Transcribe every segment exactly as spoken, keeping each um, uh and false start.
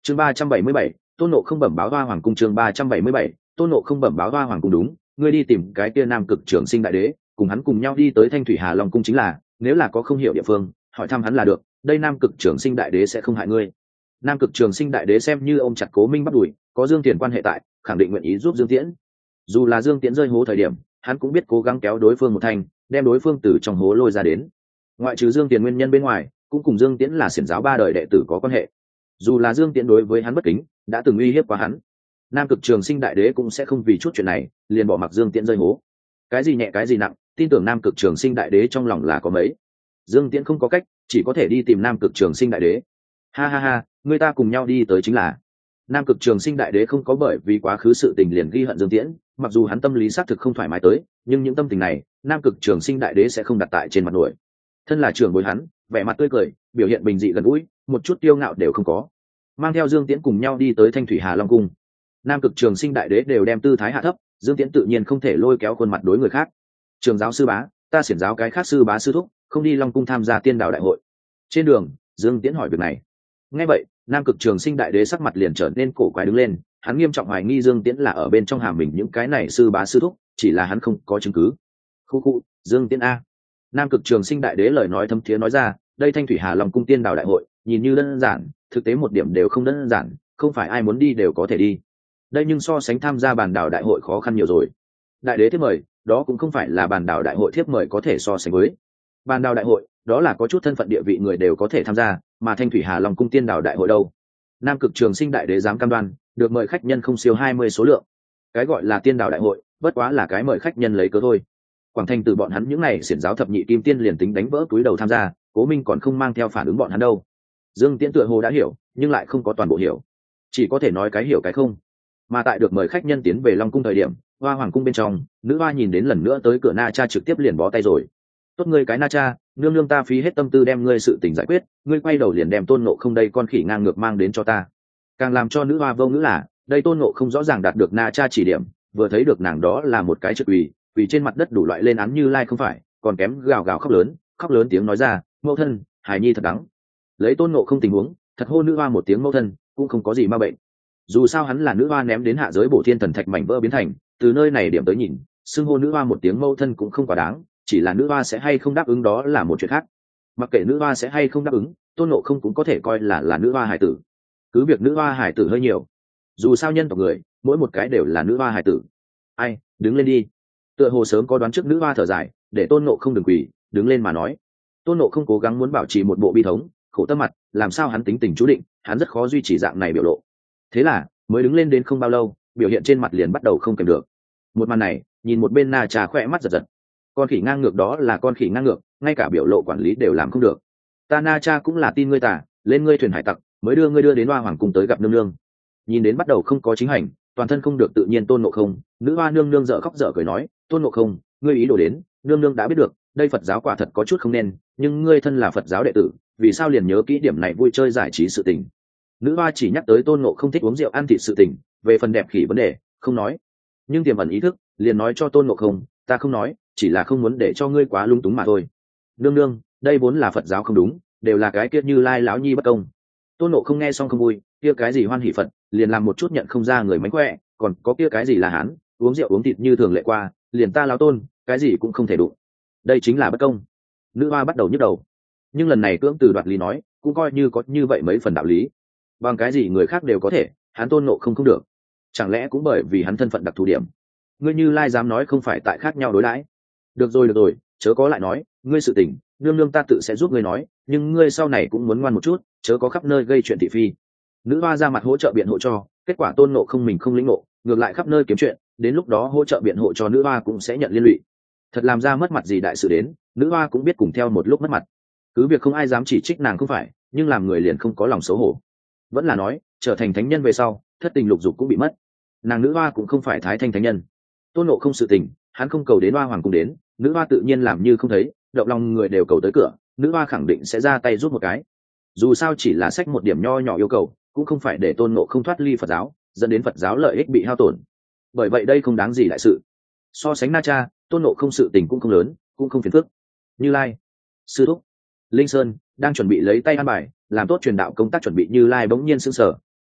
chương ba trăm bảy mươi bảy, tôn nộ không bẩm báo hoa hoàng cung. chương ba trăm bảy mươi bảy, tôn nộ không bẩm báo hoa hoàng cung. Đúng, ngươi đi tìm cái kia nam cực trường sinh đại đế, cùng hắn cùng nhau đi tới thanh thủy hà long cung chính là, nếu là có không hiểu địa phương hỏi thăm hắn là được, đây nam cực trường sinh đại đế sẽ không hại ngươi. Nam cực trường sinh đại đế xem như ôm chặt Cố Minh bắt đuổi, có Dương Tiễn quan hệ tại, khẳng định nguyện ý giúp Dương Tiễn. Dù là Dương Tiễn rơi hố thời điểm, hắn cũng biết cố gắng kéo đối phương một thành, đem đối phương từ trong hố lôi ra đến. Ngoại trừ Dương Tiễn nguyên nhân bên ngoài, cũng cùng Dương Tiễn là xiển giáo ba đời đệ tử có quan hệ. Dù là Dương Tiễn đối với hắn bất kính, đã từng uy hiếp qua hắn, nam cực trường sinh đại đế cũng sẽ không vì chút chuyện này liền bỏ mặc Dương Tiễn rơi hố. Cái gì nhẹ cái gì nặng, tin tưởng nam cực trường sinh đại đế trong lòng là có mấy. Dương Tiễn không có cách, chỉ có thể đi tìm nam cực trường sinh đại đế. Ha ha ha, người ta cùng nhau đi tới chính là. Nam cực trường sinh đại đế không có bởi vì quá khứ sự tình liền ghi hận Dương Tiễn, mặc dù hắn tâm lý xác thực không thoải mái tới, nhưng những tâm tình này nam cực trường sinh đại đế sẽ không đặt tại trên mặt nổi. Thân là trưởng bối hắn, vẻ mặt tươi cười, biểu hiện bình dị gần gũi, một chút tiêu ngạo đều không có. Mang theo Dương Tiễn cùng nhau đi tới thanh thủy hà long cung. Nam cực trường sinh đại đế đều đem tư thái hạ thấp, Dương Tiễn tự nhiên không thể lôi kéo khuôn mặt đối người khác. Trường giáo sư bá, ta xiển giáo cái khác sư bá sư thúc không đi long cung tham gia tiên đảo đại hội. Trên đường Dương Tiễn hỏi việc này. Nghe vậy nam cực trường sinh đại đế sắc mặt liền trở nên cổ quái đứng lên, hắn nghiêm trọng hoài nghi Dương Tiễn là ở bên trong hàm mình những cái này sư bá sư thúc, chỉ là hắn không có chứng cứ. Khu khu, Dương Tiễn a. Nam cực trường sinh đại đế lời nói thâm thiế nói ra, đây thanh thủy hà long cung tiên đảo đại hội nhìn như đơn giản, thực tế một điểm đều không đơn giản, không phải ai muốn đi đều có thể đi. Đây nhưng so sánh tham gia bàn đảo đại hội khó khăn nhiều rồi. Đại đế thiếp mời, đó cũng không phải là bàn đảo đại hội thiếp mời có thể so sánh với. Bàn đảo đại hội, đó là có chút thân phận địa vị người đều có thể tham gia, mà thanh thủy hà long cung tiên đảo đại hội đâu. Nam cực trường sinh đại đế dám cam đoan, được mời khách nhân không siêu hai mươi số lượng. Cái gọi là tiên đảo đại hội, bất quá là cái mời khách nhân lấy cớ thôi. Quảng Thành từ bọn hắn những này xiển giáo thập nhị kim tiên liền tính đánh vỡ túi đầu tham gia, Cố Minh còn không mang theo phản ứng bọn hắn đâu. Dương Tiễn tựa hồ đã hiểu, nhưng lại không có toàn bộ hiểu, chỉ có thể nói cái hiểu cái không. Mà tại được mời khách nhân tiến về long cung thời điểm, hoa hoàng cung bên trong, nữ hoa nhìn đến lần nữa tới cửa Na Cha trực tiếp liền bó tay rồi. Tốt ngươi cái Na Cha, nương nương ta phí hết tâm tư đem ngươi sự tình giải quyết, ngươi quay đầu liền đem tôn nộ không đây con khỉ ngang ngược mang đến cho ta. Càng làm cho nữ hoa vô ngữ là, đây tôn nộ không rõ ràng đạt được Na Cha chỉ điểm, vừa thấy được nàng đó là một cái trực quỳ, quỳ trên mặt đất đủ loại lên án Như Lai không phải, còn kém gào gào khóc lớn, khóc lớn tiếng nói ra, mẫu thân, hài nhi thật đắng. Lấy tôn nộ không tình huống, thật hô nữ hoa một tiếng mẫu thân, cũng không có gì ma bệnh. Dù sao hắn là nữ hoa ném đến hạ giới bổ thiên thần thạch mảnh vỡ biến thành, từ nơi này điểm tới nhìn, xưng hô nữ hoa một tiếng mẫu thân cũng không quá đáng, chỉ là nữ hoa sẽ hay không đáp ứng đó là một chuyện khác. Mặc kệ nữ hoa sẽ hay không đáp ứng, tôn nộ không cũng có thể coi là là nữ hoa hải tử. Cứ việc nữ hoa hải tử hơi nhiều, dù sao nhân tộc người mỗi một cái đều là nữ hoa hải tử. Ai, đứng lên đi. Tựa hồ sớm có đoán trước nữ hoa thở dài, để tôn nộ không đừng quỳ, đứng lên mà nói. Tôn nộ không cố gắng muốn bảo trì một bộ bi thống, khổ tâm mặt, làm sao hắn tính tình chú định, hắn rất khó duy trì dạng này biểu lộ. Thế là mới đứng lên đến không bao lâu, biểu hiện trên mặt liền bắt đầu không kèm được. Một màn này nhìn một bên Na Cha khỏe mắt giật giật. Con khỉ ngang ngược đó là con khỉ ngang ngược, ngay cả biểu lộ quản lý đều làm không được. Ta Na Cha cũng là tin ngươi tả, lên ngươi thuyền hải tặc mới đưa ngươi đưa đến hoa hoàng cung tới gặp nương nương. Nhìn đến bắt đầu không có chính hành, toàn thân không được tự nhiên tôn nộ không, nữ hoa nương nương dở khóc dở cười nói, tôn nộ không, ngươi ý đồ đến, nương nương đã biết được, đây Phật giáo quả thật có chút không nên, nhưng ngươi thân là Phật giáo đệ tử, vì sao liền nhớ kỹ điểm này vui chơi giải trí sự tình. Nữ hoa chỉ nhắc tới tôn nộ không thích uống rượu ăn thịt sự tình, về phần đẹp khỉ vấn đề không nói, nhưng tiềm ẩn ý thức liền nói cho tôn nộ không, ta không nói, chỉ là không muốn để cho ngươi quá lung túng mà thôi. Nương nương, đây vốn là Phật giáo không đúng, đều là cái kia Như Lai lão nhi bất công. Tôn nộ không nghe xong không vui, kia cái gì hoan hỷ Phật liền làm một chút nhận không ra người mánh khỏe, còn có kia cái gì là hán uống rượu uống thịt như thường lệ qua, liền ta lão tôn cái gì cũng không thể đụng, đây chính là bất công. Nữ hoa bắt đầu nhức đầu, nhưng lần này cưỡng từ đoạt lý nói cũng coi như có như vậy mấy phần đạo lý. Bằng cái gì người khác đều có thể, hắn tôn nộ không không được, chẳng lẽ cũng bởi vì hắn thân phận đặc thù điểm? Ngươi Như Lai dám nói không phải tại khác nhau đối đãi. Được rồi được rồi, chớ có lại nói, ngươi sự tình nương nương ta tự sẽ giúp ngươi nói, nhưng ngươi sau này cũng muốn ngoan một chút, chớ có khắp nơi gây chuyện thị phi. Nữ hoa ra mặt hỗ trợ biện hộ cho, kết quả tôn nộ không mình không lĩnh ngộ, ngược lại khắp nơi kiếm chuyện, đến lúc đó hỗ trợ biện hộ cho nữ hoa cũng sẽ nhận liên lụy. Thật làm ra mất mặt gì đại sự đến, nữ hoa cũng biết cùng theo một lúc mất mặt. Cứ việc không ai dám chỉ trích nàng không phải, nhưng làm người liền không có lòng xấu hổ. Vẫn là nói, trở thành thánh nhân về sau, thất tình lục dục cũng bị mất. Nàng nữ hoa cũng không phải thái thanh thánh nhân. Tôn nộ không sự tình, hắn không cầu đến hoa hoàng cung đến, nữ hoa tự nhiên làm như không thấy, động lòng người đều cầu tới cửa, nữ hoa khẳng định sẽ ra tay giúp một cái. Dù sao chỉ là sách một điểm nho nhỏ yêu cầu, cũng không phải để tôn nộ không thoát ly Phật giáo, dẫn đến Phật giáo lợi ích bị hao tổn. Bởi vậy đây không đáng gì đại sự. So sánh Na Cha, tôn nộ không sự tình cũng không lớn, cũng không phiền phức. Như Lai, sư thúc, Linh Sơn đang chuẩn bị lấy tay ăn bài, làm tốt truyền đạo công tác chuẩn bị. Như Lai bỗng nhiên sững sờ,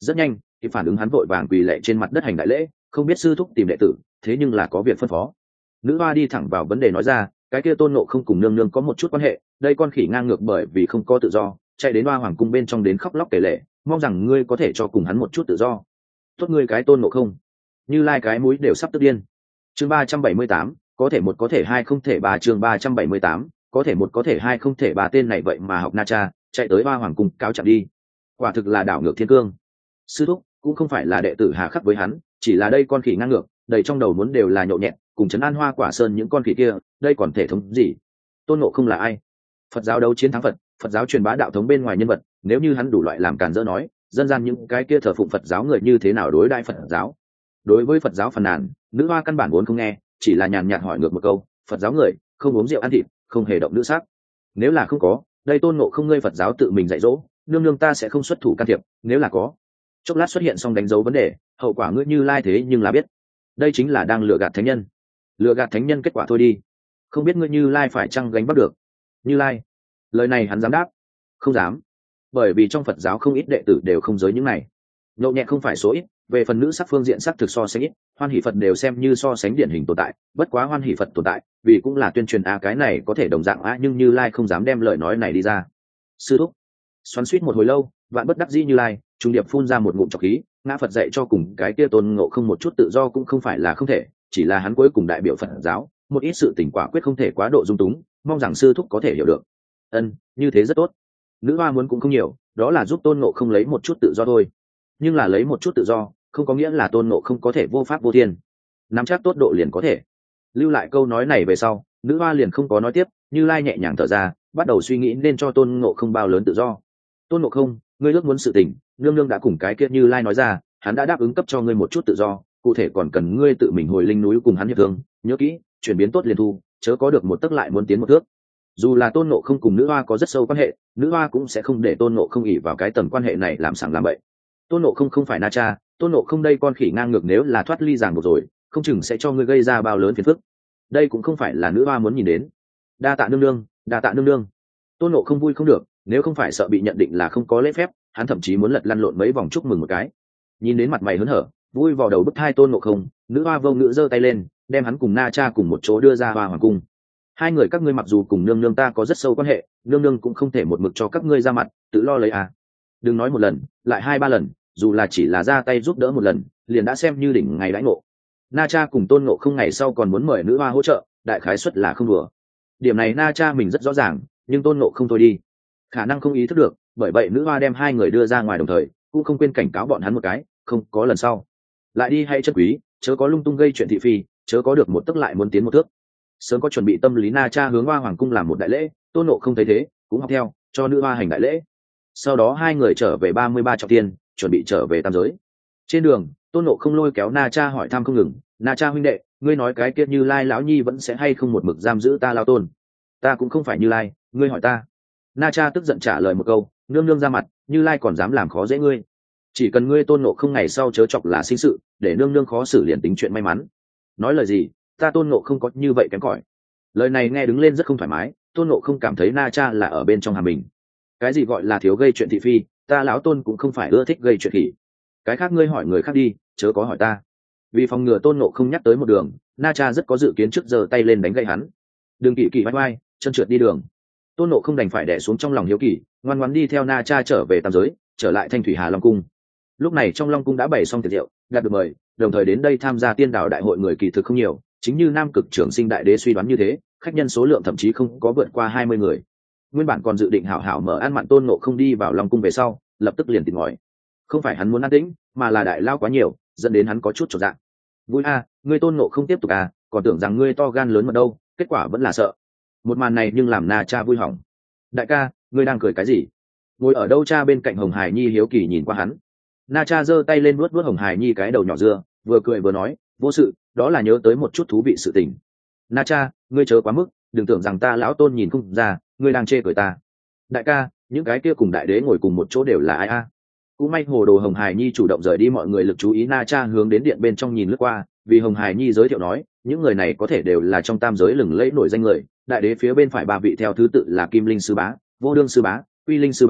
rất nhanh thì phản ứng hắn vội vàng quỳ lệ trên mặt đất hành đại lễ, không biết sư thúc tìm đệ tử, thế nhưng là có việc phân phó. Nữ hoa đi thẳng vào vấn đề nói ra, cái kia Tôn Ngộ Không cùng nương nương có một chút quan hệ, đây con khỉ ngang ngược bởi vì không có tự do, chạy đến Hoa Hoàng cung bên trong đến khóc lóc kể lể, mong rằng ngươi có thể cho cùng hắn một chút tự do. Tốt ngươi cái Tôn Ngộ Không, Như Lai cái mũi đều sắp tức điên. Chương ba trăm bảy mươi tám, có thể một có thể hai không thể ba. Chương ba trăm bảy mươi tám, có thể một có thể hai không thể ba. Tên này vậy mà học Na Cha, chạy tới Hoa Hoàng cung cáo trạng đi. Quả thực là đảo ngược thiên cương. Sư thúc cũng không phải là đệ tử hà khắc với hắn, chỉ là đây con khỉ ngang ngược, đầy trong đầu muốn đều là nhộn nhẹt, cùng trấn an Hoa Quả Sơn những con khỉ kia, đây còn thể thống gì? Tôn Ngộ Không là ai? Phật giáo đấu chiến thắng Phật, Phật giáo truyền bá đạo thống bên ngoài nhân vật, nếu như hắn đủ loại làm càn dỡ nói, dân gian những cái kia thờ phụng Phật giáo người như thế nào đối đãi Phật giáo? Đối với Phật giáo phàn nàn, nữ hoa căn bản vốn không nghe, chỉ là nhàn nhạt hỏi ngược một câu, Phật giáo người không uống rượu ăn thịt, không hề động nữ sắc. Nếu là không có, đây Tôn Ngộ Không ngươi Phật giáo tự mình dạy dỗ, nương nương ta sẽ không xuất thủ can thiệp, nếu là có. Chốc lát xuất hiện xong đánh dấu vấn đề, hậu quả ngươi Như Lai thế nhưng là biết, đây chính là đang lừa gạt thánh nhân. Lừa gạt thánh nhân kết quả thôi đi, không biết ngươi Như Lai phải chăng gánh bắt được. Như Lai, lời này hắn dám đáp? Không dám, bởi vì trong Phật giáo không ít đệ tử đều không giới những này. Nhậu nhẹ không phải số ít, về phần nữ sắc phương diện sắc thực so sánh ít, Hoan Hỷ Phật đều xem như so sánh điển hình tồn tại, bất quá Hoan Hỷ Phật tồn tại vì cũng là tuyên truyền a cái này có thể đồng dạng a, nhưng Như Lai không dám đem lời nói này đi ra. Sư thúc, xoắn suýt một hồi lâu, vạn bất đắc dĩ Như Lai trung điệp phun ra một ngụm trọc khí, ngã Phật dạy cho cùng cái kia Tôn Ngộ Không một chút tự do cũng không phải là không thể, chỉ là hắn cuối cùng đại biểu Phật giáo, một ít sự tình quả quyết không thể quá độ dung túng, mong rằng sư thúc có thể hiểu được. Ân, như thế rất tốt. Nữ hoa muốn cũng không nhiều, đó là giúp Tôn Ngộ Không lấy một chút tự do thôi, nhưng là lấy một chút tự do không có nghĩa là Tôn Ngộ Không có thể vô pháp vô thiên, nắm chắc tốt độ liền có thể. Lưu lại câu nói này về sau, nữ hoa liền không có nói tiếp. Như Lai nhẹ nhàng thở ra, bắt đầu suy nghĩ nên cho Tôn Ngộ Không bao lớn tự do. Tôn Ngộ Không, ngươi ước muốn sự tình, nương nương đã cùng cái kia Như Lai nói ra, hắn đã đáp ứng cấp cho ngươi một chút tự do, cụ thể còn cần ngươi tự mình hồi linh núi cùng hắn hiệp thương. Nhớ kỹ, chuyển biến tốt liền thu, chớ có được một tấc lại muốn tiến một thước. Dù là Tôn Ngộ Không cùng nữ hoa có rất sâu quan hệ, nữ hoa cũng sẽ không để Tôn Ngộ Không ỷ vào cái tầng quan hệ này làm sảng làm bậy. Tôn Ngộ Không không phải Na Cha, Tôn Ngộ Không đây con khỉ ngang ngược nếu là thoát ly ràng buộc rồi, không chừng sẽ cho ngươi gây ra bao lớn phiền phức. Đây cũng không phải là nữ hoa muốn nhìn đến. Đa tạ nương nương, đa tạ nương nương. Tôn Ngộ Không vui không được, nếu không phải sợ bị nhận định là không có lễ phép, hắn thậm chí muốn lật lăn lộn mấy vòng chúc mừng một cái. Nhìn đến mặt mày hớn hở, vui vào đầu bức thai Tôn Ngộ Không, nữ hoa vô ngữ giơ tay lên, đem hắn cùng Na Cha cùng một chỗ đưa ra Hoa Hoàng cung. Hai người các ngươi mặc dù cùng nương nương ta có rất sâu quan hệ, nương nương cũng không thể một mực cho các ngươi ra mặt, tự lo lấy à. Đừng nói một lần, lại hai ba lần, dù là chỉ là ra tay giúp đỡ một lần, liền đã xem như đỉnh ngày đãi ngộ. Na Cha cùng Tôn Ngộ Không ngày sau còn muốn mời nữ hoa hỗ trợ, đại khái suất là không đùa. Điểm này Na Cha mình rất rõ ràng, nhưng Tôn Ngộ Không thôi đi, khả năng không ý thức được, bởi vậy nữ hoa đem hai người đưa ra ngoài đồng thời, cũng không quên cảnh cáo bọn hắn một cái, không có lần sau lại đi hay chân quý, chớ có lung tung gây chuyện thị phi, chớ có được một tức lại muốn tiến một thước. Sớm có chuẩn bị tâm lý, Na Cha hướng Hoa Hoàng cung làm một đại lễ, Tôn Ngộ Không thấy thế cũng học theo, cho nữ hoa hành đại lễ. Sau đó hai người trở về ba mươi ba trọng thiên, chuẩn bị trở về tam giới. Trên đường, Tôn Ngộ Không lôi kéo Na Cha hỏi thăm không ngừng, Na Cha huynh đệ, ngươi nói cái kia Như Lai lão nhi vẫn sẽ hay không một mực giam giữ ta lao tôn? Ta cũng không phải Như Lai, ngươi hỏi ta. Na Cha tức giận trả lời một câu, nương nương ra mặt, Như Lai còn dám làm khó dễ ngươi? Chỉ cần ngươi Tôn Ngộ Không ngày sau chớ chọc là sinh sự, để nương nương khó xử liền tính chuyện may mắn. Nói lời gì, ta Tôn Ngộ Không có như vậy kém cỏi? Lời này nghe đứng lên rất không thoải mái, Tôn Ngộ Không cảm thấy Na Cha là ở bên trong hàm mình. Cái gì gọi là thiếu gây chuyện thị phi, ta lão tôn cũng không phải ưa thích gây chuyện khỉ. Cái khác ngươi hỏi người khác đi, chớ có hỏi ta. Vì phòng ngừa Tôn Ngộ Không nhắc tới một đường, Na Cha rất có dự kiến trước giờ tay lên đánh gậy hắn. Đường kỳ kỳ vai vai, chân trượt đi đường. Tôn Ngộ Không đành phải đè xuống trong lòng hiếu kỳ, ngoan ngoãn đi theo Na Cha trở về tam giới, trở lại Thanh Thủy Hà Long cung. Lúc này trong Long cung đã bày xong tiệc rượu, đạt được mời, đồng thời đến đây tham gia tiên đảo đại hội người kỳ thực không nhiều, chính như Nam Cực Trường Sinh đại đế suy đoán như thế, khách nhân số lượng thậm chí không có vượt qua hai mươi người. Nguyên bản còn dự định hảo hảo mở ăn mặn Tôn Ngộ Không đi vào Long cung về sau, lập tức liền tìm ngòi. Không phải hắn muốn an tĩnh, mà là đại lao quá nhiều, dẫn đến hắn có chút chột dạ. Vui a, ngươi Tôn Ngộ Không tiếp tục à, còn tưởng rằng ngươi to gan lớn mật đâu, kết quả vẫn là sợ. Một màn này nhưng làm Na Cha vui hỏng. Đại ca, ngươi đang cười cái gì? Ngồi ở đâu cha bên cạnh Hồng Hải Nhi hiếu kỳ nhìn qua hắn. Na Cha giơ tay lên vuốt vuốt Hồng Hải Nhi cái đầu nhỏ dưa, vừa cười vừa nói, vô sự, đó là nhớ tới một chút thú vị sự tình. Na Cha, ngươi chớ quá mức, đừng tưởng rằng ta lão Tôn nhìn không ra, ngươi đang chê cười ta. Đại ca, những cái kia cùng đại đế ngồi cùng một chỗ đều là ai a? Cũng may hồ đồ Hồng Hải Nhi chủ động rời đi mọi người lực chú ý. Na Cha hướng đến điện bên trong nhìn lướt qua, vì Hồng Hải Nhi giới thiệu nói, những người này có thể đều là trong tam giới lừng lẫy nổi danh người. Đại đế phía bên phải ba vị theo thứ tự là Kim Linh sư bá, Vô Đương sư bá, Uy Linh sư bá,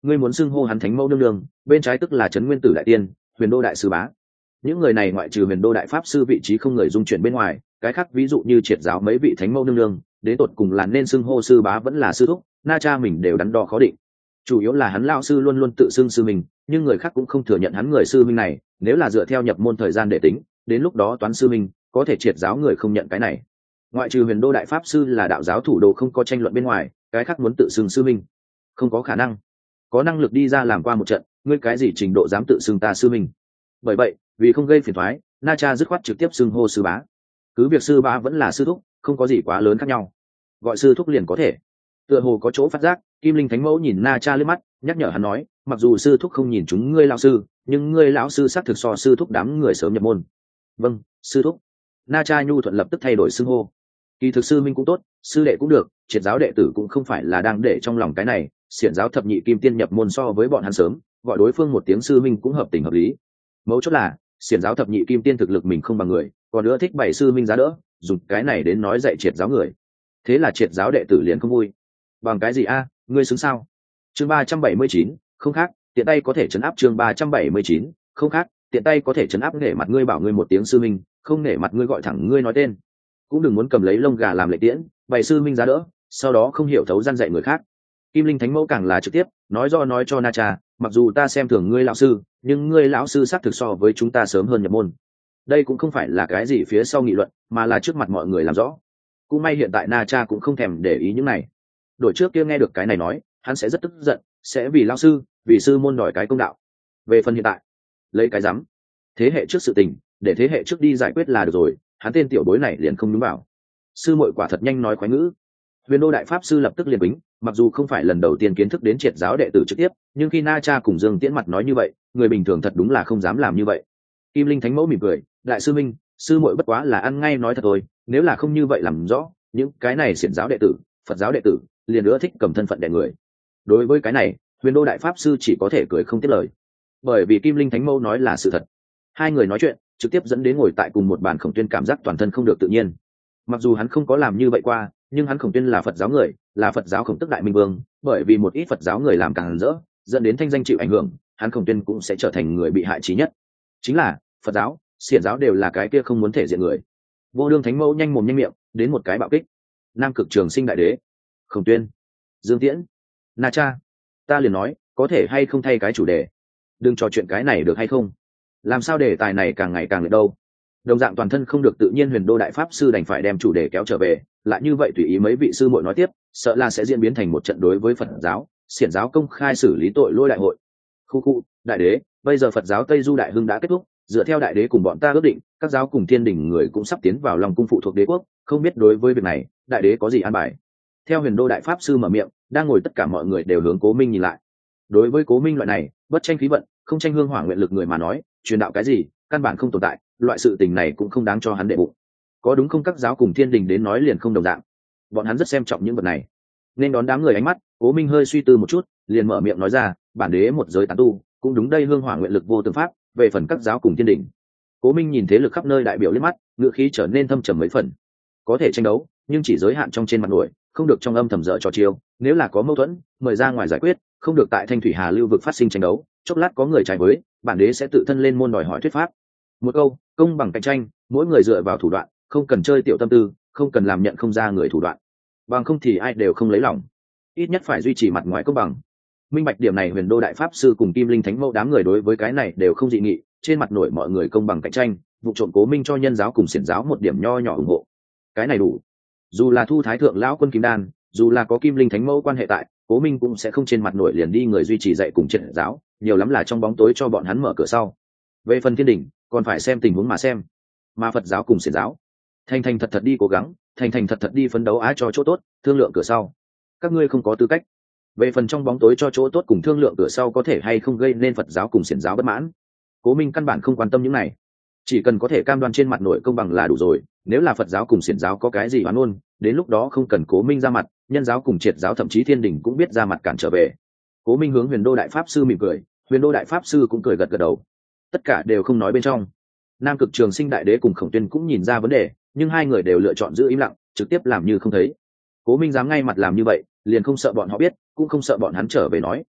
ngươi muốn xưng hô hắn thánh mẫu nương nương, bên trái tức là trấn nguyên tử đại tiên, huyền đô đại sư bá. Những người này ngoại trừ huyền đô đại pháp sư vị trí không người dung chuyển bên ngoài, cái khác ví dụ như triệt giáo mấy vị thánh mẫu nương nương, đến tột cùng là nên xưng hô sư bá vẫn là sư thúc, na cha mình đều đắn đo khó định. Chủ yếu là hắn lao sư luôn luôn tự xưng sư mình, nhưng người khác cũng không thừa nhận hắn người sư minh này, nếu là dựa theo nhập môn thời gian để tính, đến lúc đó toán sư minh có thể triệt giáo người không nhận cái này. Ngoại trừ huyền đô đại pháp sư là đạo giáo thủ đồ không có tranh luận bên ngoài, cái khác muốn tự xưng sư minh không có khả năng. Có năng lực đi ra làm qua một trận, ngươi cái gì trình độ dám tự xưng ta sư minh? Bởi vậy, vì không gây phiền toái, na cha dứt khoát trực tiếp xưng hô sư bá. Cứ việc sư bá vẫn là sư thúc, không có gì quá lớn khác nhau, gọi sư thúc liền có thể. Tựa hồ có chỗ phát giác, Kim Linh Thánh Mẫu nhìn na cha liếc mắt, nhắc nhở hắn nói, mặc dù sư thúc không nhìn chúng ngươi lão sư, nhưng ngươi lão sư xác thực so sư thúc đám người sớm nhập môn. Vâng, sư thúc. Na cha nhu thuận lập tức thay đổi xưng hô. Kỳ thực sư minh cũng tốt, sư đệ cũng được, triệt giáo đệ tử cũng không phải là đang để trong lòng cái này. Xiển giáo thập nhị kim tiên nhập môn so với bọn hắn sớm, gọi đối phương một tiếng sư minh cũng hợp tình hợp lý. Mấu chốt là xiển giáo thập nhị kim tiên thực lực mình không bằng người, còn nữa thích bày sư minh giá đỡ, dùng cái này đến nói dạy triệt giáo người. Thế là triệt giáo đệ tử liền không vui. Bằng cái gì a, ngươi xứng sao? Chương ba trăm bảy mươi chín, không khác, tiện tay có thể chấn áp. Chương ba trăm bảy mươi chín, không khác, tiện tay có thể chấn áp. Nể mặt ngươi bảo ngươi một tiếng sư minh, không nể mặt ngươi gọi thẳng ngươi nói tên. Cũng đừng muốn cầm lấy lông gà làm lệ tiễn, bày sư minh giá đỡ, sau đó không hiểu thấu gian dạy người khác. Kim Linh Thánh Mẫu càng là trực tiếp nói do nói cho na cha, mặc dù ta xem thường ngươi lão sư, nhưng ngươi lão sư xác thực so với chúng ta sớm hơn nhập môn. Đây cũng không phải là cái gì phía sau nghị luận, mà là trước mặt mọi người làm rõ. Cũng may hiện tại na cha cũng không thèm để ý những này. Đổi trước kia nghe được cái này nói, hắn sẽ rất tức giận, sẽ vì lão sư, vì sư môn đòi cái công đạo. Về phần hiện tại, lấy cái rắm, thế hệ trước sự tình, để thế hệ trước đi giải quyết là được rồi, hắn tên tiểu bối này liền không đúng vào. Sư muội quả thật nhanh nói khoái ngữ. Huyền đô đại pháp sư lập tức liền bính, mặc dù không phải lần đầu tiên kiến thức đến triệt giáo đệ tử trực tiếp, nhưng khi na cha cùng Dương Tiễn mặt nói như vậy, người bình thường thật đúng là không dám làm như vậy. Kim Linh Thánh Mẫu mỉm cười, đại sư minh, sư muội bất quá là ăn ngay nói thật thôi, nếu là không như vậy làm rõ, những cái này xiển giáo đệ tử, Phật giáo đệ tử, liền nữa thích cầm thân phận đè người. Đối với cái này, huyền đô đại pháp sư chỉ có thể cười không tiếp lời, bởi vì Kim Linh Thánh Mẫu nói là sự thật. Hai người nói chuyện, trực tiếp dẫn đến ngồi tại cùng một bàn Khổng Tuyên cảm giác toàn thân không được tự nhiên. Mặc dù hắn không có làm như vậy qua, nhưng hắn Khổng Tuyên là Phật giáo người, là Phật giáo Khổng Tức Đại Minh Vương, bởi vì một ít Phật giáo người làm càng rỡ, dẫn đến thanh danh chịu ảnh hưởng, hắn Khổng Tuyên cũng sẽ trở thành người bị hại chí nhất. Chính là Phật giáo, xiển giáo đều là cái kia không muốn thể diện người. Vô Đương Thánh Mẫu nhanh mồm nhanh miệng, đến một cái bạo kích. Nam Cực Trường Sinh Đại Đế, Khổng Tuyên, Dương Tiễn, na cha, ta liền nói, có thể hay không thay cái chủ đề, đừng trò chuyện cái này được hay không? Làm sao đề tài này càng ngày càng lệch đâu? Đồng dạng toàn thân không được tự nhiên, huyền đô đại pháp sư đành phải đem chủ đề kéo trở về, lại như vậy tùy ý mấy vị sư muội nói tiếp, sợ là sẽ diễn biến thành một trận đối với Phật giáo, xiển giáo công khai xử lý tội lỗi đại hội. Khu khu, đại đế, bây giờ Phật giáo Tây Du Đại Hưng đã kết thúc, dựa theo đại đế cùng bọn ta ước định, các giáo cùng thiên đình người cũng sắp tiến vào Long cung phụ thuộc đế quốc, không biết đối với việc này, đại đế có gì an bài? Theo huyền đô đại pháp sư mở miệng, đang ngồi tất cả mọi người đều hướng Cố Minh nhìn lại. Đối với Cố Minh loại này, bất tranh khí vận, không tranh hương hỏa nguyện lực người mà nói, truyền đạo cái gì, căn bản không tồn tại, loại sự tình này cũng không đáng cho hắn đệ bụng. Có đúng không, các giáo cùng thiên đình đến nói liền không đồng dạng, bọn hắn rất xem trọng những vật này. Nên đón đám người ánh mắt, Cố Minh hơi suy tư một chút, liền mở miệng nói ra, bản đế một giới tán tu, cũng đúng đây, hương hỏa nguyện lực vô tương pháp, về phần các giáo cùng thiên đình. Cố Minh nhìn thế lực khắp nơi đại biểu liếc mắt, ngựa khí trở nên thâm trầm mấy phần. Có thể tranh đấu, nhưng chỉ giới hạn trong trên mặt nổi, không được trong âm thầm dở trò chiêu, nếu là có mâu thuẫn, mời ra ngoài giải quyết, không được tại Thanh Thủy Hà lưu vực phát sinh tranh đấu, chốc lát có người trái với, bản đế sẽ tự thân lên môn đòi hỏi thuyết pháp. Một câu, công bằng cạnh tranh, mỗi người dựa vào thủ đoạn, không cần chơi tiểu tâm tư, không cần làm nhận không ra người thủ đoạn, bằng không thì ai đều không lấy lòng. Ít nhất phải duy trì mặt ngoài công bằng. Minh bạch điểm này, huyền đô đại pháp sư cùng Kim Linh Thánh Mẫu đám người đối với cái này đều không dị nghị, trên mặt nổi mọi người công bằng cạnh tranh, vụ trộm Cố Minh cho nhân giáo cùng xiển giáo một điểm nho nhỏ ủng hộ. Cái này đủ. Dù là thu thái thượng lão quân Kim Đan, dù là có Kim Linh Thánh Mẫu quan hệ tại, Cố Minh cũng sẽ không trên mặt nổi liền đi người duy trì dạy cùng triệt giáo, nhiều lắm là trong bóng tối cho bọn hắn mở cửa sau. Về phần thiên đình, còn phải xem tình huống mà xem. Mà Phật giáo cùng xiển giáo, thành thành thật thật đi cố gắng, thành thành thật thật đi phấn đấu á cho chỗ tốt, thương lượng cửa sau. Các ngươi không có tư cách. Về phần trong bóng tối cho chỗ tốt cùng thương lượng cửa sau có thể hay không gây nên Phật giáo cùng xiển giáo bất mãn, Cố Minh căn bản không quan tâm những này, chỉ cần có thể cam đoan trên mặt nội công bằng là đủ rồi. Nếu là Phật giáo cùng xiển giáo có cái gì oán ôn, đến lúc đó không cần Cố Minh ra mặt, nhân giáo cùng triệt giáo thậm chí thiên đình cũng biết ra mặt cản trở về. Cố Minh hướng huyền đô đại pháp sư mỉm cười, huyền đô đại pháp sư cũng cười gật gật đầu, tất cả đều không nói bên trong. Nam Cực Trường Sinh Đại Đế cùng Khổng Tuyên cũng nhìn ra vấn đề, nhưng hai người đều lựa chọn giữ im lặng, trực tiếp làm như không thấy. Cố Minh dám ngay mặt làm như vậy, liền không sợ bọn họ biết, cũng không sợ bọn hắn trở về nói.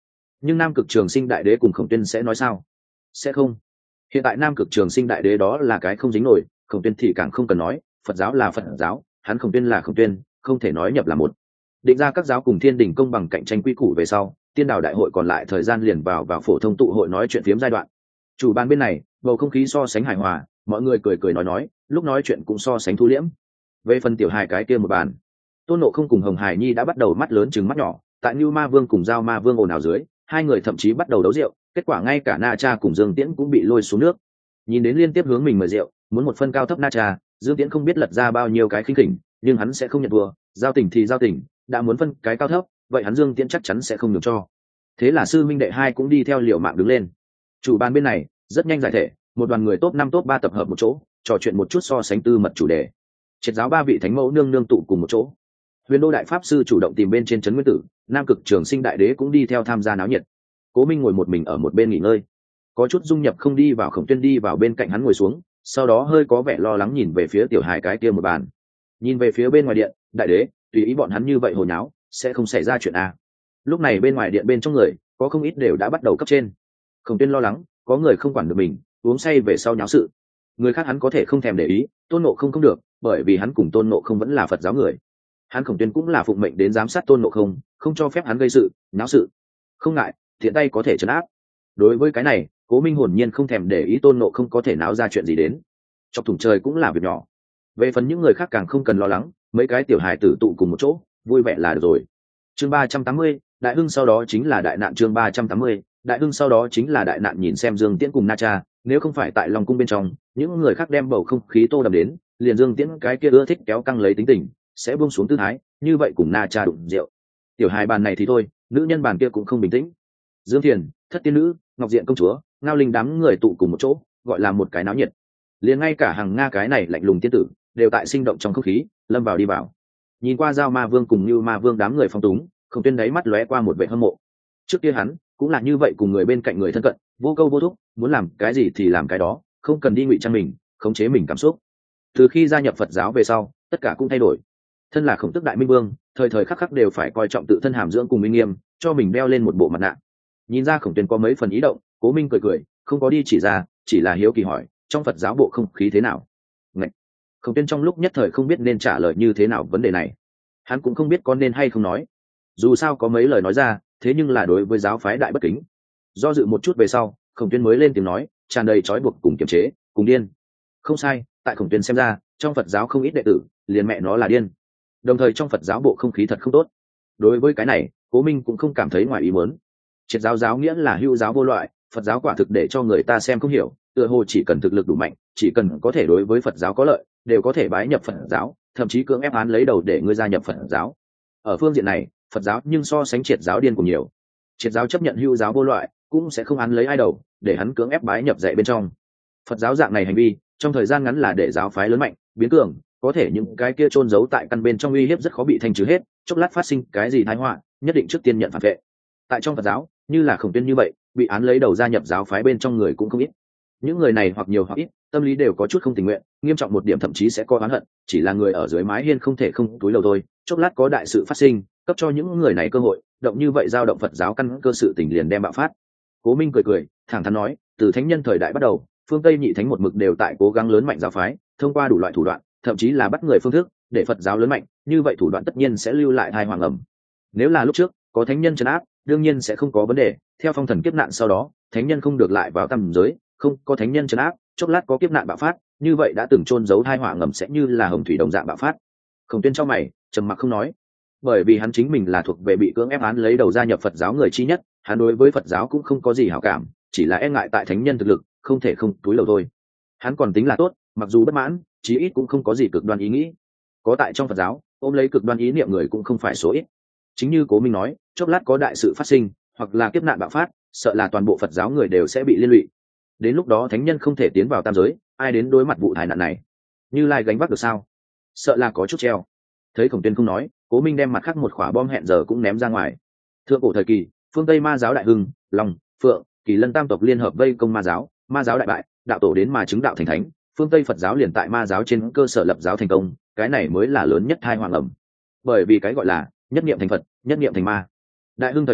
Nhưng nam cực trường sinh đại đế cùng khổng tuyên sẽ nói sao? Sẽ không. Hiện tại nam cực trường sinh đại đế đó là cái không dính nổi, khổng tuyên thì càng không cần nói, Phật giáo là Phật giáo, hắn khổng tuyên là khổng tuyên, không thể nói nhập là một. Định ra các giáo cùng thiên đình công bằng cạnh tranh quy củ về sau, tiên đảo đại hội còn lại thời gian liền vào vào phổ thông tụ hội nói chuyện phiếm giai đoạn. Chủ ban bên này, bầu không khí so sánh hài hòa, mọi người cười cười nói nói, lúc nói chuyện cũng so sánh thu liễm. Về phần tiểu hài cái kia một bàn, Tôn Ngộ Không cùng Hồng Hải Nhi đã bắt đầu mắt lớn chừng mắt nhỏ, tại Nưu Ma Vương cùng Giao Ma Vương ồn ào dưới, hai người thậm chí bắt đầu đấu rượu, kết quả ngay cả Na Cha cùng Dương Tiễn cũng bị lôi xuống nước. Nhìn đến liên tiếp hướng mình mời rượu, muốn một phân cao thấp Na Cha, Dương Tiễn không biết lật ra bao nhiêu cái khinh khỉnh, nhưng hắn sẽ không nhận thua, giao tình thì giao tình, đã muốn phân cái cao thấp, vậy hắn Dương Tiễn chắc chắn sẽ không nhường cho. Thế là sư minh đệ hai cũng đi theo liều mạng đứng lên. Chủ ban bên này, rất nhanh giải thể, một đoàn người top năm top ba tập hợp một chỗ, trò chuyện một chút so sánh tư mật chủ đề. Triệt giáo ba vị thánh mẫu nương nương tụ cùng một chỗ. Huyền Đô đại pháp sư chủ động tìm bên trên trấn nguyên tử, nam cực trường sinh đại đế cũng đi theo tham gia náo nhiệt. Cố Minh ngồi một mình ở một bên nghỉ ngơi, có chút dung nhập không đi vào, Khổng Tuyên đi vào bên cạnh hắn ngồi xuống, sau đó hơi có vẻ lo lắng nhìn về phía tiểu hài cái kia một bàn, nhìn về phía bên ngoài điện, đại đế, tùy ý bọn hắn như vậy hồi nháo, sẽ không xảy ra chuyện à? Lúc này bên ngoài điện bên trong người, có không ít đều đã bắt đầu cấp trên. Khổng Tuyên lo lắng, có người không quản được mình, uống say về sau nháo sự. Người khác hắn có thể không thèm để ý, Tôn Ngộ Không không được, bởi vì hắn cùng Tôn Ngộ Không vẫn là Phật giáo người. Hắn Khổng Tuyên cũng là phụng mệnh đến giám sát Tôn Ngộ Không, không cho phép hắn gây sự, náo sự. Không ngại, thiện tay có thể trấn áp. Đối với cái này, Cố Minh hồn nhiên không thèm để ý Tôn Ngộ Không có thể náo ra chuyện gì đến. Chọc thủng trời cũng là việc nhỏ. Về phần những người khác càng không cần lo lắng, mấy cái tiểu hài tử tụ cùng một chỗ, vui vẻ là được rồi. Chương ba trăm tám mươi, đại hưng sau đó chính là đại nạn. Chương ba trăm tám mươi, đại hưng sau đó chính là đại nạn. Nhìn xem Dương Tiễn cùng Na Cha, nếu không phải tại Long cung bên trong, những người khác đem bầu không khí tô đậm đến, liền Dương Tiễn cái kia ưa thích kéo căng lấy tính tình, sẽ buông xuống tư thái, như vậy cùng Na Cha đụng rượu. Tiểu hài bàn này thì thôi, nữ nhân bàn kia cũng không bình tĩnh. Dương Thiền, Thất Tiên Nữ, Ngọc Diện công chúa, Ngao Linh đám người tụ cùng một chỗ, gọi là một cái náo nhiệt. Liền ngay cả hàng Nga cái này lạnh lùng tiên tử, đều tại sinh động trong không khí, lâm vào đi vào. Nhìn qua Giao Ma Vương cùng Như Ma Vương đám người phong túng, Khổng Tuyên đáy mắt lóe qua một vẻ hâm mộ. Trước kia hắn cũng là như vậy, cùng người bên cạnh người thân cận, vô câu vô thúc, muốn làm cái gì thì làm cái đó, không cần đi ngụy trang mình, khống chế mình cảm xúc. Từ khi gia nhập Phật giáo về sau, tất cả cũng thay đổi. Thân là Khổng Tước Đại Minh Vương, thời thời khắc khắc đều phải coi trọng tự thân hàm dưỡng cùng minh nghiêm, cho mình đeo lên một bộ mặt nạ. Nhìn ra Khổng Tuyên có mấy phần ý động, Cố Minh cười cười, không có đi chỉ ra, chỉ là hiếu kỳ hỏi, trong Phật giáo bộ không khí thế nào? Ngậy! Khổng Tuyên trong lúc nhất thời không biết nên trả lời như thế nào vấn đề này. Hắn cũng không biết có nên hay không nói. Dù sao có mấy lời nói ra, thế nhưng là đối với giáo phái đại bất kính. Do dự một chút về sau, Khổng Tuyên mới lên tiếng nói, tràn đầy trói buộc cùng kiềm chế, cùng điên. Không sai, tại Khổng Tuyên xem ra, trong Phật giáo không ít đệ tử, liền mẹ nó là điên. Đồng thời trong Phật giáo bộ không khí thật không tốt. Đối với cái này, Cố Minh cũng không cảm thấy ngoài ý muốn. Triệt giáo giáo nghĩa là hữu giáo vô loại, Phật giáo quả thực để cho người ta xem không hiểu, tựa hồ chỉ cần thực lực đủ mạnh, chỉ cần có thể đối với Phật giáo có lợi, đều có thể bái nhập Phật giáo, thậm chí cưỡng ép án lấy đầu để ngươi gia nhập Phật giáo. Ở phương diện này, Phật giáo nhưng so sánh triệt giáo điên cùng nhiều. Triệt giáo chấp nhận hữu giáo vô loại, cũng sẽ không án lấy ai đầu, để hắn cưỡng ép bái nhập dạy bên trong. Phật giáo dạng này hành vi, trong thời gian ngắn là để giáo phái lớn mạnh, biến cường, có thể những cái kia chôn giấu tại căn bên trong uy hiếp rất khó bị thanh trừ hết, chốc lát phát sinh cái gì tai họa, nhất định trước tiên nhận phản vệ. Tại trong Phật giáo, như là Khổng Tuyên như vậy, bị án lấy đầu gia nhập giáo phái bên trong người cũng không ít. Những người này hoặc nhiều hoặc ít, tâm lý đều có chút không tình nguyện, nghiêm trọng một điểm thậm chí sẽ có oán hận, chỉ là người ở dưới mái hiên không thể không túi lầu thôi, chốc lát có đại sự phát sinh, cấp cho những người này cơ hội, động như vậy dao động Phật giáo căn cơ sự tình liền đem bạo phát. Cố Minh cười cười, thẳng thắn nói, từ thánh nhân thời đại bắt đầu, phương Tây nhị thánh một mực đều tại cố gắng lớn mạnh giáo phái, thông qua đủ loại thủ đoạn, thậm chí là bắt người phương thức, để Phật giáo lớn mạnh, như vậy thủ đoạn tất nhiên sẽ lưu lại tai hoàng ẩm. Nếu là lúc trước có thánh nhân trấn áp, đương nhiên sẽ không có vấn đề, theo phong thần kiếp nạn sau đó, thánh nhân không được lại vào tam giới, không có thánh nhân trấn áp, chốc lát có kiếp nạn bạo phát, như vậy đã từng chôn giấu tai họa ngầm sẽ như là hồng thủy đồng dạng bạo phát. Khổng Tuyên trong mày trầm mặc không nói, bởi vì hắn chính mình là thuộc về bị cưỡng ép án lấy đầu gia nhập Phật giáo người chi nhất, hắn đối với Phật giáo cũng không có gì hảo cảm, chỉ là e ngại tại thánh nhân thực lực, không thể không túi lầu thôi. Hắn còn tính là tốt, mặc dù bất mãn, chí ít cũng không có gì cực đoan ý nghĩ. Có tại trong Phật giáo, ôm lấy cực đoan ý niệm người cũng không phải số ít. Chính như Cố Minh nói, chốc lát có đại sự phát sinh, hoặc là kiếp nạn bạo phát, sợ là toàn bộ Phật giáo người đều sẽ bị liên lụy. Đến lúc đó thánh nhân không thể tiến vào tam giới, ai đến đối mặt vụ tai nạn này? Như Lai gánh vác được sao? Sợ là có chút treo. Thấy Khổng Tuyên không nói, Cố Minh đem mặt khác một quả bom hẹn giờ cũng ném ra ngoài. Thượng cổ thời kỳ, phương Tây ma giáo đại hưng, Long, Phượng, Kỳ Lân tam tộc liên hợp vây công ma giáo, ma giáo đại bại, đạo tổ đến mà chứng đạo thành thánh, phương Tây Phật giáo liền tại ma giáo trên cơ sở lập giáo thành công, cái này mới là lớn nhất tai họa ẩm. Bởi vì cái gọi là nhất niệm thành Phật, nhất niệm thành ma. Đại hưng thời điểm,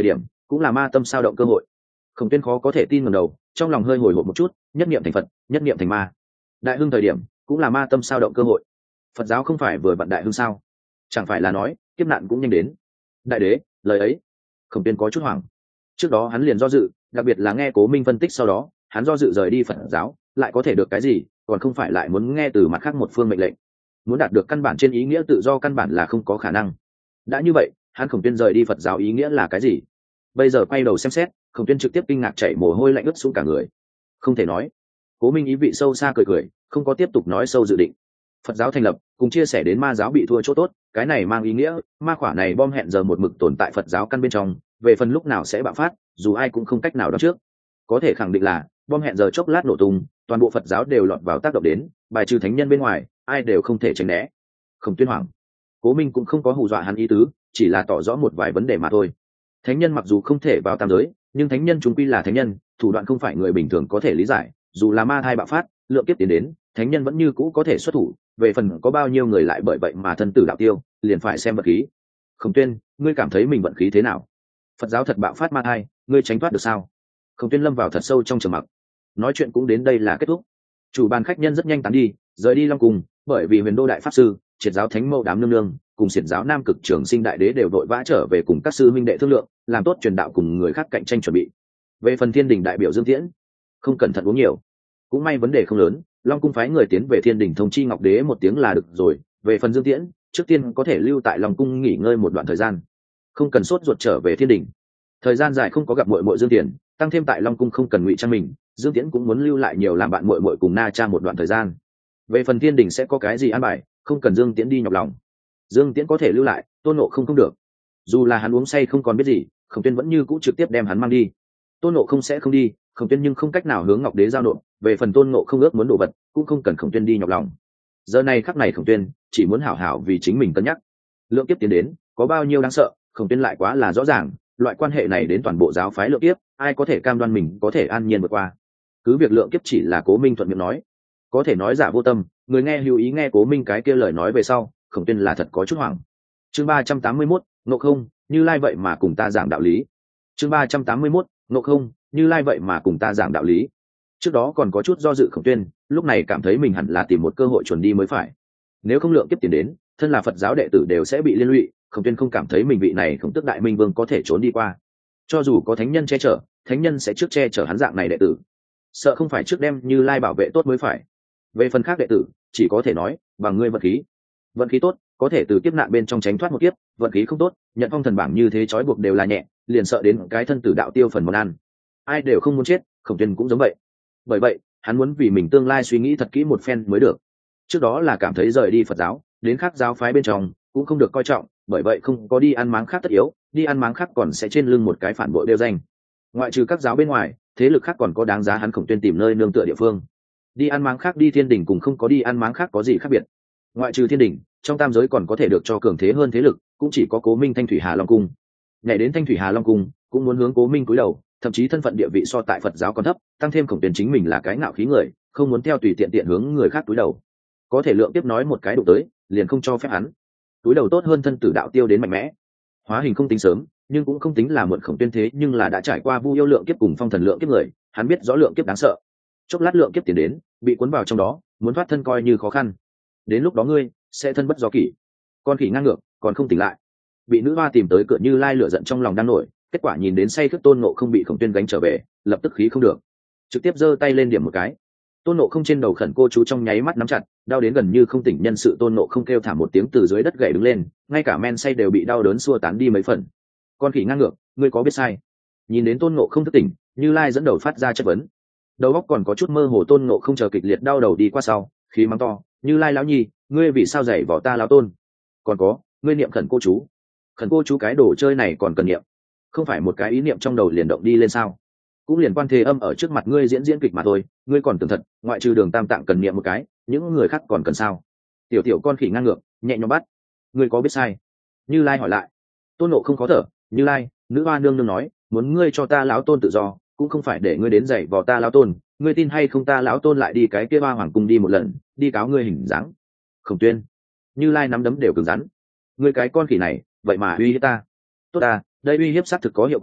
cũng là ma tâm sao động cơ hội. Khổng Tuyên khó có thể tin ngẩng đầu, trong lòng hơi hồi hộp một chút, nhất niệm thành Phật, nhất niệm thành ma. Đại hưng thời điểm cũng là ma tâm sao động cơ hội. Phật giáo không phải vừa vặn đại hưng sao? Chẳng phải là nói kiếp nạn cũng nhanh đến? Đại đế, lời ấy. Khổng Tuyên có chút hoảng. Trước đó hắn liền do dự, đặc biệt là nghe Cố Minh phân tích sau đó, hắn do dự rời đi Phật giáo, lại có thể được cái gì, còn không phải lại muốn nghe từ mặt khác một phương mệnh lệnh. Muốn đạt được căn bản trên ý nghĩa tự do căn bản là không có khả năng. Đã như vậy, hắn Khổng Tuyên rời đi Phật giáo ý nghĩa là cái gì? Bây giờ quay đầu xem xét, Khổng Tuyên trực tiếp kinh ngạc chảy mồ hôi lạnh ướt xuống cả người. Không thể nói. Cố Minh ý vị sâu xa cười cười, không có tiếp tục nói sâu dự định. Phật giáo thành lập, cùng chia sẻ đến ma giáo bị thua chỗ tốt, cái này mang ý nghĩa ma khỏa này bom hẹn giờ một mực tồn tại Phật giáo căn bên trong, về phần lúc nào sẽ bạo phát, dù ai cũng không cách nào đoán trước. Có thể khẳng định là bom hẹn giờ chốc lát nổ tung, toàn bộ Phật giáo đều lọt vào tác động đến, bài trừ thánh nhân bên ngoài, ai đều không thể tránh né. Không Tuyên hoảng. Cố Minh cũng không có hù dọa hắn ý tứ, chỉ là tỏ rõ một vài vấn đề mà thôi. Thánh nhân mặc dù không thể vào tam giới, nhưng thánh nhân chúng quy là thánh nhân, thủ đoạn không phải người bình thường có thể lý giải, dù là ma thai bạo phát, lượng kiếp tiến đến, thánh nhân vẫn như cũ có thể xuất thủ, về phần có bao nhiêu người lại bởi vậy mà thân tử đạo tiêu, liền phải xem vận khí. Khổng Tuyên, ngươi cảm thấy mình vận khí thế nào? Phật giáo thật bạo phát ma thai, ngươi tránh thoát được sao? Khổng Tuyên lâm vào thật sâu trong trầm mặc. Nói chuyện cũng đến đây là kết thúc. Chủ bàn khách nhân rất nhanh tán đi, rời đi Long Cung, bởi vì Huyền Đô đại pháp sư, Triệt giáo thánh mẫu đám nương nương, cùng Xiển giáo Nam Cực Trường Sinh đại đế đều vội vã trở về cùng các sư minh đệ thương lượng, làm tốt truyền đạo cùng người khác cạnh tranh chuẩn bị. Về phần Thiên Đình đại biểu Dương Tiễn, không cẩn thận uống nhiều, cũng may vấn đề không lớn, Long Cung phái người tiến về Thiên Đình thông chi Ngọc đế một tiếng là được rồi. Về phần Dương Tiễn, trước tiên có thể lưu tại Long Cung nghỉ ngơi một đoạn thời gian, không cần sốt ruột trở về Thiên Đình. Thời gian dài không có gặp muội muội Dương Tiễn, tăng thêm tại Long Cung không cần ngụy trang mình, Dương Tiễn cũng muốn lưu lại nhiều làm bạn muội muội cùng Na Cha một đoạn thời gian. Về phần Thiên Đình sẽ có cái gì an bài, không cần Dương Tiễn đi nhọc lòng. Dương Tiễn có thể lưu lại, Tôn Ngộ không không được. Dù là hắn uống say không còn biết gì, Khổng Tuyên vẫn như cũ trực tiếp đem hắn mang đi. Tôn Ngộ không sẽ không đi, Khổng Tuyên nhưng không cách nào hướng Ngọc đế giao nộp. Về phần Tôn Ngộ không ước muốn đồ vật, cũng không cần Khổng Tuyên đi nhọc lòng. Giờ này khắc này Khổng Tuyên chỉ muốn hảo hảo vì chính mình cân nhắc. Lượng kiếp tiến đến, có bao nhiêu đáng sợ, Khổng Tuyên lại quá là rõ ràng. Loại quan hệ này đến toàn bộ giáo phái lượng kiếp, ai có thể cam đoan mình có thể an nhiên vượt qua? Cứ việc lượng kiếp chỉ là Cố Minh thuận miệng nói, có thể nói giả vô tâm, người nghe lưu ý nghe Cố Minh cái kia lời nói về sau, Khổng Tuyên là thật có chút hoảng. Chương ba trăm tám mươi mốt, Ngộ không, Như Lai vậy mà cùng ta giảng đạo lý. Chương ba trăm tám mươi mốt, Ngộ không, Như Lai vậy mà cùng ta giảng đạo lý. Trước đó còn có chút do dự Khổng Tuyên, lúc này cảm thấy mình hẳn là tìm một cơ hội chuẩn đi mới phải. Nếu không lượng kiếp tiền đến, thân là Phật giáo đệ tử đều sẽ bị liên lụy, Khổng Tuyên không cảm thấy mình vị này Khổng Tước Đại Minh Vương có thể trốn đi qua. Cho dù có thánh nhân che chở, thánh nhân sẽ trước che chở hắn dạng này đệ tử, sợ không phải trước đem Như Lai bảo vệ tốt mới phải. Về phần khác đệ tử, chỉ có thể nói bằng ngươi vận khí. Vận khí tốt, có thể từ kiếp nạn bên trong tránh thoát một kiếp, vận khí không tốt, nhận phong thần bảng như thế trói buộc đều là nhẹ, liền sợ đến cái thân tử đạo tiêu phần món ăn. Ai đều không muốn chết, Khổng Tuyên cũng giống vậy. Bởi vậy, hắn muốn vì mình tương lai suy nghĩ thật kỹ một phen mới được. Trước đó là cảm thấy rời đi Phật giáo, đến khác giáo phái bên trong cũng không được coi trọng, bởi vậy không có đi ăn máng khác tất yếu, đi ăn máng khác còn sẽ trên lưng một cái phản bội đeo danh. Ngoại trừ các giáo bên ngoài, thế lực khác còn có đáng giá hắn Khổng Tuyên tìm nơi nương tựa địa phương. Đi ăn máng khác đi Thiên Đình cùng không có đi ăn máng khác có gì khác biệt? Ngoại trừ Thiên Đình, trong tam giới còn có thể được cho cường thế hơn thế lực, cũng chỉ có Cố Minh Thanh Thủy Hà Long Cung. Nhảy đến Thanh Thủy Hà Long Cung, cũng muốn hướng Cố Minh cúi đầu, thậm chí thân phận địa vị so tại Phật giáo còn thấp, tăng thêm Khổng Tuyên chính mình là cái ngạo khí người, không muốn theo tùy tiện tiện hướng người khác cúi đầu. Có thể lượng tiếp nói một cái đụng tới, liền không cho phép hắn cúi đầu tốt hơn thân tử đạo tiêu đến mạnh mẽ. Hóa hình không tính sớm, nhưng cũng không tính là muộn Khổng Tuyên thế nhưng là đã trải qua vu yêu lượng kiếp cùng phong thần lượng kiếp người, hắn biết rõ lượng kiếp đáng sợ. Chốc lát lượng kiếp tiến đến, bị cuốn vào trong đó, muốn thoát thân coi như khó khăn. Đến lúc đó ngươi sẽ thân bất do kỷ. Con khỉ ngang ngược, còn không tỉnh lại. Bị nữ hoa tìm tới cửa Như Lai lửa giận trong lòng đang nổi, kết quả nhìn đến say khướt Tôn Ngộ không bị Khổng Tuyên gánh trở về, lập tức khí không được, trực tiếp giơ tay lên điểm một cái. Tôn Ngộ không trên đầu khẩn cô chú trong nháy mắt nắm chặt, đau đến gần như không tỉnh nhân sự. Tôn Ngộ không kêu thảm một tiếng từ dưới đất gậy đứng lên, ngay cả men say đều bị đau đớn xua tán đi mấy phần. Con khỉ ngang ngược, ngươi có biết sai? Nhìn đến Tôn Ngộ không thức tỉnh, Như Lai dẫn đầu phát ra chất vấn. Đầu óc còn có chút mơ hồ Tôn Ngộ không chờ kịch liệt đau đầu đi qua sau, khí mắng to, Như Lai lão nhi, ngươi vì sao dạy vỏ ta lão Tôn? Còn có, ngươi niệm khẩn cô chú. Khẩn cô chú cái đồ chơi này còn cần niệm? Không phải một cái ý niệm trong đầu liền động đi lên sao? Cũng liền quan thế âm ở trước mặt ngươi diễn diễn kịch mà thôi, ngươi còn tưởng thật, ngoại trừ Đường Tam Tạng cần niệm một cái, những người khác còn cần sao? Tiểu tiểu con khỉ ngang ngược, nhẹ nhõm bắt. Ngươi có biết sai? Như Lai hỏi lại. Tôn Ngộ không khó thở, Như Lai, nữ hoa nương nương nói, muốn ngươi cho ta lão Tôn tự do, cũng không phải để ngươi đến dạy vò ta lão Tôn, ngươi tin hay không ta lão Tôn lại đi cái kia Ba Hoàng cung đi một lần, đi cáo ngươi hình dáng. Khổng Tuyên. Như Lai nắm đấm đều cứng rắn. Ngươi cái con khỉ này, vậy mà uy hiếp ta. Tốt ta, đây uy hiếp xác thực có hiệu quả,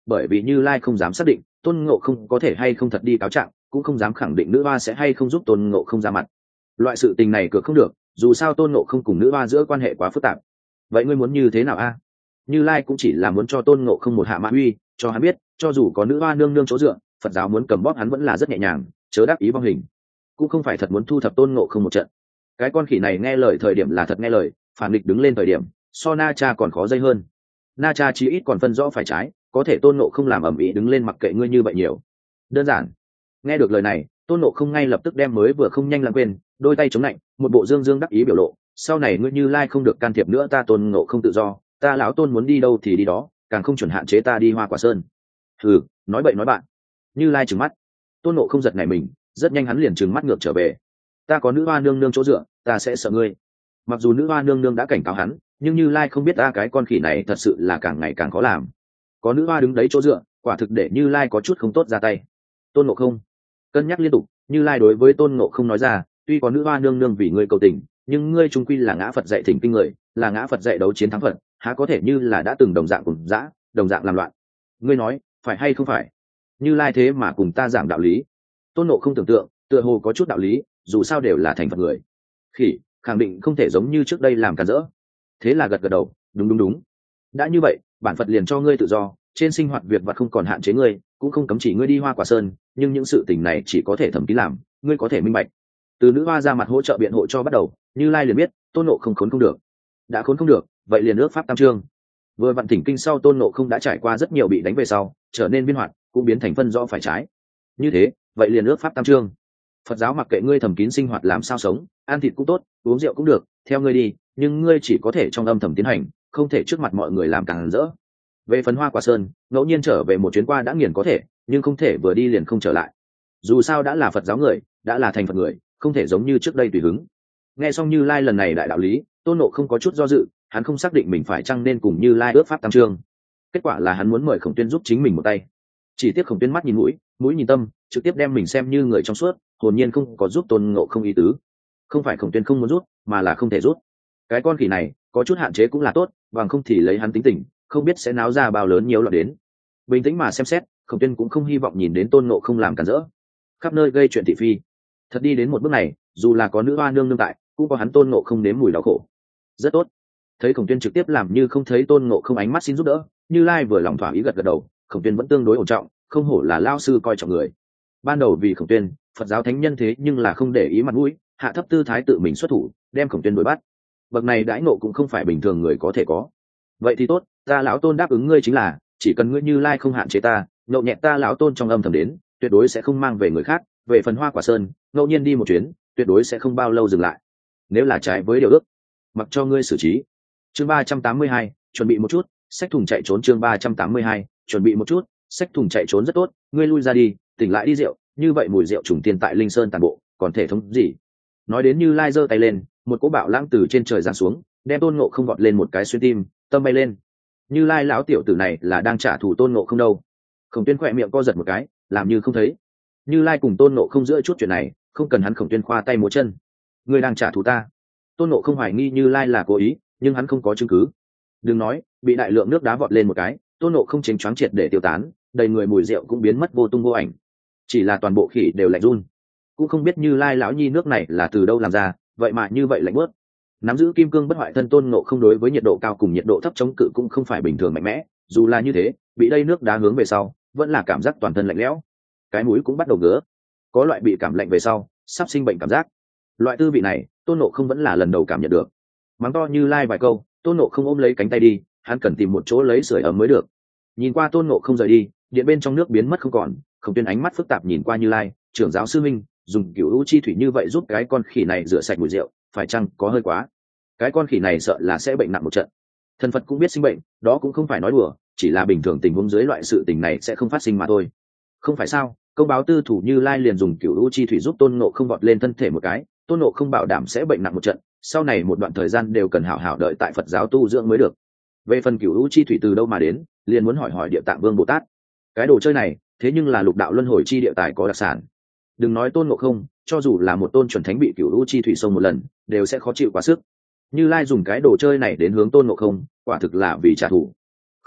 bởi vì Như Lai không dám xác định tôn ngộ không có thể hay không thật đi cáo trạng, cũng không dám khẳng định nữ hoa sẽ hay không giúp tôn ngộ không ra mặt. Loại sự tình này cược không được, dù sao tôn ngộ không cùng nữ hoa giữa quan hệ quá phức tạp. Vậy ngươi muốn như thế nào a? Như Lai cũng chỉ là muốn cho tôn ngộ không một hạ mã uy, cho hắn biết cho dù có nữ hoa nương nương chỗ dựa, Phật giáo muốn cầm bóp hắn vẫn là rất nhẹ nhàng, chớ đáp ý vong hình. Cũng không phải thật muốn thu thập tôn ngộ không một trận. Cái con khỉ này nghe lời thời điểm là thật nghe lời, phản nghịch đứng lên thời điểm so Na Cha còn khó dây hơn. Na Cha chí ít còn phân rõ phải trái, có thể tôn ngộ không làm ầm ĩ đứng lên mặc kệ ngươi như vậy nhiều. Đơn giản. Nghe được lời này, tôn ngộ không ngay lập tức đem mới vừa không nhanh lãng quên, đôi tay chống lạnh, một bộ dương dương đắc ý biểu lộ, sau này ngươi Như Lai không được can thiệp nữa, ta tôn ngộ không tự do, ta lão tôn muốn đi đâu thì đi đó, càng không chuẩn hạn chế ta đi Hoa Quả Sơn. Hừ, nói bậy nói bạn. Như Lai trừng mắt. Tôn ngộ không giật nảy mình, rất nhanh hắn liền trừng mắt ngược trở về. Ta có nữ hoa nương nương chỗ dựa, ta sẽ sợ ngươi. Mặc dù nữ hoa nương nương đã cảnh cáo hắn, nhưng Như Lai không biết ta cái con khỉ này thật sự là càng ngày càng khó làm. Có nữ hoa đứng đấy chỗ dựa, quả thực để Như Lai có chút không tốt ra tay. Tôn ngộ không cân nhắc liên tục, Như Lai đối với tôn ngộ không nói ra, tuy có nữ hoa nương nương vì ngươi cầu tình, nhưng ngươi trung quy là ngã Phật dạy thỉnh kinh người, là ngã Phật dạy đấu chiến thắng Phật, há có thể như là đã từng đồng dạng cùng dã, đồng dạng làm loạn. Ngươi nói phải hay không phải? Như Lai thế mà cùng ta giảng đạo lý. Tôn ngộ không tưởng tượng, tựa hồ có chút đạo lý, dù sao đều là thành Phật người. Khỉ, khẳng định không thể giống như trước đây làm cản rỡ. Thế là gật gật đầu, đúng đúng đúng. Đã như vậy, bản Phật liền cho ngươi tự do, trên sinh hoạt việc vặt không còn hạn chế ngươi, cũng không cấm chỉ ngươi đi Hoa Quả Sơn, nhưng những sự tình này chỉ có thể thẩm ký làm, ngươi có thể minh bạch. Từ nữ hoa ra mặt hỗ trợ biện hộ cho bắt đầu, Như Lai liền biết tôn ngộ không khốn không được. Đã khốn không được, vậy liền ước pháp tam chương. Vừa vặn thỉnh kinh sau tôn ngộ không đã trải qua rất nhiều bị đánh về sau, trở nên viên hoạt, cũng biến thành phân rõ phải trái. Như thế, vậy liền ước pháp tam chương. Phật giáo mặc kệ ngươi thầm kín sinh hoạt làm sao sống, ăn thịt cũng tốt, uống rượu cũng được, theo ngươi đi, nhưng ngươi chỉ có thể trong âm thầm tiến hành, không thể trước mặt mọi người làm càng rỡ. Về phần Hoa Quả Sơn, ngẫu nhiên trở về một chuyến qua đã nghiền có thể, nhưng không thể vừa đi liền không trở lại. Dù sao đã là Phật giáo người, đã là thành Phật người, không thể giống như trước đây tùy hứng. Nghe xong Như Lai lần này đại đạo lý, tôn ngộ không có chút do dự, hắn không xác định mình phải chăng nên cùng Như Lai ước pháp tam chương. Kết quả là hắn muốn mời Khổng Tuyên giúp chính mình một tay. Chỉ tiếc Khổng Tuyên mắt nhìn mũi, mũi nhìn tâm, trực tiếp đem mình xem như người trong suốt, hồn nhiên không có giúp tôn ngộ không ý tứ. Không phải Khổng Tuyên không muốn giúp, mà là không thể giúp. Cái con khỉ này có chút hạn chế cũng là tốt, bằng không thì lấy hắn tính tình, không biết sẽ náo ra bao lớn nhiều loạn đến. Bình tĩnh mà xem xét, Khổng Tuyên cũng không hy vọng nhìn đến tôn ngộ không làm cản rỡ, khắp nơi gây chuyện thị phi. Thật đi đến một bước này, dù là có nữ hoa nương nương tại, cũng có hắn tôn ngộ không nếm mùi đau khổ. Rất tốt. Thấy Khổng Tuyên trực tiếp làm như không thấy tôn ngộ không ánh mắt xin giúp đỡ, Như Lai vừa lòng thỏa ý gật gật đầu. Khổng Tuyên vẫn tương đối ổn trọng, không hổ là lao sư coi trọng người. Ban đầu vì Khổng Tuyên, Phật giáo thánh nhân thế nhưng là không để ý mặt mũi, hạ thấp tư thái tự mình xuất thủ, đem Khổng Tuyên đuổi bắt. Bậc này đãi ngộ cũng không phải bình thường người có thể có. Vậy thì tốt, ta lão tôn đáp ứng ngươi chính là, chỉ cần ngươi Như Lai không hạn chế ta, nhậu nhẹt ta lão tôn trong âm thầm đến, tuyệt đối sẽ không mang về người khác. Về phần Hoa Quả Sơn, ngẫu nhiên đi một chuyến, tuyệt đối sẽ không bao lâu dừng lại. Nếu là trái với điều ước, mặc cho ngươi xử trí. Chương ba trăm tám mươi hai, chuẩn bị một chút, xách thùng chạy trốn. Chương ba trăm tám mươi hai, chuẩn bị một chút, xách thùng chạy trốn. Rất tốt, ngươi lui ra đi, tỉnh lại đi rượu, như vậy mùi rượu trùng tiên tại Linh Sơn tàn bộ, còn thể thống gì? Nói đến Như Lai giơ tay lên, một cỗ bạo lãng từ trên trời giáng xuống, đem tôn ngộ không vọt lên một cái xuyên tim, tâm bay lên. Như Lai lão tiểu tử này là đang trả thù tôn ngộ không đâu? Khổng Tuyên khỏe miệng co giật một cái, làm như không thấy. Như Lai cùng tôn ngộ không giữa chút chuyện này, không cần hắn Khổng Tuyên khoa tay múa chân. Ngươi đang trả thù ta? Tôn ngộ không hoài nghi Như Lai là cố ý, nhưng hắn không có chứng cứ. Đừng nói, bị đại lượng nước đá vọt lên một cái, tôn ngộ không chính choáng triệt để tiêu tán, đầy người mùi rượu cũng biến mất vô tung vô ảnh. Chỉ là toàn bộ khỉ đều lạnh run, cũng không biết Như Lai lão nhi nước này là từ đâu làm ra, vậy mà như vậy lạnh bớt. Nắm giữ kim cương bất hoại thân tôn ngộ không đối với nhiệt độ cao cùng nhiệt độ thấp chống cự cũng không phải bình thường mạnh mẽ, dù là như thế, bị đây nước đá hướng về sau, vẫn là cảm giác toàn thân lạnh lẽo, cái mũi cũng bắt đầu ngứa, có loại bị cảm lạnh về sau sắp sinh bệnh cảm giác. Loại tư vị này, tôn ngộ không vẫn là lần đầu cảm nhận được. Mắng to Như Lai vài câu, tôn ngộ không ôm lấy cánh tay đi, hắn cần tìm một chỗ lấy sưởi ấm mới được. Nhìn qua tôn ngộ không rời đi, điện bên trong nước biến mất không còn. Khổng Tuyên ánh mắt phức tạp nhìn qua Như Lai, trưởng giáo sư minh, dùng cửu u chi thủy như vậy giúp cái con khỉ này rửa sạch mùi rượu, phải chăng có hơi quá? Cái con khỉ này sợ là sẽ bệnh nặng một trận. Thần Phật cũng biết sinh bệnh, đó cũng không phải nói đùa, chỉ là bình thường tình huống dưới loại sự tình này sẽ không phát sinh mà thôi. Không phải sao? Công báo tư thủ Như Lai liền dùng cửu u chi thủy giúp tôn ngộ không vọt lên thân thể một cái, tôn ngộ không bảo đảm sẽ bệnh nặng một trận, sau này một đoạn thời gian đều cần hảo hảo đợi tại Phật giáo tu dưỡng mới được. Về phần cửu u chi thủy từ đâu mà đến, liền muốn hỏi hỏi Địa Tạng Vương Bồ Tát. Cái đồ chơi này, thế nhưng là lục đạo luân hồi chi địa tài có đặc sản. Đừng nói tôn ngộ không, cho dù là một tôn chuẩn thánh bị cửu u chi thủy xông một lần, đều sẽ khó chịu quá sức. Như Lai dùng cái đồ chơi này đến hướng tôn ngộ không, quả thực là vì trả thù. Không ngại,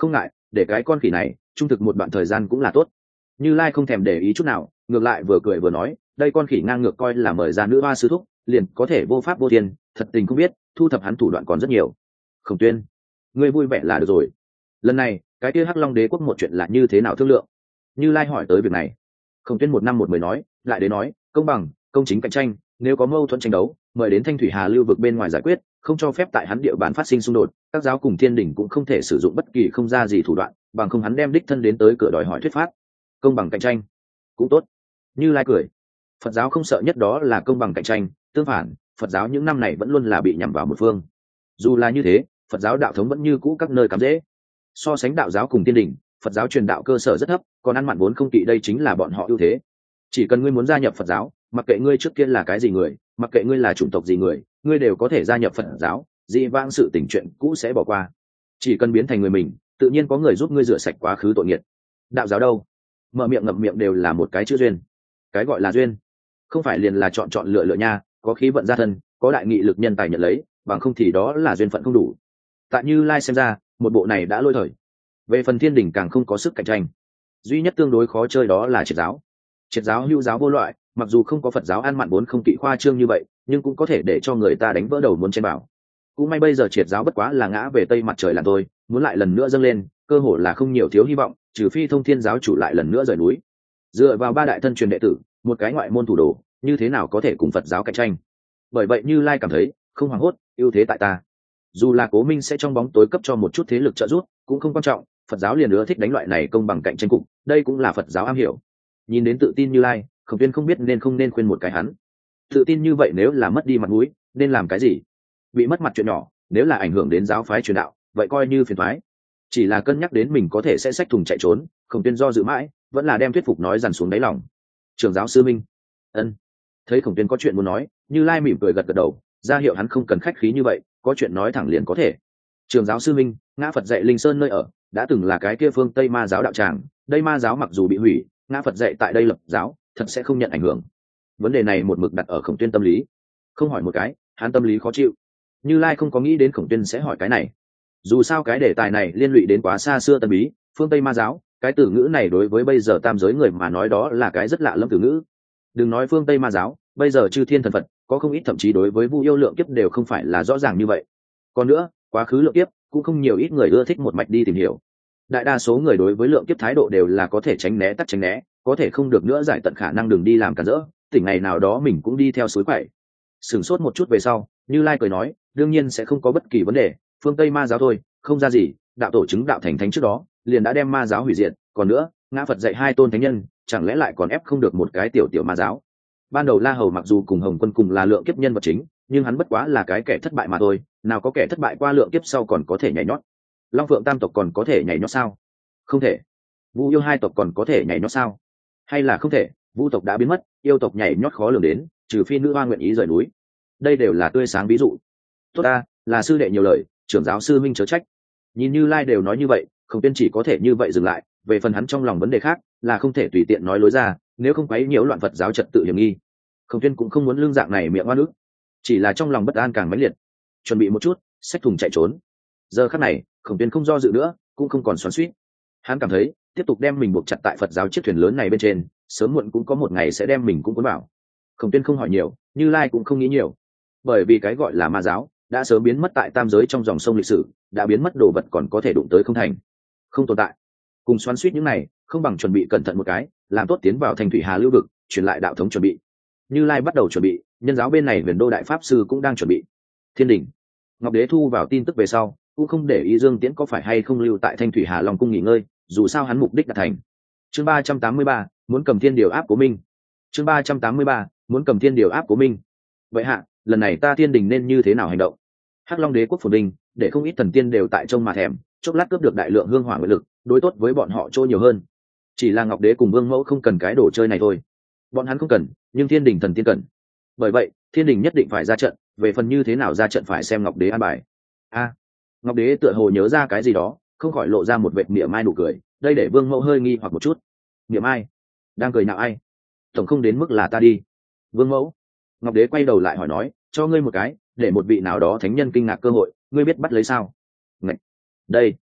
để cái con khỉ này trung thực một đoạn thời gian cũng là tốt. Như Lai không thèm để ý chút nào, ngược lại vừa cười vừa nói, đây con khỉ ngang ngược coi là mời ra nữ hoa sư thúc liền có thể vô pháp vô thiên, thật tình không biết thu thập hắn thủ đoạn còn rất nhiều. Khổng Tuyên, ngươi vui vẻ là được rồi. Lần này cái kia Hắc Long đế quốc một chuyện là như thế nào thương lượng? Như Lai hỏi tới việc này. Khổng Tuyên một năm một mười nói, lại đế nói, công bằng công chính cạnh tranh, nếu có mâu thuẫn tranh đấu mời đến Thanh Thủy Hà lưu vực bên ngoài giải quyết, không cho phép tại hắn địa bàn phát sinh xung đột, các giáo cùng thiên đình cũng không thể sử dụng bất kỳ không ra gì thủ đoạn, bằng không hắn đem đích thân đến tới cửa đòi hỏi thuyết pháp. Công bằng cạnh tranh cũng tốt. Như Lai cười. Phật giáo không sợ nhất đó là công bằng cạnh tranh, tương phản Phật giáo những năm này vẫn luôn là bị nhằm vào một phương. Dù là như thế, Phật giáo đạo thống vẫn như cũ các nơi cắm rễ. So sánh đạo giáo cùng thiên đình, Phật giáo truyền đạo cơ sở rất thấp, còn ăn mặn vốn không kỵ, đây chính là bọn họ ưu thế. Chỉ cần ngươi muốn gia nhập Phật giáo, mặc kệ ngươi trước kia là cái gì người, mặc kệ ngươi là chủng tộc gì người, ngươi đều có thể gia nhập Phật giáo, dị vãng sự tình chuyện cũ sẽ bỏ qua. Chỉ cần biến thành người mình, tự nhiên có người giúp ngươi rửa sạch quá khứ tội nghiệp. Đạo giáo đâu? Mở miệng ngậm miệng đều là một cái chữ duyên. Cái gọi là duyên, không phải liền là chọn chọn lựa lựa nha, có khí vận gia thân, có đại nghị lực nhân tài nhận lấy, bằng không thì đó là duyên phận không đủ. Tại Như Lai xem ra, một bộ này đã lôi thời. Về phần thiên đình càng không có sức cạnh tranh, duy nhất tương đối khó chơi đó là triệt giáo. Triệt giáo hữu giáo vô loại, mặc dù không có Phật giáo ăn mặn vốn không kỵ khoa trương như vậy, nhưng cũng có thể để cho người ta đánh vỡ đầu muốn chen bảo. Cũng may bây giờ triệt giáo bất quá là ngã về tây mặt trời là thôi, muốn lại lần nữa dâng lên, cơ hội là không nhiều thiếu hy vọng, trừ phi Thông Thiên giáo chủ lại lần nữa rời núi. Dựa vào ba đại thân truyền đệ tử, một cái ngoại môn thủ đồ, như thế nào có thể cùng Phật giáo cạnh tranh? Bởi vậy Như Lai cảm thấy không hoảng hốt, ưu thế tại ta. Dù là Cố Minh sẽ trong bóng tối cấp cho một chút thế lực trợ giúp, cũng không quan trọng, Phật giáo liền ưa thích đánh loại này công bằng cạnh tranh cục, đây cũng là Phật giáo am hiểu. Nhìn đến tự tin Như Lai, Khổng Tuyên không biết nên không nên khuyên một cái hắn. Tự tin như vậy nếu là mất đi mặt mũi, nên làm cái gì? Bị mất mặt chuyện nhỏ, nếu là ảnh hưởng đến giáo phái truyền đạo, vậy coi như phiền toái. Chỉ là cân nhắc đến mình có thể sẽ xách thùng chạy trốn, Khổng Tuyên do dự mãi, vẫn là đem thuyết phục nói dằn xuống đáy lòng. Trưởng giáo sư Minh, ân. Thấy Khổng Tuyên có chuyện muốn nói, Như Lai mỉm cười gật gật đầu, ra hiệu hắn không cần khách khí như vậy, có chuyện nói thẳng liền có thể. Trưởng giáo sư Minh, ngã Phật dạy Linh Sơn nơi ở, đã từng là cái kia phương Tây Ma giáo đạo tràng, đây Ma giáo mặc dù bị hủy, ngã Phật dạy tại đây lập giáo, thật sẽ không nhận ảnh hưởng. Vấn đề này một mực đặt ở Khổng Tuyên tâm lý, không hỏi một cái, hắn tâm lý khó chịu. Như Lai không có nghĩ đến Khổng Tuyên sẽ hỏi cái này. Dù sao cái đề tài này liên lụy đến quá xa xưa tân bí, phương Tây Ma giáo, cái từ ngữ này đối với bây giờ tam giới người mà nói đó là cái rất lạ lẫm từ ngữ. Đừng nói phương Tây Ma giáo, bây giờ chư thiên thần Phật, có không ít thậm chí đối với Vu yêu lượng kiếp đều không phải là rõ ràng như vậy. Còn nữa, quá khứ lượng kiếp cũng không nhiều ít người ưa thích một mạch đi tìm hiểu. Đại đa số người đối với lượng kiếp thái độ đều là có thể tránh né tắt tránh né, có thể không được nữa giải tận khả năng đường đi làm cản rỡ, tỉnh ngày nào đó mình cũng đi theo suối quậy. Sửng sốt một chút về sau, Như Lai cười nói, đương nhiên sẽ không có bất kỳ vấn đề, phương Tây Ma giáo thôi, không ra gì, đạo tổ chứng đạo thành thánh trước đó, liền đã đem Ma giáo hủy diệt, còn nữa, ngã Phật dạy hai tôn thánh nhân, chẳng lẽ lại còn ép không được một cái tiểu tiểu Ma giáo? Ban đầu La Hầu mặc dù cùng Hồng Quân cùng là lượng kiếp nhân vật chính, nhưng hắn bất quá là cái kẻ thất bại mà thôi, nào có kẻ thất bại qua lượng kiếp sau còn có thể nhảy nhót. Long Phượng tam tộc còn có thể nhảy nhót sao? Không thể. Vu yêu hai tộc còn có thể nhảy nhót sao? Hay là không thể, Vu tộc đã biến mất, yêu tộc nhảy nhót khó lường đến, trừ phi nữ hoa nguyện ý rời núi. Đây đều là tươi sáng ví dụ. Tốt ta, là sư đệ nhiều lời, trưởng giáo sư Minh chớ trách. Nhìn Như Lai đều nói như vậy, Khổng Tuyên chỉ có thể như vậy dừng lại, về phần hắn trong lòng vấn đề khác, là không thể tùy tiện nói lối ra, nếu không quấy nhiễu loạn Phật giáo trật tự hiểm nghi. Khổng Tuyên cũng không muốn lương dạng này miệng oan ức, chỉ là trong lòng bất an càng mãnh liệt. Chuẩn bị một chút, xách thùng chạy trốn. Giờ khắc này, Khổng Tuyên không do dự nữa, cũng không còn xoắn xuýt. Hắn cảm thấy, tiếp tục đem mình buộc chặt tại Phật giáo chiếc thuyền lớn này bên trên, sớm muộn cũng có một ngày sẽ đem mình cũng cuốn vào. Khổng Tuyên không hỏi nhiều, Như Lai cũng không nghĩ nhiều, bởi vì cái gọi là Ma giáo đã sớm biến mất tại tam giới trong dòng sông lịch sử, đã biến mất đồ vật còn có thể đụng tới không thành, không tồn tại. Cùng xoắn xuýt những này, không bằng chuẩn bị cẩn thận một cái, làm tốt tiến vào Thanh Thủy Hà lưu vực, truyền lại đạo thống chuẩn bị. Như Lai bắt đầu chuẩn bị, nhân giáo bên này Huyền Đô đại pháp sư cũng đang chuẩn bị. Thiên đình, Ngọc Đế thu vào tin tức về sau, cũng không để ý Dương Tiễn có phải hay không lưu tại Thanh Thủy Hà Long cung nghỉ ngơi, dù sao hắn mục đích đạt thành. Chương ba trăm tám mươi ba, muốn cầm thiên điều áp Cố Minh. Chương ba trăm tám mươi ba, muốn cầm thiên điều áp Cố Minh. Vậy hạ, lần này ta Thiên đình nên như thế nào hành động? Hắc Long đế quốc phồn vinh, để không ít thần tiên đều tại trông mà thèm, chốc lát cướp được đại lượng hương hỏa nguyện lực, đối tốt với bọn họ trôi nhiều hơn. Chỉ là Ngọc Đế cùng Vương Mẫu không cần cái đồ chơi này thôi. Bọn hắn không cần, nhưng Thiên đình thần tiên cần. Bởi vậy, Thiên đình nhất định phải ra trận, về phần như thế nào ra trận phải xem Ngọc Đế an bài. A, Ngọc Đế tựa hồ nhớ ra cái gì đó, không khỏi lộ ra một vệt mỉa mai nụ cười, đây để Vương Mẫu hơi nghi hoặc một chút. Mỉa mai? Đang cười nhạo ai? Tổng không đến mức là ta đi. Vương Mẫu. Ngọc Đế quay đầu lại hỏi nói, cho ngươi một cái, để một vị nào đó thánh nhân kinh ngạc cơ hội, ngươi biết bắt lấy sao? Ngạch. Đây.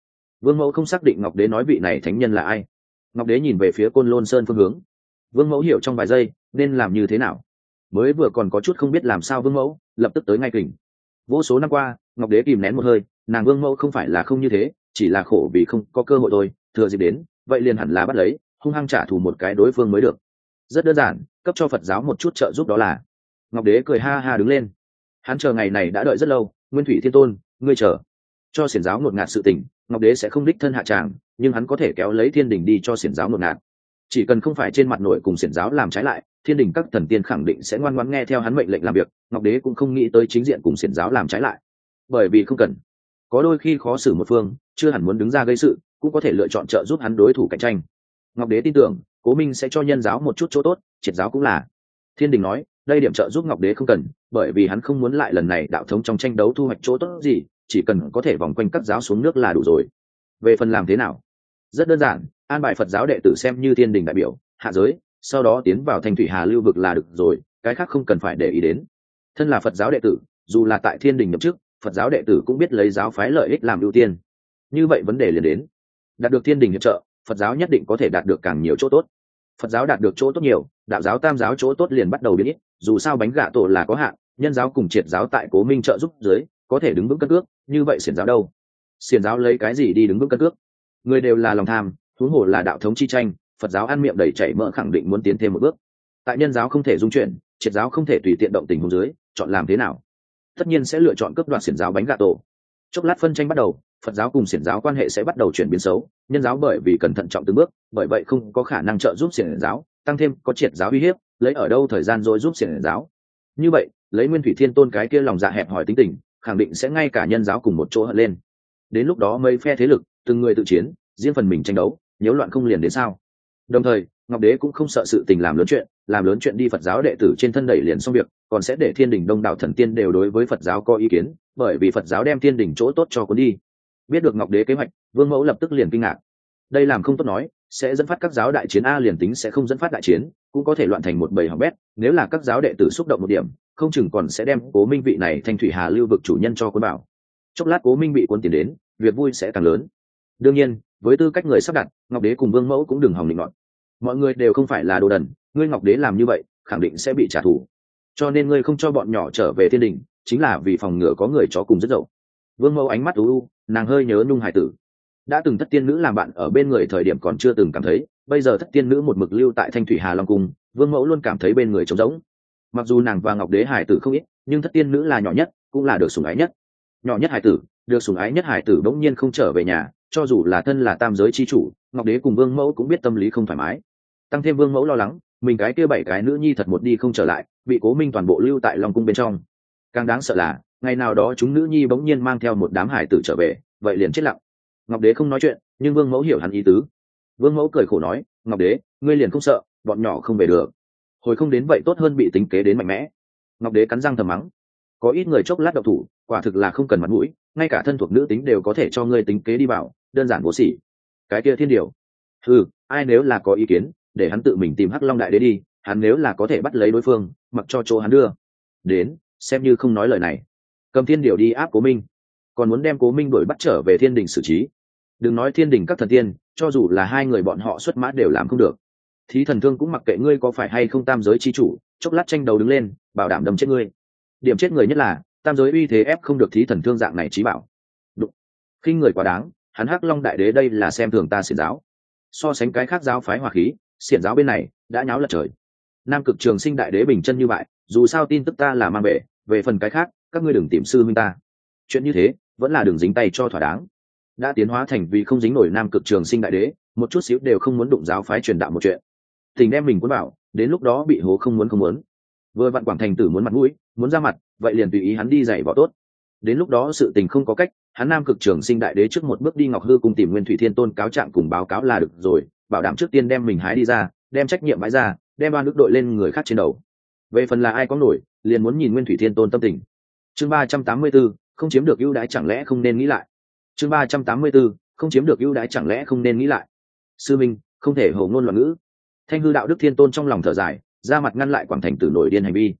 Vương Mẫu không xác định Ngọc Đế nói vị này thánh nhân là ai. Ngọc Đế nhìn về phía Côn Lôn Sơn phương hướng. Vương Mẫu hiểu trong vài giây nên làm như thế nào. Mới vừa còn có chút không biết làm sao Vương Mẫu lập tức tới ngay kình. Vô số năm qua Ngọc Đế kìm nén một hơi, nàng Vương Mẫu không phải là không như thế, chỉ là khổ vì không có cơ hội thôi. Thừa dịp đến vậy liền hẳn là bắt lấy, hung hăng trả thù một cái đối phương mới được. Rất đơn giản, cấp cho Phật giáo một chút trợ giúp đó là. Ngọc Đế cười ha ha đứng lên. Hắn chờ ngày này đã đợi rất lâu. Nguyên Thủy Thiên Tôn, ngươi chờ cho xiển giáo ngột ngạt sự tình, Ngọc Đế sẽ không đích thân hạ tràng, nhưng hắn có thể kéo lấy thiên đình đi cho xiển giáo ngột ngạt. Chỉ cần không phải trên mặt nội cùng xiển giáo làm trái lại, thiên đình các thần tiên khẳng định sẽ ngoan ngoãn nghe theo hắn mệnh lệnh làm việc. Ngọc Đế cũng không nghĩ tới chính diện cùng xiển giáo làm trái lại, bởi vì không cần. Có đôi khi khó xử một phương chưa hẳn muốn đứng ra gây sự, cũng có thể lựa chọn trợ giúp hắn đối thủ cạnh tranh. Ngọc Đế tin tưởng Cố Minh sẽ cho nhân giáo một chút chỗ tốt, triệt giáo cũng là. Thiên đình nói đây điểm trợ giúp Ngọc Đế không cần, bởi vì hắn không muốn lại lần này đạo thống trong tranh đấu thu hoạch chỗ tốt gì, chỉ cần có thể vòng quanh các giáo xuống nước là đủ rồi. Về phần làm thế nào, rất đơn giản, an bài Phật giáo đệ tử xem như thiên đình đại biểu hạ giới, sau đó tiến vào Thanh Thủy Hà lưu vực là được rồi, cái khác không cần phải để ý đến. Thân là Phật giáo đệ tử, dù là tại thiên đình nhậm chức, Phật giáo đệ tử cũng biết lấy giáo phái lợi ích làm ưu tiên. Như vậy vấn đề liền đến, đạt được thiên đình hiệp trợ, Phật giáo nhất định có thể đạt được càng nhiều chỗ tốt. Phật giáo đạt được chỗ tốt nhiều, đạo giáo tam giáo chỗ tốt liền bắt đầu biến ít, dù sao bánh gạ tổ là có hạn, nhân giáo cùng triệt giáo tại Cố Minh trợ giúp dưới có thể đứng vững cân cước, như vậy xiển giáo đâu? Xiển giáo lấy cái gì đi đứng vững cân cước? Người đều là lòng tham, huống hồ là đạo thống chi tranh, Phật giáo ăn miệng đầy chảy mỡ khẳng định muốn tiến thêm một bước. Tại nhân giáo không thể dung chuyển, triệt giáo không thể tùy tiện động tình huống dưới, chọn làm thế nào? Tất nhiên sẽ lựa chọn cướp đoạt xiển giáo bánh gạ tổ. Chốc lát phân tranh bắt đầu, Phật giáo cùng xiển giáo quan hệ sẽ bắt đầu chuyển biến xấu, nhân giáo bởi vì cẩn thận trọng từng bước, bởi vậy không có khả năng trợ giúp xiển giáo, tăng thêm có triệt giáo uy hiếp, lấy ở đâu thời gian rồi giúp xiển giáo. Như vậy, lấy Nguyên Thủy Thiên Tôn cái kia lòng dạ hẹp hòi tính tình, khẳng định sẽ ngay cả nhân giáo cùng một chỗ hận lên. Đến lúc đó mấy phe thế lực, từng người tự chiến, riêng phần mình tranh đấu, nhiễu loạn không liền đến sao? Đồng thời, Ngọc Đế cũng không sợ sự tình làm lớn chuyện, làm lớn chuyện đi Phật giáo đệ tử trên thân đẩy liền xong việc, còn sẽ để thiên đình đông đảo thần tiên đều đối với Phật giáo có ý kiến, bởi vì Phật giáo đem thiên đình chỗ tốt cho cuốn đi. Biết được Ngọc Đế kế hoạch, Vương Mẫu lập tức liền kinh ngạc. Đây làm không tốt nói, sẽ dẫn phát các giáo đại chiến a, liền tính sẽ không dẫn phát đại chiến, cũng có thể loạn thành một bầy hỏng bét, nếu là các giáo đệ tử xúc động một điểm, không chừng còn sẽ đem Cố Minh vị này Thanh Thủy Hà lưu vực chủ nhân cho cuốn bảo. Chốc lát Cố Minh bị cuốn tiền đến, việc vui sẽ càng lớn. Đương nhiên, với tư cách người sắp đặt, Ngọc Đế cùng Vương Mẫu cũng đừng hòng định nọt. Mọi người đều không phải là đồ đần, ngươi Ngọc Đế làm như vậy, khẳng định sẽ bị trả thù. Cho nên ngươi không cho bọn nhỏ trở về thiên đình, chính là vì phòng ngừa có người chó cùng rất dậu. Vương Mẫu ánh mắt u u, nàng hơi nhớ Nhung hải tử. Đã từng thất tiên nữ làm bạn ở bên người thời điểm còn chưa từng cảm thấy, bây giờ thất tiên nữ một mực lưu tại Thanh Thủy Hà Long cung, Vương Mẫu luôn cảm thấy bên người trống rỗng. Mặc dù nàng và Ngọc Đế hải tử không ít, nhưng thất tiên nữ là nhỏ nhất, cũng là được sủng ái nhất. Nhỏ nhất hải tử, được sủng ái nhất hải tử đống nhiên không trở về nhà, cho dù là thân là tam giới chi chủ, Ngọc Đế cùng Vương Mẫu cũng biết tâm lý không thoải mái. Tăng thêm Vương Mẫu lo lắng, mình cái kia bảy cái nữ nhi thật một đi không trở lại, bị Cố Minh toàn bộ lưu tại Long cung bên trong. Càng đáng sợ là, ngày nào đó chúng nữ nhi bỗng nhiên mang theo một đám hải tử trở về, vậy liền chết lặng. Ngọc Đế không nói chuyện, nhưng Vương Mẫu hiểu hắn ý tứ. Vương Mẫu cười khổ nói, Ngọc Đế, ngươi liền không sợ bọn nhỏ không về được? Hồi không đến vậy tốt hơn bị tính kế đến mạnh mẽ. Ngọc Đế cắn răng thầm mắng, có ít người chốc lát độc thủ, quả thực là không cần mặt mũi, ngay cả thân thuộc nữ tính đều có thể cho ngươi tính kế đi vào, đơn giản vô sỉ. Cái kia thiên điều, ừ, ai nếu là có ý kiến, để hắn tự mình tìm Hắc Long đại đế đi, hắn nếu là có thể bắt lấy đối phương, mặc cho chỗ hắn đưa đến, xem như không nói lời này. Cầm thiên điều đi áp Cố Minh, còn muốn đem Cố Minh đuổi bắt trở về thiên đình xử trí. Đừng nói thiên đình các thần tiên, cho dù là hai người bọn họ xuất mã đều làm không được. Thí Thần Thương cũng mặc kệ ngươi có phải hay không tam giới chi chủ, chốc lát tranh đầu đứng lên, bảo đảm đâm chết ngươi. Điểm chết người nhất là tam giới uy thế ép không được Thí Thần Thương dạng này trí bảo. Đụng, khinh người quá đáng, hắn Hắc Long đại đế đây là xem thường ta xiển giáo. So sánh cái khác giáo phái hòa khí, xiển giáo bên này đã nháo lật trời. Nam Cực Trường Sinh đại đế bình chân như vậy, dù sao tin tức ta là mang về, về phần cái khác, các ngươi đừng tìm sư minh ta. Chuyện như thế, vẫn là đừng dính tay cho thỏa đáng. Đã tiến hóa thành vì không dính nổi Nam Cực Trường Sinh đại đế, một chút xíu đều không muốn đụng giáo phái truyền đạo một chuyện. Tình đem mình cuốn bảo, đến lúc đó bị hố không muốn không muốn. Vừa vặn Quảng Thành tử muốn mặt mũi, muốn ra mặt, vậy liền tùy ý hắn đi dạy võ tốt. Đến lúc đó sự tình không có cách, hắn Nam Cực Trường Sinh đại đế trước một bước đi Ngọc Hư cùng tìm Nguyên Thủy Thiên Tôn cáo trạng cùng báo cáo là được rồi, bảo đảm trước tiên đem mình hái đi ra, đem trách nhiệm bãi ra, đem oan ức đội lên người khác trên đầu. Về phần là ai có nổi, liền muốn nhìn Nguyên Thủy Thiên Tôn tâm tình. Chương ba trăm tám mươi tư, không chiếm được ưu đãi chẳng lẽ không nên nghĩ lại. Chương ba trăm tám mươi tư, không chiếm được ưu đãi chẳng lẽ không nên nghĩ lại. Sư minh, không thể hồ ngôn loạn ngữ. Thanh hư đạo đức Thiên Tôn trong lòng thở dài, ra mặt ngăn lại Quảng Thành tử nổi điên hành vi.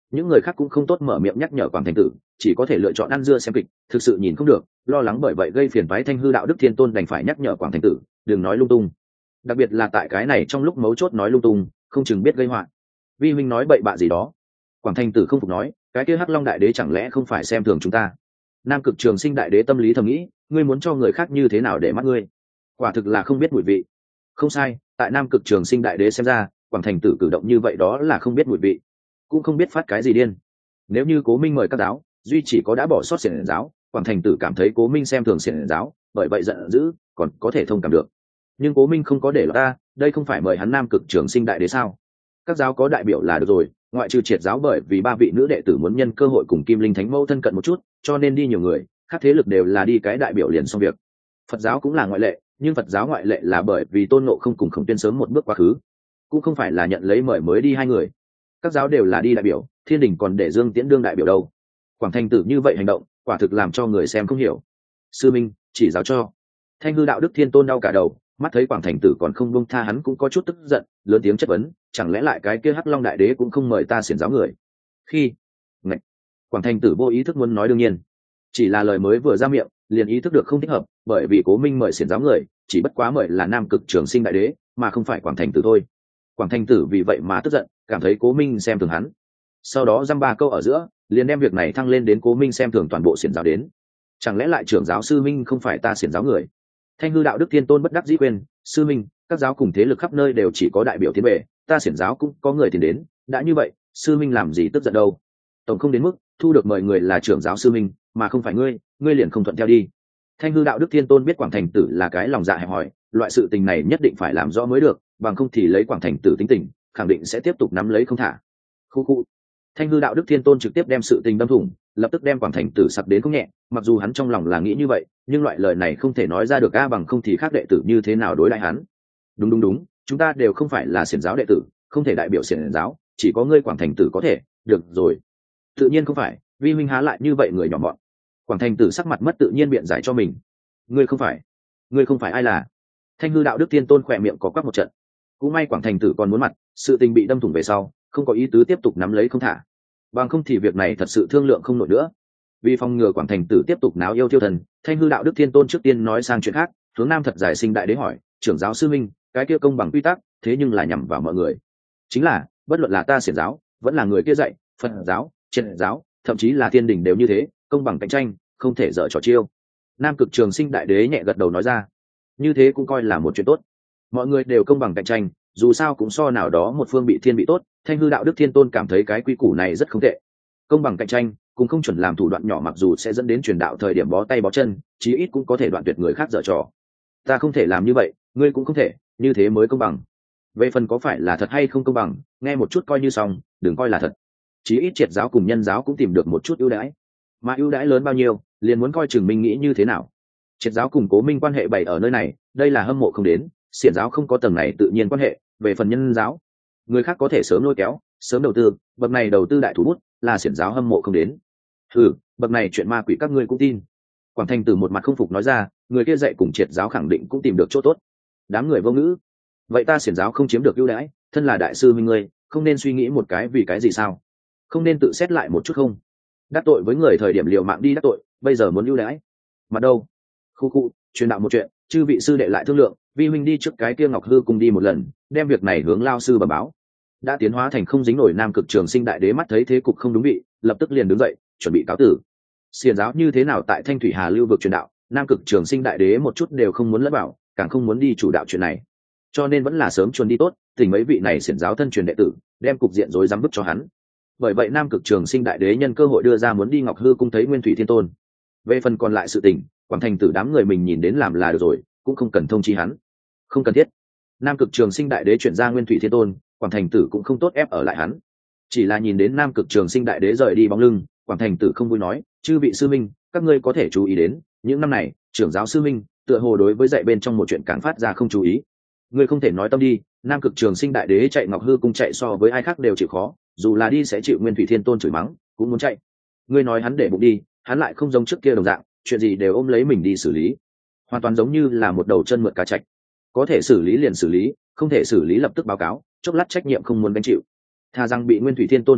những người khác cũng không tốt mở miệng nhắc nhở Quảng Thành Tử, chỉ có thể lựa chọn ăn dưa xem kịch, thực sự nhìn không được, lo lắng bởi vậy gây phiền toái Thanh Hư Đạo Đức Thiên Tôn đành phải nhắc nhở Quảng Thành Tử đừng nói lung tung, đặc biệt là tại cái này trong lúc mấu chốt nói lung tung không chừng biết gây họa. Vi huynh nói bậy bạ gì đó. Quảng Thành Tử không phục nói, cái kia Hắc Long Đại Đế chẳng lẽ không phải xem thường chúng ta? Nam Cực Trường Sinh Đại Đế tâm lý thầm nghĩ, ngươi muốn cho người khác như thế nào để mắt ngươi? Quả thực là không biết mùi vị. Không sai, tại Nam Cực Trường Sinh Đại Đế xem ra, Quảng Thành Tử cử động như vậy đó là không biết mùi vị, cũng không biết phát cái gì điên. Nếu như Cố Minh mời các giáo, duy chỉ có đã bỏ sót xiển giáo, Quảng Thành Tử cảm thấy Cố Minh xem thường xiển giáo, bởi vậy giận dữ, còn có thể thông cảm được. Nhưng Cố Minh không có để lọt ta, đây không phải mời hắn Nam Cực Trường Sinh Đại Đế sao? Các giáo có đại biểu là được rồi, ngoại trừ Triệt giáo bởi vì ba vị nữ đệ tử muốn nhân cơ hội cùng Kim Linh Thánh Mẫu thân cận một chút, cho nên đi nhiều người, các thế lực đều là đi cái đại biểu liền xong việc. Phật giáo cũng là ngoại lệ, nhưng Phật giáo ngoại lệ là bởi vì Tôn Ngộ không cùng Khổng Tuyên sớm một bước quá khứ, cũng không phải là nhận lấy mời mới đi hai người. Các giáo đều là đi đại biểu, Thiên Đình còn để Dương Tiễn đương đại biểu đâu. Quảng Thành Tử như vậy hành động, quả thực làm cho người xem không hiểu. Sư minh, chỉ giáo cho. Thanh Hư Đạo Đức Thiên Tôn đau cả đầu, mắt thấy Quảng Thành Tử còn không buông tha hắn cũng có chút tức giận, lớn tiếng chất vấn, chẳng lẽ lại cái kia Hắc Long Đại Đế cũng không mời ta xiển giáo người? Khi Ngạch. Quảng Thành Tử vô ý thức muốn nói đương nhiên, chỉ là lời mới vừa ra miệng, liền ý thức được không thích hợp, bởi vì Cố Minh mời xiển giáo người, chỉ bất quá mời là Nam Cực Trường Sinh Đại Đế, mà không phải Quảng Thành Tử thôi. Quảng Thành Tử vì vậy mà tức giận, cảm thấy Cố Minh xem thường hắn. Sau đó dăm ba câu ở giữa, liền đem việc này thăng lên đến Cố Minh xem thường toàn bộ xiển giáo đến. Chẳng lẽ lại trưởng giáo sư minh không phải ta xiển giáo người? Thanh Hư Đạo Đức Thiên Tôn bất đắc dĩ khuyên, sư minh, các giáo cùng thế lực khắp nơi đều chỉ có đại biểu tiến về, ta xiển giáo cũng có người tiền đến, đã như vậy, sư minh làm gì tức giận đâu? Tổng không đến mức thu được mời người là trưởng giáo sư minh, mà không phải ngươi, ngươi liền không thuận theo đi. Thanh Hư Đạo Đức Thiên Tôn biết Quảng Thành Tử là cái lòng dạ hẹp hòi, loại sự tình này nhất định phải làm rõ mới được, bằng không thì lấy Quảng Thành Tử tính tình, khẳng định sẽ tiếp tục nắm lấy không thả. Khu khu. Thanh Hư Đạo Đức Thiên Tôn trực tiếp đem sự tình đâm thủng, lập tức đem Quảng Thành Tử sặc đến không nhẹ, mặc dù hắn trong lòng là nghĩ như vậy, nhưng loại lời này không thể nói ra được a, bằng không thì khác đệ tử như thế nào đối đãi hắn. Đúng đúng đúng, chúng ta đều không phải là xiển giáo đệ tử, không thể đại biểu xiển giáo, chỉ có ngươi Quảng Thành Tử có thể, được rồi. Tự nhiên không phải, vi huynh há lại như vậy người nhỏ mọn. Quảng Thành Tử sắc mặt mất tự nhiên biện giải cho mình. Ngươi không phải, ngươi không phải ai là? Thanh Hư Đạo Đức Thiên Tôn khỏe miệng có quắc một trận. Cũng may Quảng Thành Tử còn muốn mặt, sự tình bị đâm thủng về sau, không có ý tứ tiếp tục nắm lấy không thả. Bằng không thì việc này thật sự thương lượng không nổi nữa. Vì phòng ngừa Quảng Thành Tử tiếp tục náo yêu thiêu thần, Thanh Hư Đạo Đức Thiên Tôn trước tiên nói sang chuyện khác, hướng Nam Thật Giải Sinh Đại Đế hỏi, trưởng giáo sư minh, cái kia công bằng quy tắc, thế nhưng là nhằm vào mọi người. Chính là, bất luận là ta xiển giáo, vẫn là người kia dạy, Phật giáo, Triệt giáo, thậm chí là Thiên Đình đều như thế, công bằng cạnh tranh, không thể dở trò chiêu. Nam Cực Trường Sinh Đại Đế nhẹ gật đầu nói ra, như thế cũng coi là một chuyện tốt. Mọi người đều công bằng cạnh tranh, dù sao cũng so nào đó một phương bị thiên bị tốt. Thanh Hư Đạo Đức Thiên Tôn cảm thấy cái quy củ này rất không tệ. Công bằng cạnh tranh cũng không chuẩn làm thủ đoạn nhỏ, mặc dù sẽ dẫn đến truyền đạo thời điểm bó tay bó chân, chí ít cũng có thể đoạn tuyệt người khác dở trò. Ta không thể làm như vậy, ngươi cũng không thể, như thế mới công bằng. Về phần có phải là thật hay không công bằng, nghe một chút coi như xong, đừng coi là thật. Chí ít Triệt giáo cùng Nhân giáo cũng tìm được một chút ưu đãi, mà ưu đãi lớn bao nhiêu, liền muốn coi chừng Minh nghĩ như thế nào. Triệt giáo cùng Cố Minh quan hệ bày ở nơi này, đây là hâm mộ không đến, xiển giáo không có tầng này tự nhiên quan hệ. Về phần Nhân giáo, người khác có thể sớm lôi kéo, sớm đầu tư, bậc này đầu tư đại thủ bút, là xiển giáo hâm mộ không đến. Ừ, bậc này chuyện ma quỷ các ngươi cũng tin. Quảng Thành Tử một mặt không phục nói ra, người kia dạy cùng Triệt giáo khẳng định cũng tìm được chỗ tốt. Đám người vô ngữ. Vậy ta xiển giáo không chiếm được ưu đãi, thân là đại sư huynh ngươi, không nên suy nghĩ một cái vì cái gì sao? Không nên tự xét lại một chút không? Đắc tội với người thời điểm liều mạng đi đắc tội, bây giờ muốn ưu đãi. Mà đâu? Khu khu, truyền đạo một chuyện, chư vị sư đệ lại thương lượng, vi huynh đi trước cái kia Ngọc Hư cùng đi một lần, đem việc này hướng lao sư bẩm báo. Đã tiến hóa thành không dính nổi Nam Cực Trường Sinh Đại Đế mắt thấy thế cục không đúng vị, lập tức liền đứng dậy, chuẩn bị cáo tử. Xiển giáo như thế nào tại Thanh Thủy Hà lưu vực truyền đạo, Nam Cực Trường Sinh Đại Đế một chút đều không muốn lẫn vào, càng không muốn đi chủ đạo chuyện này. Cho nên vẫn là sớm chuẩn đi tốt, tỉnh mấy vị này xiển giáo thân truyền đệ tử, đem cục diện rối rắm bức cho hắn. Bởi vậy Nam Cực Trường Sinh Đại Đế nhân cơ hội đưa ra muốn đi Ngọc Hư cung thấy Nguyên Thủy Thiên Tôn. Về phần còn lại sự tình, Quảng Thành Tử đám người mình nhìn đến làm là được rồi, cũng không cần thông chi hắn. Không cần thiết. Nam Cực Trường Sinh Đại Đế chuyển ra Nguyên Thủy Thiên Tôn, Quảng Thành Tử cũng không tốt ép ở lại hắn. Chỉ là nhìn đến Nam Cực Trường Sinh Đại Đế rời đi bóng lưng, Quảng Thành Tử không vui nói, chư vị sư minh, các ngươi có thể chú ý đến, những năm này, trưởng giáo sư minh, tựa hồ đối với dạy bên trong một chuyện càng phát ra không chú ý. Ngươi không thể nói tâm đi, Nam Cực Trường Sinh Đại Đế chạy Ngọc Hư cung chạy so với ai khác đều chịu khó, dù là đi sẽ chịu Nguyên Thủy Thiên Tôn chửi mắng, cũng muốn chạy. Ngươi nói hắn để bụng đi, hắn lại không giống trước kia đồng dạng, chuyện gì đều ôm lấy mình đi xử lý, hoàn toàn giống như là một đầu chân mượt cá chạch, có thể xử lý liền xử lý, không thể xử lý lập tức báo cáo, chốc lát trách nhiệm không muốn gánh chịu. Thà rằng bị Nguyên Thủy Thiên Tôn trách cứ,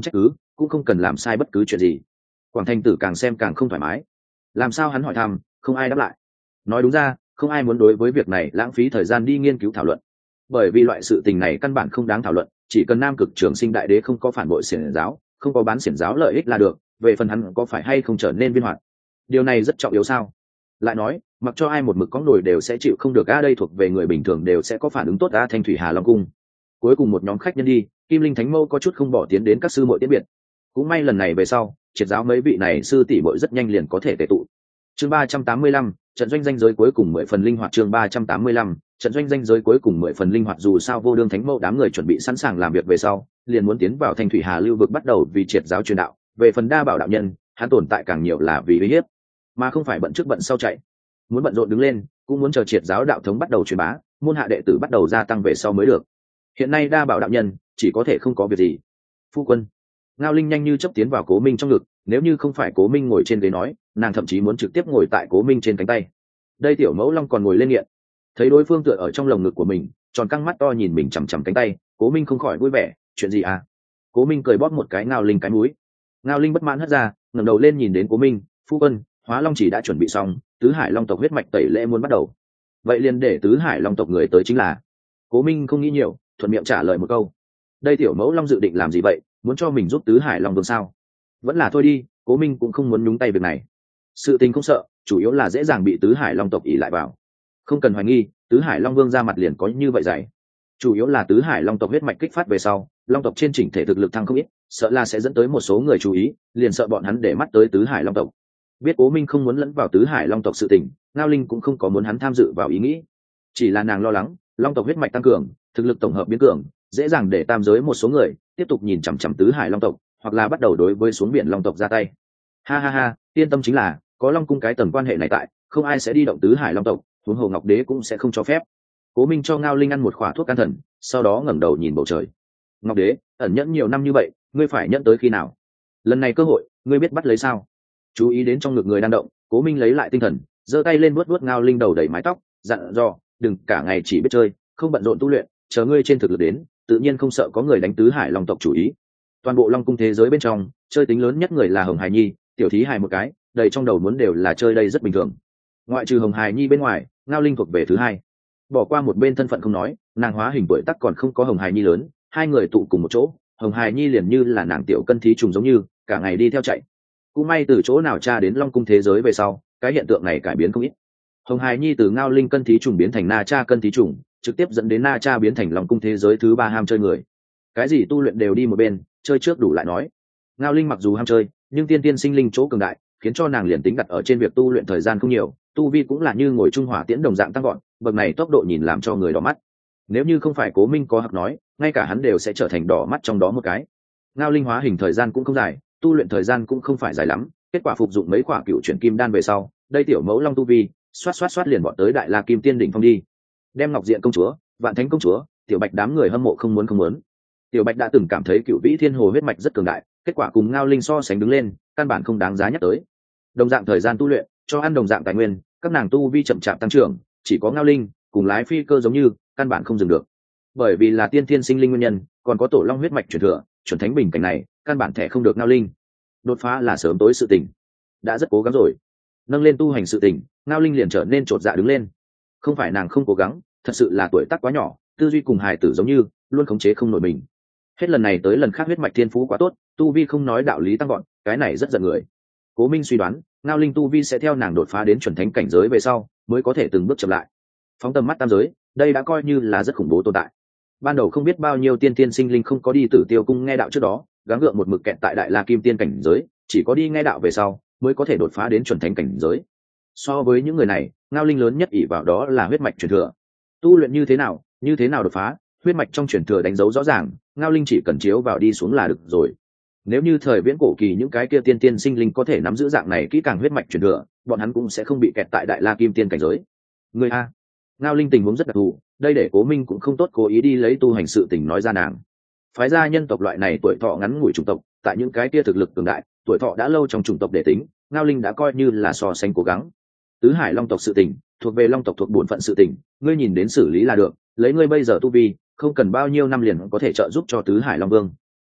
cũng không cần làm sai bất cứ chuyện gì. Quảng Thành Tử càng xem càng không thoải mái. Làm sao hắn hỏi thăm, không ai đáp lại. Nói đúng ra, không ai muốn đối với việc này lãng phí thời gian đi nghiên cứu thảo luận, bởi vì loại sự tình này căn bản không đáng thảo luận, chỉ cần Nam Cực Trường Sinh Đại Đế không có phản bội xiển giáo, không có bán xiển giáo lợi ích là được, về phần hắn có phải hay không trở nên viên hoạt, điều này rất trọng yếu sao? Lại nói, mặc cho ai một mực có nổi đều sẽ chịu không được, a đây thuộc về người bình thường đều sẽ có phản ứng tốt, a Thanh Thủy Hà Long cung. Cuối cùng một nhóm khách nhân đi, Kim Linh Thánh Mâu có chút không bỏ tiến đến các sư muội tiễn biệt. Cũng may lần này về sau, triệt giáo mấy vị này sư tỷ muội rất nhanh liền có thể tề tụ. Chương ba trăm tám mươi lăm, trận doanh danh giới cuối cùng mười phần linh hoạt. Chương ba trăm tám mươi lăm, trận doanh danh giới cuối cùng mười phần linh hoạt. Dù sao Vô Đương Thánh Mâu đám người chuẩn bị sẵn sàng làm việc về sau, liền muốn tiến vào Thanh Thủy Hà lưu vực bắt đầu vì triệt giáo truyền đạo. Về phần Đa Bảo đạo nhân, hắn tồn tại càng nhiều là vì uy hiếp, mà không phải bận trước bận sau chạy. Muốn bận rộn đứng lên, cũng muốn chờ triệt giáo đạo thống bắt đầu truyền bá, môn hạ đệ tử bắt đầu gia tăng về sau mới được. Hiện nay Đa Bảo đạo nhân chỉ có thể không có việc gì. Phu quân. Ngao Linh nhanh như chớp tiến vào Cố Minh trong ngực, nếu như không phải Cố Minh ngồi trên ghế nói, nàng thậm chí muốn trực tiếp ngồi tại Cố Minh trên cánh tay. Đây tiểu mẫu long còn ngồi lên nghiện, thấy đối phương tựa ở trong lồng ngực của mình, tròn căng mắt to nhìn mình chằm chằm cánh tay, Cố Minh không khỏi vui vẻ, chuyện gì à? Cố Minh cười bóp một cái Ngao Linh cái mũi. Ngao Linh bất mãn hất ra, ngẩng đầu lên nhìn đến Cố Minh, phu quân, Hóa Long chỉ đã chuẩn bị xong, tứ hải long tộc huyết mạch tẩy lễ muốn bắt đầu. Vậy liền để tứ hải long tộc người tới chính là. Cố Minh không nghĩ nhiều, thuận miệng trả lời một câu. Đây tiểu mẫu long dự định làm gì vậy, muốn cho mình giúp tứ hải long vương sao? Vẫn là thôi đi, Cố Minh cũng không muốn nhúng tay việc này. Sự tình không sợ, chủ yếu là dễ dàng bị tứ hải long tộc ỉ lại vào. Không cần hoài nghi, tứ hải long vương ra mặt liền có như vậy dày. Chủ yếu là tứ hải long tộc huyết mạch kích phát về sau, long tộc trên chỉnh thể thực lực thăng không ít, sợ là sẽ dẫn tới một số người chú ý, liền sợ bọn hắn để mắt tới tứ hải long tộc. Biết Cố Minh không muốn lẫn vào tứ hải long tộc sự tình, Ngao Linh cũng không có muốn hắn tham dự vào ý nghĩ, chỉ là nàng lo lắng long tộc huyết mạch tăng cường, thực lực tổng hợp biến cường, dễ dàng để tam giới một số người tiếp tục nhìn chằm chằm tứ hải long tộc, hoặc là bắt đầu đối với xuống biển long tộc ra tay. Ha ha ha, yên tâm, chính là có long cung cái tầng quan hệ này tại, không ai sẽ đi động tứ hải long tộc, huống hồ Ngọc Đế cũng sẽ không cho phép. Cố Minh cho Ngao Linh ăn một khỏa thuốc can thần, sau đó ngẩng đầu nhìn bầu trời. Ngọc Đế ẩn nhẫn nhiều năm như vậy, ngươi phải nhẫn tới khi nào? Lần này cơ hội, ngươi biết bắt lấy sao? Chú ý đến trong ngực người đang động, Cố Minh lấy lại tinh thần, giơ tay lên vuốt vuốt Ngao Linh đầu đầy mái tóc, dặn dò, đừng cả ngày chỉ biết chơi, không bận rộn tu luyện, chờ ngươi trên thực lực đến, tự nhiên không sợ có người đánh tứ hải long tộc chủ ý. Toàn bộ long cung thế giới bên trong, chơi tính lớn nhất người là Hồng Hải Nhi, tiểu thí hài một cái, đầy trong đầu muốn đều là chơi đây rất bình thường. Ngoại trừ Hồng Hải Nhi bên ngoài, Ngao Linh thuộc về thứ hai. Bỏ qua một bên thân phận không nói, nàng hóa hình tuổi tác còn không có Hồng Hải Nhi lớn, hai người tụ cùng một chỗ, Hồng Hải Nhi liền như là nàng tiểu cân thí trùng giống như, cả ngày đi theo chạy. Cũng may từ chỗ nào tra đến long cung thế giới về sau, cái hiện tượng này cải biến không ít. Hồng Hải Nhi từ Ngao Linh cân thí trùng biến thành Na Cha cân thí trùng, trực tiếp dẫn đến Na Cha biến thành long cung thế giới thứ ba ham chơi người. Cái gì tu luyện đều đi một bên, chơi trước đủ lại nói. Ngao Linh mặc dù ham chơi, nhưng tiên tiên sinh linh chỗ cường đại, khiến cho nàng liền tính đặt ở trên việc tu luyện thời gian không nhiều, tu vi cũng là như ngồi trung hỏa tiễn đồng dạng tăng gọn, bậc này tốc độ nhìn làm cho người đỏ mắt. Nếu như không phải Cố Minh có hặc nói, ngay cả hắn đều sẽ trở thành đỏ mắt trong đó một cái. Ngao Linh hóa hình thời gian cũng không dài, tu luyện thời gian cũng không phải dài lắm, kết quả phục dụng mấy quả cựu chuyển kim đan về sau, đây tiểu mẫu long tu vi, xoát xoát xoát liền bọn tới đại la kim tiên đỉnh phong đi. Đem Ngọc Diện công chúa, Vạn Thánh công chúa, Tiểu Bạch đám người hâm mộ không muốn không muốn. Tiểu Bạch đã từng cảm thấy Cựu Vĩ Thiên Hồ huyết mạch rất cường đại, kết quả cùng Ngao Linh so sánh đứng lên, căn bản không đáng giá nhắc tới. Đồng dạng thời gian tu luyện, cho ăn đồng dạng tài nguyên, các nàng tu vi chậm chạp tăng trưởng, chỉ có Ngao Linh cùng lái phi cơ giống như, căn bản không dừng được. Bởi vì là tiên thiên sinh linh nguyên nhân, còn có tổ long huyết mạch truyền thừa, chuẩn thánh bình cảnh này, căn bản thẻ không được Ngao Linh. Đột phá là sớm tối sự tình, đã rất cố gắng rồi. Nâng lên tu hành sự tình, Ngao Linh liền trở nên chột dạ đứng lên. Không phải nàng không cố gắng, thật sự là tuổi tác quá nhỏ, tư duy cùng hài tử giống như, luôn khống chế không nổi mình. Hết lần này tới lần khác huyết mạch thiên phú quá tốt, tu vi không nói đạo lý tăng gọn, cái này rất giận người. Cố Minh suy đoán, Ngao Linh tu vi sẽ theo nàng đột phá đến chuẩn thánh cảnh giới về sau, mới có thể từng bước chậm lại. Phóng tầm mắt tam giới, đây đã coi như là rất khủng bố tồn tại. Ban đầu không biết bao nhiêu tiên tiên sinh linh không có đi Tử Tiêu cung nghe đạo trước đó, gắng gượng một mực kẹt tại đại la kim tiên cảnh giới, chỉ có đi nghe đạo về sau, mới có thể đột phá đến chuẩn thánh cảnh giới. So với những người này, Ngao Linh lớn nhất ỷ vào đó là huyết mạch truyền thừa. Tu luyện như thế nào, như thế nào đột phá, huyết mạch trong truyền thừa đánh dấu rõ ràng, Ngao Linh chỉ cần chiếu vào đi xuống là được rồi. Nếu như thời viễn cổ kỳ những cái kia tiên tiên sinh linh có thể nắm giữ dạng này kỹ càng huyết mạch truyền thừa, bọn hắn cũng sẽ không bị kẹt tại đại la kim tiên cảnh giới. Người a, Ngao Linh tình huống rất đặc thù, đây để Cố Minh cũng không tốt cố ý đi lấy tu hành sự tình nói ra nàng. Phái gia nhân tộc loại này tuổi thọ ngắn ngủi chủng tộc, tại những cái kia thực lực cường đại, tuổi thọ đã lâu trong chủng tộc để tính, Ngao Linh đã coi như là so sánh cố gắng. Tứ hải long tộc sự tình, thuộc về long tộc thuộc bổn phận sự tình, ngươi nhìn đến xử lý là được, lấy ngươi bây giờ tu vi, không cần bao nhiêu năm liền có thể trợ giúp cho tứ hải long vương.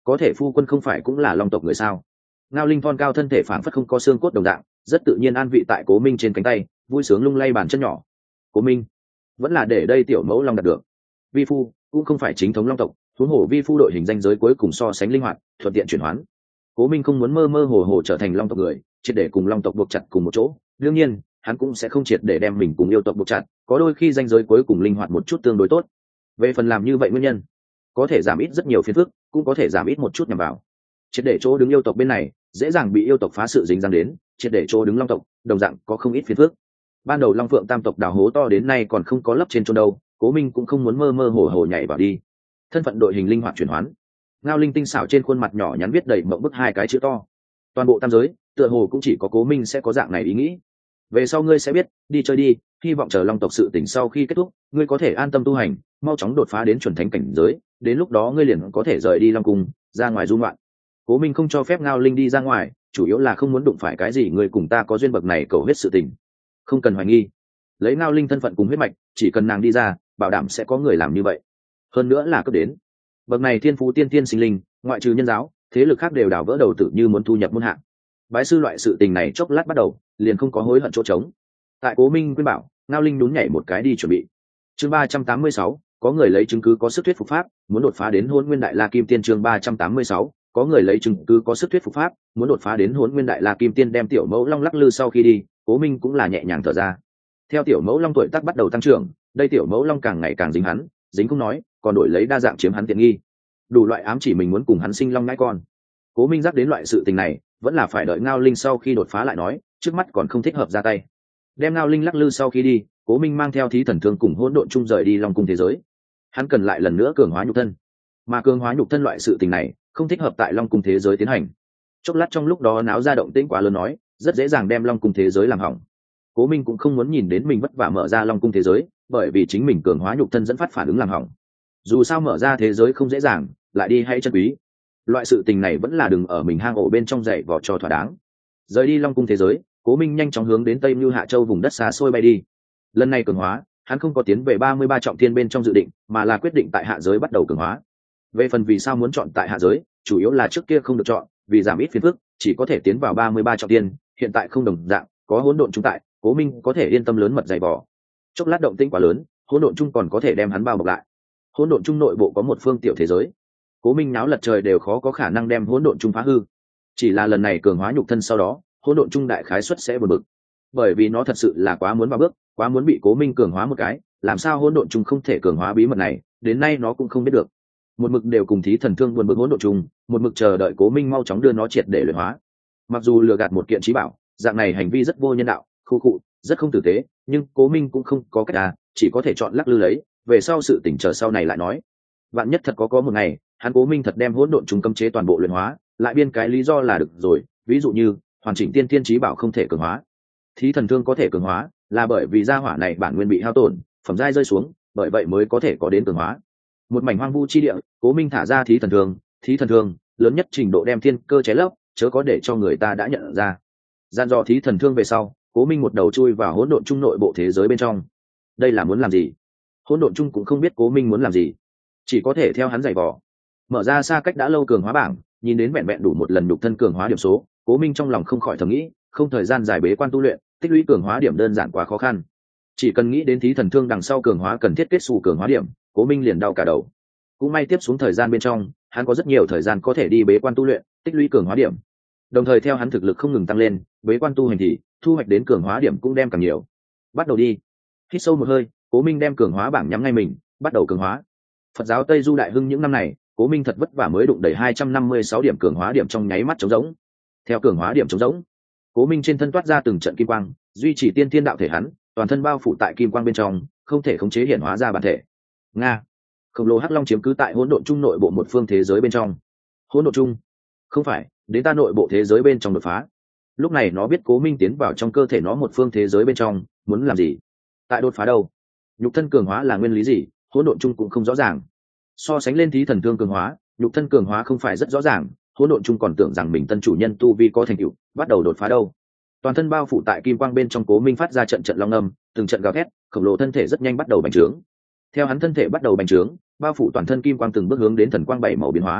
có thể phu quân không phải cũng là long tộc người sao? Ngao Linh thon cao thân thể phảng phất không có xương cốt đồng dạng, rất tự nhiên an vị tại Cố Minh trên cánh tay, vui sướng lung lay bàn chân nhỏ. Cố Minh, vẫn là để đây tiểu mẫu long đạt được. Vi phu cũng không phải chính thống long tộc, huống hồ vi phu đội hình danh giới cuối cùng so sánh linh hoạt, thuận tiện chuyển hoán. Cố Minh không muốn mơ mơ hồ hồ trở thành long tộc người, triệt để cùng long tộc buộc chặt cùng một chỗ. Đương nhiên, hắn cũng sẽ không triệt để đem mình cùng yêu tộc buộc chặt, có đôi khi danh giới cuối cùng linh hoạt một chút tương đối tốt. Về phần làm như vậy nguyên nhân, có thể giảm ít rất nhiều phiền phức, cũng có thể giảm ít một chút nhằm vào. Triệt để chỗ đứng yêu tộc bên này, dễ dàng bị yêu tộc phá sự dính dáng đến, triệt để chỗ đứng long tộc, đồng dạng có không ít phiền phức. Ban đầu Long Phượng Tam tộc đào hố to đến nay còn không có lấp trên chôn đâu, Cố Minh cũng không muốn mơ mơ hồ hồ nhảy vào đi. Thân phận đội hình linh hoạt chuyển hoán. Ngao Linh tinh xảo trên khuôn mặt nhỏ nhắn viết đầy mộng bức hai cái chữ to. Toàn bộ tam giới, tựa hồ cũng chỉ có Cố Minh sẽ có dạng này ý nghĩ. Về sau ngươi sẽ biết, đi chơi đi, hy vọng chờ long tộc sự tỉnh sau khi kết thúc, ngươi có thể an tâm tu hành, mau chóng đột phá đến chuẩn thánh cảnh giới, đến lúc đó ngươi liền có thể rời đi Long Cung, ra ngoài du ngoạn. Cố Minh không cho phép Ngao Linh đi ra ngoài, chủ yếu là không muốn đụng phải cái gì người cùng ta có duyên bậc này cầu hết sự tình. Không cần hoài nghi, lấy Ngao Linh thân phận cùng huyết mạch, chỉ cần nàng đi ra, bảo đảm sẽ có người làm như vậy. Hơn nữa là cấp đến bậc này thiên phú tiên tiên sinh linh, ngoại trừ nhân giáo, thế lực khác đều đảo vỡ đầu tử như muốn thu nhập môn hạng. Bái sư loại sự tình này chốc lát bắt đầu, liền không có hối hận chỗ trống. Tại Cố Minh khuyên bảo, Ngao Linh nhún nhảy một cái đi chuẩn bị. Chương ba trăm tám mươi sáu, có người lấy chứng cứ có sức thuyết phục pháp, muốn đột phá đến Hỗn Nguyên Đại La Kim Tiên. Chương ba trăm tám mươi sáu, có người lấy chứng cứ có sức thuyết phục pháp, muốn đột phá đến Hỗn Nguyên Đại La Kim Tiên. Đem tiểu mẫu long lắc lư sau khi đi, Cố Minh cũng là nhẹ nhàng thở ra. Theo tiểu mẫu long tuổi tác bắt đầu tăng trưởng, đây tiểu mẫu long càng ngày càng dính hắn, dính không nói, còn đổi lấy đa dạng chiếm hắn tiện nghi, đủ loại ám chỉ mình muốn cùng hắn sinh long nãi con. Cố Minh dắt đến loại sự tình này, vẫn là phải đợi Ngao Linh sau khi đột phá lại nói, trước mắt còn không thích hợp ra tay. Đem Ngao Linh lắc lư sau khi đi, Cố Minh mang theo Thí Thần Thương cùng hỗn độn chung rời đi Long Cung thế giới. Hắn cần lại lần nữa cường hóa nhục thân, mà cường hóa nhục thân loại sự tình này không thích hợp tại Long Cung thế giới tiến hành. Chốc lát trong lúc đó náo ra động tĩnh quá lớn nói, rất dễ dàng đem Long Cung thế giới làm hỏng. Cố Minh cũng không muốn nhìn đến mình vất vả mở ra Long Cung thế giới, bởi vì chính mình cường hóa nhục thân dẫn phát phản ứng làm hỏng. Dù sao mở ra thế giới không dễ dàng, lại đi hay chân quý. Loại sự tình này vẫn là đừng ở mình hang ổ bên trong dậy vò cho thỏa đáng. Rời đi Long Cung thế giới, Cố Minh nhanh chóng hướng đến Tây Như Hạ Châu vùng đất xa xôi bay đi. Lần này cường hóa, hắn không có tiến về ba mươi ba trọng thiên bên trong dự định, mà là quyết định tại hạ giới bắt đầu cường hóa. Về phần vì sao muốn chọn tại hạ giới, chủ yếu là trước kia không được chọn, vì giảm ít phiền phức, chỉ có thể tiến vào ba mươi ba trọng thiên, hiện tại không đồng dạng, có hỗn độn chung tại, Cố Minh có thể yên tâm lớn mật dày vò. Chốc lát động tĩnh quá lớn, hỗn độn chung còn có thể đem hắn bao bọc lại. Hỗn độn chung nội bộ có một phương tiểu thế giới, Cố Minh náo lật trời đều khó có khả năng đem hỗn độn chung phá hư. Chỉ là lần này cường hóa nhục thân sau đó, hỗn độn chung đại khái suất sẽ buồn bực, bởi vì nó thật sự là quá muốn vào bước, quá muốn bị Cố Minh cường hóa một cái, làm sao hỗn độn chung không thể cường hóa bí mật này, đến nay nó cũng không biết được. Một mực đều cùng Thí Thần Thương buồn bực hỗn độn chung, một mực chờ đợi Cố Minh mau chóng đưa nó triệt để luyện hóa. Mặc dù lừa gạt một kiện trí bảo, dạng này hành vi rất vô nhân đạo, khu cụ, rất không tử tế, nhưng Cố Minh cũng không có cách à, chỉ có thể chọn lắc lư lấy, về sau sự tỉnh chờ sau này lại nói. Vạn nhất thật có có một ngày, hắn Cố Minh thật đem hỗn độn chung cấm chế toàn bộ luyện hóa, lại biên cái lý do là được rồi, ví dụ như hoàn chỉnh tiên thiên trí bảo không thể cường hóa, Thí Thần Thương có thể cường hóa, là bởi vì gia hỏa này bản nguyên bị hao tổn, phẩm giai rơi xuống, bởi vậy mới có thể có đến cường hóa. Một mảnh hoang vu chi địa, Cố Minh thả ra Thí Thần Thương, Thí Thần Thương lớn nhất trình độ đem thiên cơ chế lấp, chớ có để cho người ta đã nhận ra. Gian dò Thí Thần Thương về sau, Cố Minh một đầu chui vào hỗn độn chung nội bộ thế giới bên trong. Đây là muốn làm gì? Hỗn độn chung cũng không biết Cố Minh muốn làm gì, chỉ có thể theo hắn giày vò. Mở ra xa cách đã lâu cường hóa bảng, nhìn đến vẹn vẹn đủ một lần nhục thân cường hóa điểm số, Cố Minh trong lòng không khỏi thầm nghĩ, không thời gian dài bế quan tu luyện, tích lũy cường hóa điểm đơn giản quá khó khăn. Chỉ cần nghĩ đến Thí Thần Thương đằng sau cường hóa cần thiết kết xù cường hóa điểm, Cố Minh liền đau cả đầu. Cũng may tiếp xuống thời gian bên trong, hắn có rất nhiều thời gian có thể đi bế quan tu luyện, tích lũy cường hóa điểm. Đồng thời theo hắn thực lực không ngừng tăng lên, bế quan tu hành thì thu hoạch đến cường hóa điểm cũng đem càng nhiều. Bắt đầu đi. Hít sâu một hơi, Cố Minh đem cường hóa bảng nhắm ngay mình, bắt đầu cường hóa. Phật giáo Tây Du đại hưng những năm này, Cố Minh thật vất vả mới đụng đầy hai trăm năm mươi sáu điểm cường hóa điểm trong nháy mắt trống rỗng. Theo cường hóa điểm trống rỗng, Cố Minh trên thân toát ra từng trận kim quang, duy trì tiên thiên đạo thể hắn, toàn thân bao phủ tại kim quang bên trong, không thể khống chế hiện hóa ra bản thể. Nga, khổng lồ hắc long chiếm cứ tại hỗn độn chung nội bộ một phương thế giới bên trong. Hỗn độn chung? Không phải, đến ta nội bộ thế giới bên trong đột phá. Lúc này nó biết Cố Minh tiến vào trong cơ thể nó một phương thế giới bên trong, muốn làm gì? Tại đột phá đâu? Nhục thân cường hóa là nguyên lý gì? Hỗn độn chung cũng không rõ ràng. So sánh lên Thí Thần Thương cường hóa, nhục thân cường hóa không phải rất rõ ràng, hỗn độn chung còn tưởng rằng mình tân chủ nhân tu vi có thành tựu, bắt đầu đột phá đâu. Toàn thân bao phủ tại kim quang bên trong Cố Minh phát ra trận trận long âm, từng trận gào thét, khổng lồ thân thể rất nhanh bắt đầu bành trướng. Theo hắn thân thể bắt đầu bành trướng, bao phủ toàn thân kim quang từng bước hướng đến thần quang bảy màu biến hóa.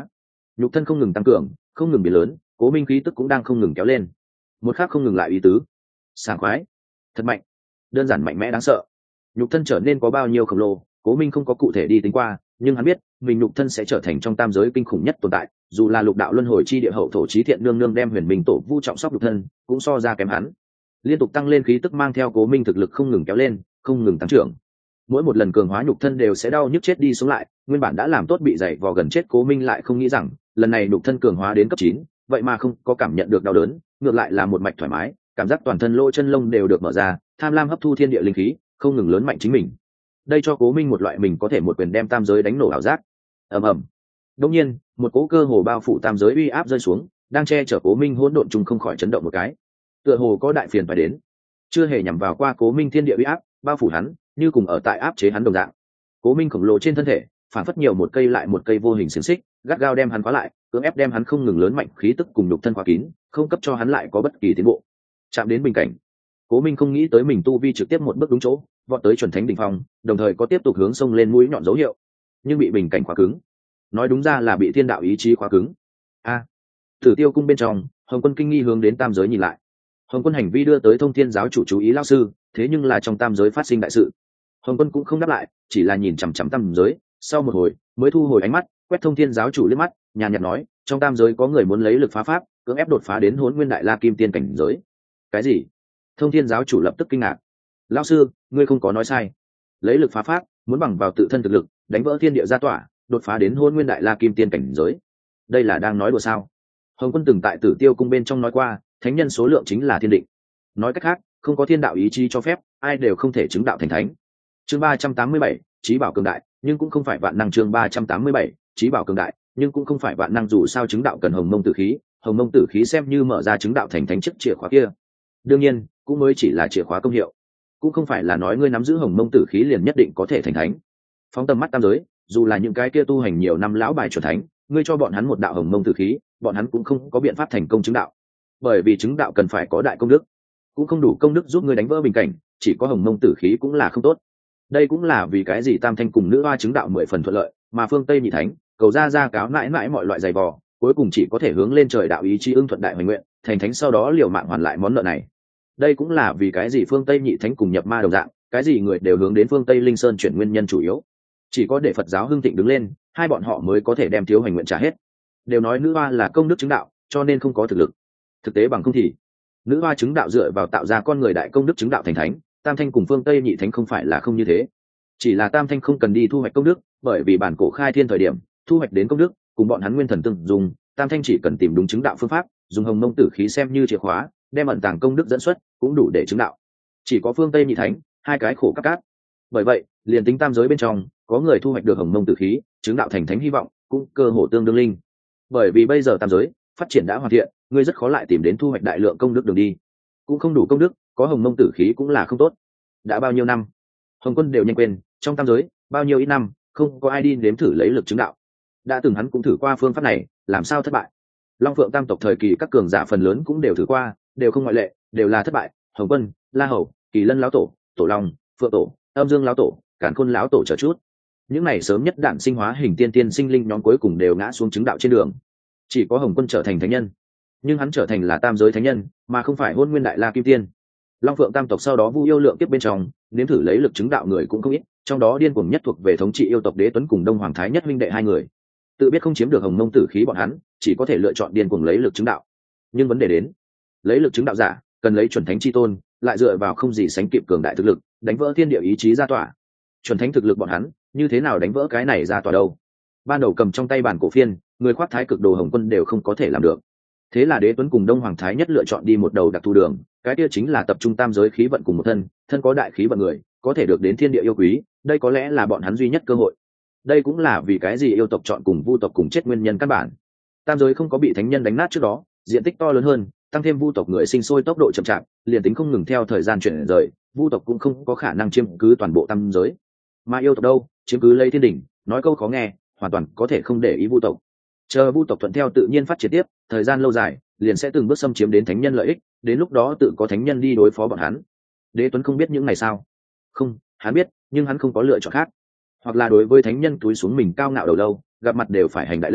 nhục thân không ngừng tăng cường, không ngừng biến lớn, Cố Minh khí tức cũng đang không ngừng kéo lên. Một khắc không ngừng lại ý tứ, sảng khoái, thật mạnh, đơn giản mạnh mẽ đáng sợ. Nhục thân trở nên có bao nhiêu khổng lồ, Cố Minh không có cụ thể đi tính qua, nhưng hắn biết mình nhục thân sẽ trở thành trong tam giới kinh khủng nhất tồn tại, dù là lục đạo luân hồi chi địa hậu thổ chí thiện nương nương đem huyền minh tổ vu trọng sóc nhục thân cũng so ra kém hắn. Liên tục tăng lên khí tức mang theo Cố Minh thực lực không ngừng kéo lên, không ngừng tăng trưởng. Mỗi một lần cường hóa nhục thân đều sẽ đau nhức chết đi sống lại, nguyên bản đã làm tốt bị dày vò gần chết Cố Minh lại không nghĩ rằng lần này nhục thân cường hóa đến cấp chín, vậy mà không có cảm nhận được đau đớn, ngược lại là một mạch thoải mái, cảm giác toàn thân lỗ chân lông đều được mở ra, tham lam hấp thu thiên địa linh khí, không ngừng lớn mạnh chính mình. Đây cho Cố Minh một loại mình có thể một quyền đem tam giới đánh nổ ảo giác. Ầm ầm. Đột nhiên, một cỗ cơ hồ bao phủ tam giới uy áp rơi xuống, đang che chở Cố Minh hỗn độn trùng không khỏi chấn động một cái. Tựa hồ có đại phiền phải đến. Chưa hề nhằm vào qua Cố Minh thiên địa uy áp, bao phủ hắn, như cùng ở tại áp chế hắn đồng dạng. Cố Minh khổng lồ trên thân thể, phản phất nhiều một cây lại một cây vô hình xiềng xích, gắt gao đem hắn khóa lại, cưỡng ép đem hắn không ngừng lớn mạnh khí tức cùng nhục thân khóa kín, không cấp cho hắn lại có bất kỳ tiến bộ. Chạm đến bình cảnh, Cố Minh không nghĩ tới mình tu vi trực tiếp một bước đúng chỗ, vọt tới chuẩn thánh đỉnh phong, đồng thời có tiếp tục hướng sông lên mũi nhọn dấu hiệu, nhưng bị bình cảnh khóa cứng. Nói đúng ra là bị thiên đạo ý chí khóa cứng. A, à, Tử Tiêu cung bên trong, Hồng Quân kinh nghi hướng đến tam giới nhìn lại. Hồng Quân hành vi đưa tới Thông Thiên giáo chủ chú ý lão sư, thế nhưng là trong tam giới phát sinh đại sự. Hồng Quân cũng không đáp lại, chỉ là nhìn chằm chằm tam giới, sau một hồi mới thu hồi ánh mắt, quét Thông Thiên giáo chủ liếc mắt, nhàn nhạt nói, trong tam giới có người muốn lấy lực phá pháp, cưỡng ép đột phá đến Hỗn Nguyên Đại La Kim Tiên cảnh giới. Cái gì? Thông Thiên giáo chủ lập tức kinh ngạc. Lão sư, ngươi không có nói sai. Lấy lực phá pháp, muốn bằng vào tự thân thực lực, đánh vỡ thiên địa gia tỏa, đột phá đến Hỗn Nguyên Đại La Kim Tiên cảnh giới. Đây là đang nói đùa sao? Hồng Quân từng tại Tử Tiêu cung bên trong nói qua, thánh nhân số lượng chính là thiên định. Nói cách khác, không có thiên đạo ý chí cho phép, ai đều không thể chứng đạo thành thánh. Chương ba trăm tám mươi bảy, Chí Bảo cường đại, nhưng cũng không phải vạn năng. Chương ba trăm tám mươi bảy, Chí Bảo cường đại, nhưng cũng không phải vạn năng, dù sao chứng đạo cần Hồng Mông Tử khí, Hồng Mông Tử khí xem như mở ra chứng đạo thành thánh chiếc chìa khóa kia. Đương nhiên, cũng mới chỉ là chìa khóa công hiệu, cũng không phải là nói ngươi nắm giữ Hồng Mông Tử khí liền nhất định có thể thành thánh. Phóng tầm mắt tam giới, dù là những cái kia tu hành nhiều năm lão bài chuẩn thánh, ngươi cho bọn hắn một đạo Hồng Mông Tử khí, bọn hắn cũng không có biện pháp thành công chứng đạo, bởi vì chứng đạo cần phải có đại công đức, cũng không đủ công đức giúp ngươi đánh vỡ bình cảnh, chỉ có Hồng Mông Tử khí cũng là không tốt. Đây cũng là vì cái gì Tam Thanh cùng nữ hoa chứng đạo mười phần thuận lợi, mà phương Tây nhị thánh cầu ra ra cáo mãi mãi mọi loại giày vò, cuối cùng chỉ có thể hướng lên trời đạo ý chí ưng thuận đại hoành nguyện, thành thánh sau đó liều mạng hoàn lại món nợ này. Đây cũng là vì cái gì phương Tây nhị thánh cùng nhập ma đồng dạng, cái gì người đều hướng đến phương Tây Linh Sơn chuyển nguyên nhân chủ yếu. Chỉ có để Phật giáo hưng thịnh đứng lên, hai bọn họ mới có thể đem thiếu hoành nguyện trả hết. Đều nói nữ hoa là công đức chứng đạo, cho nên không có thực lực. Thực tế bằng không thì, nữ hoa chứng đạo dựa vào tạo ra con người đại công đức chứng đạo thành thánh, Tam Thanh cùng phương Tây nhị thánh không phải là không như thế. Chỉ là Tam Thanh không cần đi thu hoạch công đức, bởi vì bản cổ khai thiên thời điểm, thu hoạch đến công đức, cùng bọn hắn nguyên thần tương dùng, Tam Thanh chỉ cần tìm đúng chứng đạo phương pháp, dùng Hồng Mông Tử khí xem như chìa khóa, đem ẩn tàng công đức dẫn xuất, cũng đủ để chứng đạo. Chỉ có phương Tây nhị thánh, hai cái khổ các cát. Bởi vậy, liền tính tam giới bên trong, có người thu hoạch được Hồng Mông Tử khí, chứng đạo thành thánh hy vọng, cũng cơ hồ tương đương linh. Bởi vì bây giờ tam giới phát triển đã hoàn thiện, ngươi rất khó lại tìm đến thu hoạch đại lượng công đức đường đi. Cũng không đủ công đức, có Hồng Mông Tử khí cũng là không tốt. Đã bao nhiêu năm, Hồng Quân đều nhanh quên, trong tam giới, bao nhiêu ít năm, không có ai đi nếm thử lấy lực chứng đạo. Đã từng hắn cũng thử qua phương pháp này, làm sao thất bại. Long Phượng Tam tộc thời kỳ các cường giả phần lớn cũng đều thử qua, đều không ngoại lệ, đều là thất bại. Hồng Quân, La Hầu, Kỳ Lân lão tổ, Tổ Long, Phượng tổ, Âm Dương lão tổ, Càn Khôn lão tổ chờ chút. Những này sớm nhất đạn sinh hóa hình tiên tiên sinh linh nhóm cuối cùng đều ngã xuống chứng đạo trên đường. Chỉ có Hồng Quân trở thành thánh nhân, nhưng hắn trở thành là tam giới thánh nhân, mà không phải Hôn Nguyên Đại La Kim Tiên. Long Phượng Tam tộc sau đó vu yêu lượng kiếp bên trong, nếm thử lấy lực chứng đạo người cũng không ít, trong đó điên cuồng nhất thuộc về thống trị yêu tộc Đế Tuấn cùng Đông Hoàng Thái Nhất huynh đệ hai người. Tự biết không chiếm được Hồng Mông Tử khí bọn hắn, chỉ có thể lựa chọn điên cuồng lấy lực chứng đạo. Nhưng vấn đề đến, lấy lực chứng đạo giả, cần lấy chuẩn thánh chi tôn, lại dựa vào không gì sánh kịp cường đại thực lực, đánh vỡ thiên địa ý chí ra tỏa. Chuẩn thánh thực lực bọn hắn, như thế nào đánh vỡ cái này ra tỏa đâu? Ban đầu cầm trong tay bản cổ phiên, người khoác thái cực đồ Hồng Quân đều không có thể làm được. Thế là Đế Tuấn cùng Đông Hoàng Thái Nhất lựa chọn đi một đầu đặc thù đường, cái kia chính là tập trung tam giới khí vận cùng một thân, thân có đại khí vận người, có thể được đến thiên địa yêu quý, đây có lẽ là bọn hắn duy nhất cơ hội. Đây cũng là vì cái gì yêu tộc chọn cùng vu tộc cùng chết nguyên nhân căn bản. Tam giới không có bị thánh nhân đánh nát trước đó, diện tích to lớn hơn, tăng thêm vu tộc người sinh sôi tốc độ chậm chạp, liền tính không ngừng theo thời gian chuyển rời, vu tộc cũng không có khả năng chiếm cứ toàn bộ tam giới. Mà yêu tộc đâu, chiếm cứ lấy thiên đỉnh, nói câu khó nghe, hoàn toàn có thể không để ý vu tộc. Chờ vu tộc thuận theo tự nhiên phát triển tiếp, thời gian lâu dài, liền sẽ từng bước xâm chiếm đến thánh nhân lợi ích, đến lúc đó tự có thánh nhân đi đối phó bọn hắn. Đế Tuấn không biết những này sao? Không, hắn biết, nhưng hắn không có lựa chọn khác. Hoặc là đối với thánh nhân túi xuống mình cao ngạo đầu lâu, gặp mặt đều phải hành đại lễ,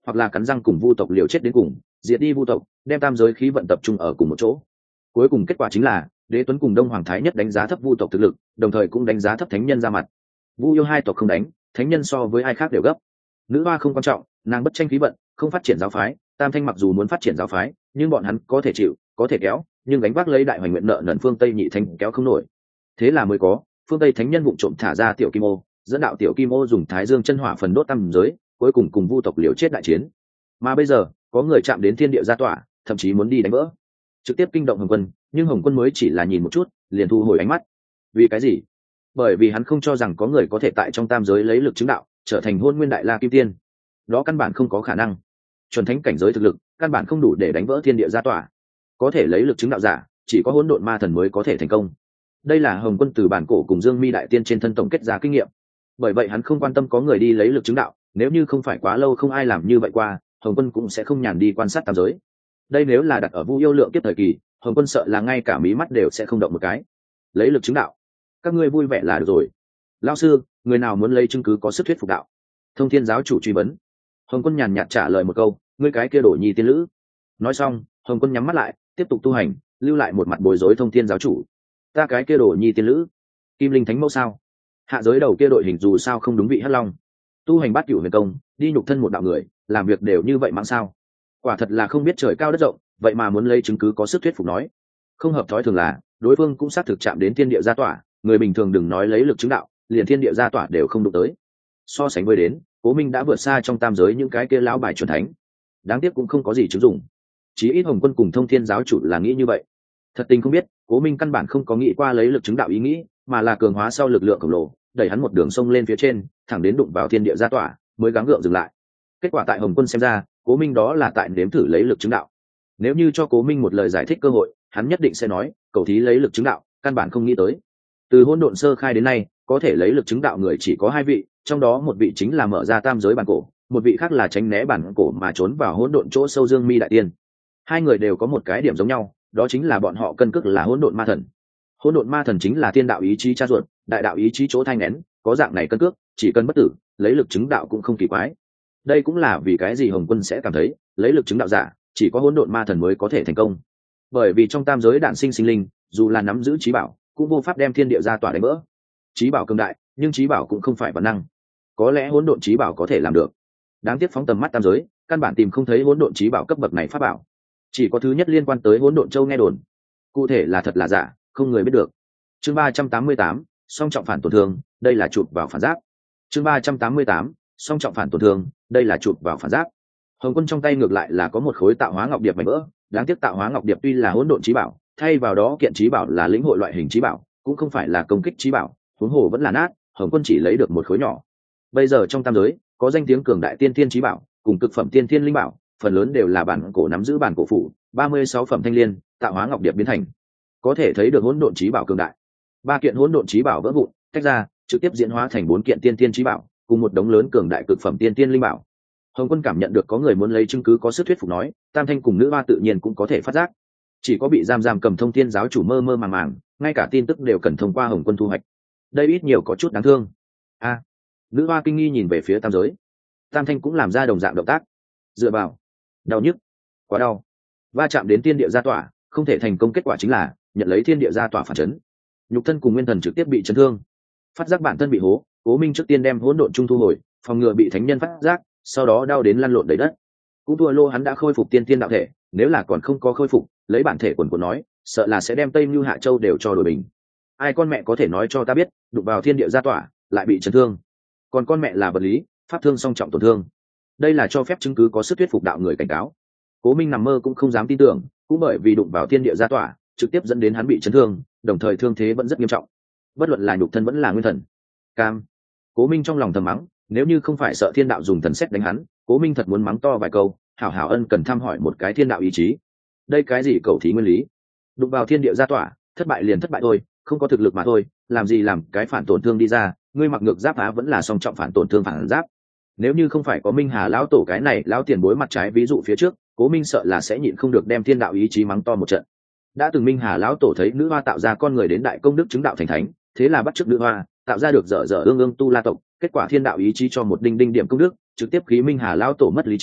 hoặc là cắn răng cùng vu tộc liều chết đến cùng, diệt đi vu tộc, đem tam giới khí vận tập trung ở cùng một chỗ. Cuối cùng kết quả chính là Đế Tuấn cùng Đông Hoàng Thái Nhất đánh giá thấp vu tộc thực lực, đồng thời cũng đánh giá thấp thánh nhân ra mặt. Vu yêu hai tộc không đánh, thánh nhân so với ai khác đều gấp. Nữ hoa không quan trọng, nàng bất tranh khí vận, không phát triển giáo phái. Tam Thanh mặc dù muốn phát triển giáo phái, nhưng bọn hắn có thể chịu, có thể kéo, nhưng gánh vác lấy đại hoành nguyện nợ nần phương Tây nhị thánh kéo không nổi. Thế là mới có phương Tây thánh nhân vụng trộm thả ra tiểu kim ô, dẫn đạo tiểu kim ô dùng thái dương chân hỏa phần đốt tam giới, cuối cùng cùng vu tộc liều chết đại chiến. Mà bây giờ có người chạm đến thiên địa gia tỏa, thậm chí muốn đi đánh vỡ, trực tiếp kinh động Hồng Quân, nhưng Hồng Quân mới chỉ là nhìn một chút liền thu hồi ánh mắt. Vì cái gì? Bởi vì hắn không cho rằng có người có thể tại trong tam giới lấy lực chứng đạo trở thành hôn nguyên đại la kim tiên, đó căn bản không có khả năng. Chuẩn thánh cảnh giới thực lực căn bản không đủ để đánh vỡ thiên địa gia tỏa, có thể lấy lực chứng đạo giả chỉ có hỗn độn ma thần mới có thể thành công. Đây là Hồng Quân từ bản cổ cùng Dương Mi đại tiên trên thân tổng kết ra kinh nghiệm, bởi vậy hắn không quan tâm có người đi lấy lực chứng đạo, nếu như không phải quá lâu không ai làm như vậy qua, Hồng Quân cũng sẽ không nhàn đi quan sát tam giới. Đây nếu là đặt ở Vu yêu lượng kiếp thời kỳ, Hồng Quân sợ là ngay cả mí mắt đều sẽ không động một cái. Lấy lực chứng đạo, các ngươi vui vẻ là được rồi. Lão sư, người nào muốn lấy chứng cứ có sức thuyết phục đạo? Thông Thiên giáo chủ truy vấn. Hồng Quân nhàn nhạt trả lời một câu, ngươi cái kia đổ nhi tiên lữ. Nói xong, Hồng Quân nhắm mắt lại, tiếp tục tu hành, lưu lại một mặt bối rối Thông Thiên giáo chủ. Ta cái kia đổ nhi tiên lữ, Kim Linh Thánh Mẫu sao? Hạ giới đầu kia đội hình dù sao không đúng vị Hắc Long, tu hành bát cửu huyền công, đi nhục thân một đạo người, làm việc đều như vậy mãng sao? Quả thật là không biết trời cao đất rộng, vậy mà muốn lấy chứng cứ có sức thuyết phục nói. Không hợp thói thường là, đối phương cũng xác thực chạm đến thiên địa gia tỏa, người bình thường đừng nói lấy lực chứng đạo, liền thiên địa gia tỏa đều không đụng tới. So sánh với đến, Cố Minh đã vượt xa trong tam giới những cái kia lão bài chuẩn thánh, đáng tiếc cũng không có gì chứng dụng. Chí ít Hồng Quân cùng Thông Thiên giáo chủ là nghĩ như vậy. Thật tình không biết, Cố Minh căn bản không có nghĩ qua lấy lực chứng đạo ý nghĩ, mà là cường hóa sau lực lượng khổng lồ, đẩy hắn một đường sông lên phía trên, thẳng đến đụng vào thiên địa gia tỏa, mới gắng gượng dừng lại. Kết quả tại Hồng Quân xem ra, Cố Minh đó là tại nếm thử lấy lực chứng đạo. Nếu như cho Cố Minh một lời giải thích cơ hội, hắn nhất định sẽ nói, cầu thí lấy lực chứng đạo, căn bản không nghĩ tới. Từ hỗn độn sơ khai đến nay, có thể lấy lực chứng đạo người chỉ có hai vị, trong đó một vị chính là mở ra tam giới bản cổ, một vị khác là tránh né bản cổ mà trốn vào hỗn độn chỗ sâu Dương Mi đại tiên. Hai người đều có một cái điểm giống nhau, đó chính là bọn họ cân cước là hỗn độn ma thần. Hỗn độn ma thần chính là thiên đạo ý chí cha ruột, đại đạo ý chí chỗ thanh nén, có dạng này cân cước, chỉ cần bất tử, lấy lực chứng đạo cũng không kỳ quái. Đây cũng là vì cái gì Hồng Quân sẽ cảm thấy, lấy lực chứng đạo giả, chỉ có hỗn độn ma thần mới có thể thành công. Bởi vì trong tam giới đản sinh sinh linh, dù là nắm giữ trí bảo, cũng vô pháp đem thiên địa gia tỏa đánh vỡ. Trí bảo cường đại, nhưng trí bảo cũng không phải bản năng. Có lẽ hỗn độn trí bảo có thể làm được. Đáng tiếc phóng tầm mắt tam giới, căn bản tìm không thấy hỗn độn trí bảo cấp bậc này pháp bảo. Chỉ có thứ nhất liên quan tới hỗn độn châu nghe đồn. Cụ thể là thật là giả, không người biết được. Chương ba trăm tám mươi tám, song trọng phản tổn thương, đây là chụp vào phản giáp. Chương ba trăm tám mươi tám, song trọng phản tổn thương, đây là chụp vào phản giáp. Hồng Quân trong tay ngược lại là có một khối tạo hóa ngọc điệp mảnh vỡ, đáng tiếc tạo hóa ngọc điệp tuy là hỗn độn trí bảo, thay vào đó kiện trí bảo là lĩnh hội loại hình trí bảo, cũng không phải là công kích trí bảo, huống hồ vẫn là nát, Hồng Quân chỉ lấy được một khối nhỏ. Bây giờ trong tam giới, có danh tiếng cường đại tiên thiên trí bảo, cùng cực phẩm tiên thiên linh bảo, phần lớn đều là bản cổ nắm giữ bản cổ phủ, ba mươi sáu phẩm thanh liên, tạo hóa ngọc điệp biến thành. Có thể thấy được hỗn độn trí bảo cường đại. Ba kiện hỗn độn trí bảo vỡ vụn, tách ra, trực tiếp diễn hóa thành bốn kiện tiên thiên trí bảo, cùng một đống lớn cường đại cực phẩm tiên thiên linh bảo. Hồng Quân cảm nhận được có người muốn lấy chứng cứ có sức thuyết phục nói, Tam Thanh cùng nữ hoa tự nhiên cũng có thể phát giác. Chỉ có bị giam giam cầm Thông Thiên giáo chủ mơ mơ màng màng, ngay cả tin tức đều cần thông qua Hồng Quân thu hoạch. Đây ít nhiều có chút đáng thương. A, à, nữ hoa kinh nghi nhìn về phía tam giới. Tam Thanh cũng làm ra đồng dạng động tác. Dựa vào, đau nhức, quá đau. Va chạm đến thiên địa gia tỏa, không thể thành công, kết quả chính là nhận lấy thiên địa gia tỏa phản chấn. Nhục thân cùng nguyên thần trực tiếp bị chấn thương. Phát giác bản thân bị hố, Cố Minh trước tiên đem hỗn độn trung thu hồi, phòng ngừa bị thánh nhân phát giác, sau đó đau đến lăn lộn đầy đất. Cũng thua lô hắn đã khôi phục tiên tiên đạo thể, nếu là còn không có khôi phục, lấy bản thể quần của nói, sợ là sẽ đem Tây Nưu Hạ Châu đều cho đổi bình. Ai con mẹ có thể nói cho ta biết, đụng vào thiên địa gia tỏa, lại bị chấn thương. Còn con mẹ là vật lý, pháp thương song trọng tổn thương. Đây là cho phép chứng cứ có sức thuyết phục đạo người cảnh cáo. Cố Minh nằm mơ cũng không dám tin tưởng, cũng bởi vì đụng vào thiên địa gia tỏa, trực tiếp dẫn đến hắn bị chấn thương, đồng thời thương thế vẫn rất nghiêm trọng. Bất luận là nhục thân vẫn là nguyên thần. Cam. Cố Minh trong lòng thầm mắng, nếu như không phải sợ thiên đạo dùng thần xét đánh hắn, Cố Minh thật muốn mắng to vài câu, hảo hảo ân cần thăm hỏi một cái thiên đạo ý chí. Đây cái gì cầu thí nguyên lý? Đụng vào thiên địa gia tỏa, thất bại liền thất bại thôi, không có thực lực mà thôi, làm gì làm cái phản tổn thương đi ra, ngươi mặc ngược giáp á vẫn là song trọng phản tổn thương phản giáp. Nếu như không phải có Minh Hà lão tổ cái này lão tiền bối mặt trái ví dụ phía trước, Cố Minh sợ là sẽ nhịn không được đem thiên đạo ý chí mắng to một trận. Đã từng Minh Hà lão tổ thấy nữ hoa tạo ra con người đến đại công đức chứng đạo thành thánh, thế là bắt chước nữ hoa, tạo ra được dở dở ương ương tu la tộc, kết quả thiên đạo ý chí cho một đinh đinh điểm công đức, trực tiếp khí Minh Hà lão tổ mất lý trí,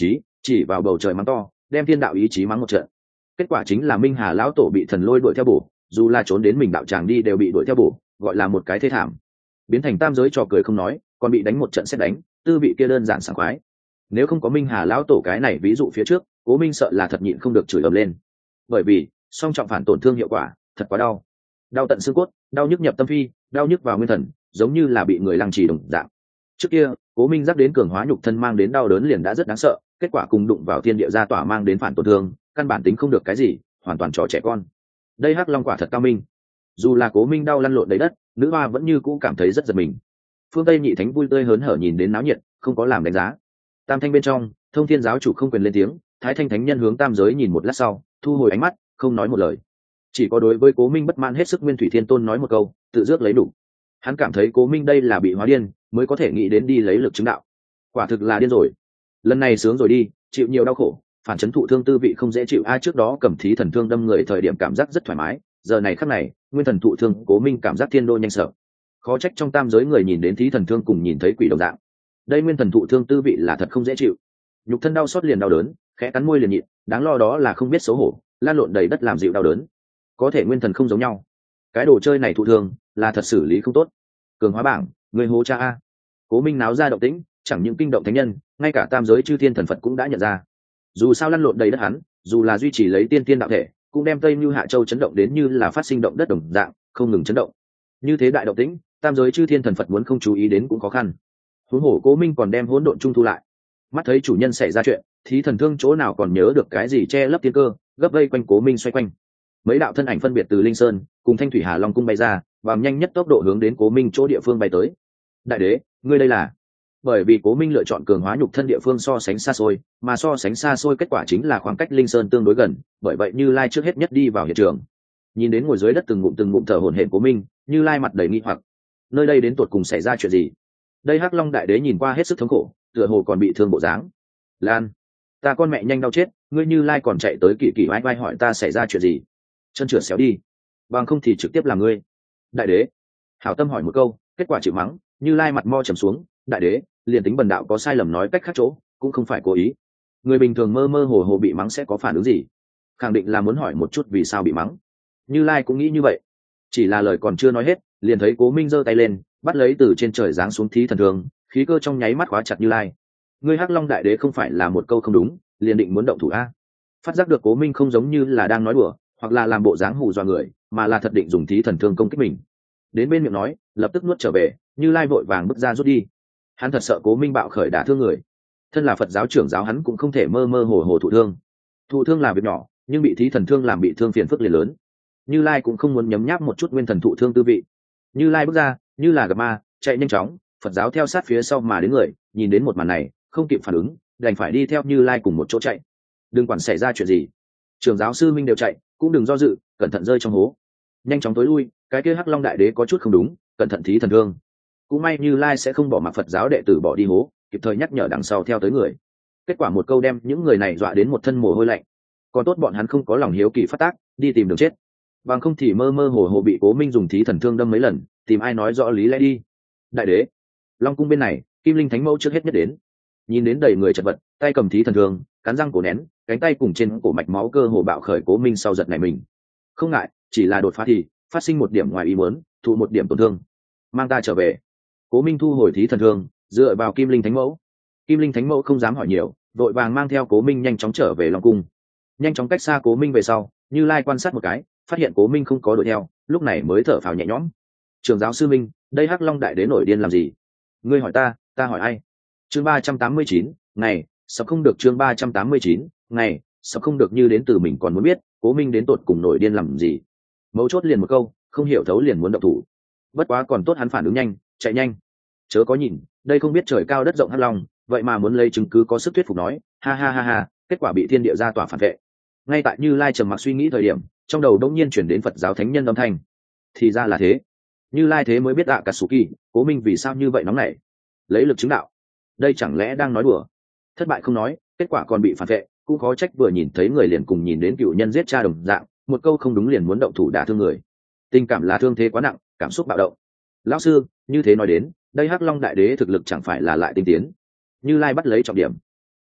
chỉ vào bầu trời mắng to, đem thiên đạo ý chí mắng một trận. Kết quả chính là Minh Hà lão tổ bị thần lôi đuổi theo bổ, dù là trốn đến mình đạo tràng đi đều bị đuổi theo bổ, gọi là một cái thê thảm. Biến thành tam giới trò cười không nói, còn bị đánh một trận xét đánh, tư vị kia đơn giản sảng khoái. Nếu không có Minh Hà lão tổ cái này ví dụ phía trước, Cố Minh sợ là thật nhịn không được chửi ầm lên. Bởi vì song trọng phản tổn thương hiệu quả thật quá đau, đau tận xương cốt, đau nhức nhập tâm phi, đau nhức vào nguyên thần, giống như là bị người lăng trì đồng dạng. Trước kia Cố Minh dắt đến cường hóa nhục thân mang đến đau đớn liền đã rất đáng sợ, kết quả cùng đụng vào thiên địa gia tỏa mang đến phản tổn thương, căn bản tính không được cái gì, hoàn toàn trò trẻ con. Đây Hắc Long quả thật cao minh. Dù là Cố Minh đau lăn lộn đầy đất, nữ hoa vẫn như cũ cảm thấy rất giật mình. Phương Tây nhị thánh vui tươi hớn hở nhìn đến náo nhiệt, không có làm đánh giá. Tam thanh bên trong, Thông Thiên giáo chủ không quyền lên tiếng, Thái Thanh thánh nhân hướng tam giới nhìn một lát sau, thu hồi ánh mắt, không nói một lời. Chỉ có đối với Cố Minh bất mãn hết sức Nguyên Thủy Thiên Tôn nói một câu, tự rước lấy đủ. Hắn cảm thấy Cố Minh đây là bị hóa điên, mới có thể nghĩ đến đi lấy lực chứng đạo. Quả thực là điên rồi. Lần này sướng rồi đi, chịu nhiều đau khổ, phản chấn thụ thương tư vị không dễ chịu. Ai trước đó cầm thí thần thương đâm người thời điểm cảm giác rất thoải mái, giờ này khắc này, nguyên thần thụ thương, Cố Minh cảm giác thiên đô nhanh sợ. Khó trách trong tam giới người nhìn đến thí thần thương cùng nhìn thấy quỷ đồng dạng. Đây nguyên thần thụ thương tư vị là thật không dễ chịu. Nhục thân đau xót liền đau đớn, khẽ cắn môi liền nhịn, đáng lo đó là không biết xấu hổ, lan lộn đầy đất làm dịu đau đớn. Có thể nguyên thần không giống nhau. Cái đồ chơi này thụ thương, là thật xử lý không tốt. Cường hóa bảng, người hô cha a. Cố Minh náo ra động tĩnh, chẳng những kinh động thánh nhân, ngay cả tam giới chư thiên thần Phật cũng đã nhận ra. Dù sao lăn lộn đầy đất hắn, dù là duy trì lấy tiên tiên đạo thể, cũng đem Tây Như Hạ Châu chấn động đến như là phát sinh động đất đồng dạng, không ngừng chấn động. Như thế đại động tĩnh, tam giới chư thiên thần Phật muốn không chú ý đến cũng khó khăn. Huống hồ Cố Minh còn đem hỗn độn trung thu lại. Mắt thấy chủ nhân xảy ra chuyện, thí thần thương chỗ nào còn nhớ được cái gì che lấp tiên cơ, gấp vây quanh Cố Minh xoay quanh. Mấy đạo thân ảnh phân biệt từ Linh Sơn cùng Thanh Thủy Hà Long cung bay ra, bằng nhanh nhất tốc độ hướng đến Cố Minh chỗ địa phương bay tới. Đại đế, ngươi đây là? Bởi vì Cố Minh lựa chọn cường hóa nhục thân địa phương so sánh xa xôi, mà so sánh xa xôi kết quả chính là khoảng cách Linh Sơn tương đối gần, bởi vậy Như Lai trước hết nhất đi vào hiện trường. Nhìn đến ngồi dưới đất từng ngụm từng ngụm thở hổn hển Cố Minh, Như Lai mặt đầy nghi hoặc. Nơi đây đến tột cùng xảy ra chuyện gì? Đây Hắc Long đại đế nhìn qua hết sức thống khổ, tựa hồ còn bị thương bộ dáng. Lan, ta con mẹ nhanh đau chết, ngươi Như Lai còn chạy tới kỳ kỳ vai vai hỏi ta xảy ra chuyện gì? Chân trượt xéo đi, bằng không thì trực tiếp là ngươi. Đại đế, hảo tâm hỏi một câu, kết quả chịu mắng. Như Lai mặt mo trầm xuống, đại đế, liền tính bần đạo có sai lầm nói cách khác chỗ, cũng không phải cố ý. Người bình thường mơ mơ hồ hồ bị mắng sẽ có phản ứng gì? Khẳng định là muốn hỏi một chút vì sao bị mắng. Như Lai cũng nghĩ như vậy, chỉ là lời còn chưa nói hết, liền thấy Cố Minh giơ tay lên, bắt lấy từ trên trời giáng xuống thí thần thương, khí cơ trong nháy mắt khóa chặt Như Lai. Ngươi Hắc Long đại đế không phải là một câu không đúng, liền định muốn động thủ a? Phát giác được Cố Minh không giống như là đang nói đùa, hoặc là làm bộ dáng hù dọa người, mà là thật định dùng thí thần thương công kích mình. Đến bên miệng nói, lập tức nuốt trở về, Như Lai vội vàng bước ra rút đi. Hắn thật sợ Cố Minh bạo khởi đả thương người. Thân là Phật giáo trưởng giáo hắn cũng không thể mơ mơ hồ hồ thụ thương. Thụ thương là việc nhỏ, nhưng bị thí thần thương làm bị thương phiền phức liền lớn. Như Lai cũng không muốn nhấm nháp một chút nguyên thần thụ thương tư vị. Như Lai bước ra, như là gặp ma, chạy nhanh chóng, Phật giáo theo sát phía sau mà đến người, nhìn đến một màn này, không kịp phản ứng, đành phải đi theo Như Lai cùng một chỗ chạy. Đừng quản xảy ra chuyện gì, trưởng giáo sư minh đều chạy, cũng đừng do dự, cẩn thận rơi trong hố. Nhanh chóng tối lui, cái kia Hắc Long đại đế có chút không đúng, cẩn thận thí thần thương. Cũng may Như Lai sẽ không bỏ mặc Phật giáo đệ tử bỏ đi hố, kịp thời nhắc nhở đằng sau theo tới người. Kết quả một câu đem những người này dọa đến một thân mồ hôi lạnh. Còn tốt bọn hắn không có lòng hiếu kỳ phát tác, đi tìm đường chết. Bằng không thì mơ mơ hồ hồ bị Cố Minh dùng thí thần thương đâm mấy lần, tìm ai nói rõ lý lẽ đi. Đại đế, Long cung bên này, Kim Linh Thánh Mẫu trước hết nhất đến. Nhìn đến đầy người chật vật, tay cầm thí thần thương, cắn răng cổ nén, cánh tay cùng trên cổ mạch máu cơ hồ bạo khởi Cố Minh sau giật này mình. Không ngại, chỉ là đột phá thì phát sinh một điểm ngoài ý muốn, thụ một điểm tổn thương. Mang ta trở về. Cố Minh thu hồi thí thần thương, dựa vào Kim Linh Thánh Mẫu. Kim Linh Thánh Mẫu không dám hỏi nhiều, vội vàng mang theo Cố Minh nhanh chóng trở về Long cung. Nhanh chóng cách xa Cố Minh về sau, Như Lai quan sát một cái, phát hiện Cố Minh không có đuổi theo, lúc này mới thở phào nhẹ nhõm. Trưởng giáo sư minh, đây Hắc Long đại đế nổi điên làm gì? Ngươi hỏi ta, ta hỏi ai? Chương ba trăm tám mươi chín, ngày, sắp không được chương ba trăm tám mươi chín, ngày, sắp không được như đến từ mình còn muốn biết, Cố Minh đến tột cùng nổi điên làm gì? Mấu chốt liền một câu, không hiểu thấu liền muốn động thủ. Bất quá còn tốt hắn phản ứng nhanh, chạy nhanh. Chớ có nhìn, đây không biết trời cao đất rộng Hắc Long, vậy mà muốn lấy chứng cứ có sức thuyết phục nói, ha ha ha ha, kết quả bị thiên địa gia tỏa phản vệ. Ngay tại Như Lai trầm mặc suy nghĩ thời điểm, trong đầu đột nhiên chuyển đến Phật giáo thánh nhân âm thanh. Thì ra là thế. Như Lai thế mới biết ạ cả Suki, Cố Minh vì sao như vậy nóng nảy, lấy lực chứng đạo. Đây chẳng lẽ đang nói đùa? Thất bại không nói, kết quả còn bị phản vệ, cũng khó trách vừa nhìn thấy người liền cùng nhìn đến cựu nhân giết cha đồng dạng, một câu không đúng liền muốn động thủ đả thương người. Tình cảm là thương thế quá nặng, cảm xúc bạo động. Lão sư, như thế nói đến, đây Hắc Long đại đế thực lực chẳng phải là lại tinh tiến. Như Lai bắt lấy trọng điểm.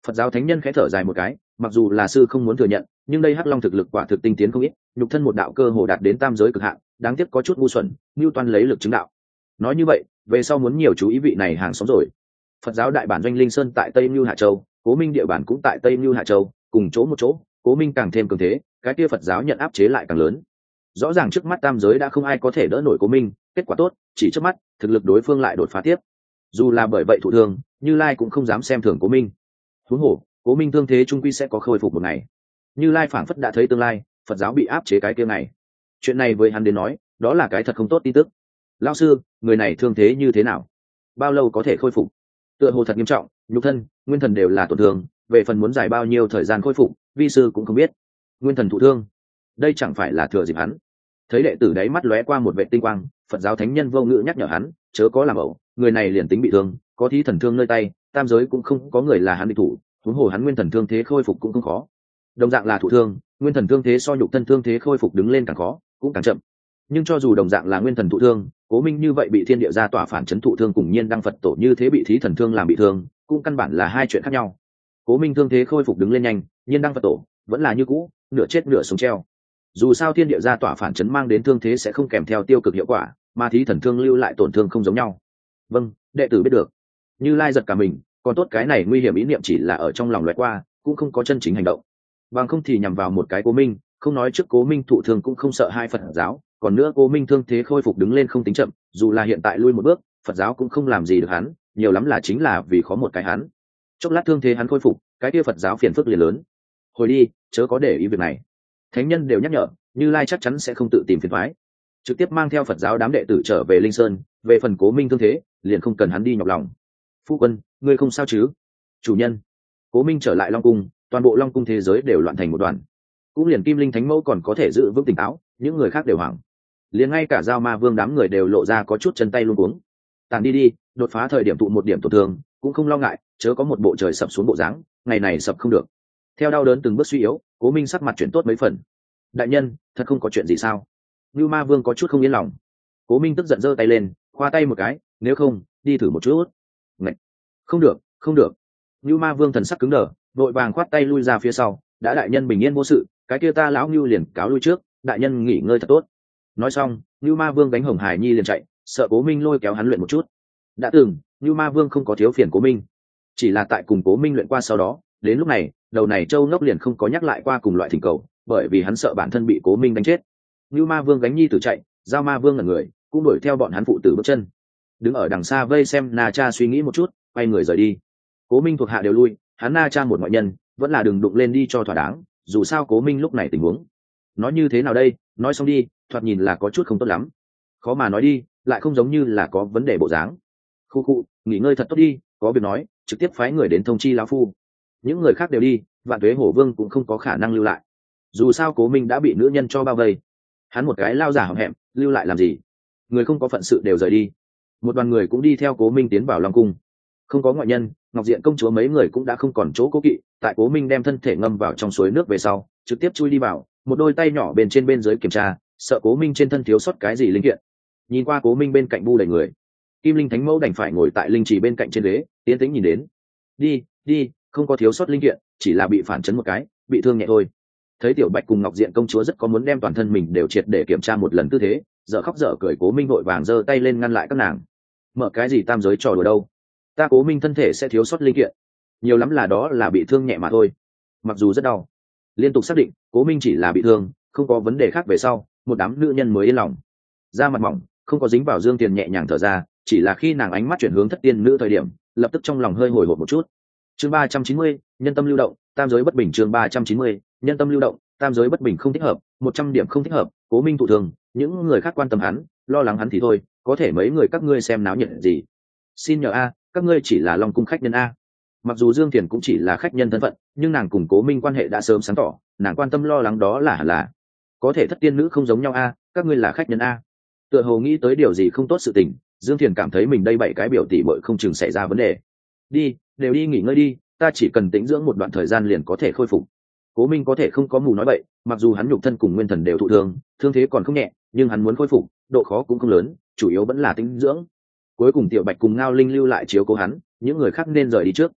Phật giáo thánh nhân khẽ thở dài một cái, mặc dù là sư không muốn thừa nhận, nhưng đây hắc long thực lực quả thực tinh tiến không ít, nhục thân một đạo cơ hồ đạt đến tam giới cực hạn, đáng tiếc có chút ngu xuẩn, Newton lấy lực chứng đạo. Nói như vậy, về sau muốn nhiều chú ý vị này hàng xóm rồi. Phật giáo đại bản doanh Linh Sơn tại Tây Nưu Hạ Châu, Cố Minh địa bản cũng tại Tây Nưu Hạ Châu, cùng chỗ một chỗ, Cố Minh càng thêm cường thế, cái kia Phật giáo nhận áp chế lại càng lớn. Rõ ràng trước mắt tam giới đã không ai có thể đỡ nổi Cố Minh, kết quả tốt, chỉ trước mắt, thực lực đối phương lại đột phá tiếp. Dù là bởi vậy thụ thương, Như Lai cũng không dám xem thường Cố Minh. Huống hồ, Cố Minh thương thế trung quy sẽ có khôi phục một ngày. Như Lai phảng phất đã thấy tương lai, Phật giáo bị áp chế cái kia này. Chuyện này với hắn đến nói, đó là cái thật không tốt tin tức. Lão sư, người này thương thế như thế nào? Bao lâu có thể khôi phục? Tựa hồ thật nghiêm trọng, nhục thân, nguyên thần đều là tổn thương, về phần muốn dài bao nhiêu thời gian khôi phục, vi sư cũng không biết. Nguyên thần thụ thương, đây chẳng phải là thừa dịp hắn. Thấy đệ tử đấy mắt lóe qua một vệ tinh quang, Phật giáo thánh nhân vô ngữ nhắc nhở hắn, chớ có làm ẩu, người này liền tính bị thương, có thí thần thương nơi tay, tam giới cũng không có người là hắn địch thủ, huống hồ hắn nguyên thần thương thế khôi phục cũng không khó. Đồng dạng là thụ thương, nguyên thần thương thế so nhục thân thương thế khôi phục đứng lên càng khó, cũng càng chậm. Nhưng cho dù đồng dạng là nguyên thần thụ thương, Cố Minh như vậy bị thiên địa gia tỏa phản chấn thụ thương cùng nhiên đăng Phật tổ như thế bị thí thần thương làm bị thương, cũng căn bản là hai chuyện khác nhau. Cố Minh thương thế khôi phục đứng lên nhanh, nhiên đăng Phật tổ vẫn là như cũ, nửa chết nửa sống treo. Dù sao thiên địa gia tỏa phản chấn mang đến thương thế sẽ không kèm theo tiêu cực hiệu quả, mà thí thần thương lưu lại tổn thương không giống nhau. Vâng, đệ tử biết được. Như Lai giật cả mình, còn tốt cái này nguy hiểm ý niệm chỉ là ở trong lòng lóe qua, cũng không có chân chính hành động. Bằng không thì nhằm vào một cái Cố Minh, không nói trước Cố Minh thụ thương cũng không sợ hai Phật giáo, còn nữa Cố Minh thương thế khôi phục đứng lên không tính chậm, dù là hiện tại lui một bước, Phật giáo cũng không làm gì được hắn, nhiều lắm là chính là vì khó một cái hắn. Chốc lát thương thế hắn khôi phục, cái kia Phật giáo phiền phức liền lớn. Hồi đi, chớ có để ý việc này. Thánh nhân đều nhắc nhở, Như Lai chắc chắn sẽ không tự tìm phiền toái, trực tiếp mang theo Phật giáo đám đệ tử trở về Linh Sơn. Về phần Cố Minh thương thế, liền không cần hắn đi nhọc lòng. Phu quân, ngươi không sao chứ? Chủ nhân. Cố Minh trở lại Long Cung, toàn bộ Long Cung thế giới đều loạn thành một đoàn. Cũng liền Kim Linh Thánh Mẫu còn có thể giữ vững tỉnh táo, những người khác đều hoảng. Liền ngay cả Giao Ma Vương đám người đều lộ ra có chút chân tay luống cuống. Tàn đi đi, đột phá thời điểm tụ một điểm tổn thương, cũng không lo ngại, chớ có một bộ trời sập xuống bộ dáng, ngày này sập không được. Theo đau đớn từng bước suy yếu, Cố Minh sắc mặt chuyển tốt mấy phần. Đại nhân, thật không có chuyện gì sao? Như Ma Vương có chút không yên lòng. Cố Minh tức giận giơ tay lên, khoa tay một cái, nếu không, đi thử một chút. Ngậy! Không được, không được. Như Ma Vương thần sắc cứng đờ, vội vàng khoát tay lui ra phía sau. Đã đại nhân bình yên vô sự, cái kia ta lão Như liền cáo lui trước, đại nhân nghỉ ngơi thật tốt. Nói xong, Như Ma Vương đánh Hồng Hải Nhi liền chạy, sợ Cố Minh lôi kéo hắn luyện một chút. Đã từng, Như Ma Vương không có thiếu phiền Cố Minh, chỉ là tại cùng Cố Minh luyện qua sau đó, đến lúc này, đầu này Châu Ngốc liền không có nhắc lại qua cùng loại thỉnh cầu, bởi vì hắn sợ bản thân bị Cố Minh đánh chết. Như Ma Vương gánh Nhi tử chạy, Giao Ma Vương là người, cũng đuổi theo bọn hắn phụ tử bước chân. Đứng ở đằng xa vây xem Na Cha suy nghĩ một chút, quay người rời đi. Cố Minh thuộc hạ đều lui, hắn Na Cha một ngoại nhân, vẫn là đừng đụng lên đi cho thỏa đáng, dù sao Cố Minh lúc này tình huống. Nói như thế nào đây, nói xong đi, thoạt nhìn là có chút không tốt lắm. Khó mà nói đi, lại không giống như là có vấn đề bộ dáng. Khu khu, nghỉ ngơi thật tốt đi, có việc nói, trực tiếp phái người đến thông chi lão phu. Những người khác đều đi, Vạn Tuế Hổ Vương cũng không có khả năng lưu lại. Dù sao Cố Minh đã bị nữ nhân cho bao vây, hắn một cái lao giả hậm hẹm, lưu lại làm gì? Người không có phận sự đều rời đi. Một đoàn người cũng đi theo Cố Minh tiến vào Long Cung. Không có ngoại nhân, Ngọc Diện công chúa mấy người cũng đã không còn chỗ cố kỵ. Tại Cố Minh đem thân thể ngâm vào trong suối nước về sau, trực tiếp chui đi vào, một đôi tay nhỏ bên trên bên dưới kiểm tra, sợ Cố Minh trên thân thiếu sót cái gì linh kiện. Nhìn qua Cố Minh bên cạnh bu đầy người, Kim Linh Thánh Mẫu đành phải ngồi tại linh trì bên cạnh trên ghế, tiến tĩnh nhìn đến. Đi, đi, không có thiếu sót linh kiện, chỉ là bị phản chấn một cái, bị thương nhẹ thôi. Thấy Tiểu Bạch cùng Ngọc Diện công chúa rất có muốn đem toàn thân mình đều triệt để kiểm tra một lần tư thế, dở khóc dở cười Cố Minh vội vàng giơ tay lên ngăn lại các nàng. Mở cái gì tam giới trò đùa đâu? Ta Cố Minh thân thể sẽ thiếu sót linh kiện, nhiều lắm là đó là bị thương nhẹ mà thôi. Mặc dù rất đau, liên tục xác định Cố Minh chỉ là bị thương, không có vấn đề khác về sau, một đám nữ nhân mới yên lòng. Da mặt mỏng, không có dính vào Dương Tiền nhẹ nhàng thở ra, chỉ là khi nàng ánh mắt chuyển hướng Thất Tiên nữ thời điểm, lập tức trong lòng hơi hồi hộp một chút. Chương ba trăm chín mươi, nhân tâm lưu động, tam giới bất bình. Chương ba trăm chín mươi, nhân tâm lưu động, tam giới bất bình không thích hợp, một trăm điểm không thích hợp. Cố Minh thụ thường, những người khác quan tâm hắn, lo lắng hắn thì thôi, có thể mấy người các ngươi xem náo nhiệt gì? Xin nhờ a, các ngươi chỉ là Long Cung khách nhân a. Mặc dù Dương Tiền cũng chỉ là khách nhân thân phận, nhưng nàng cùng Cố Minh quan hệ đã sớm sáng tỏ, nàng quan tâm lo lắng đó là hẳn là. Có thể Thất Tiên nữ không giống nhau a, các ngươi là khách nhân a. Tựa hồ nghĩ tới điều gì không tốt sự tình, Dương Tiền cảm thấy mình đây bảy cái biểu tỷ muội không chừng xảy ra vấn đề. Đi, đều đi nghỉ ngơi đi, ta chỉ cần tĩnh dưỡng một đoạn thời gian liền có thể khôi phục. Cố Minh có thể không có mù nói bậy, mặc dù hắn nhục thân cùng nguyên thần đều thụ thương, thương thế còn không nhẹ, nhưng hắn muốn khôi phục, độ khó cũng không lớn, chủ yếu vẫn là tĩnh dưỡng. Cuối cùng Tiểu Bạch cùng Ngao Linh lưu lại chiếu cố hắn, những người khác nên rời đi trước.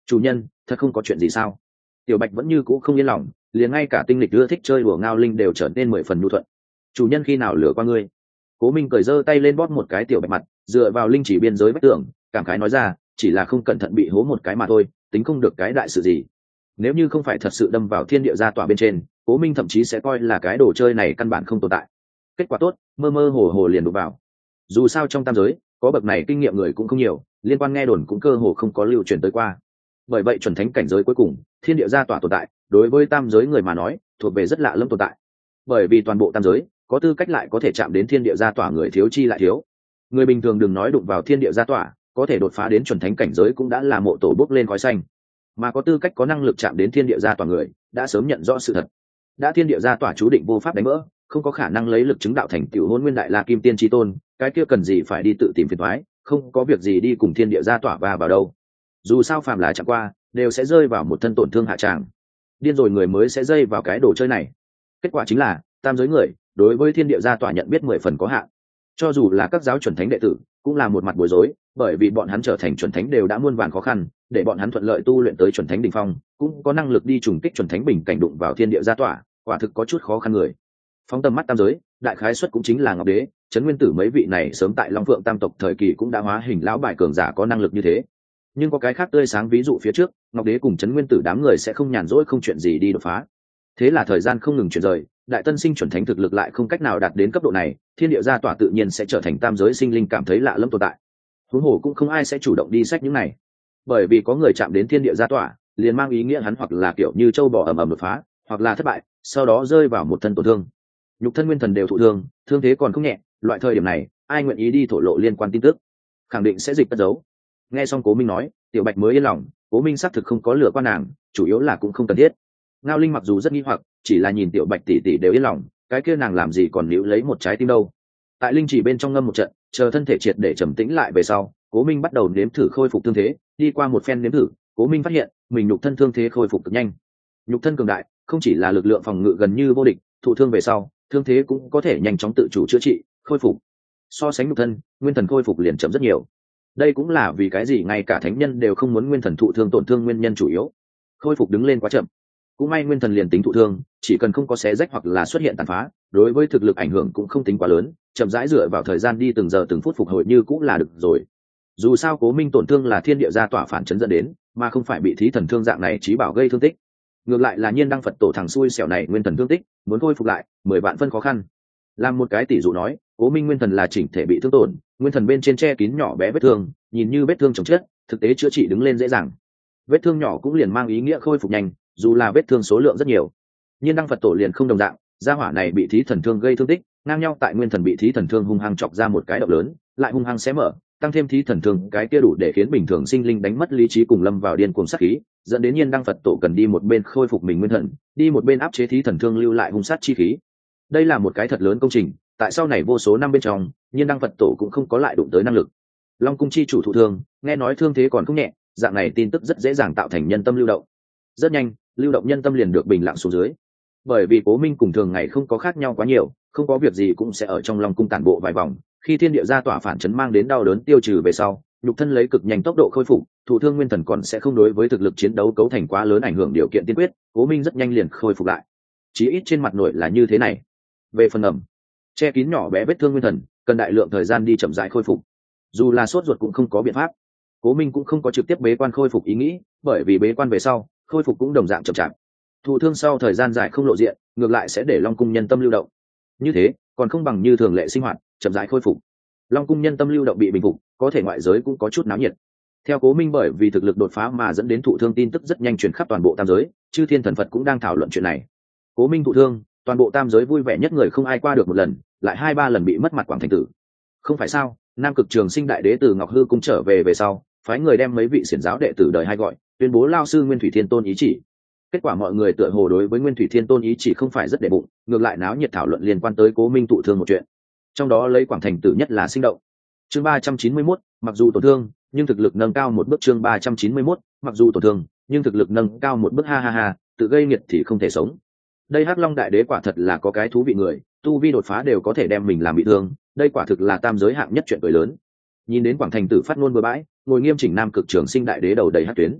Chủ nhân, thật không có chuyện gì sao? Tiểu Bạch vẫn như cũ không yên lòng, liền ngay cả tinh lịch ưa thích chơi đùa Ngao Linh đều trở nên mười phần nhu thuận. Chủ nhân khi nào lừa qua ngươi? Cố Minh cởi giơ tay lên bóp một cái Tiểu Bạch mặt, dựa vào linh chỉ biên giới vách tường, cảm khái nói ra, chỉ là không cẩn thận bị hố một cái mà thôi, tính không được cái đại sự gì. Nếu như không phải thật sự đâm vào thiên địa gia tỏa bên trên, Cố Minh thậm chí sẽ coi là cái đồ chơi này căn bản không tồn tại. Kết quả tốt, mơ mơ hồ hồ liền đụng vào. Dù sao trong tam giới, có bậc này kinh nghiệm người cũng không nhiều, liên quan nghe đồn cũng cơ hồ không có lưu truyền tới qua. Bởi vậy chuẩn thánh cảnh giới cuối cùng, thiên địa gia tỏa tồn tại, đối với tam giới người mà nói, thuộc về rất lạ lẫm tồn tại. Bởi vì toàn bộ tam giới, có tư cách lại có thể chạm đến thiên địa gia tỏa người thiếu chi lại thiếu. Người bình thường đừng nói đụng vào thiên địa gia tỏa, có thể đột phá đến chuẩn thánh cảnh giới cũng đã là mộ tổ bốc lên khói xanh. Mà có tư cách có năng lực chạm đến thiên địa gia tỏa người, đã sớm nhận rõ sự thật. Đã thiên địa gia tỏa chú định vô pháp đánh vỡ, không có khả năng lấy lực chứng đạo thành tiểu hôn nguyên đại la kim tiên chi tôn, cái kia cần gì phải đi tự tìm phiền toái, không có việc gì đi cùng thiên địa gia tỏa va vào đâu. Dù sao phàm là chẳng qua, đều sẽ rơi vào một thân tổn thương hạ tràng. Điên rồi người mới sẽ rơi vào cái đồ chơi này. Kết quả chính là, tam giới người, đối với thiên địa gia tỏa nhận biết mười phần có hạn. Cho dù là các giáo chuẩn thánh đệ tử, cũng là một mặt bối rối, bởi vì bọn hắn trở thành chuẩn thánh đều đã muôn vàn khó khăn, để bọn hắn thuận lợi tu luyện tới chuẩn thánh đỉnh phong, cũng có năng lực đi trùng kích chuẩn thánh bình cảnh đụng vào thiên địa gia tỏa, quả thực có chút khó khăn người. Phóng tầm mắt tam giới, đại khái xuất cũng chính là Ngọc Đế, Trấn Nguyên Tử mấy vị này sớm tại Long Phượng Tam tộc thời kỳ cũng đã hóa hình lão bài cường giả có năng lực như thế. Nhưng có cái khác tươi sáng ví dụ phía trước, Ngọc Đế cùng Trấn Nguyên Tử đám người sẽ không nhàn rỗi không chuyện gì đi đột phá. Thế là thời gian không ngừng chuyển rời, đại tân sinh chuẩn thánh thực lực lại không cách nào đạt đến cấp độ này, thiên địa gia tỏa tự nhiên sẽ trở thành tam giới sinh linh cảm thấy lạ lẫm tồn tại. Huống hồ cũng không ai sẽ chủ động đi sách những này, bởi vì có người chạm đến thiên địa gia tỏa, liền mang ý nghĩa hắn hoặc là kiểu như châu bò ầm ầm đột phá, hoặc là thất bại, sau đó rơi vào một thân tổn thương. Nhục thân nguyên thần đều thụ thương, thương thế còn không nhẹ, loại thời điểm này, ai nguyện ý đi thổ lộ liên quan tin tức, khẳng định sẽ dịch cất giấu. Nghe xong Cố Minh nói, Tiểu Bạch mới yên lòng, Cố Minh xác thực không có lừa qua nàng, chủ yếu là cũng không cần thiết. Ngao Linh mặc dù rất nghi hoặc, chỉ là nhìn Tiểu Bạch tỷ tỷ đều yên lòng, cái kia nàng làm gì còn níu lấy một trái tim đâu. Tại linh chỉ bên trong ngâm một trận, chờ thân thể triệt để trầm tĩnh lại về sau, Cố Minh bắt đầu nếm thử khôi phục thương thế, đi qua một phen nếm thử, Cố Minh phát hiện mình nhục thân thương thế khôi phục cực nhanh. Nhục thân cường đại, không chỉ là lực lượng phòng ngự gần như vô địch, thụ thương về sau, thương thế cũng có thể nhanh chóng tự chủ chữa trị, khôi phục. So sánh nhục thân, nguyên thần khôi phục liền chậm rất nhiều. Đây cũng là vì cái gì ngay cả thánh nhân đều không muốn nguyên thần thụ thương tổn thương nguyên nhân chủ yếu. Khôi phục đứng lên quá chậm. Cũng may nguyên thần liền tính thụ thương, chỉ cần không có xé rách hoặc là xuất hiện tàn phá, đối với thực lực ảnh hưởng cũng không tính quá lớn, chậm rãi dựa vào thời gian đi từng giờ từng phút phục hồi như cũng là được rồi. Dù sao Cố Minh tổn thương là thiên địa gia tỏa phản chấn dẫn đến, mà không phải bị thí thần thương dạng này trí bảo gây thương tích. Ngược lại là Nhiên Đăng Phật tổ thằng xui xẻo này nguyên thần thương tích, muốn khôi phục lại, mười vạn phân khó khăn. Làm một cái tỷ dụ nói, Cố Minh nguyên thần là chỉnh thể bị thương tổn, nguyên thần bên trên che kín nhỏ bé vết thương, nhìn như vết thương chồng chết, thực tế chữa trị đứng lên dễ dàng. Vết thương nhỏ cũng liền mang ý nghĩa khôi phục nhanh, dù là vết thương số lượng rất nhiều. Nhiên Đăng Phật tổ liền không đồng dạng, gia hỏa này bị thí thần thương gây thương tích, ngang nhau tại nguyên thần bị thí thần thương hung hăng chọc ra một cái động lớn, lại hung hăng xé mở, tăng thêm thí thần thương cái kia đủ để khiến bình thường sinh linh đánh mất lý trí cùng lâm vào điên cuồng sát khí, dẫn đến Nhiên Đăng Phật tổ cần đi một bên khôi phục mình nguyên thần, đi một bên áp chế thí thần thương lưu lại hung sát chi khí. Đây là một cái thật lớn công trình, tại sau này vô số năm bên trong, Nhiên Đăng Phật tổ cũng không có lại đụng tới năng lực. Long cung chi chủ thụ thương, nghe nói thương thế còn không nhẹ, dạng này tin tức rất dễ dàng tạo thành nhân tâm lưu động. Rất nhanh, lưu động nhân tâm liền được bình lặng xuống dưới. Bởi vì Cố Minh cùng thường ngày không có khác nhau quá nhiều, không có việc gì cũng sẽ ở trong Long cung tản bộ vài vòng, khi thiên địa gia tỏa phản chấn mang đến đau đớn tiêu trừ về sau, nhục thân lấy cực nhanh tốc độ khôi phục, thụ thương nguyên thần còn sẽ không đối với thực lực chiến đấu cấu thành quá lớn ảnh hưởng điều kiện tiên quyết, Cố Minh rất nhanh liền khôi phục lại. Chí ít trên mặt nội là như thế này. Về phần ẩm, che kín nhỏ bé vết thương nguyên thần, cần đại lượng thời gian đi chậm rãi khôi phục. Dù là sốt ruột cũng không có biện pháp. Cố Minh cũng không có trực tiếp bế quan khôi phục ý nghĩ, bởi vì bế quan về sau, khôi phục cũng đồng dạng chậm chạp. Thụ thương sau thời gian dài không lộ diện, ngược lại sẽ để Long cung nhân tâm lưu động. Như thế, còn không bằng như thường lệ sinh hoạt, chậm rãi khôi phục. Long cung nhân tâm lưu động bị bình phục, có thể ngoại giới cũng có chút náo nhiệt. Theo Cố Minh bởi vì thực lực đột phá mà dẫn đến thụ thương tin tức rất nhanh truyền khắp toàn bộ tam giới, chư thiên thần Phật cũng đang thảo luận chuyện này. Cố Minh thụ thương, toàn bộ tam giới vui vẻ nhất người không ai qua được một lần, lại hai ba lần bị mất mặt Quảng Thành Tử. Không phải sao? Nam Cực Trường Sinh đại đế từ Ngọc Hư cung trở về về sau, phái người đem mấy vị xiển giáo đệ tử đời hai gọi, tuyên bố lao sư Nguyên Thủy Thiên Tôn ý chỉ. Kết quả mọi người tựa hồ đối với Nguyên Thủy Thiên Tôn ý chỉ không phải rất để bụng, ngược lại náo nhiệt thảo luận liên quan tới Cố Minh thụ thương một chuyện. Trong đó lấy Quảng Thành Tử nhất là sinh động. Chương ba trăm chín mươi mốt, mặc dù tổn thương, nhưng thực lực nâng cao một bước. Chương ba trăm chín mươi mốt, mặc dù tổn thương, nhưng thực lực nâng cao một bước. Ha ha ha, tự gây nghiệt thì không thể sống. Đây Hắc Long đại đế quả thật là có cái thú vị người, tu vi đột phá đều có thể đem mình làm bị thương, đây quả thực là tam giới hạng nhất chuyện cười lớn. Nhìn đến Quảng Thành Tử phát ngôn bừa bãi, ngồi nghiêm chỉnh Nam Cực Trường Sinh đại đế đầu đầy hắc tuyến.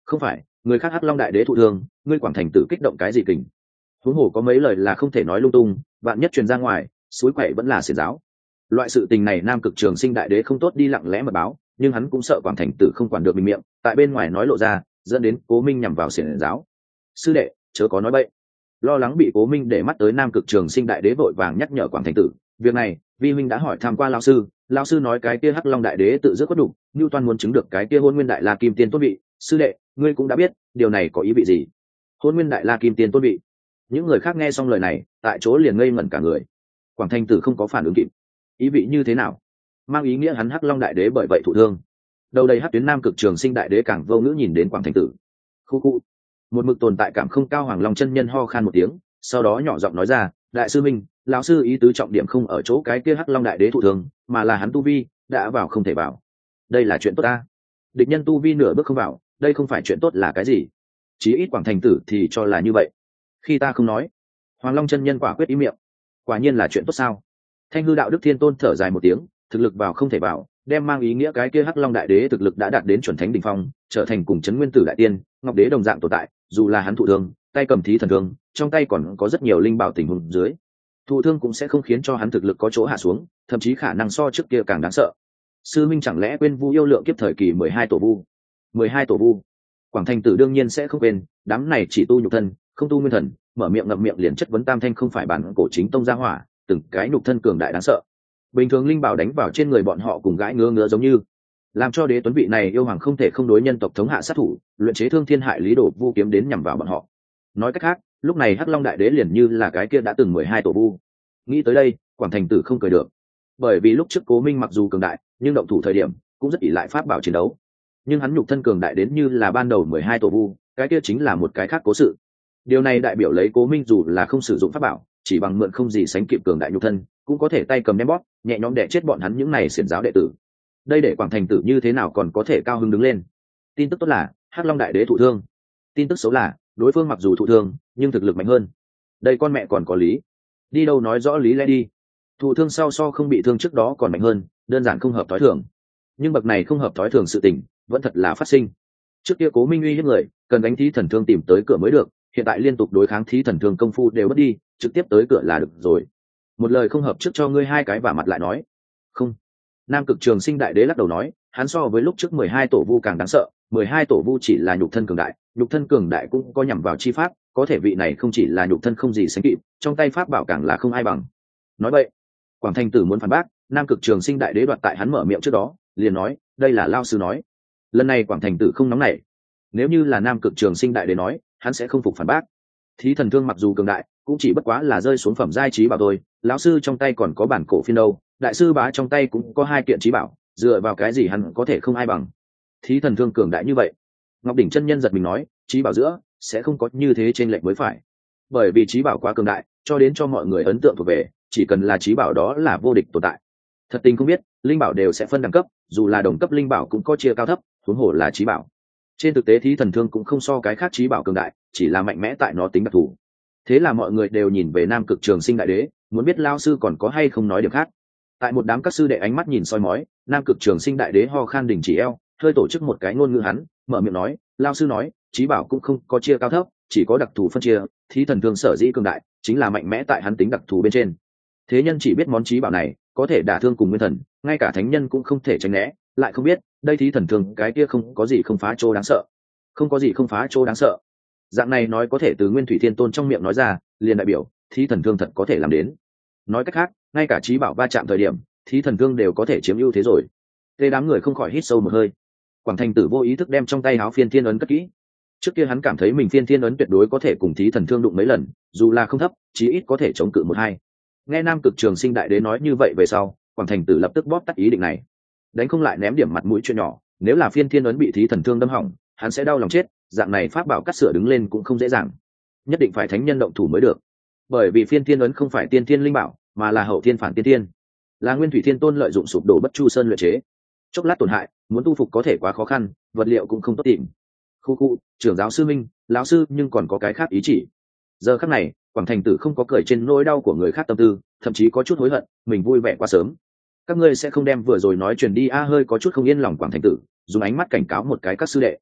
Không phải, người khác hắc long đại đế thụ thương, ngươi quảng thành tử kích động cái gì kình? Huống hồ có mấy lời là không thể nói lung tung, vạn nhất truyền ra ngoài, suối quậy vẫn là xiển giáo. Loại sự tình này Nam Cực Trường Sinh đại đế không tốt đi lặng lẽ mật báo, nhưng hắn cũng sợ quảng thành tử không quản được mình miệng, tại bên ngoài nói lộ ra, dẫn đến Cố Minh nhằm vào xiển giáo. Sư đệ, chớ có nói bậy. Lo lắng bị Cố Minh để mắt tới Nam Cực Trường Sinh đại đế vội vàng nhắc nhở quảng thành tử, việc này, vi huynh đã hỏi tham qua lão sư, lão sư nói cái kia hắc long đại đế tự dứt có đủ, như toàn muốn chứng được cái kia hôn nguyên đại la kim tiên tôn vị. Sư đệ, ngươi cũng đã biết, điều này có ý vị gì? Hôn nguyên đại la kim tiên tôn vị. Những người khác nghe xong lời này, tại chỗ liền ngây ngẩn cả người. Quảng thành tử không có phản ứng kịp. Ý vị như thế nào? Mang ý nghĩa hắn hắc long đại đế bởi vậy thụ thương. Đầu đầy hắc tuyến Nam Cực Trường Sinh đại đế càng vô ngữ nhìn đến quảng thành tử. Khu khu. Một mực tồn tại cảm không cao Hoàng Long chân nhân ho khan một tiếng, sau đó nhỏ giọng nói ra, đại sư minh, lão sư ý tứ trọng điểm không ở chỗ cái kia hắc long đại đế thụ thương, mà là hắn tu vi đã vào không thể vào. Đây là chuyện tốt ta. Địch nhân tu vi nửa bước không vào, đây không phải chuyện tốt là cái gì? Chí ít quảng thành tử thì cho là như vậy. Khi ta không nói, Hoàng Long chân nhân quả quyết ý miệng. Quả nhiên là chuyện tốt sao? Thanh hư đạo đức thiên tôn thở dài một tiếng, thực lực vào không thể vào, đem mang ý nghĩa cái kia hắc long đại đế thực lực đã đạt đến chuẩn thánh đỉnh phong, trở thành cùng chấn nguyên tử đại tiên, ngọc đế đồng dạng tồn tại, dù là hắn thụ thương, tay cầm thí thần thương, trong tay còn có rất nhiều linh bảo tình huống dưới. Thụ thương cũng sẽ không khiến cho hắn thực lực có chỗ hạ xuống, thậm chí khả năng so trước kia càng đáng sợ. Sư minh chẳng lẽ quên Vu yêu lượng kiếp thời kỳ mười hai tổ vu? mười hai tổ vu. Quảng thành tử đương nhiên sẽ không quên, đám này chỉ tu nhục thân, không tu nguyên thần, mở miệng ngậm miệng liền chất vấn tam thanh không phải bản cổ chính tông gia hỏa, từng cái nhục thân cường đại đáng sợ. Bình thường linh bảo đánh vào trên người bọn họ cùng gãi ngứa ngứa giống như, làm cho đế tuấn vị này yêu hoàng không thể không đối nhân tộc thống hạ sát thủ, luyện chế thương thiên hại lý đổ vu kiếm đến nhằm vào bọn họ. Nói cách khác, lúc này hắc long đại đế liền như là cái kia đã từng mười hai tổ vu. Nghĩ tới đây, quảng thành tử không cười được, bởi vì lúc trước Cố Minh mặc dù cường đại, nhưng động thủ thời điểm cũng rất ỷ lại pháp bảo chiến đấu. Nhưng hắn nhục thân cường đại đến như là ban đầu mười hai tổ vu, cái kia chính là một cái khác cố sự. Điều này đại biểu lấy Cố Minh dù là không sử dụng pháp bảo, chỉ bằng mượn không gì sánh kịp cường đại nhục thân, cũng có thể tay cầm ném bóp, nhẹ nhõm đè chết bọn hắn những này xiển giáo đệ tử. Đây để quảng thành tử như thế nào còn có thể cao hứng đứng lên. Tin tức tốt là hắc long đại đế thụ thương, tin tức xấu là đối phương mặc dù thụ thương nhưng thực lực mạnh hơn. Đây con mẹ còn có lý. Đi đâu nói rõ lý lẽ đi. Thụ thương sau so không bị thương trước đó còn mạnh hơn, đơn giản không hợp thói thường. Nhưng bậc này không hợp thói thường sự tình vẫn thật là phát sinh. Trước kia Cố Minh uy hiếp người, cần đánh thí thần thương tìm tới cửa mới được, hiện tại liên tục đối kháng thí thần thương công phu đều mất đi, trực tiếp tới cửa là được rồi. Một lời không hợp trước cho ngươi hai cái vả mặt lại nói. Không. Nam Cực Trường Sinh đại đế lắc đầu nói, hắn so với lúc trước mười hai tổ vu càng đáng sợ, mười hai tổ vu chỉ là nhục thân cường đại, nhục thân cường đại cũng có nhằm vào chi pháp, có thể vị này không chỉ là nhục thân không gì sánh kịp, trong tay pháp bảo càng là không ai bằng. Nói vậy, Quảng Thành Tử muốn phản bác, Nam Cực Trường Sinh đại đế đoạt tại hắn mở miệng trước đó, liền nói, đây là lao sư nói. Lần này Quảng Thành Tử không nóng nảy. Nếu như là Nam Cực Trường Sinh đại đế nói, hắn sẽ không phục phản bác. Thí thần thương mặc dù cường đại, cũng chỉ bất quá là rơi xuống phẩm giai trí bảo thôi, lão sư trong tay còn có bản cổ phiên đâu, đại sư bá trong tay cũng có hai kiện trí bảo, dựa vào cái gì hắn có thể không ai bằng. Thí thần thương cường đại như vậy, Ngọc đỉnh chân nhân giật mình nói, trí bảo giữa sẽ không có như thế trên lệnh mới phải, bởi vì trí bảo quá cường đại, cho đến cho mọi người ấn tượng thuộc về, chỉ cần là trí bảo đó là vô địch tồn tại. Thật tình không biết, linh bảo đều sẽ phân đẳng cấp, dù là đồng cấp linh bảo cũng có chia cao thấp, huống hồ là trí bảo. Trên thực tế thí thần thương cũng không so cái khác trí bảo cường đại, chỉ là mạnh mẽ tại nó tính đặc thù. Thế là mọi người đều nhìn về Nam Cực Trường Sinh đại đế, muốn biết lao sư còn có hay không nói điểm khác. Tại một đám các sư đệ ánh mắt nhìn soi mói, Nam Cực Trường Sinh đại đế ho khan đình chỉ eo, hơi tổ chức một cái ngôn ngữ hắn, mở miệng nói, lao sư nói, trí bảo cũng không có chia cao thấp, chỉ có đặc thù phân chia, thí thần thương sở dĩ cường đại, chính là mạnh mẽ tại hắn tính đặc thù bên trên. Thế nhân chỉ biết món trí bảo này có thể đả thương cùng nguyên thần, ngay cả thánh nhân cũng không thể tránh né, lại không biết đây thí thần thương cái kia không có gì không phá chỗ đáng sợ, không có gì không phá chỗ đáng sợ. Dạng này nói có thể từ Nguyên Thủy Thiên Tôn trong miệng nói ra, liền đại biểu thí thần thương thật có thể làm đến. Nói cách khác, ngay cả trí bảo va chạm thời điểm, thí thần thương đều có thể chiếm ưu thế rồi. Thế đám người không khỏi hít sâu một hơi. Quảng Thành Tử vô ý thức đem trong tay áo phiên thiên ấn cất kỹ. Trước kia hắn cảm thấy mình phiên thiên ấn tuyệt đối có thể cùng thí thần thương đụng mấy lần, dù là không thấp, chí ít có thể chống cự một hai. Nghe Nam Cực Trường Sinh đại đế nói như vậy về sau, Quảng Thành Tử lập tức bóp tắt ý định này. Đánh không lại ném điểm mặt mũi chuyện nhỏ, nếu là phiên thiên ấn bị thí thần thương đâm hỏng, hắn sẽ đau lòng chết, dạng này pháp bảo cắt sửa đứng lên cũng không dễ dàng. Nhất định phải thánh nhân động thủ mới được. Bởi vì phiên thiên ấn không phải tiên thiên linh bảo, mà là hậu thiên phản tiên thiên, là Nguyên Thủy Thiên Tôn lợi dụng sụp đổ Bất Chu Sơn luyện chế. Chốc lát tổn hại, muốn tu phục có thể quá khó khăn, vật liệu cũng không tốt tìm. Khu khu, trưởng giáo sư Minh, lão sư nhưng còn có cái khác ý chỉ. Giờ khắc này, Quảng Thành Tử không có cười trên nỗi đau của người khác tâm tư, thậm chí có chút hối hận, mình vui vẻ quá sớm. Các ngươi sẽ không đem vừa rồi nói truyền đi a, hơi có chút không yên lòng Quảng Thành Tử, dùng ánh mắt cảnh cáo một cái các sư đệ.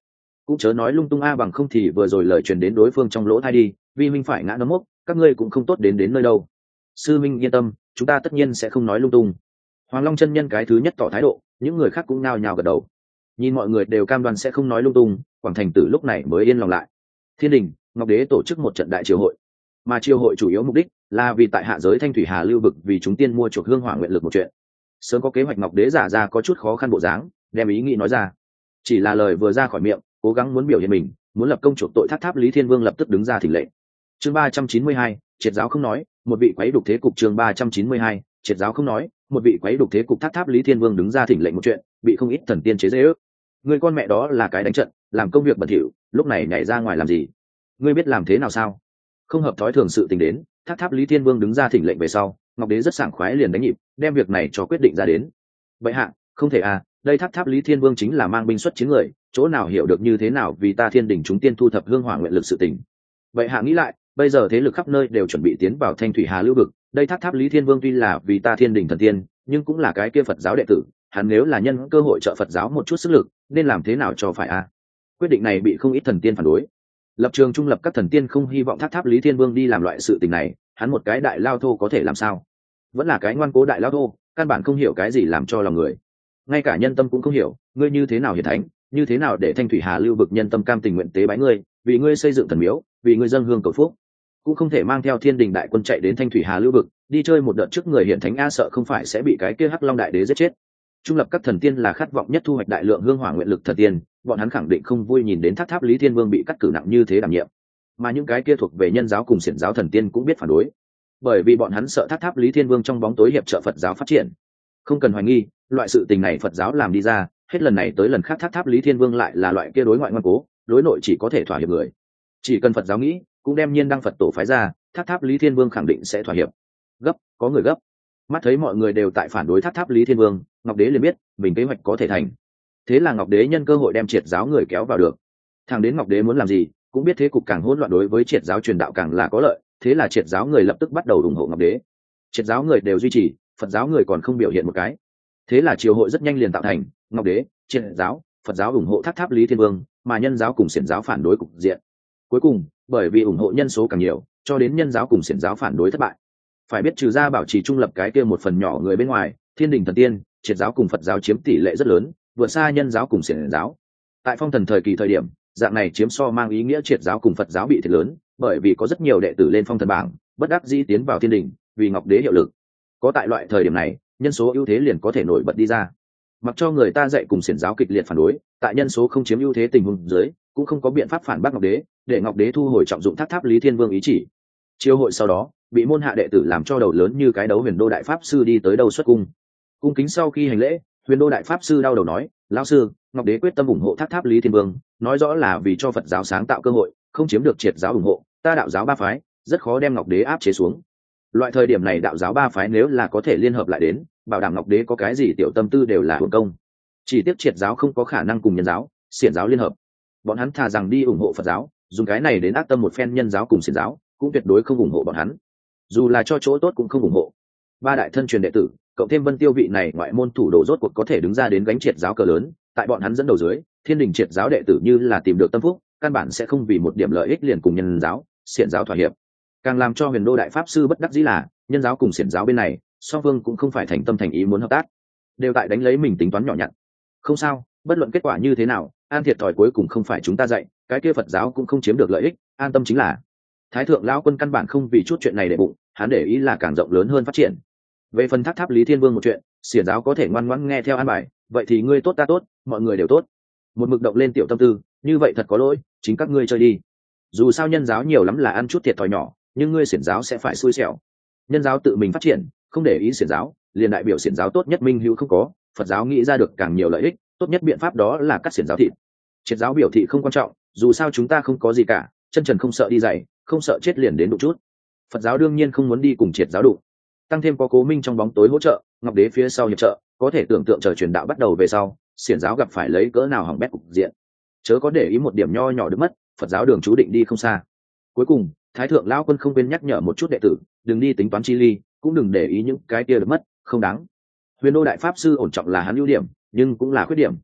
cũng chớ nói lung tung a, bằng không thì vừa rồi lời truyền đến đối phương trong lỗ thai đi, vi minh phải ngã nấm mốc, các ngươi cũng không tốt đến đến nơi đâu. Sư minh yên tâm, chúng ta tất nhiên sẽ không nói lung tung. Hoàng Long chân nhân cái thứ nhất tỏ thái độ, những người khác cũng nao nhào gật đầu. Nhìn mọi người đều cam đoan sẽ không nói lung tung, Quảng Thành Tử lúc này mới yên lòng lại. Thiên đình, Ngọc Đế tổ chức một trận đại triều hội, mà triều hội chủ yếu mục đích là vì tại hạ giới Thanh Thủy Hà lưu vực vì chúng tiên mua chuộc hương hỏa nguyện lực một chuyện. Sớm có kế hoạch, Ngọc Đế giả ra có chút khó khăn bộ dáng, đem ý nghĩ nói ra. Chỉ là lời vừa ra khỏi miệng, cố gắng muốn biểu hiện mình, muốn lập công chuộc tội Tháp Tháp Lý Thiên Vương lập tức đứng ra thỉnh lệnh. Chương ba trăm chín mươi hai, triệt giáo không nói, một vị quấy đục thế cục. Chương ba trăm chín mươi hai, triệt giáo không nói, một vị quấy đục thế cục. Tháp Tháp Lý Thiên Vương đứng ra thỉnh lệnh một chuyện, bị không ít thần tiên chế giễu. Người con mẹ đó là cái đánh trận, làm công việc bẩn thỉu, lúc này nhảy ra ngoài làm gì? Ngươi biết làm thế nào sao? Không hợp thói thường sự tình đến, Tháp Tháp Lý Thiên Vương đứng ra thỉnh lệnh về sau, Ngọc Đế rất sảng khoái liền đánh nhịp, đem việc này cho quyết định ra đến. Vậy hạ, không thể à, đây Tháp Tháp Lý Thiên Vương chính là mang binh xuất chiến người, chỗ nào hiểu được như thế nào vì ta Thiên Đình chúng tiên thu thập hương hỏa nguyện lực sự tình. Vậy hạ nghĩ lại, bây giờ thế lực khắp nơi đều chuẩn bị tiến vào Thanh Thủy Hà lưu vực, đây Tháp Tháp Lý Thiên Vương tuy là vì ta Thiên Đình thần tiên, nhưng cũng là cái kia Phật giáo đệ tử, hắn nếu là nhân cơ hội trợ Phật giáo một chút sức lực, nên làm thế nào cho phải a? À? Quyết định này bị không ít thần tiên phản đối. Lập trường trung lập các thần tiên không hy vọng Tháp Tháp Lý Thiên Vương đi làm loại sự tình này, hắn một cái đại lao thô có thể làm sao? Vẫn là cái ngoan cố đại lao thô, căn bản không hiểu cái gì làm cho lòng người. Ngay cả nhân tâm cũng không hiểu, ngươi như thế nào hiển thánh, như thế nào để Thanh Thủy Hà lưu vực nhân tâm cam tình nguyện tế bái ngươi, vì ngươi xây dựng thần miếu, vì ngươi dâng hương cầu phúc, cũng không thể mang theo Thiên Đình đại quân chạy đến Thanh Thủy Hà lưu vực, đi chơi một đợt trước người hiển thánh a, sợ không phải sẽ bị cái kia Hắc Long đại đế giết chết. Trung lập các thần tiên là khát vọng nhất thu hoạch đại lượng hương hỏa nguyện lực thần tiên, bọn hắn khẳng định không vui nhìn đến Tháp Tháp Lý Thiên Vương bị cắt cử nặng như thế đảm nhiệm. Mà những cái kia thuộc về nhân giáo cùng xiển giáo thần tiên cũng biết phản đối, bởi vì bọn hắn sợ Tháp Tháp Lý Thiên Vương trong bóng tối hiệp trợ Phật giáo phát triển. Không cần hoài nghi, loại sự tình này Phật giáo làm đi ra, hết lần này tới lần khác Tháp Tháp Lý Thiên Vương lại là loại kia đối ngoại ngoan cố, đối nội chỉ có thể thỏa hiệp người. Chỉ cần Phật giáo nghĩ, cũng đem nhiên đăng Phật tổ phái ra, Tháp Tháp Lý Thiên Vương khẳng định sẽ thỏa hiệp. Gấp, có người gấp. Mắt thấy mọi người đều tại phản đối Tháp Tháp Lý Thiên Vương, Ngọc Đế liền biết mình kế hoạch có thể thành. Thế là Ngọc Đế nhân cơ hội đem triệt giáo người kéo vào được. Thằng đến Ngọc Đế muốn làm gì, cũng biết thế cục càng hỗn loạn đối với triệt giáo truyền đạo càng là có lợi, thế là triệt giáo người lập tức bắt đầu ủng hộ Ngọc Đế. Triệt giáo người đều duy trì, Phật giáo người còn không biểu hiện một cái. Thế là triều hội rất nhanh liền tạo thành, Ngọc Đế, triệt giáo, Phật giáo ủng hộ Tháp Tháp Lý Thiên Vương, mà nhân giáo cùng xiển giáo phản đối cục diện. Cuối cùng, bởi vì ủng hộ nhân số càng nhiều, cho đến nhân giáo cùng xiển giáo phản đối thất bại. Phải biết trừ ra bảo trì trung lập cái kia một phần nhỏ người bên ngoài, Thiên Đình thần tiên, triệt giáo cùng Phật giáo chiếm tỷ lệ rất lớn, vượt xa nhân giáo cùng xiển giáo. Tại phong thần thời kỳ thời điểm, dạng này chiếm so mang ý nghĩa triệt giáo cùng Phật giáo bị thiệt lớn, bởi vì có rất nhiều đệ tử lên phong thần bảng, bất đắc dĩ tiến vào Thiên Đình, vì Ngọc Đế hiệu lực. Có tại loại thời điểm này, nhân số ưu thế liền có thể nổi bật đi ra. Mặc cho người ta dạy cùng xiển giáo kịch liệt phản đối, tại nhân số không chiếm ưu thế tình huống dưới, cũng không có biện pháp phản bác Ngọc Đế, để Ngọc Đế thu hồi trọng dụng Tháp Tháp Lý Thiên Vương ý chỉ. Chiêu hội sau đó, bị môn hạ đệ tử làm cho đầu lớn như cái đấu Huyền Đô đại pháp sư đi tới đầu xuất cung. Cung kính sau khi hành lễ, Huyền Đô đại pháp sư đau đầu nói: "Lão sư, Ngọc Đế quyết tâm ủng hộ Tháp Tháp Lý Thiên Vương, nói rõ là vì cho Phật giáo sáng tạo cơ hội, không chiếm được triệt giáo ủng hộ, ta đạo giáo ba phái rất khó đem Ngọc Đế áp chế xuống. Loại thời điểm này đạo giáo ba phái nếu là có thể liên hợp lại đến, bảo đảm Ngọc Đế có cái gì tiểu tâm tư đều là hưởng công. Chỉ tiếc triệt giáo không có khả năng cùng nhân giáo, xiển giáo liên hợp. Bọn hắn thà rằng đi ủng hộ Phật giáo, dùng cái này đến ác tâm một phen nhân giáo cùng xiển giáo, cũng tuyệt đối không ủng hộ bọn hắn. Dù là cho chỗ tốt cũng không ủng hộ." Ba đại thân truyền đệ tử, cộng thêm Vân Tiêu vị này ngoại môn thủ đồ rốt cuộc có thể đứng ra đến gánh triệt giáo cờ lớn, tại bọn hắn dẫn đầu dưới, Thiên Đình triệt giáo đệ tử như là tìm được tâm phúc, căn bản sẽ không vì một điểm lợi ích liền cùng nhân giáo, xiển giáo thỏa hiệp. Càng làm cho Huyền Đô đại pháp sư bất đắc dĩ là, nhân giáo cùng xiển giáo bên này, song phương cũng không phải thành tâm thành ý muốn hợp tác, đều tại đánh lấy mình tính toán nhỏ nhặt. Không sao, bất luận kết quả như thế nào, an thiệt thòi cuối cùng không phải chúng ta dạy, cái kia Phật giáo cũng không chiếm được lợi ích, an tâm chính là. Thái thượng lão quân căn bản không vì chút chuyện này để bụng, hắn để ý là càng rộng lớn hơn phát triển. Về phần Tháp Tháp Lý Thiên Vương một chuyện, xiển giáo có thể ngoan ngoãn nghe theo an bài, vậy thì ngươi tốt ta tốt, mọi người đều tốt. Một mực động lên tiểu tâm tư, như vậy thật có lỗi, chính các ngươi chơi đi. Dù sao nhân giáo nhiều lắm là ăn chút thiệt thòi nhỏ, nhưng ngươi xiển giáo sẽ phải xui xẻo. Nhân giáo tự mình phát triển, không để ý xiển giáo, liền đại biểu xiển giáo tốt nhất minh hữu không có, Phật giáo nghĩ ra được càng nhiều lợi ích, tốt nhất biện pháp đó là cắt xiển giáo thịt. Triệt giáo biểu thị không quan trọng, dù sao chúng ta không có gì cả, chân trần không sợ đi dày, không sợ chết liền đến đụng chút. Phật giáo đương nhiên không muốn đi cùng triệt giáo đụng. Tăng thêm có Cố Minh trong bóng tối hỗ trợ, Ngọc Đế phía sau hiệp trợ, có thể tưởng tượng chờ truyền đạo bắt đầu về sau, xiển giáo gặp phải lấy cỡ nào hỏng bét cục diện. Chớ có để ý một điểm nho nhỏ được mất, Phật giáo đường chú định đi không xa. Cuối cùng, Thái thượng lão quân không quên nhắc nhở một chút đệ tử, đừng đi tính toán chi ly, cũng đừng để ý những cái kia được mất, không đáng. Huyền Đô đại pháp sư ổn trọng là hắn ưu điểm, nhưng cũng là khuyết điểm.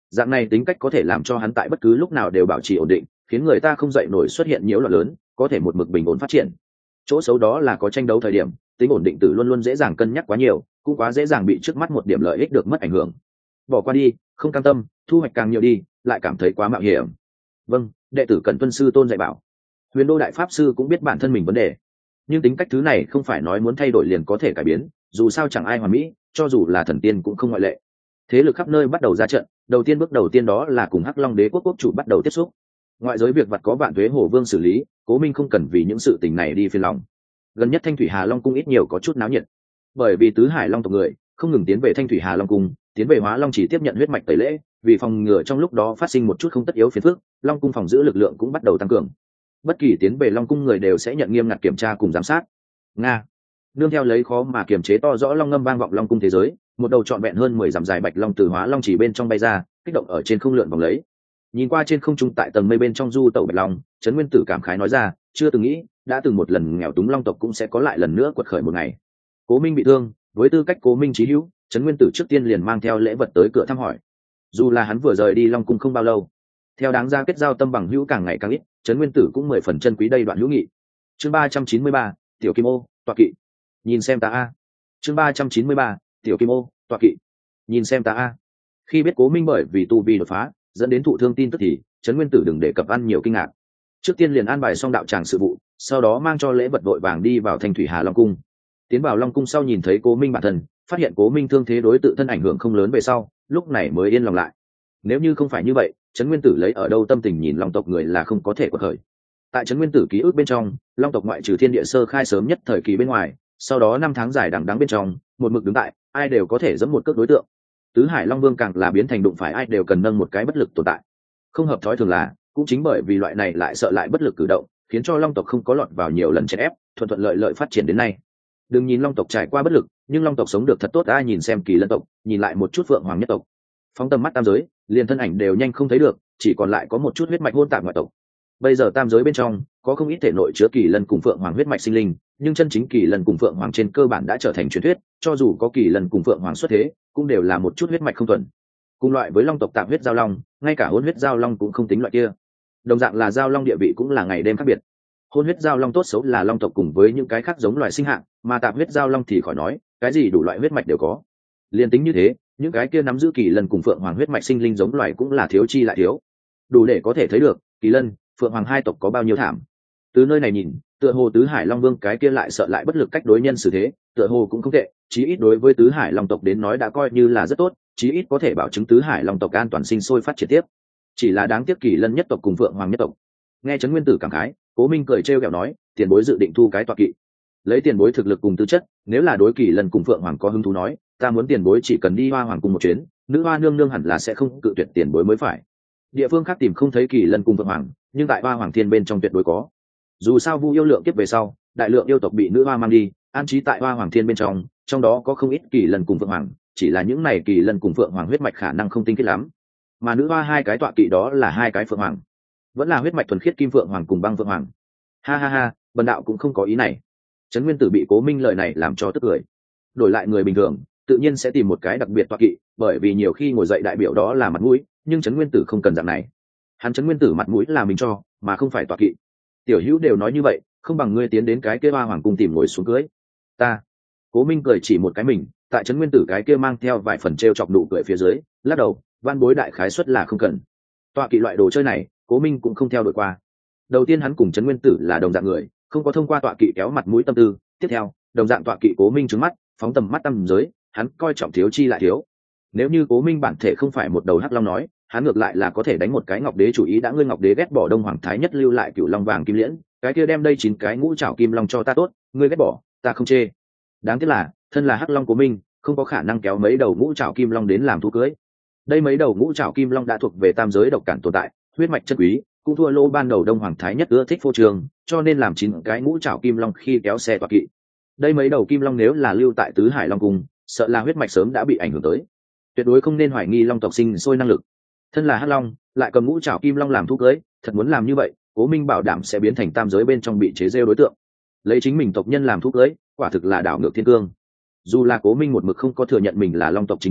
Dạng này tính cách có thể làm cho hắn tại bất cứ lúc nào đều bảo trì ổn định, khiến người ta không dậy nổi xuất hiện nhiễu loạn lớn, có thể một mực bình ổn phát triển. Chỗ xấu đó là có tranh đấu thời điểm, tính ổn định tử luôn luôn dễ dàng cân nhắc quá nhiều, cũng quá dễ dàng bị trước mắt một điểm lợi ích được mất ảnh hưởng. Bỏ qua đi, không cam tâm, thu hoạch càng nhiều đi, lại cảm thấy quá mạo hiểm. Vâng, đệ tử cần tuân sư tôn dạy bảo. Huyền Đô đại pháp sư cũng biết bản thân mình vấn đề, nhưng tính cách thứ này không phải nói muốn thay đổi liền có thể cải biến, dù sao chẳng ai hoàn mỹ, cho dù là thần tiên cũng không ngoại lệ. Thế lực khắp nơi bắt đầu ra trận, đầu tiên bước đầu tiên đó là cùng Hắc Long Đế quốc quốc chủ bắt đầu tiếp xúc. Ngoại giới việc vặt có Vạn Tuế Hổ Vương xử lý, Cố Minh không cần vì những sự tình này đi phiền lòng. Gần nhất Thanh Thủy Hà Long cung ít nhiều có chút náo nhiệt, bởi vì tứ hải long tộc người không ngừng tiến về Thanh Thủy Hà Long cung, tiến về Hóa Long chỉ tiếp nhận huyết mạch tẩy lễ, vì phòng ngừa trong lúc đó phát sinh một chút không tất yếu phiền phức, Long cung phòng giữ lực lượng cũng bắt đầu tăng cường. Bất kỳ tiến về Long cung người đều sẽ nhận nghiêm ngặt kiểm tra cùng giám sát. Nga, nương theo lấy khó mà kiềm chế to rõ long ngâm vang vọng Long cung thế giới, một đầu trọn vẹn hơn mười dặm dài bạch long từ Hóa Long chỉ bên trong bay ra, kích động ở trên không lượn vòng lấy. Nhìn qua trên không trung tại tầng mây bên trong du tẩu bạch long, Trấn Nguyên Tử cảm khái nói ra, chưa từng nghĩ, đã từng một lần nghèo túng long tộc cũng sẽ có lại lần nữa quật khởi một ngày. Cố Minh bị thương, với tư cách Cố Minh chí hữu, Trấn Nguyên Tử trước tiên liền mang theo lễ vật tới cửa thăm hỏi. Dù là hắn vừa rời đi Long cung không bao lâu, theo đáng ra kết giao tâm bằng hữu càng ngày càng ít, Trấn Nguyên Tử cũng mười phần chân quý đây đoạn hữu nghị. Chương ba trăm chín mươi ba, tiểu kim ô, tọa kỵ. Nhìn xem ta a. Chương ba trăm chín mươi ba, tiểu kim ô, tọa kỵ. Nhìn xem ta a. Khi biết Cố Minh bởi vì tu vi đột phá, dẫn đến thụ thương tin tức thì Trấn Nguyên Tử đừng để cập ăn nhiều kinh ngạc. Trước tiên liền an bài xong đạo tràng sự vụ, sau đó mang cho lễ vật vội vàng đi vào Thanh Thủy Hà Long cung. Tiến vào Long cung sau nhìn thấy Cố Minh bản thân, phát hiện Cố Minh thương thế đối tự thân ảnh hưởng không lớn về sau, lúc này mới yên lòng lại. Nếu như không phải như vậy, Trấn Nguyên Tử lấy ở đâu tâm tình nhìn Long tộc người là không có thể quật khởi. Tại Trấn Nguyên Tử ký ức bên trong, Long tộc ngoại trừ thiên địa sơ khai sớm nhất thời kỳ bên ngoài, sau đó năm tháng dài đằng đẵng bên trong, một mực đứng tại, ai đều có thể giẫm một cước đối tượng. Tứ Hải Long Vương càng là biến thành đụng phải ai đều cần nâng một cái bất lực tồn tại. Không hợp thói thường là, cũng chính bởi vì loại này lại sợ lại bất lực cử động, khiến cho Long tộc không có lọt vào nhiều lần chèn ép, thuận thuận lợi lợi phát triển đến nay. Đừng nhìn Long tộc trải qua bất lực, nhưng Long tộc sống được thật tốt. Ai nhìn xem Kỳ Lân tộc, nhìn lại một chút Phượng Hoàng nhất tộc, phóng tầm mắt tam giới, liền thân ảnh đều nhanh không thấy được, chỉ còn lại có một chút huyết mạch hôn tạp ngoại tộc. Bây giờ tam giới bên trong có không ít thể nội chứa Kỳ Lân cùng Phượng Hoàng huyết mạch sinh linh, nhưng chân chính Kỳ Lân cùng Phượng Hoàng trên cơ bản đã trở thành truyền thuyết, cho dù có Kỳ Lân cùng Phượng Hoàng xuất thế, cũng đều là một chút huyết mạch không thuần. Cùng loại với Long tộc tạp huyết giao long, ngay cả hôn huyết giao long cũng không tính loại kia. Đồng dạng là giao long địa vị cũng là ngày đêm khác biệt. Hôn huyết giao long tốt xấu là long tộc cùng với những cái khác giống loài sinh hạng, mà tạp huyết giao long thì khỏi nói, cái gì đủ loại huyết mạch đều có. Liên tính như thế, những cái kia nắm giữ Kỳ Lân cùng Phượng Hoàng huyết mạch sinh linh giống loài cũng là thiếu chi lại thiếu. Đủ để có thể thấy được, Kỳ Lân, Phượng Hoàng hai tộc có bao nhiêu thảm. Từ nơi này nhìn, tựa hồ Tứ Hải Long Vương cái kia lại sợ lại bất lực cách đối nhân xử thế, tựa hồ cũng không tệ, chí ít đối với Tứ Hải Long tộc đến nói đã coi như là rất tốt, chí ít có thể bảo chứng Tứ Hải Long tộc an toàn sinh sôi phát triển tiếp. Chỉ là đáng tiếc Kỳ Lân nhất tộc cùng Phượng Hoàng nhất tộc. Nghe Trấn Nguyên Tử cảm khái, Cố Minh cười trêu ghẹo nói, tiền bối dự định thu cái tọa kỵ. Lấy tiền bối thực lực cùng tư chất, nếu là đối Kỳ Lân cùng Phượng Hoàng có hứng thú nói, ta muốn tiền bối chỉ cần đi Hoa Hoàng cùng một chuyến, nữ hoa nương nương hẳn là sẽ không cự tuyệt tiền bối mới phải. Địa phương khác tìm không thấy Kỳ Lân cùng Phượng Hoàng, nhưng tại Hoa Hoàng Thiên bên trong tuyệt đối có. Dù sao Vu yêu lượng kiếp về sau, đại lượng yêu tộc bị nữ hoa mang đi, an trí tại Hoa Hoàng Thiên bên trong, trong đó có không ít Kỳ Lân cùng Phượng Hoàng, chỉ là những này Kỳ Lân cùng Phượng Hoàng huyết mạch khả năng không tinh khiết lắm. Mà nữ hoa hai cái tọa kỵ đó là hai cái Phượng Hoàng, vẫn là huyết mạch thuần khiết Kim Phượng Hoàng cùng Băng Phượng Hoàng. Ha ha ha, bần đạo cũng không có ý này. Trấn Nguyên Tử bị Cố Minh lời này làm cho tức cười. Đổi lại người bình thường, tự nhiên sẽ tìm một cái đặc biệt tọa kỵ, bởi vì nhiều khi ngồi dậy đại biểu đó là mặt mũi, nhưng Trấn Nguyên Tử không cần dạng này. Hắn Trấn Nguyên Tử mặt mũi là mình cho, mà không phải tọa kỵ. Tiểu hữu đều nói như vậy, không bằng ngươi tiến đến cái kia Hoa Hoàng cung tìm ngồi xuống cưới. Ta. Cố Minh cười chỉ một cái mình, tại Trấn Nguyên Tử cái kia mang theo vài phần trêu chọc nụ cười phía dưới, lắc đầu, van bối đại khái suất là không cần. Tọa kỵ loại đồ chơi này, Cố Minh cũng không theo đuổi qua. Đầu tiên hắn cùng Trấn Nguyên Tử là đồng dạng người, không có thông qua tọa kỵ kéo mặt mũi tâm tư. Tiếp theo, đồng dạng tọa kỵ Cố Minh trừng mắt, phóng tầm mắt tâm giới, hắn coi trọng thiếu chi lại thiếu. Nếu như Cố Minh bản thể không phải một đầu hắc long nói, hắn ngược lại là có thể đánh một cái Ngọc Đế chủ ý. Đã ngươi Ngọc Đế ghét bỏ Đông Hoàng Thái Nhất lưu lại Cửu Long vàng kim liễn, cái kia đem đây chín cái ngũ trảo kim long cho ta tốt, ngươi ghét bỏ, ta không chê. Đáng tiếc là, thân là hắc long Cố Minh, không có khả năng kéo mấy đầu ngũ trảo kim long đến làm thú cưới. Đây mấy đầu ngũ trảo kim long đã thuộc về tam giới độc cản tồn tại, huyết mạch chân quý, cũng thua lô ban đầu Đông Hoàng Thái Nhất ưa thích phô trường, cho nên làm chín cái ngũ trảo kim long khi kéo xe tọa kỵ. Đây mấy đầu kim long nếu là lưu tại Tứ Hải Long cung, sợ là huyết mạch sớm đã bị ảnh hưởng tới. Tuyệt đối không nên hoài nghi long tộc sinh sôi năng lực. Thân là hắc long, lại cầm ngũ trảo kim long làm thú cưới, thật muốn làm như vậy, Cố Minh bảo đảm sẽ biến thành tam giới bên trong bị chế giễu đối tượng. Lấy chính mình tộc nhân làm thú cưới, quả thực là đảo ngược thiên cương. Dù là Cố Minh một mực không có thừa nhận mình là long tộc chính thống,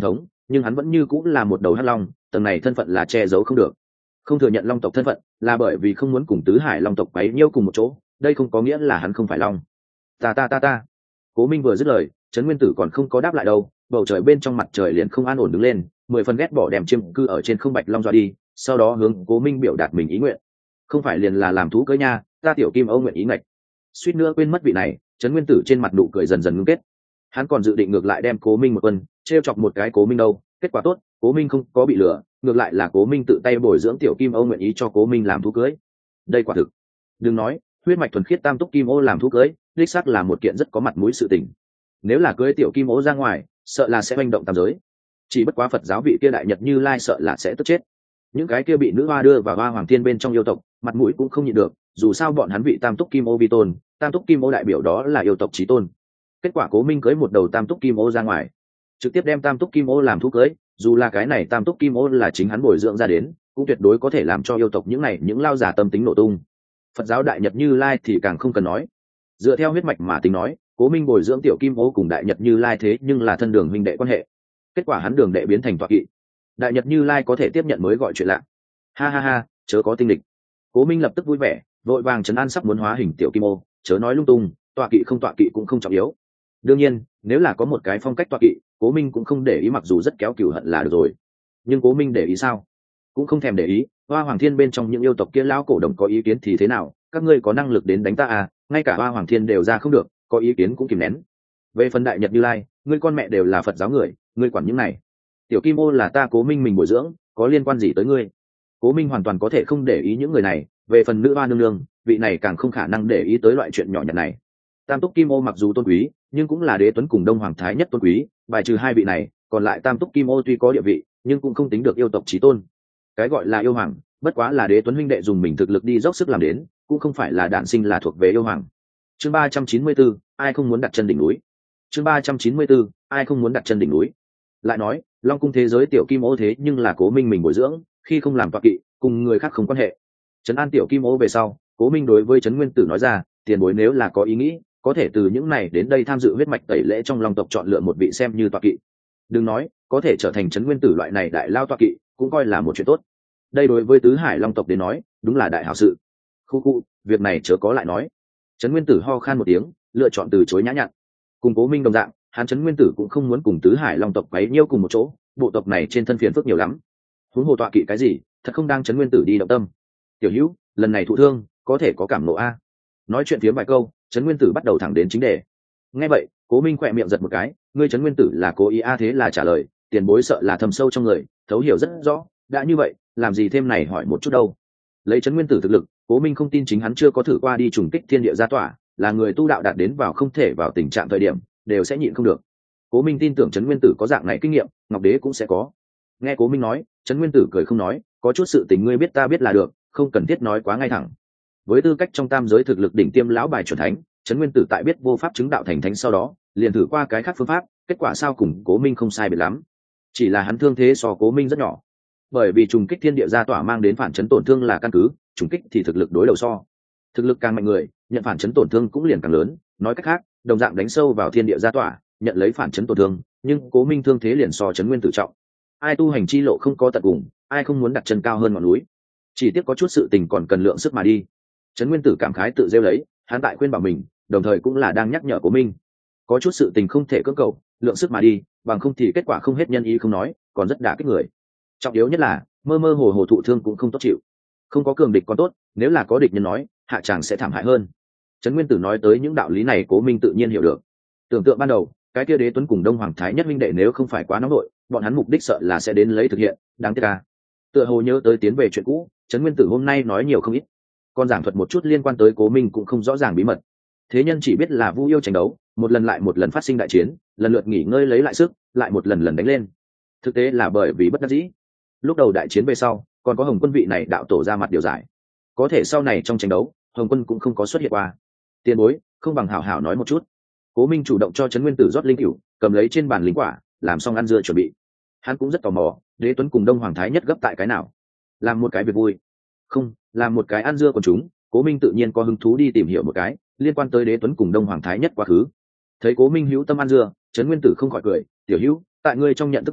nhưng hắn vẫn như cũng là một đầu hắc long, tầng này thân phận là che giấu không được. Không thừa nhận long tộc thân phận là bởi vì không muốn cùng tứ hải long tộc quấy nhiễu cùng một chỗ, đây không có nghĩa là hắn không phải long. Ta ta ta ta. Cố Minh vừa dứt lời, Trấn Nguyên Tử còn không có đáp lại đâu, bầu trời bên trong mặt trời liền không an ổn đứng lên, mười phần ghét bỏ đem chiêm cư ở trên không bạch long dọa đi, sau đó hướng Cố Minh biểu đạt mình ý nguyện. Không phải liền là làm thú cưới nha, ta tiểu kim âu nguyện ý ngạch. Suýt nữa quên mất vị này, Trấn Nguyên Tử trên mặt nụ cười dần dần ngưng kết. Hắn còn dự định ngược lại đem Cố Minh một quân, trêu chọc một cái Cố Minh đâu, kết quả tốt, Cố Minh không có bị lừa, ngược lại là Cố Minh tự tay bồi dưỡng tiểu kim âu nguyện ý cho Cố Minh làm thú cưới. Đây quả thực, đừng nói, huyết mạch thuần khiết tam túc kim ô làm thú cưới, đích xác là một kiện rất có mặt mũi sự tình. Nếu là cưới tiểu kim ô ra ngoài, sợ là sẽ manh động tam giới. Chỉ bất quá Phật giáo vị kia đại nhật Như Lai sợ là sẽ tức chết. Những cái kia bị nữ hoa đưa vào hoa hoàng thiên bên trong yêu tộc, mặt mũi cũng không nhịn được, dù sao bọn hắn vị tam túc kim ô vi tôn, tam túc kim ô đại biểu đó là yêu tộc chí tôn. Kết quả Cố Minh cưới một đầu tam túc kim ô ra ngoài, trực tiếp đem tam túc kim ô làm thú cưới, dù là cái này tam túc kim ô là chính hắn bồi dưỡng ra đến, cũng tuyệt đối có thể làm cho yêu tộc những này những lao giả tâm tính nổ tung. Phật giáo đại nhật Như Lai thì càng không cần nói, dựa theo huyết mạch mà tính nói, Cố Minh bồi dưỡng tiểu kim ô cùng đại nhật Như Lai thế nhưng là thân đường huynh đệ quan hệ, kết quả hắn đường đệ biến thành tọa kỵ, đại nhật Như Lai có thể tiếp nhận mới gọi chuyện lạ. Ha ha ha, chớ có tinh địch. Cố Minh lập tức vui vẻ, vội vàng trấn an sắp muốn hóa hình tiểu kim ô, chớ nói lung tung, tọa kỵ không tọa kỵ cũng không trọng yếu. Đương nhiên, nếu là có một cái phong cách tọa kỵ, Cố Minh cũng không để ý, mặc dù rất kéo cừu hận là được rồi. Nhưng Cố Minh để ý sao? Cũng không thèm để ý, Hoa Hoàng Thiên bên trong những yêu tộc kia lão cổ đồng có ý kiến thì thế nào, các ngươi có năng lực đến đánh ta à, ngay cả Hoa Hoàng Thiên đều ra không được, có ý kiến cũng kìm nén. Về phần đại nhật Như Lai, ngươi con mẹ đều là Phật giáo người, ngươi quản những này. Tiểu kim ô là ta Cố Minh mình bồi dưỡng, có liên quan gì tới ngươi? Cố Minh hoàn toàn có thể không để ý những người này, về phần nữ hoa nương nương, vị này càng không khả năng để ý tới loại chuyện nhỏ nhặt này. Tam túc kim ô mặc dù tôn quý, nhưng cũng là đế tuấn cùng đông hoàng thái nhất tôn quý, bài trừ hai vị này, còn lại tam túc kim ô tuy có địa vị, nhưng cũng không tính được yêu tộc chí tôn. Cái gọi là yêu hoàng, bất quá là đế tuấn huynh đệ dùng mình thực lực đi dốc sức làm đến, cũng không phải là đản sinh là thuộc về yêu hoàng. Chương ba trăm chín mươi bốn, ai không muốn đặt chân đỉnh núi. Chương ba trăm chín mươi bốn, ai không muốn đặt chân đỉnh núi. Lại nói, Long cung thế giới tiểu kim ô thế nhưng là Cố Minh mình bồi dưỡng, khi không làm tọa kỵ, cùng người khác không quan hệ. Trấn an tiểu kim ô về sau, Cố Minh đối với Trấn Nguyên Tử nói ra, tiền bối nếu là có ý nghĩ, có thể từ những này đến đây tham dự huyết mạch tẩy lễ trong Long tộc chọn lựa một vị xem như tọa kỵ. Đừng nói, có thể trở thành Trấn Nguyên Tử loại này đại lao tọa kỵ, cũng coi là một chuyện tốt. Đây đối với tứ hải Long tộc đến nói, đúng là đại hảo sự. Khu khu, việc này chớ có lại nói. Trấn Nguyên Tử ho khan một tiếng, lựa chọn từ chối nhã nhặn. Cùng Cố Minh đồng dạng, hắn Trấn Nguyên Tử cũng không muốn cùng tứ hải Long tộc quấy nhiễu cùng một chỗ, bộ tộc này trên thân phiền phức nhiều lắm. Huống hồ tọa kỵ cái gì, thật không đang Trấn Nguyên Tử đi động tâm. Tiểu Hữu, lần này thụ thương, có thể có cảm nộ a. Nói chuyện phiếm vài câu, Trấn Nguyên Tử bắt đầu thẳng đến chính đề. Nghe vậy, Cố Minh khỏe miệng giật một cái, ngươi Trấn Nguyên Tử là cố ý a, thế là trả lời, tiền bối sợ là thầm sâu trong người, thấu hiểu rất rõ, đã như vậy, làm gì thêm này hỏi một chút đâu. Lấy Trấn Nguyên Tử thực lực, Cố Minh không tin chính hắn chưa có thử qua đi trùng kích thiên địa gia tỏa, là người tu đạo đạt đến vào không thể vào tình trạng thời điểm, đều sẽ nhịn không được. Cố Minh tin tưởng Trấn Nguyên Tử có dạng này kinh nghiệm, Ngọc Đế cũng sẽ có. Nghe Cố Minh nói, Trấn Nguyên Tử cười không nói, có chút sự tình ngươi biết ta biết là được, không cần thiết nói quá ngay thẳng. Với tư cách trong tam giới thực lực đỉnh tiêm lão bài chuẩn thánh, Trấn Nguyên Tử tại biết vô pháp chứng đạo thành thánh sau đó, liền thử qua cái khác phương pháp, kết quả sao cùng Cố Minh không sai biệt lắm. Chỉ là hắn thương thế so Cố Minh rất nhỏ. Bởi vì trùng kích thiên địa gia tỏa mang đến phản chấn tổn thương là căn cứ, trùng kích thì thực lực đối đầu so. Thực lực càng mạnh người, nhận phản chấn tổn thương cũng liền càng lớn, nói cách khác, đồng dạng đánh sâu vào thiên địa gia tỏa, nhận lấy phản chấn tổn thương, nhưng Cố Minh thương thế liền so Trấn Nguyên Tử trọng. Ai tu hành chi lộ không có tận cùng, ai không muốn đặt chân cao hơn ngọn núi. Chỉ tiếc có chút sự tình còn cần lượng sức mà đi. Trấn Nguyên Tử cảm khái tự rêu lấy, hắn tại khuyên bảo mình, đồng thời cũng là đang nhắc nhở Cố Minh. Có chút sự tình không thể cưỡng cầu, lượng sức mà đi, bằng không thì kết quả không hết nhân ý không nói, còn rất đả kích người. Trọng yếu nhất là, mơ mơ hồ hồ thụ thương cũng không tốt chịu. Không có cường địch còn tốt, nếu là có địch nhân nói, hạ chàng sẽ thảm hại hơn. Trấn Nguyên Tử nói tới những đạo lý này Cố Minh tự nhiên hiểu được. Tưởng tượng ban đầu, cái kia Đế Tuấn cùng Đông Hoàng Thái Nhất minh đệ nếu không phải quá nóng nội, bọn hắn mục đích sợ là sẽ đến lấy thực hiện, đáng tiếc à. Tựa hồ nhớ tới tiến về chuyện cũ, Trấn Nguyên Tử hôm nay nói nhiều không ít, còn giảng thuật một chút liên quan tới Cố Minh cũng không rõ ràng bí mật. Thế nhân chỉ biết là Vu yêu tranh đấu, một lần lại một lần phát sinh đại chiến, lần lượt nghỉ ngơi lấy lại sức, lại một lần lần đánh lên. Thực tế là bởi vì bất đắc dĩ. Lúc đầu đại chiến về sau, còn có Hồng Quân vị này đạo tổ ra mặt điều giải. Có thể sau này trong tranh đấu, Hồng Quân cũng không có xuất hiện qua. Tiền bối, không bằng hảo hảo nói một chút. Cố Minh chủ động cho Trấn Nguyên Tử rót linh cửu, cầm lấy trên bàn linh quả, làm xong ăn dưa chuẩn bị. Hắn cũng rất tò mò, Đế Tuấn cùng Đông Hoàng Thái Nhất gấp tại cái nào? Làm một cái việc vui. Không, làm một cái ăn dưa của chúng, Cố Minh tự nhiên có hứng thú đi tìm hiểu một cái, liên quan tới Đế Tuấn cùng Đông Hoàng Thái Nhất quá khứ. Thấy Cố Minh hữu tâm ăn dưa, Trấn Nguyên Tử không khỏi cười, "Tiểu Hữu, tại ngươi trong nhận thức biết,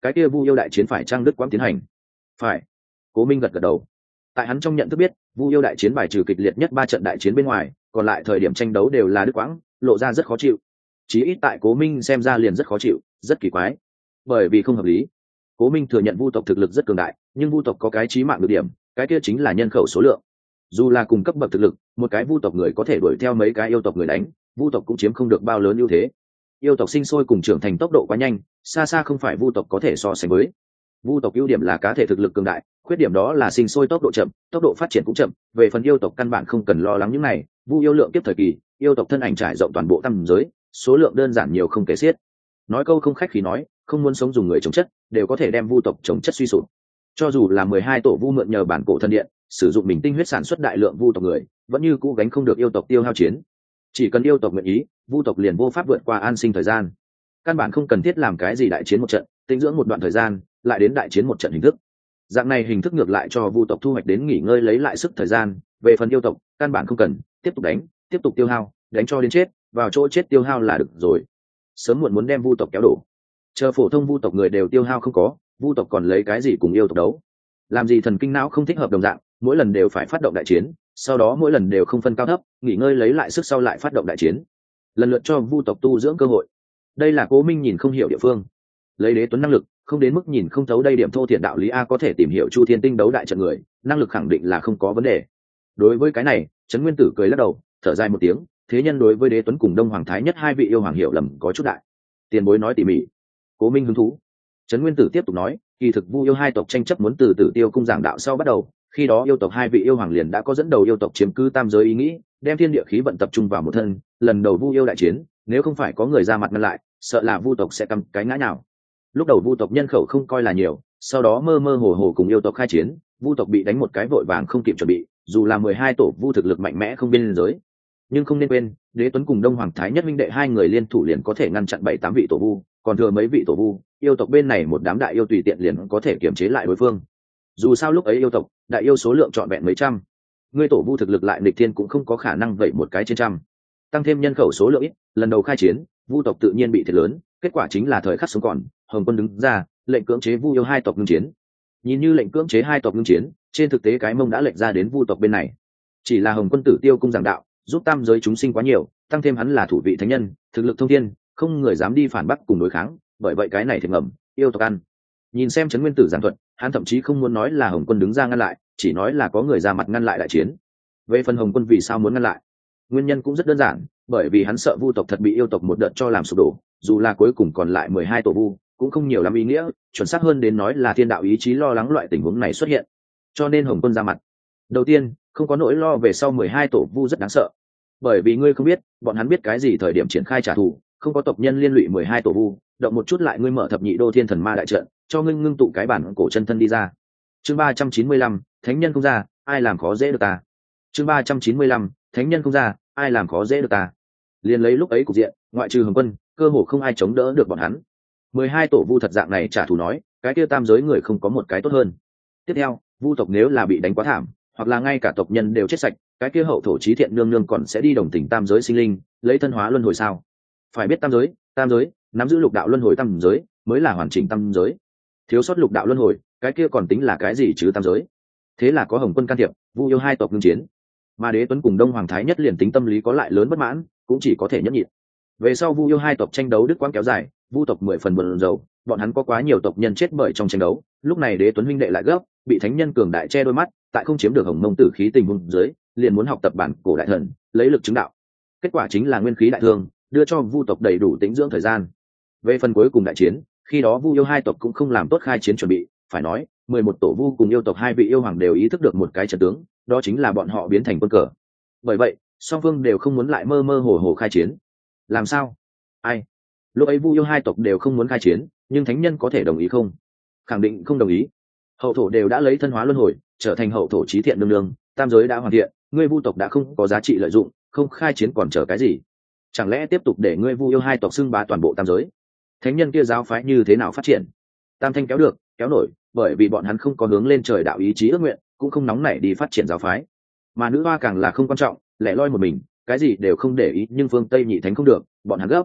cái kia vu yêu đại chiến phải trang đức quãng tiến hành? Phải. Cố Minh gật gật đầu. Tại hắn trong nhận thức biết, vu yêu đại chiến bài trừ kịch liệt nhất ba trận đại chiến bên ngoài, còn lại thời điểm tranh đấu đều là đức quãng, lộ ra rất khó chịu. Chí ít tại Cố Minh xem ra liền rất khó chịu, rất kỳ quái. Bởi vì không hợp lý. Cố Minh thừa nhận vu tộc thực lực rất cường đại, nhưng vu tộc có cái chí mạng được điểm, cái kia chính là nhân khẩu số lượng. Dù là cùng cấp bậc thực lực, một cái vu tộc người có thể đuổi theo mấy cái yêu tộc người đánh, vu tộc cũng chiếm không được bao lớn ưu thế. Yêu tộc sinh sôi cùng trưởng thành tốc độ quá nhanh, xa xa không phải vu tộc có thể so sánh với. Vu tộc ưu điểm là cá thể thực lực cường đại, khuyết điểm đó là sinh sôi tốc độ chậm, tốc độ phát triển cũng chậm. Về phần yêu tộc căn bản không cần lo lắng những này, vu yêu lượng tiếp thời kỳ, yêu tộc thân ảnh trải rộng toàn bộ tam giới, số lượng đơn giản nhiều không kể xiết. Nói câu không khách khí nói, không muốn sống dùng người chống chất, đều có thể đem vu tộc chống chất suy sụp. Cho dù là mười hai tổ vu mượn nhờ bản cổ thần điện, sử dụng mình tinh huyết sản xuất đại lượng vu tộc người, vẫn như cũ gánh không được yêu tộc tiêu hao chiến. Chỉ cần yêu tộc nguyện ý, vu tộc liền vô pháp vượt qua an sinh thời gian. Căn bản không cần thiết làm cái gì đại chiến một trận, tĩnh dưỡng một đoạn thời gian, lại đến đại chiến một trận hình thức. Dạng này hình thức ngược lại cho vu tộc thu hoạch đến nghỉ ngơi lấy lại sức thời gian. Về phần yêu tộc, căn bản không cần tiếp tục đánh, tiếp tục tiêu hao, đánh cho đến chết, vào chỗ chết tiêu hao là được rồi. Sớm muộn muốn đem vu tộc kéo đổ. Chờ phổ thông vu tộc người đều tiêu hao không có, vu tộc còn lấy cái gì cùng yêu tộc đấu? Làm gì thần kinh não không thích hợp đồng dạng, mỗi lần đều phải phát động đại chiến, sau đó mỗi lần đều không phân cao thấp, nghỉ ngơi lấy lại sức sau lại phát động đại chiến, lần lượt cho vu tộc tu dưỡng cơ hội. Đây là Cố Minh nhìn không hiểu địa phương. Lấy đế tuấn năng lực, không đến mức nhìn không thấu đây điểm thô thiện đạo lý a, có thể tìm hiểu Chu Thiên Tinh đấu đại trận người, năng lực khẳng định là không có vấn đề. Đối với cái này, Trấn Nguyên Tử cười lắc đầu, thở dài một tiếng, thế nhân đối với đế tuấn cùng Đông Hoàng Thái Nhất hai vị yêu hoàng hiểu lầm có chút đại. Tiền bối nói tỉ mỉ. Cố Minh hứng thú. Trấn Nguyên Tử tiếp tục nói, kỳ thực vu yêu hai tộc tranh chấp muốn từ Tử Tiêu cung giảng đạo sau bắt đầu, khi đó yêu tộc hai vị yêu hoàng liền đã có dẫn đầu yêu tộc chiếm cứ tam giới ý nghĩ, đem thiên địa khí vận tập trung vào một thân. Lần đầu vu yêu đại chiến, nếu không phải có người ra mặt ngăn lại, sợ là vu tộc sẽ cắm cái ngã nào. Lúc đầu vu tộc nhân khẩu không coi là nhiều, sau đó mơ mơ hồ hồ cùng yêu tộc khai chiến, vu tộc bị đánh một cái vội vàng không kịp chuẩn bị, dù là mười hai tổ vu thực lực mạnh mẽ không biên giới. Nhưng không nên quên, đế tuấn cùng Đông Hoàng Thái Nhất minh đệ hai người liên thủ liền có thể ngăn chặn bảy tám vị tổ vu, còn thừa mấy vị tổ vu, yêu tộc bên này một đám đại yêu tùy tiện liền có thể kiềm chế lại đối phương. Dù sao lúc ấy yêu tộc đại yêu số lượng trọn vẹn mấy trăm, ngươi tổ vu thực lực lại nghịch thiên cũng không có khả năng vậy một cái trên trăm, tăng thêm nhân khẩu số lượng ít, lần đầu khai chiến vu tộc tự nhiên bị thiệt lớn. Kết quả chính là thời khắc sống còn, Hồng Quân đứng ra lệnh cưỡng chế vu yêu hai tộc ngưng chiến. Nhìn như lệnh cưỡng chế hai tộc ngưng chiến, trên thực tế cái mông đã lệnh ra đến vu tộc bên này. Chỉ là Hồng Quân Tử Tiêu cung giảng đạo, giúp tam giới chúng sinh quá nhiều, tăng thêm hắn là thủ vị thánh nhân, thực lực thông thiên, không người dám đi phản bác cùng đối kháng, bởi vậy cái này thì ngầm yêu tộc ăn. Nhìn xem Trấn Nguyên Tử giảng thuật, hắn thậm chí không muốn nói là Hồng Quân đứng ra ngăn lại, chỉ nói là có người ra mặt ngăn lại đại chiến. Về phần Hồng Quân vì sao muốn ngăn lại, nguyên nhân cũng rất đơn giản, bởi vì hắn sợ vu tộc thật bị yêu tộc một đợt cho làm sụp đổ, dù là cuối cùng còn lại mười hai tổ vu, cũng không nhiều lắm ý nghĩa, chuẩn xác hơn đến nói là thiên đạo ý chí lo lắng loại tình huống này xuất hiện, cho nên Hồng Quân ra mặt. Đầu tiên, không có nỗi lo về sau mười hai tổ vu rất đáng sợ, bởi vì ngươi không biết bọn hắn biết cái gì thời điểm triển khai trả thù, không có tộc nhân liên lụy mười hai tổ vu, động một chút lại ngươi mở thập nhị đô thiên thần ma đại trận, cho ngươi ngưng tụ cái bản cổ chân thân đi ra. Chương ba trăm chín mươi lăm, thánh nhân không ra, ai làm khó dễ được ta. Chương ba trăm chín mươi lăm, thánh nhân không ra, ai làm khó dễ được ta. Liên lấy lúc ấy cục diện, ngoại trừ Hồng Quân, cơ hồ không ai chống đỡ được bọn hắn. mười hai tổ vu thật dạng này trả thù nói, cái kia tam giới người không có một cái tốt hơn. Tiếp theo, vu tộc nếu là bị đánh quá thảm, hoặc là ngay cả tộc nhân đều chết sạch, cái kia hậu thổ chí thiện nương nương còn sẽ đi đồng tình tam giới sinh linh, lấy thân hóa luân hồi sao? Phải biết tam giới, tam giới nắm giữ lục đạo luân hồi tam giới mới là hoàn chỉnh tam giới, thiếu sót lục đạo luân hồi, cái kia còn tính là cái gì chứ tam giới? Thế là có Hồng Quân can thiệp, vu yêu hai tộc ngưng chiến, mà đế tuấn cùng Đông Hoàng Thái Nhất liền tính tâm lý có lại lớn bất mãn, cũng chỉ có thể nhẫn nhịn. Về sau vu yêu hai tộc tranh đấu đứt quãng kéo dài, vu tộc mười phần buồn rầu, bọn hắn có quá nhiều tộc nhân chết bởi trong tranh đấu. Lúc này đế tuấn huynh đệ lại gấp, bị thánh nhân cường đại che đôi mắt, tại không chiếm được Hồng Mông tử khí tình huống dưới, liền muốn học tập bản cổ đại thần, lấy lực chứng đạo. Kết quả chính là nguyên khí đại thương, đưa cho vu tộc đầy đủ tĩnh dưỡng thời gian. Về phần cuối cùng đại chiến, khi đó vu yêu hai tộc cũng không làm tốt khai chiến chuẩn bị, phải nói mười một tổ vu cùng yêu tộc hai vị yêu hoàng đều ý thức được một cái trận tướng, đó chính là bọn họ biến thành quân cờ. Bởi vậy song phương đều không muốn lại mơ mơ hồ hồ khai chiến. Làm sao? Ai? Lúc ấy vu yêu hai tộc đều không muốn khai chiến, nhưng thánh nhân có thể đồng ý không? Khẳng định không đồng ý. Hậu thổ đều đã lấy thân hóa luân hồi, trở thành hậu thổ chí thiện nương nương, tam giới đã hoàn thiện, ngươi vu tộc đã không có giá trị lợi dụng, không khai chiến còn chờ cái gì? Chẳng lẽ tiếp tục để ngươi vu yêu hai tộc xưng bá toàn bộ tam giới? Thánh nhân kia giáo phái như thế nào phát triển? Tam thanh kéo được, kéo nổi, bởi vì bọn hắn không có hướng lên trời đạo ý chí ước nguyện, cũng không nóng nảy đi phát triển giáo phái. Mà nữ hoa càng là không quan trọng, lẻ loi một mình, cái gì đều không để ý, nhưng phương Tây nhị thánh không được, bọn hắn gấp.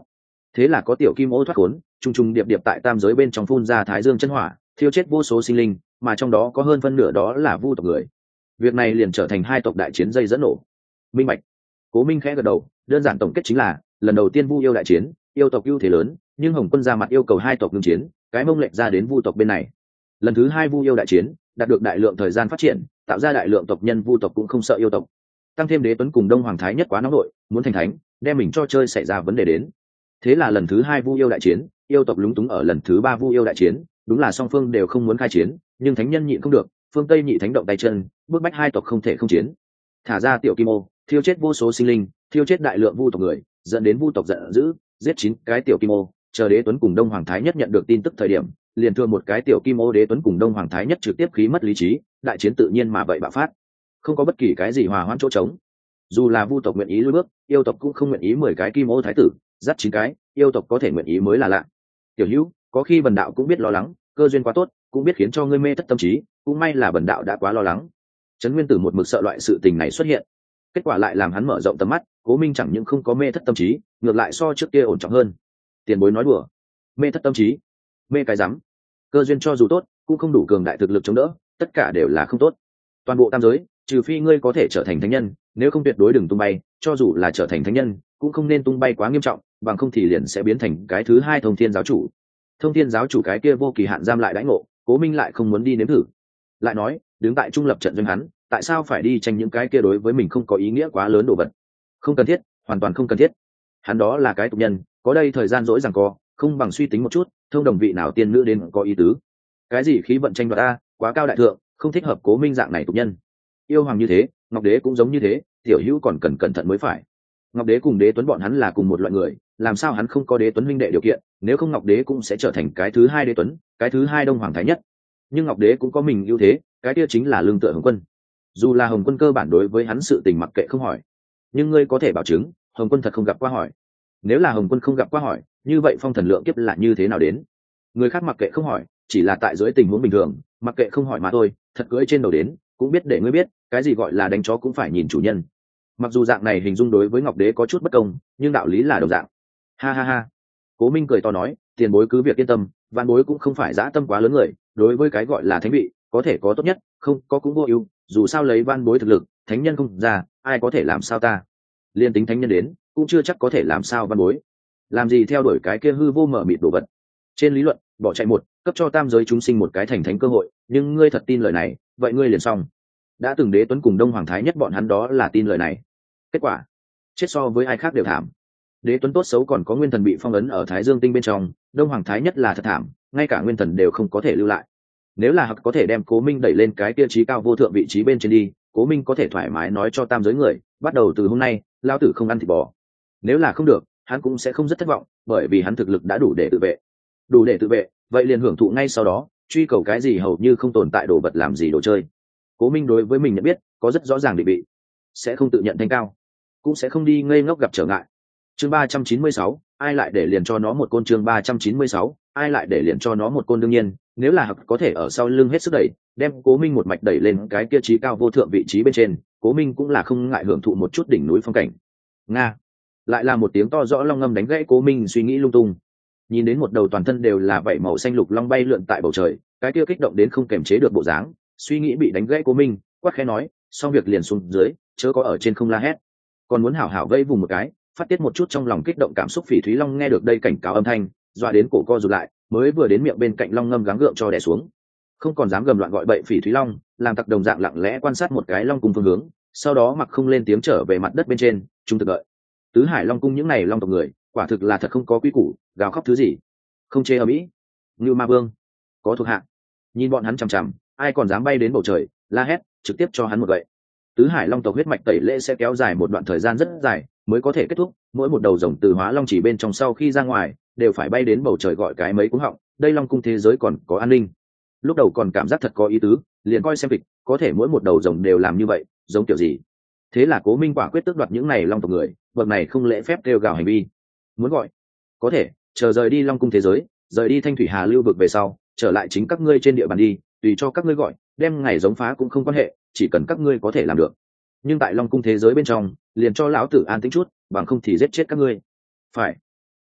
Thế là có tiểu kim ô thoát khốn, trùng trùng điệp điệp tại tam giới bên trong phun ra thái dương chân hỏa, thiêu chết vô số sinh linh, mà trong đó có hơn phân nửa đó là vu tộc người. Việc này liền trở thành hai tộc đại chiến dây dẫn nổ. Minh bạch. Cố Minh khẽ gật đầu, đơn giản tổng kết chính là lần đầu tiên vu yêu đại chiến, yêu tộc ưu thế lớn, nhưng Hồng Quân ra mặt yêu cầu hai tộc ngưng chiến, cái mông lệnh ra đến vu tộc bên này. Lần thứ hai vu yêu đại chiến, đạt được đại lượng thời gian phát triển, tạo ra đại lượng tộc nhân vu tộc cũng không sợ yêu tộc. Tăng thêm Đế Tuấn cùng Đông Hoàng Thái Nhất quá nóng nội, muốn thành thánh, đem mình cho chơi xảy ra vấn đề đến. Thế là lần thứ hai vu yêu đại chiến, yêu tộc lúng túng ở lần thứ ba vu yêu đại chiến, đúng là song phương đều không muốn khai chiến, nhưng thánh nhân nhịn không được, phương Tây nhị thánh động tay chân, bước bách hai tộc không thể không chiến. Thả ra tiểu kim ô, thiêu chết vô số sinh linh, thiêu chết đại lượng vu tộc người, dẫn đến vu tộc giận dữ, giết chín cái tiểu kim ô. Chờ Đế Tuấn cùng Đông Hoàng Thái Nhất nhận được tin tức thời điểm, liền thương một cái tiểu kim ô. Đế Tuấn cùng Đông Hoàng Thái Nhất trực tiếp khí mất lý trí, đại chiến tự nhiên mà vậy bạo phát, không có bất kỳ cái gì hòa hoãn chỗ trống. Dù là vu tộc nguyện ý lùi bước, yêu tộc cũng không nguyện ý mười cái kim ô thái tử dắt chín cái, yêu tộc có thể nguyện ý mới là lạ. Tiểu Hữu, có khi bần đạo cũng biết lo lắng, cơ duyên quá tốt, cũng biết khiến cho ngươi mê thất tâm trí, cũng may là bần đạo đã quá lo lắng. Trấn Nguyên Tử một mực sợ loại sự tình này xuất hiện, kết quả lại làm hắn mở rộng tầm mắt. Cố Minh chẳng những không có mê thất tâm trí, ngược lại so trước kia ổn trọng hơn. Tiền bối nói đùa, mê thất tâm trí, mê cái rắm. Cơ duyên cho dù tốt, cũng không đủ cường đại thực lực chống đỡ, tất cả đều là không tốt. Toàn bộ tam giới, trừ phi ngươi có thể trở thành thánh nhân, nếu không tuyệt đối đừng tung bay. Cho dù là trở thành thánh nhân, cũng không nên tung bay quá nghiêm trọng, bằng không thì liền sẽ biến thành cái thứ hai Thông Thiên giáo chủ. Thông Thiên giáo chủ cái kia vô kỳ hạn giam lại đãi ngộ, Cố Minh lại không muốn đi nếm thử. Lại nói, đứng tại trung lập trận doanh hắn, tại sao phải đi tranh những cái kia đối với mình không có ý nghĩa quá lớn đồ vật? Không cần thiết, hoàn toàn không cần thiết. Hắn đó là cái tục nhân, có đây thời gian dỗi rằng co, không bằng suy tính một chút, thông đồng vị nào tiên nữ đến có ý tứ. Cái gì khí vận tranh đoạt a, quá cao đại thượng, không thích hợp Cố Minh dạng này tục nhân. Yêu hoàng như thế, Ngọc Đế cũng giống như thế, Tiểu Hữu còn cần cẩn thận mới phải. Ngọc Đế cùng Đế Tuấn bọn hắn là cùng một loại người, làm sao hắn không có Đế Tuấn huynh đệ điều kiện, nếu không Ngọc Đế cũng sẽ trở thành cái thứ hai Đế Tuấn, cái thứ hai Đông Hoàng Thái Nhất. Nhưng Ngọc Đế cũng có mình ưu thế, cái kia chính là lương tựa Hồng Quân. Dù là Hồng Quân cơ bản đối với hắn sự tình mặc kệ không hỏi, nhưng ngươi có thể bảo chứng Hồng Quân thật không gặp qua hỏi. Nếu là Hồng Quân không gặp qua hỏi, như vậy phong thần lượng kiếp là như thế nào đến? Người khác mặc kệ không hỏi, chỉ là tại dưới tình huống bình thường, mặc kệ không hỏi mà thôi, thật cưỡi trên đầu đến, cũng biết để ngươi biết, cái gì gọi là đánh chó cũng phải nhìn chủ nhân. Mặc dù dạng này hình dung đối với Ngọc Đế có chút bất công, nhưng đạo lý là đồng dạng. Ha ha ha. Cố Minh cười to nói, tiền bối cứ việc yên tâm, vạn bối cũng không phải dã tâm quá lớn người, đối với cái gọi là thánh vị, có thể có tốt nhất, không có cũng vô ưu, dù sao lấy van bối thực lực, thánh nhân không ra, ai có thể làm sao ta? Liên tính thánh nhân đến, cũng chưa chắc có thể làm sao van bối. Làm gì theo đuổi cái kia hư vô mở mịt đồ vật? Trên lý luận, bỏ chạy một, cấp cho tam giới chúng sinh một cái thành thánh cơ hội, nhưng ngươi thật tin lời này, vậy ngươi liền xong. Đã từng Đế Tuấn cùng Đông Hoàng Thái Nhất bọn hắn đó là tin lời này. Kết quả, chết so với ai khác đều thảm. Đế Tuấn tốt xấu còn có nguyên thần bị phong ấn ở Thái Dương tinh bên trong, Đông Hoàng Thái Nhất là thật thảm, ngay cả nguyên thần đều không có thể lưu lại. Nếu là hoặc có thể đem Cố Minh đẩy lên cái kia trí cao vô thượng vị trí bên trên đi, Cố Minh có thể thoải mái nói cho tam giới người, bắt đầu từ hôm nay, lao tử không ăn thịt bò. Nếu là không được, hắn cũng sẽ không rất thất vọng, bởi vì hắn thực lực đã đủ để tự vệ. Đủ để tự vệ, vậy liền hưởng thụ ngay sau đó, truy cầu cái gì hầu như không tồn tại đồ vật làm gì đồ chơi. Cố Minh đối với mình nhận biết có rất rõ ràng định vị, sẽ không tự nhận thanh cao, cũng sẽ không đi ngây ngốc gặp trở ngại. Chương ba trăm chín mươi sáu, ai lại để liền cho nó một côn. Chương ba trăm chín mươi sáu, ai lại để liền cho nó một côn. Đương nhiên, nếu là Hặc có thể ở sau lưng hết sức đẩy, đem Cố Minh một mạch đẩy lên cái kia trí cao vô thượng vị trí bên trên, Cố Minh cũng là không ngại hưởng thụ một chút đỉnh núi phong cảnh. Nga, lại là một tiếng to rõ long ngâm đánh gãy Cố Minh suy nghĩ lung tung. Nhìn đến một đầu toàn thân đều là vảy màu xanh lục long bay lượn tại bầu trời, cái kia kích động đến không kềm chế được bộ dáng, suy nghĩ bị đánh gãy Cố Minh quát khẽ nói, xong việc liền xuống dưới, chớ có ở trên không la hét, còn muốn hảo hảo vây vùng một cái, phát tiết một chút trong lòng kích động cảm xúc. Phỉ Thúy Long nghe được đây cảnh cáo âm thanh, dọa đến cổ co rụt lại, mới vừa đến miệng bên cạnh long ngâm gắng gượng cho đè xuống, không còn dám gầm loạn gọi bậy. Phỉ Thúy Long làm tặc đồng dạng lặng lẽ quan sát một cái long cung phương hướng, sau đó mặc không lên tiếng trở về mặt đất bên trên, trung thực đợi. Tứ Hải Long cung những này long tộc người, quả thực là thật không có quy củ, gào khóc thứ gì, không chê ở mỹ. Như Ma Vương có thuộc hạ, nhìn bọn hắn chằm chằm, ai còn dám bay đến bầu trời la hét, trực tiếp cho hắn một gậy. Tứ Hải Long tộc huyết mạch tẩy lễ sẽ kéo dài một đoạn thời gian rất dài mới có thể kết thúc, mỗi một đầu rồng từ hóa long chỉ bên trong sau khi ra ngoài đều phải bay đến bầu trời gọi cái mấy cú họng. Đây long cung thế giới còn có an ninh. Lúc đầu còn cảm giác thật có ý tứ, liền coi xem kịch, có thể mỗi một đầu rồng đều làm như vậy, giống kiểu gì? Thế là Cố Minh quả quyết tước đoạt những này long tộc người, bậc này không lễ phép kêu gào hành vi. Muốn gọi, có thể chờ rời đi long cung thế giới, rời đi Thanh Thủy Hà lưu vực về sau, trở lại chính các ngươi trên địa bàn đi, tùy cho các ngươi gọi, đem ngày giống phá cũng không quan hệ, chỉ cần các ngươi có thể làm được. Nhưng tại long cung thế giới bên trong, liền cho lão tử an tĩnh chút, bằng không thì giết chết các ngươi. Phải.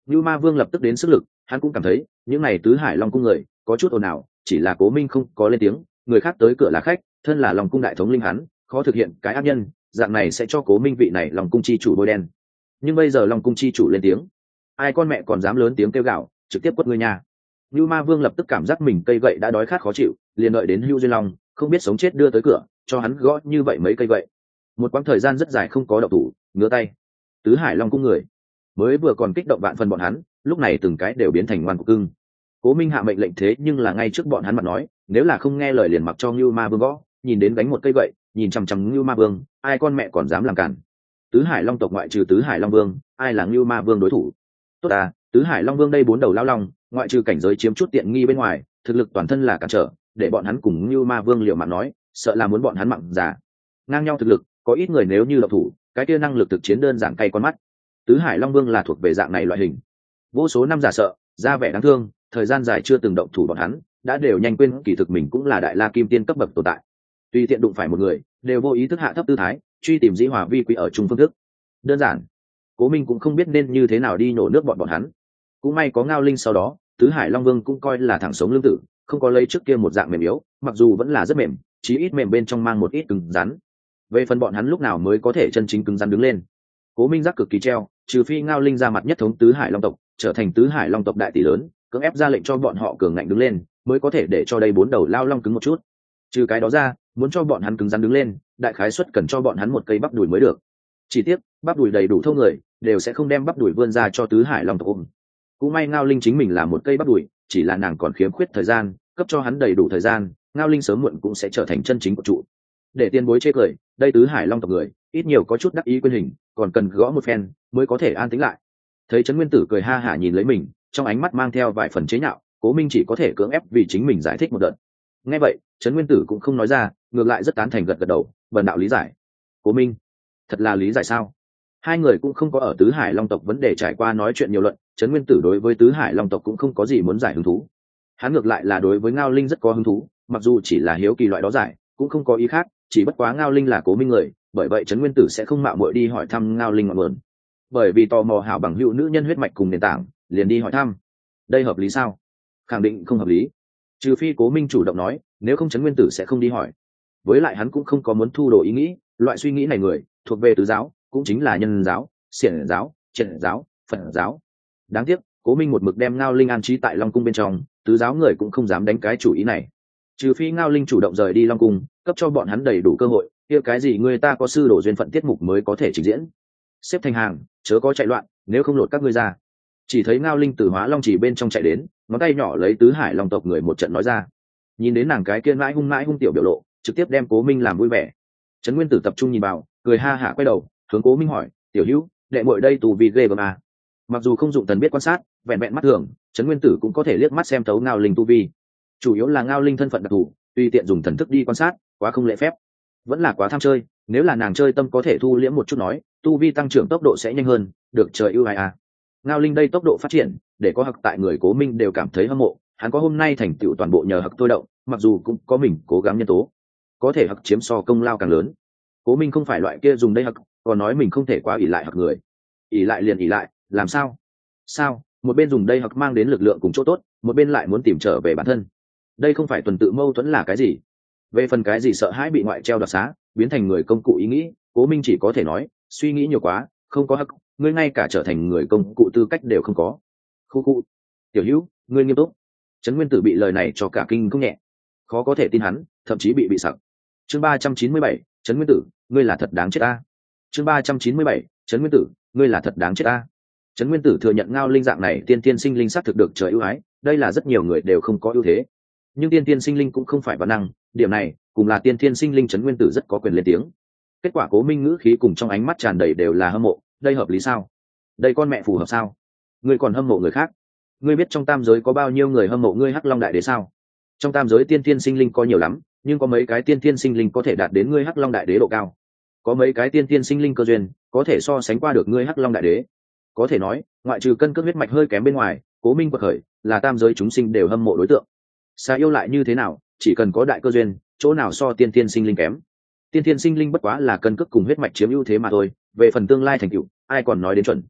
Như Ma Vương lập tức đến sức lực, hắn cũng cảm thấy những này tứ hải long cung người có chút ồn ào, chỉ là Cố Minh không có lên tiếng, người khác tới cửa là khách, thân là long cung đại thống linh hắn khó thực hiện cái ác nhân, dạng này sẽ cho Cố Minh vị này long cung chi chủ bôi đen. Nhưng bây giờ long cung chi chủ lên tiếng, ai con mẹ còn dám lớn tiếng kêu gào, trực tiếp quất người nhà. Như Ma Vương lập tức cảm giác mình cây gậy đã đói khát khó chịu, liền đợi đến Hưu Duyên Long không biết sống chết đưa tới cửa, cho hắn gõ như vậy mấy cây gậy. Một quãng thời gian rất dài không có động thủ, ngứa tay. Tứ hải long cung người mới vừa còn kích động vạn phần bọn hắn, lúc này từng cái đều biến thành ngoan cục cưng. Cố Minh hạ mệnh lệnh thế nhưng là ngay trước bọn hắn mặt nói, nếu là không nghe lời liền mặc cho Ngưu Ma Vương gõ, nhìn đến đánh một cây gậy, nhìn chằm chằm Ngưu Ma Vương, ai con mẹ còn dám làm cản. Tứ hải long tộc ngoại trừ tứ hải long vương, ai là Ngưu Ma Vương đối thủ? Tốt à, tứ hải long vương đây bốn đầu lao long, ngoại trừ cảnh giới chiếm chút tiện nghi bên ngoài, thực lực toàn thân là cản trở, để bọn hắn cùng Ngưu Ma Vương liều mạng nói, sợ là muốn bọn hắn mặn già. Ngang nhau thực lực, có ít người nếu như độc thủ, cái kia năng lực thực chiến đơn giản cay con mắt. Tứ hải long vương là thuộc về dạng này loại hình, vô số năm giả sợ, ra vẻ đáng thương, thời gian dài chưa từng động thủ bọn hắn đã đều nhanh quên kỳ thực mình cũng là đại la kim tiên cấp bậc tồn tại. Tùy tiện đụng phải một người đều vô ý thức hạ thấp tư thái, truy tìm dĩ hòa vi quý ở chung phương thức. Đơn giản, Cố Minh cũng không biết nên như thế nào đi nổ nước bọn bọn hắn. Cũng may có Ngao Linh sau đó, tứ hải long vương cũng coi là thẳng sống lương tử, không có lấy trước kia một dạng mềm yếu, mặc dù vẫn là rất mềm, chí ít mềm bên trong mang một ít cứng rắn. Về phần bọn hắn lúc nào mới có thể chân chính cứng rắn đứng lên, Cố Minh giác cực kỳ treo, trừ phi Ngao Linh ra mặt nhất thống tứ hải long tộc, trở thành tứ hải long tộc đại tỷ lớn, cưỡng ép ra lệnh cho bọn họ cường ngạnh đứng lên, mới có thể để cho đây bốn đầu lao long cứng một chút. Trừ cái đó ra, muốn cho bọn hắn cứng rắn đứng lên, đại khái suất cần cho bọn hắn một cây bắp đùi mới được. Chỉ tiếc, bắp đùi đầy đủ thô người, đều sẽ không đem bắp đùi vươn ra cho tứ hải long tộc ôm. Cũng may Ngao Linh chính mình là một cây bắp đùi, chỉ là nàng còn khiếm khuyết thời gian, cấp cho hắn đầy đủ thời gian, Ngao Linh sớm muộn cũng sẽ trở thành chân chính của trụ. Để tiền bối chê cười, đây tứ hải long tộc người, ít nhiều có chút đắc ý quên hình, còn cần gõ một phen mới có thể an tĩnh lại. Thấy Trấn Nguyên Tử cười ha hả nhìn lấy mình, trong ánh mắt mang theo vài phần chế nhạo, Cố Minh chỉ có thể cưỡng ép vì chính mình giải thích một đợt. Nghe vậy, Trấn Nguyên Tử cũng không nói ra, ngược lại rất tán thành gật gật đầu, bần đạo lý giải. Cố Minh, thật là lý giải sao? Hai người cũng không có ở tứ hải long tộc vấn đề trải qua nói chuyện nhiều luận, Trấn Nguyên Tử đối với tứ hải long tộc cũng không có gì muốn giải hứng thú. Hắn ngược lại là đối với Ngao Linh rất có hứng thú, mặc dù chỉ là hiếu kỳ loại đó giải, cũng không có ý khác, chỉ bất quá Ngao Linh là Cố Minh người, bởi vậy Trấn Nguyên Tử sẽ không mạo muội đi hỏi thăm Ngao Linh ngọn nguồn. Bởi vì tò mò hảo bằng hữu nữ nhân huyết mạch cùng nền tảng, liền đi hỏi thăm. Đây hợp lý sao? Khẳng định không hợp lý. Trừ phi Cố Minh chủ động nói, nếu không Trấn Nguyên Tử sẽ không đi hỏi. Với lại hắn cũng không có muốn thu đồ ý nghĩ, loại suy nghĩ này người thuộc về tứ giáo, cũng chính là nhân giáo, xiển giáo, triện giáo, phật giáo. Đáng tiếc, Cố Minh một mực đem Ngao Linh an trí tại Long cung bên trong, tứ giáo người cũng không dám đánh cái chủ ý này. Trừ phi Ngao Linh chủ động rời đi Long cung, cấp cho bọn hắn đầy đủ cơ hội, kia cái gì người ta có sư đồ duyên phận tiết mục mới có thể trình diễn. Xếp thành hàng, chớ có chạy loạn, nếu không lột các ngươi ra. Chỉ thấy Ngao Linh từ Hóa Long chỉ bên trong chạy đến, ngón tay nhỏ lấy tứ hải long tộc người một trận nói ra. Nhìn đến nàng cái kia mãi hung mãi hung tiểu biểu lộ, trực tiếp đem Cố Minh làm vui vẻ. Trấn Nguyên Tử tập trung nhìn vào, cười ha hả quay đầu, hướng Cố Minh hỏi, tiểu hữu, đệ muội đây tù vì ghê gớm à? Mặc dù không dụng tần biết quan sát, vẹn vẹn mắt thường, Trấn Nguyên Tử cũng có thể liếc mắt xem thấu Ngao Linh tu vi. Chủ yếu là Ngao Linh thân phận đặc thù, tùy tiện dùng thần thức đi quan sát, quá không lễ phép, vẫn là quá tham chơi. Nếu là nàng chơi tâm có thể thu liễm một chút nói, tu vi tăng trưởng tốc độ sẽ nhanh hơn, được trời ưu ái à. Ngao Linh đây tốc độ phát triển, để có Hặc tại người Cố Minh đều cảm thấy hâm mộ, hắn có hôm nay thành tựu toàn bộ nhờ Hặc thôi động, mặc dù cũng có mình cố gắng nhân tố, có thể Hặc chiếm so công lao càng lớn. Cố Minh không phải loại kia dùng đây Hặc, còn nói mình không thể quá ỷ lại Hặc người. ỷ lại liền ỷ lại, làm sao? Sao? Một bên dùng đây Hặc mang đến lực lượng cùng chỗ tốt, một bên lại muốn tìm trở về bản thân. Đây không phải tuần tự mâu thuẫn là cái gì? Về phần cái gì sợ hãi bị ngoại treo đoạt xá, biến thành người công cụ ý nghĩ, Cố Minh chỉ có thể nói, suy nghĩ nhiều quá, không có Hặc, ngươi ngay cả trở thành người công cụ tư cách đều không có. Khu khu. Tiểu hữu, ngươi nghiêm túc. Trấn Nguyên Tử bị lời này cho cả kinh không nhẹ, khó có thể tin hắn, thậm chí bị bị sặc. Chương ba trăm chín mươi bảy, Trấn Nguyên Tử, ngươi là thật đáng chết ta. Chương ba trăm chín mươi bảy, Trấn Nguyên Tử, ngươi là thật đáng chết ta. Trấn Nguyên Tử thừa nhận Ngao Linh dạng này tiên tiên sinh linh sắc thực được trời ưu ái, đây là rất nhiều người đều không có ưu thế. Nhưng tiên tiên sinh linh cũng không phải văn năng, điểm này cùng là tiên tiên sinh linh Trấn Nguyên Tử rất có quyền lên tiếng. Kết quả Cố Minh ngữ khí cùng trong ánh mắt tràn đầy đều là hâm mộ, đây hợp lý sao? Đây con mẹ phù hợp sao? Ngươi còn hâm mộ người khác? Ngươi biết trong tam giới có bao nhiêu người hâm mộ ngươi Hắc Long đại đế sao? Trong tam giới tiên tiên sinh linh có nhiều lắm, nhưng có mấy cái tiên tiên sinh linh có thể đạt đến ngươi Hắc Long đại đế độ cao. Có mấy cái tiên tiên sinh linh cơ duyên có thể so sánh qua được ngươi Hắc Long đại đế. Có thể nói, ngoại trừ cân cước huyết mạch hơi kém bên ngoài, Cố Minh bậc khởi là tam giới chúng sinh đều hâm mộ đối tượng. Xa yêu lại như thế nào, chỉ cần có đại cơ duyên, chỗ nào so tiên tiên sinh linh kém. Tiên tiên sinh linh bất quá là cân cước cùng huyết mạch chiếm ưu thế mà thôi, về phần tương lai thành tựu, ai còn nói đến chuẩn.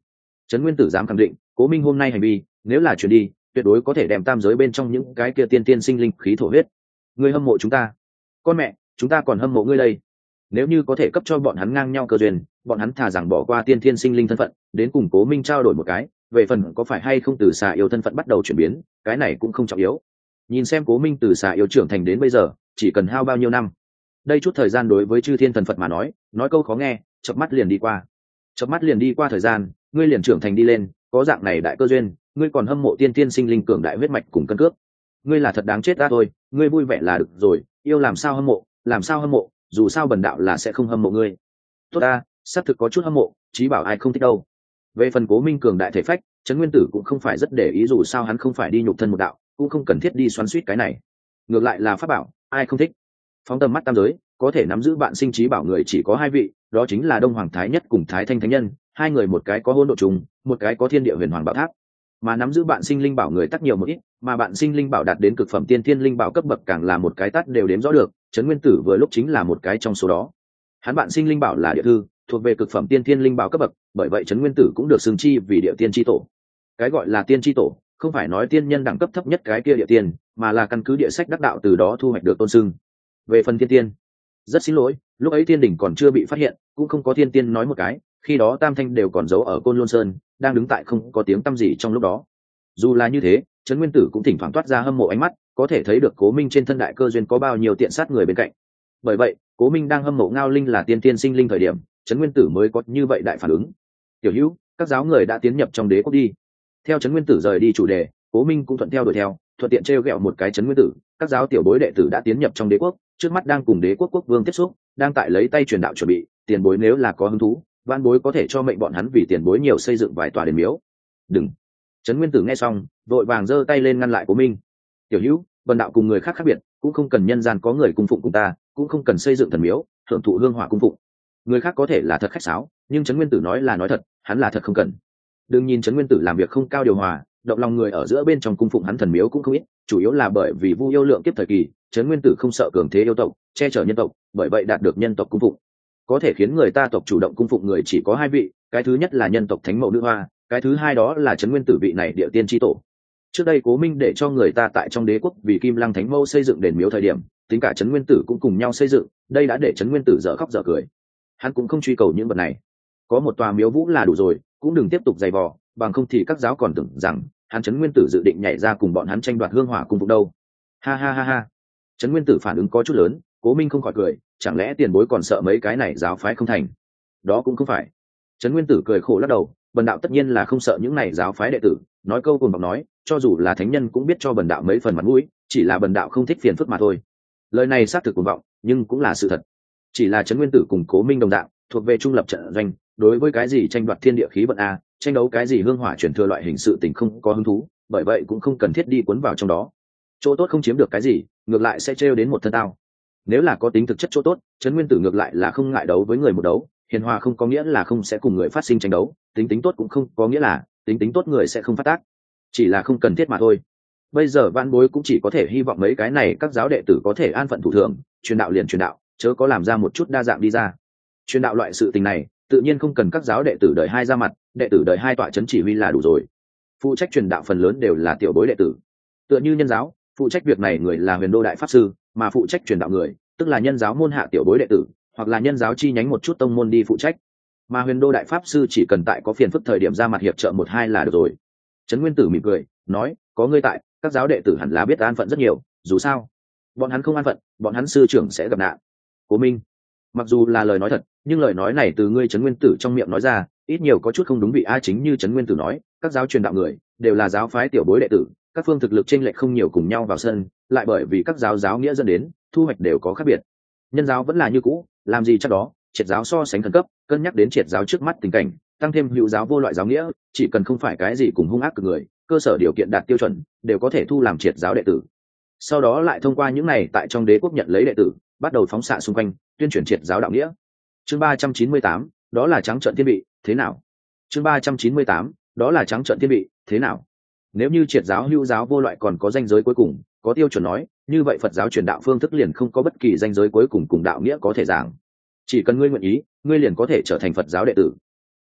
Trấn Nguyên Tử dám khẳng định Cố Minh hôm nay hành vi nếu là chuyển đi tuyệt đối có thể đem tam giới bên trong những cái kia tiên tiên sinh linh khí thổ huyết. Ngươi hâm mộ chúng ta, con mẹ chúng ta còn hâm mộ ngươi đây. Nếu như có thể cấp cho bọn hắn ngang nhau cơ duyên, bọn hắn thà rằng bỏ qua tiên thiên sinh linh thân phận đến cùng Cố Minh trao đổi một cái. Về phần có phải hay không từ xà yêu thân phận bắt đầu chuyển biến, cái này cũng không trọng yếu. Nhìn xem Cố Minh từ xà yêu trưởng thành đến bây giờ chỉ cần hao bao nhiêu năm. Đây chút thời gian đối với chư thiên thần Phật mà nói nói câu khó nghe, chợp mắt liền đi qua. Chợp mắt liền đi qua thời gian, ngươi liền trưởng thành đi lên, có dạng này đại cơ duyên, ngươi còn hâm mộ tiên tiên sinh linh cường đại huyết mạch cùng cân cước. Ngươi là thật đáng chết ra thôi, ngươi vui vẻ là được rồi, yêu làm sao hâm mộ, làm sao hâm mộ, dù sao bần đạo là sẽ không hâm mộ ngươi. Tốt ta, xác thực có chút hâm mộ, chí bảo ai không thích đâu. Về phần Cố Minh cường đại thể phách, Trấn Nguyên Tử cũng không phải rất để ý, dù sao hắn không phải đi nhục thân một đạo, cũng không cần thiết đi xoắn xuýt cái này. Ngược lại là pháp bảo, ai không thích. Phóng tầm mắt tam giới, có thể nắm giữ bạn sinh chí bảo người chỉ có hai vị, đó chính là Đông Hoàng Thái Nhất cùng Thái Thanh Thánh Nhân, hai người một cái có hỗn độ trùng, một cái có Thiên Địa Huyền Hoàng Bảo Tháp. Mà nắm giữ bạn sinh linh bảo người tắc nhiều một ít, mà bạn sinh linh bảo đạt đến cực phẩm tiên thiên linh bảo cấp bậc càng là một cái tắt đều đếm rõ được, Trấn Nguyên Tử vừa lúc chính là một cái trong số đó. Hắn bạn sinh linh bảo là địa thư, thuộc về cực phẩm tiên thiên linh bảo cấp bậc, bởi vậy Trấn Nguyên Tử cũng được xưng chi vì địa tiên chi tổ. Cái gọi là tiên chi tổ, không phải nói tiên nhân đẳng cấp thấp nhất cái kia địa tiên, mà là căn cứ địa sách đắc đạo từ đó thu hoạch được tôn xưng. Về phần thiên tiên, rất xin lỗi, lúc ấy thiên đỉnh còn chưa bị phát hiện, cũng không có thiên tiên nói một cái, khi đó Tam Thanh đều còn giấu ở Côn Lôn Sơn, đang đứng tại không có tiếng tăm gì trong lúc đó. Dù là như thế, Trấn Nguyên Tử cũng thỉnh thoảng toát ra hâm mộ ánh mắt, có thể thấy được Cố Minh trên thân đại cơ duyên có bao nhiêu tiện sát người bên cạnh. Bởi vậy, Cố Minh đang hâm mộ Ngao Linh là tiên tiên sinh linh thời điểm, Trấn Nguyên Tử mới có như vậy đại phản ứng. Tiểu Hữu, các giáo người đã tiến nhập trong đế quốc đi. Theo Trấn Nguyên Tử rời đi chủ đề, Cố Minh cũng thuận theo đuổi theo, thuận tiện trêu ghẹo một cái Trấn Nguyên Tử, các giáo tiểu bối đệ tử đã tiến nhập trong đế quốc, trước mắt đang cùng đế quốc quốc vương tiếp xúc, đang tại lấy tay truyền đạo chuẩn bị, tiền bối nếu là có hứng thú, van bối có thể cho mệnh bọn hắn vì tiền bối nhiều xây dựng vài tòa đền miếu. Đừng. Trấn Nguyên Tử nghe xong, vội vàng giơ tay lên ngăn lại Cố Minh. Tiểu Hữu, vần đạo cùng người khác khác biệt, cũng không cần nhân gian có người cung phụng cùng ta, cũng không cần xây dựng thần miếu, thượng thụ hương hỏa cung phụng. Người khác có thể là thật khách sáo, nhưng Trấn Nguyên Tử nói là nói thật, hắn là thật không cần. Đừng nhìn Trấn Nguyên Tử làm việc không cao điều hòa, động lòng người ở giữa bên trong cung phụng hắn thần miếu cũng không ít, chủ yếu là bởi vì Vu yêu lượng kiếp thời kỳ, Trấn Nguyên Tử không sợ cường thế yêu tộc, che chở nhân tộc, bởi vậy đạt được nhân tộc cung phụng. Có thể khiến người ta tộc chủ động cung phụng người chỉ có hai vị, cái thứ nhất là nhân tộc Thánh Mẫu Nữ Hoa, cái thứ hai đó là Trấn Nguyên Tử vị này địa tiên chi tổ. Trước đây Cố Minh để cho người ta tại trong đế quốc vì Kim Lăng Thánh Mẫu xây dựng đền miếu thời điểm, tính cả Trấn Nguyên Tử cũng cùng nhau xây dựng, đây đã để Trấn Nguyên Tử dở khóc dở cười. Hắn cũng không truy cầu những vật này, có một tòa miếu vũ là đủ rồi, cũng đừng tiếp tục dày vò, bằng không thì các giáo còn tưởng rằng hắn Trấn Nguyên Tử dự định nhảy ra cùng bọn hắn tranh đoạt hương hỏa cung phụng đâu. Ha ha ha ha. Trấn Nguyên Tử phản ứng có chút lớn, Cố Minh không khỏi cười, chẳng lẽ tiền bối còn sợ mấy cái này giáo phái không thành? Đó cũng không phải. Trấn Nguyên Tử cười khổ lắc đầu, bần đạo tất nhiên là không sợ những này giáo phái đệ tử, nói câu cùng bọc nói, cho dù là thánh nhân cũng biết cho bần đạo mấy phần mặt mũi, chỉ là bần đạo không thích phiền phức mà thôi. Lời này xác thực cuồng vọng, nhưng cũng là sự thật. Chỉ là Trấn Nguyên Tử cùng Cố Minh đồng đạo, thuộc về trung lập trận doanh, đối với cái gì tranh đoạt thiên địa khí vận a, tranh đấu cái gì hương hỏa truyền thừa loại hình sự tình không có hứng thú, bởi vậy cũng không cần thiết đi cuốn vào trong đó. Chỗ tốt không chiếm được cái gì, ngược lại sẽ trêu đến một thân tao. Nếu là có tính thực chất chỗ tốt, Trấn Nguyên Tử ngược lại là không ngại đấu với người một đấu, hiền hòa không có nghĩa là không sẽ cùng người phát sinh tranh đấu, tính tính tốt cũng không có nghĩa là tính tính tốt người sẽ không phát tác, chỉ là không cần thiết mà thôi. Bây giờ vãn bối cũng chỉ có thể hy vọng mấy cái này các giáo đệ tử có thể an phận thủ thường, truyền đạo liền truyền đạo, chớ có làm ra một chút đa dạng đi ra. Truyền đạo loại sự tình này, tự nhiên không cần các giáo đệ tử đời hai ra mặt, đệ tử đời hai tọa chấn chỉ huy là đủ rồi. Phụ trách truyền đạo phần lớn đều là tiểu bối đệ tử. Tựa như nhân giáo, phụ trách việc này người là Huyền Đô đại pháp sư, mà phụ trách truyền đạo người, tức là nhân giáo môn hạ tiểu bối đệ tử, hoặc là nhân giáo chi nhánh một chút tông môn đi phụ trách. Mà Huyền Đô đại pháp sư chỉ cần tại có phiền phức thời điểm ra mặt hiệp trợ một hai là được rồi. Trấn Nguyên Tử mỉm cười, nói, có ngươi tại, các giáo đệ tử hẳn là biết an phận rất nhiều, dù sao, bọn hắn không an phận, bọn hắn sư trưởng sẽ gặp nạn. Cố Minh, mặc dù là lời nói thật, nhưng lời nói này từ ngươi Trấn Nguyên Tử trong miệng nói ra, ít nhiều có chút không đúng vị a. Chính như Trấn Nguyên Tử nói, các giáo truyền đạo người đều là giáo phái tiểu bối đệ tử, các phương thực lực chênh lệch không nhiều cùng nhau vào sân, lại bởi vì các giáo giáo nghĩa dẫn đến thu hoạch đều có khác biệt. Nhân giáo vẫn là như cũ, làm gì chắc đó, triệt giáo so sánh khẩn cấp, cân nhắc đến triệt giáo trước mắt tình cảnh, tăng thêm hữu giáo vô loại giáo nghĩa, chỉ cần không phải cái gì cùng hung ác cực người, cơ sở điều kiện đạt tiêu chuẩn, đều có thể thu làm triệt giáo đệ tử. Sau đó lại thông qua những này tại trong đế quốc nhận lấy đệ tử, bắt đầu phóng xạ xung quanh, tuyên truyền triệt giáo đạo nghĩa. Chương ba trăm chín mươi tám, đó là trắng trợn thiên vị, thế nào? Chương ba trăm chín mươi tám, đó là trắng trợn thiên vị, thế nào? Nếu như triệt giáo hữu giáo vô loại còn có ranh giới cuối cùng, có tiêu chuẩn nói, như vậy Phật giáo truyền đạo phương thức liền không có bất kỳ ranh giới cuối cùng cùng đạo nghĩa có thể giảng. Chỉ cần ngươi nguyện ý, ngươi liền có thể trở thành Phật giáo đệ tử.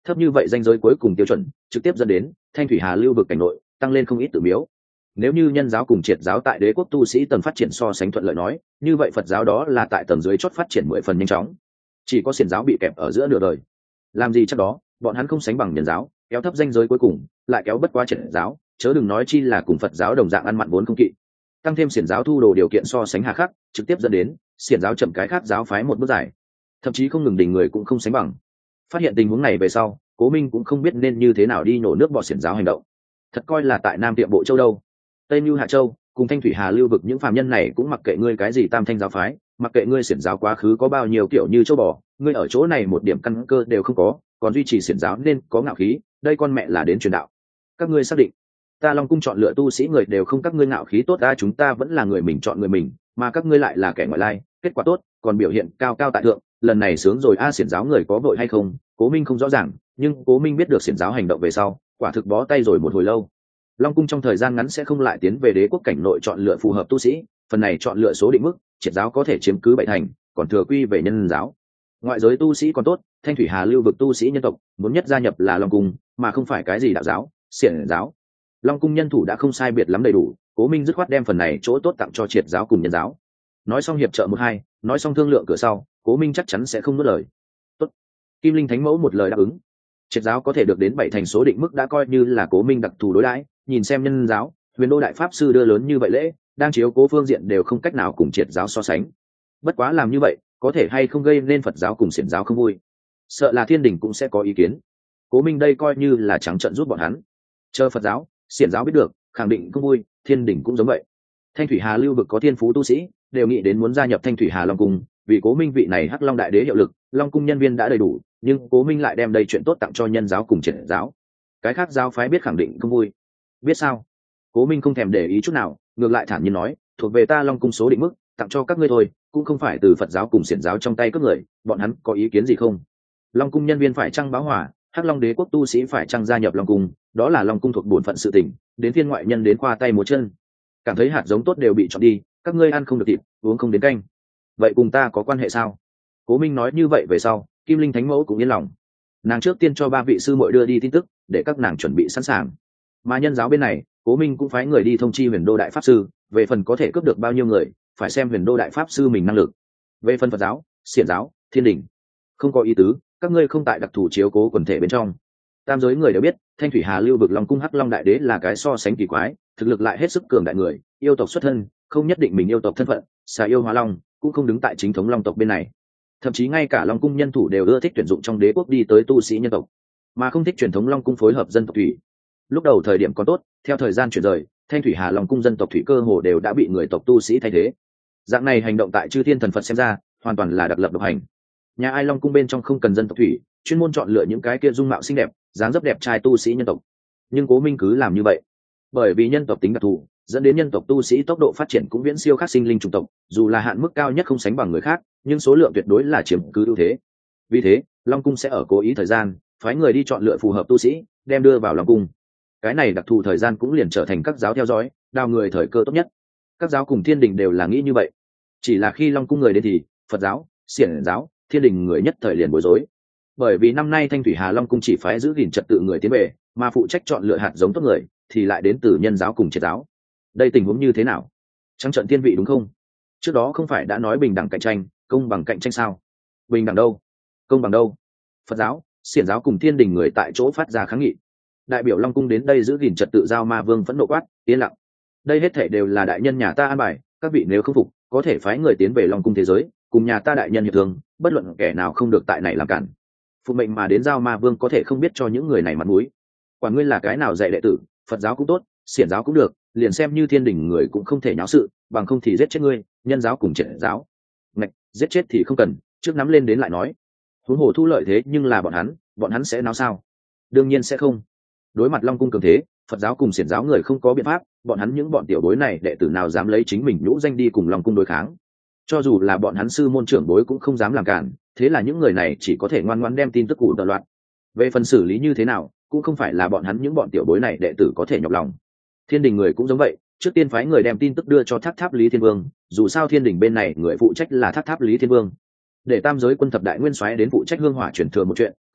thấp như vậy danh giới cuối cùng tiêu chuẩn trực tiếp dẫn đến thanh thủy hà lưu vực cảnh nội tăng lên không ít tự miếu. Nếu như nhân giáo cùng triệt giáo tại đế quốc tu sĩ tầng phát triển so sánh thuận lợi nói, như vậy Phật giáo đó là tại tầng dưới chót phát triển mười phần nhanh chóng, chỉ có xiển giáo bị kẹp ở giữa nửa đời. Làm gì chắc đó, bọn hắn không sánh bằng nhân giáo, kéo thấp danh giới cuối cùng lại kéo bất quá triệt giáo, chớ đừng nói chi là cùng Phật giáo đồng dạng ăn mặn vốn không kỵ. Tăng thêm xiển giáo thu đồ điều kiện so sánh hà khắc, trực tiếp dẫn đến xiển giáo chậm cái khác giáo phái một bước dài, thậm chí không ngừng đình người cũng không sánh bằng. Phát hiện tình huống này về sau, Cố Minh cũng không biết nên như thế nào đi nổ nước bọt xiển giáo hành động. Thật coi là tại Nam Tiệm Bộ Châu đâu, Tây Nưu Hạ Châu cùng Thanh Thủy Hà lưu vực những phàm nhân này cũng mặc kệ ngươi cái gì tam thanh giáo phái, mặc kệ ngươi xiển giáo quá khứ có bao nhiêu kiểu như châu bò, ngươi ở chỗ này một điểm căn cơ đều không có, còn duy trì xiển giáo nên có ngạo khí, đây con mẹ là đến truyền đạo. Các ngươi xác định ta Long cung chọn lựa tu sĩ người đều không các ngươi ngạo khí tốt, ta chúng ta vẫn là người mình chọn người mình, mà các ngươi lại là kẻ ngoại lai, kết quả tốt còn biểu hiện cao cao tại thượng, lần này sướng rồi a. Xiển giáo người có vội hay không, Cố Minh không rõ ràng, nhưng Cố Minh biết được xiển giáo hành động về sau, quả thực bó tay rồi một hồi lâu. Long cung trong thời gian ngắn sẽ không lại tiến về đế quốc cảnh nội chọn lựa phù hợp tu sĩ, phần này chọn lựa số định mức, triệt giáo có thể chiếm cứ bảy thành, còn thừa quy về nhân giáo. Ngoại giới tu sĩ còn tốt, Thanh Thủy Hà lưu vực tu sĩ nhân tộc muốn nhất gia nhập là Long cung, mà không phải cái gì đạo giáo, xiển giáo. Long cung nhân thủ đã không sai biệt lắm đầy đủ, Cố Minh dứt khoát đem phần này chỗ tốt tặng cho triệt giáo cùng nhân giáo. Nói xong hiệp trợ một hai, nói xong thương lượng cửa sau, Cố Minh chắc chắn sẽ không nuốt lời. Tốt. Kim Linh Thánh Mẫu một lời đáp ứng. Triệt giáo có thể được đến bảy thành số định mức đã coi như là Cố Minh đặc thù đối đãi, nhìn xem nhân giáo, Huyền Đô đại pháp sư đưa lớn như vậy lễ, đang chiếu cố phương diện đều không cách nào cùng triệt giáo so sánh. Bất quá làm như vậy, có thể hay không gây nên Phật giáo cùng xiển giáo không vui, sợ là Thiên Đình cũng sẽ có ý kiến. Cố Minh đây coi như là trắng trợn giúp bọn hắn. Chờ Phật giáo, xiển giáo biết được, khẳng định không vui, Thiên Đình cũng giống vậy. Thanh Thủy Hà lưu vực có thiên phú tu sĩ, đều nghĩ đến muốn gia nhập Thanh Thủy Hà Long cung, vì Cố Minh vị này Hắc Long đại đế hiệu lực, Long cung nhân viên đã đầy đủ, nhưng Cố Minh lại đem đây chuyện tốt tặng cho nhân giáo cùng triệt giáo. Cái khác giáo phái biết khẳng định không vui. Biết sao? Cố Minh không thèm để ý chút nào, ngược lại thản nhiên nói, thuộc về ta Long cung số định mức, tặng cho các ngươi thôi, cũng không phải từ Phật giáo cùng xiển giáo trong tay các người, bọn hắn có ý kiến gì không? Long cung nhân viên phải chăng báo hỏa, Hắc Long đế quốc tu sĩ phải chăng gia nhập Long cung, đó là Long cung thuộc bổn phận sự tình, đến phiên ngoại nhân đến khoa tay múa chân. Cảm thấy hạt giống tốt đều bị chọn đi, các ngươi ăn không được thịt, uống không đến canh, vậy cùng ta có quan hệ sao? Cố Minh nói như vậy về sau, Kim Linh Thánh Mẫu cũng yên lòng. Nàng trước tiên cho ba vị sư muội đưa đi tin tức, để các nàng chuẩn bị sẵn sàng. Mà nhân giáo bên này, Cố Minh cũng phái người đi thông chi Huyền Đô đại pháp sư, về phần có thể cướp được bao nhiêu người, phải xem Huyền Đô đại pháp sư mình năng lực. Về phần Phật giáo, xiển giáo, Thiên Đình, không có ý tứ, các ngươi không tại đặc thù chiếu cố quần thể bên trong. Tam giới người đều biết, Thanh Thủy Hà lưu vực Long cung Hắc Long đại đế là cái so sánh kỳ quái, thực lực lại hết sức cường đại người, yêu tộc xuất thân, không nhất định mình yêu tộc thân phận, xà yêu hóa long, cũng không đứng tại chính thống Long tộc bên này. Thậm chí ngay cả Long cung nhân thủ đều ưa thích tuyển dụng trong đế quốc đi tới tu sĩ nhân tộc, mà không thích truyền thống Long cung phối hợp dân tộc thủy. Lúc đầu thời điểm còn tốt, theo thời gian chuyển rời, Thanh Thủy Hà Long cung dân tộc thủy cơ hồ đều đã bị người tộc tu sĩ thay thế. Dạng này hành động tại chư thiên thần Phật xem ra, hoàn toàn là đặc lập độc hành. Nhà ai Long cung bên trong không cần dân tộc thủy, chuyên môn chọn lựa những cái kia dung mạo xinh đẹp, dáng dấp đẹp trai tu sĩ nhân tộc. Nhưng Cố Minh cứ làm như vậy, bởi vì nhân tộc tính đặc thù, dẫn đến nhân tộc tu sĩ tốc độ phát triển cũng viễn siêu khác sinh linh chủng tộc, dù là hạn mức cao nhất không sánh bằng người khác, nhưng số lượng tuyệt đối là chiếm cứ ưu thế. Vì thế, Long cung sẽ ở cố ý thời gian, phái người đi chọn lựa phù hợp tu sĩ, đem đưa vào Long cung. Cái này đặc thù thời gian cũng liền trở thành các giáo theo dõi, đào người thời cơ tốt nhất. Các giáo cùng Thiên Đình đều là nghĩ như vậy. Chỉ là khi Long cung người đến thì, Phật giáo, xiển giáo, Thiên Đình người nhất thời liền bối rối. Bởi vì năm nay Thanh Thủy Hà Long cung chỉ phái giữ gìn trật tự người tiến về, mà phụ trách chọn lựa hạt giống tốt người thì lại đến từ nhân giáo cùng triệt giáo. Đây tình huống như thế nào? Trắng trận thiên vị đúng không? Trước đó không phải đã nói bình đẳng cạnh tranh, công bằng cạnh tranh sao? Bình đẳng đâu? Công bằng đâu? Phật giáo, xiển giáo cùng Thiên Đình người tại chỗ phát ra kháng nghị. Đại biểu Long cung đến đây giữ gìn trật tự giao ma vương phẫn nộ quát, yên lặng. Đây hết thể đều là đại nhân nhà ta an bài, các vị nếu không phục, có thể phái người tiến về Long cung thế giới, cùng nhà ta đại nhân hiệp thương, bất luận kẻ nào không được tại này làm cản. Phụ mệnh mà đến giao ma vương có thể không biết cho những người này mặt mũi. Quản ngươi là cái nào dạy đệ tử, Phật giáo cũng tốt, xiển giáo cũng được, liền xem như Thiên Đình người cũng không thể nháo sự, bằng không thì giết chết ngươi, nhân giáo cùng triệt giáo. Ngạch, giết chết thì không cần, trước nắm lên đến lại nói. Huống hồ thu lợi thế nhưng là bọn hắn, bọn hắn sẽ náo sao? Đương nhiên sẽ không. Đối mặt Long cung cường thế, Phật giáo cùng xiển giáo người không có biện pháp, bọn hắn những bọn tiểu bối này đệ tử nào dám lấy chính mình nhũ danh đi cùng Long cung đối kháng. Cho dù là bọn hắn sư môn trưởng bối cũng không dám làm cản, thế là những người này chỉ có thể ngoan ngoãn đem tin tức cụ tợ loạn. Về phần xử lý như thế nào, cũng không phải là bọn hắn những bọn tiểu bối này đệ tử có thể nhọc lòng. Thiên Đình người cũng giống vậy, trước tiên phái người đem tin tức đưa cho Tháp Tháp Lý Thiên Vương, dù sao Thiên Đình bên này người phụ trách là Tháp Tháp Lý Thiên Vương. Để tam giới quân thập đại nguyên soái đến phụ trách hương hỏa chuyển thừa một chuyện,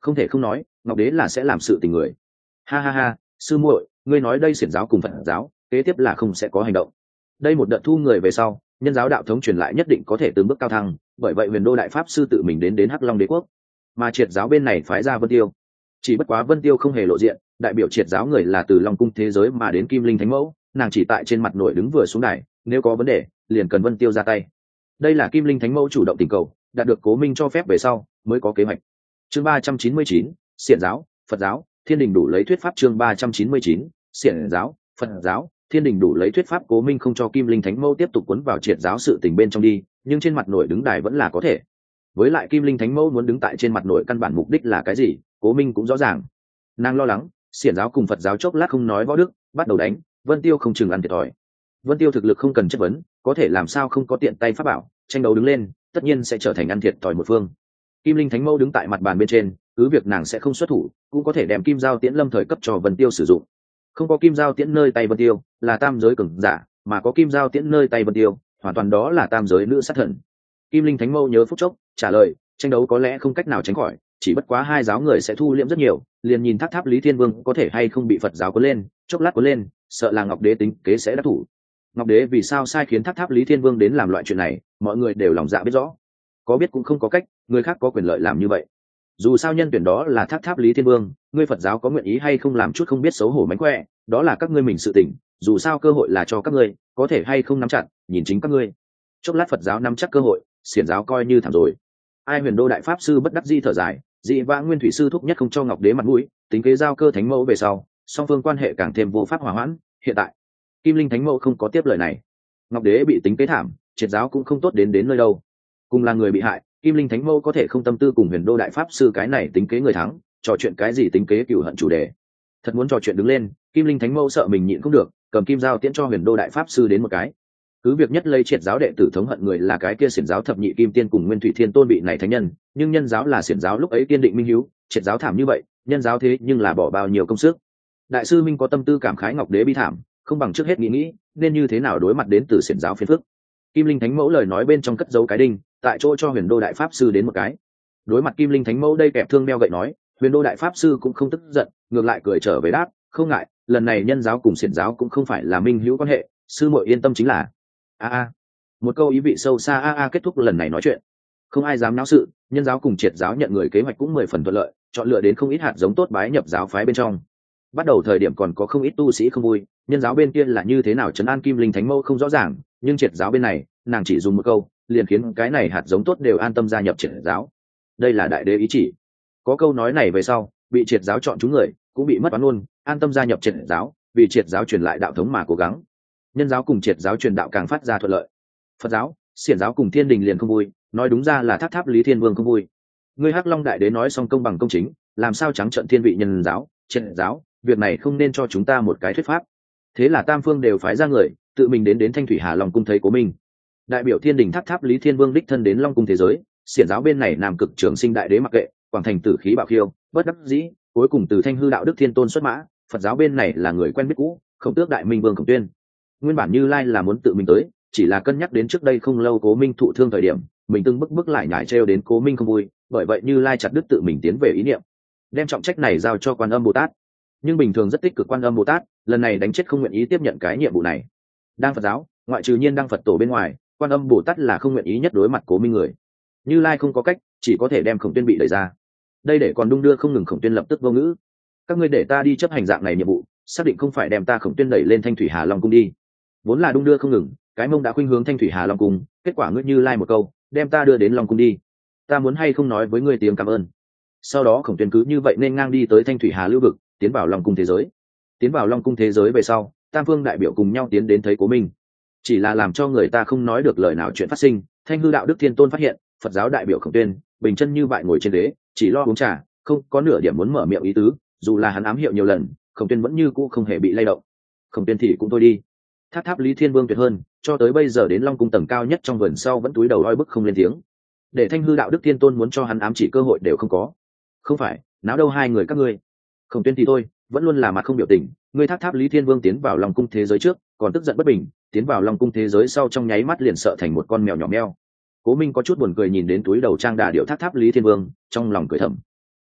không thể không nói ngọc đế là sẽ làm sự tình người. Ha ha ha, sư muội, ngươi nói đây xiển giáo cùng phật giáo kế tiếp là không sẽ có hành động. Đây một đợt thu người về sau, nhân giáo đạo thống truyền lại nhất định có thể từng bước cao thăng, bởi vậy huyền đô đại pháp sư tự mình đến đến hắc long đế quốc, mà triệt giáo bên này phái ra vân tiêu. Chỉ bất quá vân tiêu không hề lộ diện, đại biểu triệt giáo người là từ long cung thế giới mà đến kim linh thánh mẫu, nàng chỉ tại trên mặt nổi đứng vừa xuống đài, nếu có vấn đề liền cần vân tiêu ra tay. Đây là kim linh thánh mẫu chủ động tình cầu, đạt được cố minh cho phép về sau mới có kế hoạch. Chương ba trăm chín mươi chín, xiển giáo, phật giáo, thiên đình đủ lấy thuyết pháp. Chương ba trăm chín mươi chín, xiển giáo, phật giáo, thiên đình đủ lấy thuyết pháp. Cố minh không cho kim linh thánh mẫu tiếp tục cuốn vào triệt giáo sự tình bên trong đi, nhưng trên mặt nổi đứng đài vẫn là có thể. Với lại kim linh thánh mẫu muốn đứng tại trên mặt nổi căn bản mục đích là cái gì, cố minh cũng rõ ràng. Nàng lo lắng xiển giáo cùng phật giáo chốc lát không nói võ đức, bắt đầu đánh vân tiêu, không chừng ăn thiệt thòi. Vân tiêu thực lực không cần chất vấn, có thể làm sao không có tiện tay pháp bảo, tranh đấu đứng lên tất nhiên sẽ trở thành ăn thiệt thòi một phương. Kim linh thánh mẫu đứng tại mặt bàn bên trên, cứ việc nàng sẽ không xuất thủ cũng có thể đem kim giao tiễn lâm thời cấp cho vân tiêu sử dụng. Không có kim giao tiễn nơi tay vân tiêu là tam giới cường giả, mà có kim giao tiễn nơi tay vân tiêu hoàn toàn đó là tam giới nữ sát thần. Kim linh thánh mẫu nhớ phút chốc trả lời, tranh đấu có lẽ không cách nào tránh khỏi, chỉ bất quá hai giáo người sẽ thu liễm rất nhiều, liền nhìn tháp tháp lý thiên vương có thể hay không bị phật giáo cuốn lên, chốc lát cuốn lên sợ là ngọc đế tính kế sẽ đắc thủ. Ngọc đế vì sao sai khiến tháp tháp lý thiên vương đến làm loại chuyện này, mọi người đều lòng dạ biết rõ, có biết cũng không có cách, người khác có quyền lợi làm như vậy. Dù sao nhân tuyển đó là tháp tháp lý thiên vương, ngươi phật giáo có nguyện ý hay không làm chút không biết xấu hổ mánh khỏe, đó là các ngươi mình sự tỉnh, dù sao cơ hội là cho các ngươi, có thể hay không nắm chặt nhìn chính các ngươi. Chốc lát phật giáo nắm chắc cơ hội, xiển giáo coi như thảm rồi. Ai huyền đô đại pháp sư bất đắc di thở dài, dị vãng nguyên thủy sư thúc nhất không cho ngọc đế mặt mũi, tính kế giao cơ thánh mẫu về sau song phương quan hệ càng thêm vô pháp hòa hoãn. Hiện tại kim linh thánh mẫu không có tiếp lời này, ngọc đế bị tính kế thảm, triệt giáo cũng không tốt đến đến nơi đâu. Cùng là người bị hại, kim linh thánh mẫu có thể không tâm tư cùng huyền đô đại pháp sư cái này tính kế người thắng trò chuyện cái gì tính kế cửu hận chủ đề. Thật muốn trò chuyện đứng lên, kim linh thánh mẫu sợ mình nhịn không được, cầm kim giao tiễn cho huyền đô đại pháp sư đến một cái. Cứ việc nhất lây triệt giáo đệ tử thống hận người là cái kia xiển giáo thập nhị kim tiên cùng nguyên thủy thiên tôn bị này thánh nhân, nhưng nhân giáo là xiển giáo lúc ấy kiên định minh hiếu, triệt giáo thảm như vậy, nhân giáo thế nhưng là bỏ bao nhiêu công sức. Đại sư minh có tâm tư cảm khái ngọc đế bi thảm, không bằng trước hết nghĩ nghĩ nên như thế nào đối mặt đến từ xiển giáo phiền phức. Kim linh thánh mẫu lời nói bên trong cất dấu cái đinh, tại chỗ cho huyền đô đại pháp sư đến một cái. Đối mặt kim linh thánh mẫu đây kẹp thương đeo gậy nói, huyền đô đại pháp sư cũng không tức giận, ngược lại cười trở về đáp, không ngại, lần này nhân giáo cùng xiển giáo cũng không phải là minh hữu quan hệ, sư muội yên tâm chính là. a a một câu ý vị sâu xa a a kết thúc lần này nói chuyện. Không ai dám náo sự, nhân giáo cùng triệt giáo nhận người kế hoạch cũng mười phần thuận lợi, chọn lựa đến không ít hạt giống tốt bái nhập giáo phái bên trong. Bắt đầu thời điểm còn có không ít tu sĩ không vui, nhân giáo bên kia là như thế nào trấn an kim linh thánh mẫu không rõ ràng, nhưng triệt giáo bên này nàng chỉ dùng một câu liền khiến cái này hạt giống tốt đều an tâm gia nhập triệt giáo. Đây là đại đế ý chỉ. Có câu nói này về sau, bị triệt giáo chọn chúng người cũng bị mất toán luôn, an tâm gia nhập triệt giáo, vì triệt giáo truyền lại đạo thống mà cố gắng. Nhân giáo cùng triệt giáo truyền đạo càng phát ra thuận lợi. Phật giáo, xiển giáo cùng thiên đình liền không vui, nói đúng ra là tháp tháp lý thiên vương không vui. Ngươi hắc long đại đế nói xong công bằng công chính, làm sao trắng trợn thiên vị nhân giáo triệt giáo, việc này không nên cho chúng ta một cái thuyết pháp. Thế là tam phương đều phái ra người tự mình đến đến thanh thủy hà long cung thấy cố minh. Đại biểu thiên đình tháp tháp lý thiên vương đích thân đến long cung thế giới, xiển giáo bên này nam cực trường sinh đại đế mặc kệ, quảng thành tử khí bạo khiêu bất đắc dĩ, cuối cùng từ thanh hư đạo đức thiên tôn xuất mã. Phật giáo bên này là người quen biết cũ, khổng tước đại minh vương khổng tuyên. Nguyên bản như lai là muốn tự mình tới, chỉ là cân nhắc đến trước đây không lâu cố minh thụ thương thời điểm mình từng bức bức lại nhải trêu đến cố minh không vui, bởi vậy như lai chặt đứt tự mình tiến về ý niệm, đem trọng trách này giao cho quan âm bồ tát. Nhưng bình thường rất tích cực quan âm bồ tát lần này đánh chết không nguyện ý tiếp nhận cái nhiệm vụ này. Đang Phật giáo ngoại trừ nhiên đăng Phật tổ bên ngoài, quan âm bồ tát là không nguyện ý nhất đối mặt cố minh người. Như lai không có cách, chỉ có thể đem khổng tuyên bị đẩy ra. Đây để còn đung đưa không ngừng khổng tuyên lập tức vô ngữ. Các ngươi để ta đi chấp hành dạng này nhiệm vụ, xác định không phải đem ta khổng tuyên đẩy lên thanh thủy hà long cung đi. Vốn là đung đưa không ngừng, cái mông đã khuynh hướng thanh thủy hà long cung, kết quả ngươi như lai một câu đem ta đưa đến long cung đi, ta muốn hay không nói với ngươi tiếng cảm ơn. Sau đó khổng tuyên cứ như vậy nên ngang đi tới thanh thủy hà lưu vực, tiến vào long cung thế giới. Tiến vào long cung thế giới về sau, tam phương đại biểu cùng nhau tiến đến thấy cố minh. Chỉ là làm cho người ta không nói được lời nào chuyện phát sinh, thanh hư đạo đức thiên tôn phát hiện Phật giáo đại biểu khổng tuyên bình chân như vậy ngồi trên ghế, chỉ lo uống trà, không có nửa điểm muốn mở miệng ý tứ, dù là hắn ám hiệu nhiều lần, khổng tuyên vẫn như cũ không hề bị lay động. Khổng tuyên thì cũng thôi đi, tháp tháp lý thiên vương tuyệt hơn, cho tới bây giờ đến long cung tầng cao nhất trong vườn sau vẫn túi đầu oi bức không lên tiếng, để thanh hư đạo đức thiên tôn muốn cho hắn ám chỉ cơ hội đều không có. Không phải náo đâu hai người các ngươi. Khổng tuyên thì thôi, vẫn luôn là mặt không biểu tình. Ngươi tháp tháp lý thiên vương tiến vào long cung thế giới trước còn tức giận bất bình, tiến vào long cung thế giới sau trong nháy mắt liền sợ thành một con mèo nhỏ meo. Cố minh có chút buồn cười nhìn đến túi đầu trang đà điệu tháp tháp lý thiên vương, trong lòng cười thầm.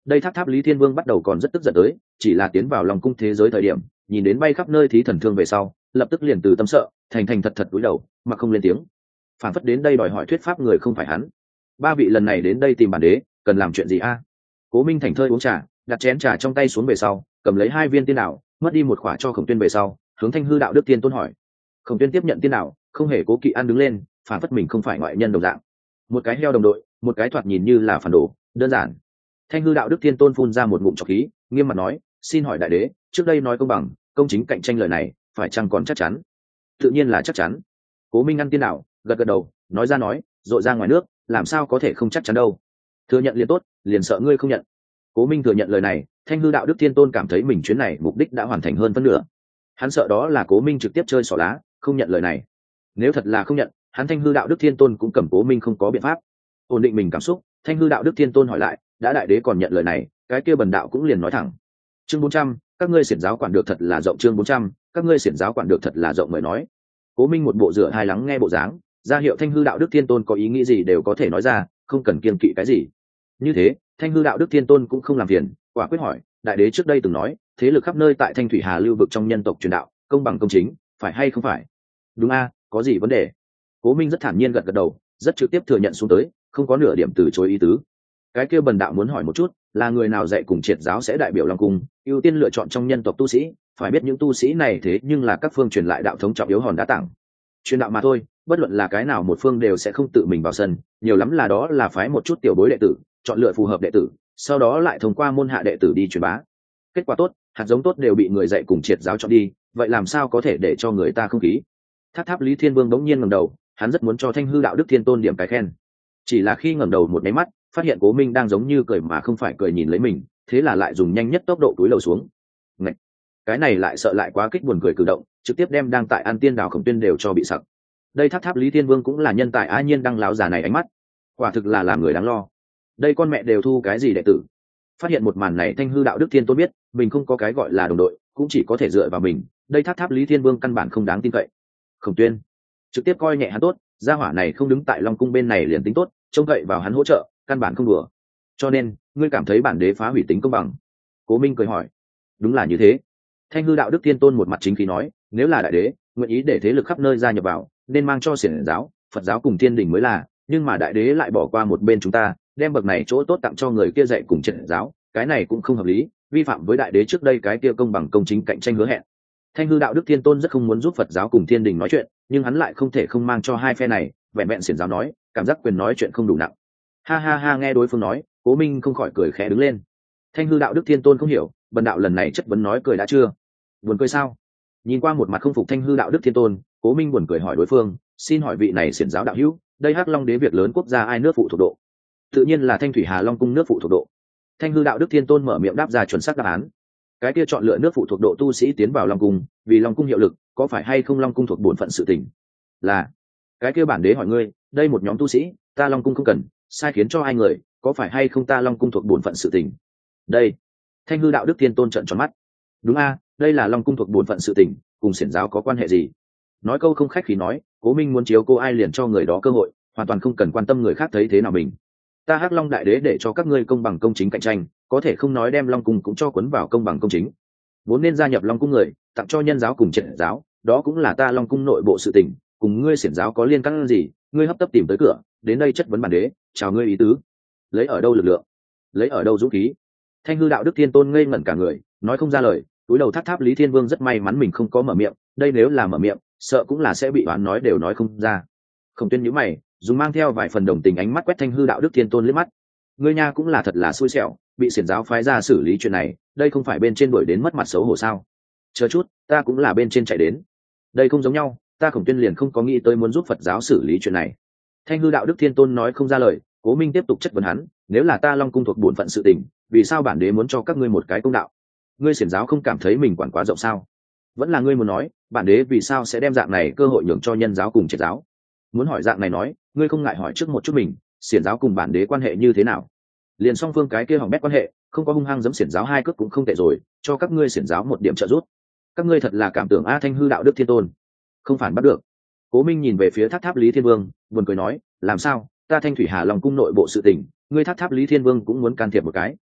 Đây tháp tháp Lý Thiên Vương bắt đầu còn rất tức giận tới, chỉ là tiến vào lòng cung thế giới thời điểm, nhìn đến bay khắp nơi thí thần thương về sau, lập tức liền từ tâm sợ, thành thành thật thật cúi đầu, mà không lên tiếng. Phản phất đến đây đòi hỏi thuyết pháp người không phải hắn. Ba vị lần này đến đây tìm bản đế, cần làm chuyện gì a? Cố Minh thành thơi uống trà, đặt chén trà trong tay xuống về sau, cầm lấy hai viên tiên đạo, mất đi một khỏa cho Khổng Tuyên về sau, hướng Thanh Hư đạo đức tiên tôn hỏi. Khổng Tuyên tiếp nhận tiên đạo, không hề cố kỵ ăn đứng lên, phản phất mình không phải ngoại nhân đồng dạng. Một cái heo đồng đội, một cái thoạt nhìn như là phản đồ, đơn giản. Thanh Hư đạo đức tiên tôn phun ra một ngụm trọc khí, nghiêm mặt nói, xin hỏi đại đế, trước đây nói công bằng công chính cạnh tranh lời này phải chăng còn chắc chắn? Tự nhiên là chắc chắn. Cố Minh ăn tiên đạo, gật gật đầu, nói ra nói, dội ra ngoài nước, làm sao có thể không chắc chắn đâu. Thừa nhận liền tốt, liền sợ ngươi không nhận. Cố Minh thừa nhận lời này, Thanh Hư đạo đức tiên tôn cảm thấy mình chuyến này mục đích đã hoàn thành hơn phân nửa. Hắn sợ đó là Cố Minh trực tiếp chơi xỏ lá, không nhận lời này. Nếu thật là không nhận, hắn Thanh Hư đạo đức tiên tôn cũng cầm Cố Minh không có biện pháp. Ổn định mình cảm xúc, Thanh Hư đạo đức tiên tôn hỏi lại, đã đại đế còn nhận lời này, cái kia bần đạo cũng liền nói thẳng. Chương bốn trăm, các ngươi xiển giáo quản được thật là rộng. Chương bốn trăm, các ngươi xiển giáo quản được thật là rộng mới nói. Cố Minh một bộ rửa hai lắng nghe bộ dáng, ra hiệu Thanh Hư đạo đức tiên tôn có ý nghĩ gì đều có thể nói ra, không cần kiêng kỵ cái gì. Như thế, Thanh Hư đạo đức tiên tôn cũng không làm phiền, quả quyết hỏi, đại đế trước đây từng nói, thế lực khắp nơi tại Thanh Thủy Hà lưu vực trong nhân tộc truyền đạo, công bằng công chính, phải hay không phải? Đúng a, có gì vấn đề? Cố Minh rất thản nhiên gật gật đầu, rất trực tiếp thừa nhận xuống tới, không có nửa điểm từ chối ý tứ. Cái kia bần đạo muốn hỏi một chút, là người nào dạy cùng triệt giáo sẽ đại biểu Long Cung, ưu tiên lựa chọn trong nhân tộc tu sĩ, phải biết những tu sĩ này thế nhưng là các phương truyền lại đạo thống trọng yếu hòn đá tảng. Truyền đạo mà thôi, bất luận là cái nào một phương đều sẽ không tự mình vào sân, nhiều lắm là đó là phái một chút tiểu bối đệ tử, chọn lựa phù hợp đệ tử, sau đó lại thông qua môn hạ đệ tử đi truyền bá. Kết quả tốt, hạt giống tốt đều bị người dạy cùng triệt giáo chọn đi, vậy làm sao có thể để cho người ta không khí? Tháp tháp Lý Thiên Vương bỗng nhiên ngẩng đầu, hắn rất muốn cho Thanh Hư đạo đức thiên tôn điểm cái khen. Chỉ là khi ngẩng đầu một cái mắt, phát hiện Cố Minh đang giống như cười mà không phải cười nhìn lấy mình, thế là lại dùng nhanh nhất tốc độ túi lầu xuống. Ngậy! Cái này lại sợ lại quá kích buồn cười cử động, trực tiếp đem đang tại An Tiên Đảo Khổng Tuyên đều cho bị sặc. Đây tháp tháp Lý Thiên Vương cũng là nhân tài a nhiên đang láo già này ánh mắt, quả thực là làm người đáng lo. Đây con mẹ đều thu cái gì đệ tử? Phát hiện một màn này, Thanh Hư đạo đức thiên tôn biết mình không có cái gọi là đồng đội, cũng chỉ có thể dựa vào mình. Đây tháp tháp Lý Thiên Vương căn bản không đáng tin cậy. Khổng Tuyên trực tiếp coi nhẹ hắn tốt, gia hỏa này không đứng tại Long Cung bên này liền tính tốt, trông cậy vào hắn hỗ trợ, căn bản không đùa. Cho nên, ngươi cảm thấy bản đế phá hủy tính công bằng? Cố Minh cười hỏi. Đúng là như thế. Thanh Hư đạo đức thiên tôn một mặt chính khí nói, nếu là đại đế nguyện ý để thế lực khắp nơi gia nhập vào, nên mang cho xiển giáo, Phật giáo cùng thiên đình mới là, nhưng mà đại đế lại bỏ qua một bên chúng ta, đem bậc này chỗ tốt tặng cho người kia dạy cùng triệt giáo, cái này cũng không hợp lý, vi phạm với đại đế trước đây cái kia công bằng công chính cạnh tranh hứa hẹn. Thanh Hư đạo đức thiên tôn rất không muốn giúp Phật giáo cùng thiên đình nói chuyện, nhưng hắn lại không thể không mang cho hai phe này, vẹn vẹn xiển giáo nói, cảm giác quyền nói chuyện không đủ nặng. Ha ha ha, nghe đối phương nói, Cố Minh không khỏi cười khẽ đứng lên. Thanh Hư đạo đức thiên tôn không hiểu, bần đạo lần này chất vấn nói cười đã chưa? Buồn cười sao? Nhìn qua một mặt không phục Thanh Hư đạo đức thiên tôn, Cố Minh buồn cười hỏi đối phương, xin hỏi vị này xiển giáo đạo hữu, đây Hắc Long đế việc lớn quốc gia ai nước phụ thuộc độ? Tự nhiên là Thanh Thủy Hà Long cung nước phụ thuộc độ. Thanh Hư đạo đức thiên tôn mở miệng đáp ra chuẩn xác đáp án. Cái kia chọn lựa nước phụ thuộc độ tu sĩ tiến vào Long cung, vì Long cung hiệu lực, có phải hay không Long cung thuộc bổn phận sự tình? Là. Cái kia bản đế hỏi ngươi, đây một nhóm tu sĩ, ta Long cung không cần, sai khiến cho hai người, có phải hay không ta Long cung thuộc bổn phận sự tình? Đây. Thanh Hư đạo đức thiên tôn trợn tròn mắt. Đúng a, đây là Long cung thuộc bổn phận sự tình, cùng xiển giáo có quan hệ gì? Nói câu không khách khí nói, Cố Minh muốn chiếu cô ai liền cho người đó cơ hội, hoàn toàn không cần quan tâm người khác thấy thế nào mình. Ta Hắc Long đại đế để cho các ngươi công bằng công chính cạnh tranh, có thể không nói đem Long cung cũng cho cuốn vào công bằng công chính. Vốn nên gia nhập Long cung người, tặng cho nhân giáo cùng triệt giáo, đó cũng là ta Long cung nội bộ sự tình, cùng ngươi xiển giáo có liên can gì? Ngươi hấp tấp tìm tới cửa, đến đây chất vấn bản đế, chào ngươi ý tứ. Lấy ở đâu lực lượng? Lấy ở đâu dũng khí? Thanh Hư đạo đức thiên tôn ngây ngẩn cả người, nói không ra lời. Túi đầu tháp tháp Lý Thiên Vương rất may mắn mình không có mở miệng, đây nếu là mở miệng, sợ cũng là sẽ bị oán nói đều nói không ra. Khổng Tuyên nhíu mày, dùng mang theo vài phần đồng tình ánh mắt quét Thanh Hư đạo đức thiên tôn liếc mắt. Ngươi nha cũng là thật là xui xẻo, bị xiển giáo phái ra xử lý chuyện này, đây không phải bên trên đuổi đến mất mặt xấu hổ sao? Chờ chút, ta cũng là bên trên chạy đến. Đây không giống nhau, ta Khổng Tuyên liền không có nghĩ tới muốn giúp Phật giáo xử lý chuyện này. Thanh Hư đạo đức thiên tôn nói không ra lời, Cố Minh tiếp tục chất vấn hắn, nếu là ta Long cung thuộc bổn phận sự tình, vì sao bản đế muốn cho các ngươi một cái công đạo? Ngươi xiển giáo không cảm thấy mình quản quá rộng sao? Vẫn là ngươi muốn nói, bản đế vì sao sẽ đem dạng này cơ hội nhường cho nhân giáo cùng triệt giáo? Muốn hỏi dạng này nói, ngươi không ngại hỏi trước một chút mình, xiển giáo cùng bản đế quan hệ như thế nào? Liền song phương cái kia hỏng bét quan hệ, không có hung hăng giẫm xiển giáo hai cước cũng không tệ rồi, cho các ngươi xiển giáo một điểm trợ giúp. Các ngươi thật là cảm tưởng a. Thanh Hư đạo đức thiên tôn không phản bắt được. Cố Minh nhìn về phía tháp tháp Lý Thiên Vương, buồn cười nói, làm sao, ta Thanh Thủy Hà Long cung nội bộ sự tình, ngươi tháp tháp Lý Thiên Vương cũng muốn can thiệp một cái?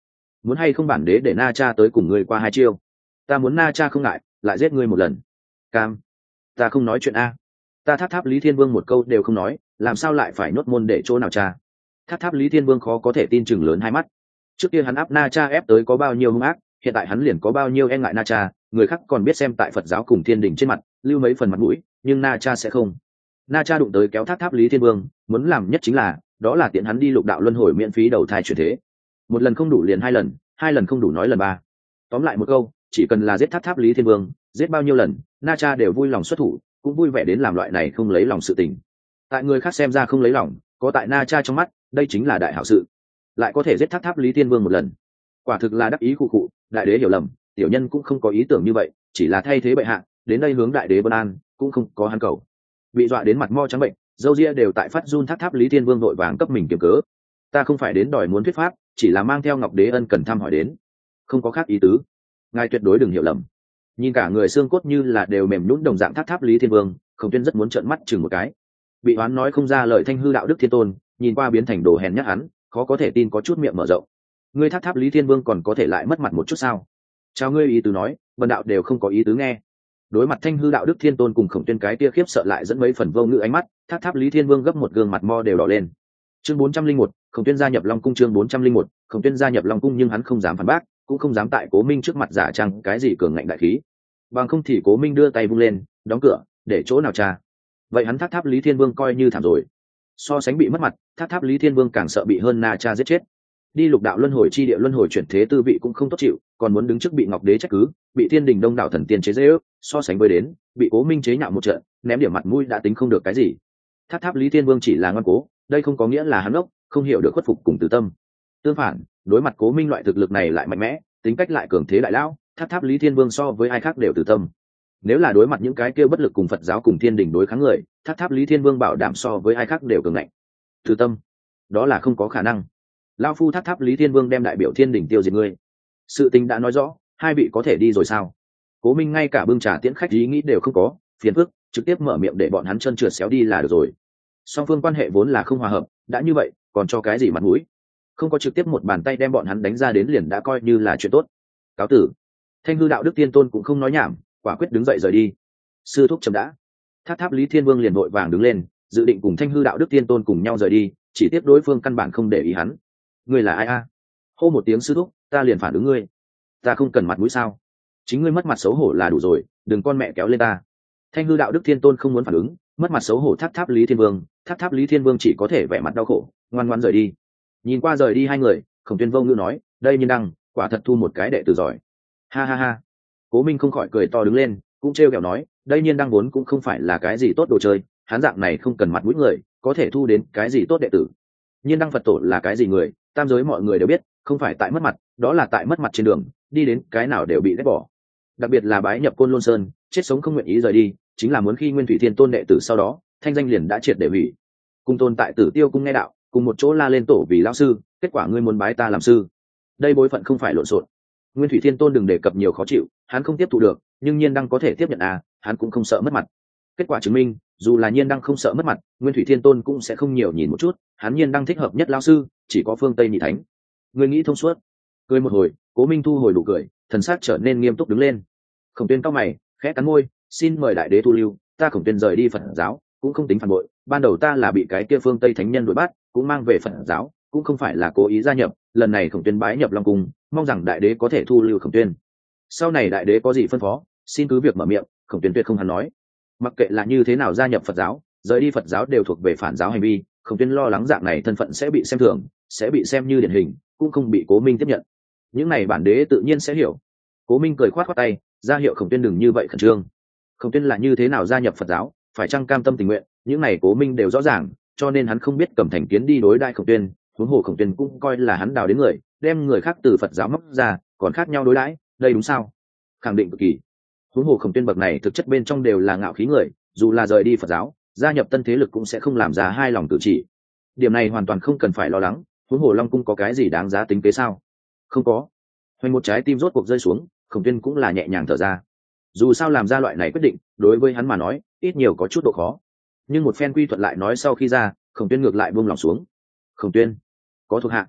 muốn hay không bản đế để na cha tới cùng ngươi qua hai chiêu? Ta muốn na cha không ngại lại giết ngươi một lần. Cam, ta không nói chuyện a. Ta tháp tháp Lý Thiên Vương một câu đều không nói, làm sao lại phải nhốt môn để chỗ nào cha? Tháp tháp Lý Thiên Vương khó có thể tin chừng lớn hai mắt. Trước kia hắn áp na cha ép tới có bao nhiêu hung ác, hiện tại hắn liền có bao nhiêu e ngại na cha. Người khác còn biết xem tại Phật giáo cùng thiên đình trên mặt lưu mấy phần mặt mũi, nhưng na cha sẽ không. Na cha đụng tới kéo tháp tháp Lý Thiên Vương, muốn làm nhất chính là đó là tiện hắn đi lục đạo luân hồi miễn phí đầu thai chuyển thế. Một lần không đủ liền hai lần, hai lần không đủ nói lần ba. Tóm lại một câu, chỉ cần là giết tháp tháp Lý Thiên Vương, giết bao nhiêu lần, na cha đều vui lòng xuất thủ, cũng vui vẻ đến làm loại này không lấy lòng sự tình. Tại người khác xem ra không lấy lòng, có tại na cha trong mắt đây chính là đại hảo sự. Lại có thể giết tháp tháp Lý Thiên Vương một lần, quả thực là đắc ý khu cụ. Đại đế hiểu lầm, tiểu nhân cũng không có ý tưởng như vậy, chỉ là thay thế bệ hạ đến đây hướng đại đế vân an, cũng không có hắn cầu. Bị dọa đến mặt mo trắng bệnh, dâu ria đều tại phát run. Tháp tháp Lý Thiên Vương vội vàng cấp mình kiếm cớ. Ta không phải đến đòi muốn thuyết pháp, chỉ là mang theo Ngọc Đế ân cần thăm hỏi đến, không có khác ý tứ, ngài tuyệt đối đừng hiểu lầm. Nhìn cả người xương cốt như là đều mềm nhũn đồng dạng tháp tháp Lý Thiên Vương, Khổng Tuyên rất muốn trợn mắt chừng một cái. Bị oán nói không ra lời thanh hư đạo đức thiên tôn, nhìn qua biến thành đồ hèn nhát hắn, khó có thể tin có chút miệng mở rộng. Ngươi tháp tháp Lý Thiên Vương còn có thể lại mất mặt một chút sao? Chào ngươi ý tứ nói, bần đạo đều không có ý tứ nghe. Đối mặt thanh hư đạo đức thiên tôn cùng Khổng Tuyên cái kia khiếp sợ lại dẫn mấy phần vô ngữ ánh mắt, tháp tháp Lý Thiên Vương gấp một gương mặt mo đều đỏ lên. Chương bốn trăm linh một, Khổng Tuyên gia nhập Long cung. Chương bốn trăm linh một, Khổng Tuyên gia nhập Long cung, nhưng hắn không dám phản bác, cũng không dám tại Cố Minh trước mặt giả trang cái gì cường ngạnh đại khí. Bằng không thì Cố Minh đưa tay vung lên, đóng cửa, để chỗ nào tra. Vậy hắn tháp tháp Lý Thiên Vương coi như thảm rồi. So sánh bị mất mặt, tháp tháp Lý Thiên Vương càng sợ bị hơn na cha giết chết. Đi lục đạo luân hồi chi địa luân hồi chuyển thế tư vị cũng không tốt chịu, còn muốn đứng trước bị Ngọc Đế trách cứ, bị Thiên Đình đông đảo thần tiên chế giễu, so sánh với đến, bị Cố Minh chế nhạo một trận, ném điểm mặt mũi đã tính không được cái gì. Tháp tháp Lý Thiên Vương chỉ là ngoan cố, đây không có nghĩa là hắn ốc, không hiểu được khuất phục cùng từ tâm. Tương phản, đối mặt Cố Minh loại thực lực này lại mạnh mẽ, tính cách lại cường thế đại lão, tháp tháp Lý Thiên Vương so với ai khác đều từ tâm. Nếu là đối mặt những cái kia bất lực cùng Phật giáo cùng Thiên Đình đối kháng người, tháp tháp Lý Thiên Vương bảo đảm so với ai khác đều cường ngạnh. Từ tâm, đó là không có khả năng. Lao phu tháp tháp Lý Thiên Vương đem đại biểu Thiên Đình tiêu diệt ngươi. Sự tình đã nói rõ, hai vị có thể đi rồi sao? Cố Minh ngay cả bưng trà tiễn khách ý nghĩ đều không có, phiền phức, trực tiếp mở miệng để bọn hắn chân trượt xéo đi là được rồi. Song phương quan hệ vốn là không hòa hợp, đã như vậy, còn cho cái gì mặt mũi? Không có trực tiếp một bàn tay đem bọn hắn đánh ra đến liền đã coi như là chuyện tốt. Cáo tử. Thanh hư đạo đức tiên tôn cũng không nói nhảm, quả quyết đứng dậy rời đi. Sư thúc chậm đã. Tháp tháp Lý Thiên Vương liền vội vàng đứng lên, dự định cùng thanh hư đạo đức tiên tôn cùng nhau rời đi, chỉ tiếp đối phương căn bản không để ý hắn. Ngươi là ai a? Hô một tiếng sư thúc, ta liền phản ứng ngươi. Ta không cần mặt mũi sao? Chính ngươi mất mặt xấu hổ là đủ rồi, đừng con mẹ kéo lên ta. Thanh hư đạo đức thiên tôn không muốn phản ứng, mất mặt xấu hổ tháp tháp Lý Thiên Vương, tháp tháp Lý Thiên Vương chỉ có thể vẻ mặt đau khổ, ngoan ngoãn rời đi. Nhìn qua rời đi hai người, Khổng Tuyên vô ngữ nói, đây Nhiên Đăng, quả thật thu một cái đệ tử giỏi. Ha ha ha. Cố Minh không khỏi cười to đứng lên, cũng trêu ghẹo nói, đây Nhiên Đăng vốn cũng không phải là cái gì tốt đồ chơi, hắn dạng này không cần mặt mũi người, có thể thu đến cái gì tốt đệ tử. Nhiên Đăng Phật tổ là cái gì người, tam giới mọi người đều biết, không phải tại mất mặt, đó là tại mất mặt trên đường, đi đến cái nào đều bị ghét bỏ. Đặc biệt là bái nhập Côn Lôn Sơn, chết sống không nguyện ý rời đi, chính là muốn khi Nguyên Thủy Thiên Tôn đệ tử sau đó, thanh danh liền đã triệt để hủy. Cung tôn tại Tử Tiêu cung nghe đạo, cùng một chỗ la lên tổ vì lão sư, kết quả ngươi muốn bái ta làm sư. Đây bối phận không phải lộn xộn. Nguyên Thủy Thiên Tôn đừng đề cập nhiều khó chịu, hắn không tiếp thu được, nhưng Nhiên Đăng có thể tiếp nhận à, hắn cũng không sợ mất mặt. Kết quả chứng minh, dù là Nhiên Đăng không sợ mất mặt, Nguyên Thủy Thiên Tôn cũng sẽ không nhiều nhìn một chút, hắn Nhiên Đăng thích hợp nhất lão sư, chỉ có Phương Tây Nhị Thánh. Ngươi nghĩ thông suốt. Cười một hồi, Cố Minh thu hồi nụ cười, thần sắc trở nên nghiêm túc đứng lên. Khổng Tuyên cao mày, khẽ cắn môi, xin mời đại đế thu lưu, ta Khổng Tuyên rời đi Phật giáo, cũng không tính phản bội, ban đầu ta là bị cái kia Phương Tây thánh nhân đuổi bắt, cũng mang về Phật giáo, cũng không phải là cố ý gia nhập, lần này Khổng Tuyên bái nhập Long cung, mong rằng đại đế có thể thu lưu Khổng Tuyên. Sau này đại đế có gì phân phó, xin cứ việc mở miệng, Khổng Tuyên tuyệt không hắn nói. Mặc kệ là như thế nào gia nhập Phật giáo, rời đi Phật giáo đều thuộc về phản giáo hành vi, Khổng Tuyên lo lắng dạng này thân phận sẽ bị xem thường, sẽ bị xem như điển hình, cũng không bị Cố Minh tiếp nhận. Những này bản đế tự nhiên sẽ hiểu. Cố Minh cười khoát khoát tay, ra hiệu Khổng Tuyên đừng như vậy khẩn trương. Khổng Tuyên là như thế nào gia nhập Phật giáo, phải chăng cam tâm tình nguyện, những này Cố Minh đều rõ ràng, cho nên hắn không biết cầm thành kiến đi đối đãi Khổng Tuyên, huống hồ Khổng Tuyên cũng coi là hắn đào đến người, đem người khác từ Phật giáo móc ra, còn khác nhau đối đãi, đây đúng sao? Khẳng định cực kỳ. Huống hồ Khổng Tuyên bậc này thực chất bên trong đều là ngạo khí người, dù là rời đi Phật giáo, gia nhập tân thế lực cũng sẽ không làm ra hai lòng tự chỉ. Điểm này hoàn toàn không cần phải lo lắng, huống hồ Long cung có cái gì đáng giá tính kế sao? Không có. Hoành một trái tim rốt cuộc rơi xuống, Khổng Tuyên cũng là nhẹ nhàng thở ra. Dù sao làm ra loại này quyết định, đối với hắn mà nói, ít nhiều có chút độ khó. Nhưng một phen quy thuận lại nói sau khi ra, Khổng Tuyên ngược lại buông lòng xuống. Khổng Tuyên, có thuộc hạ.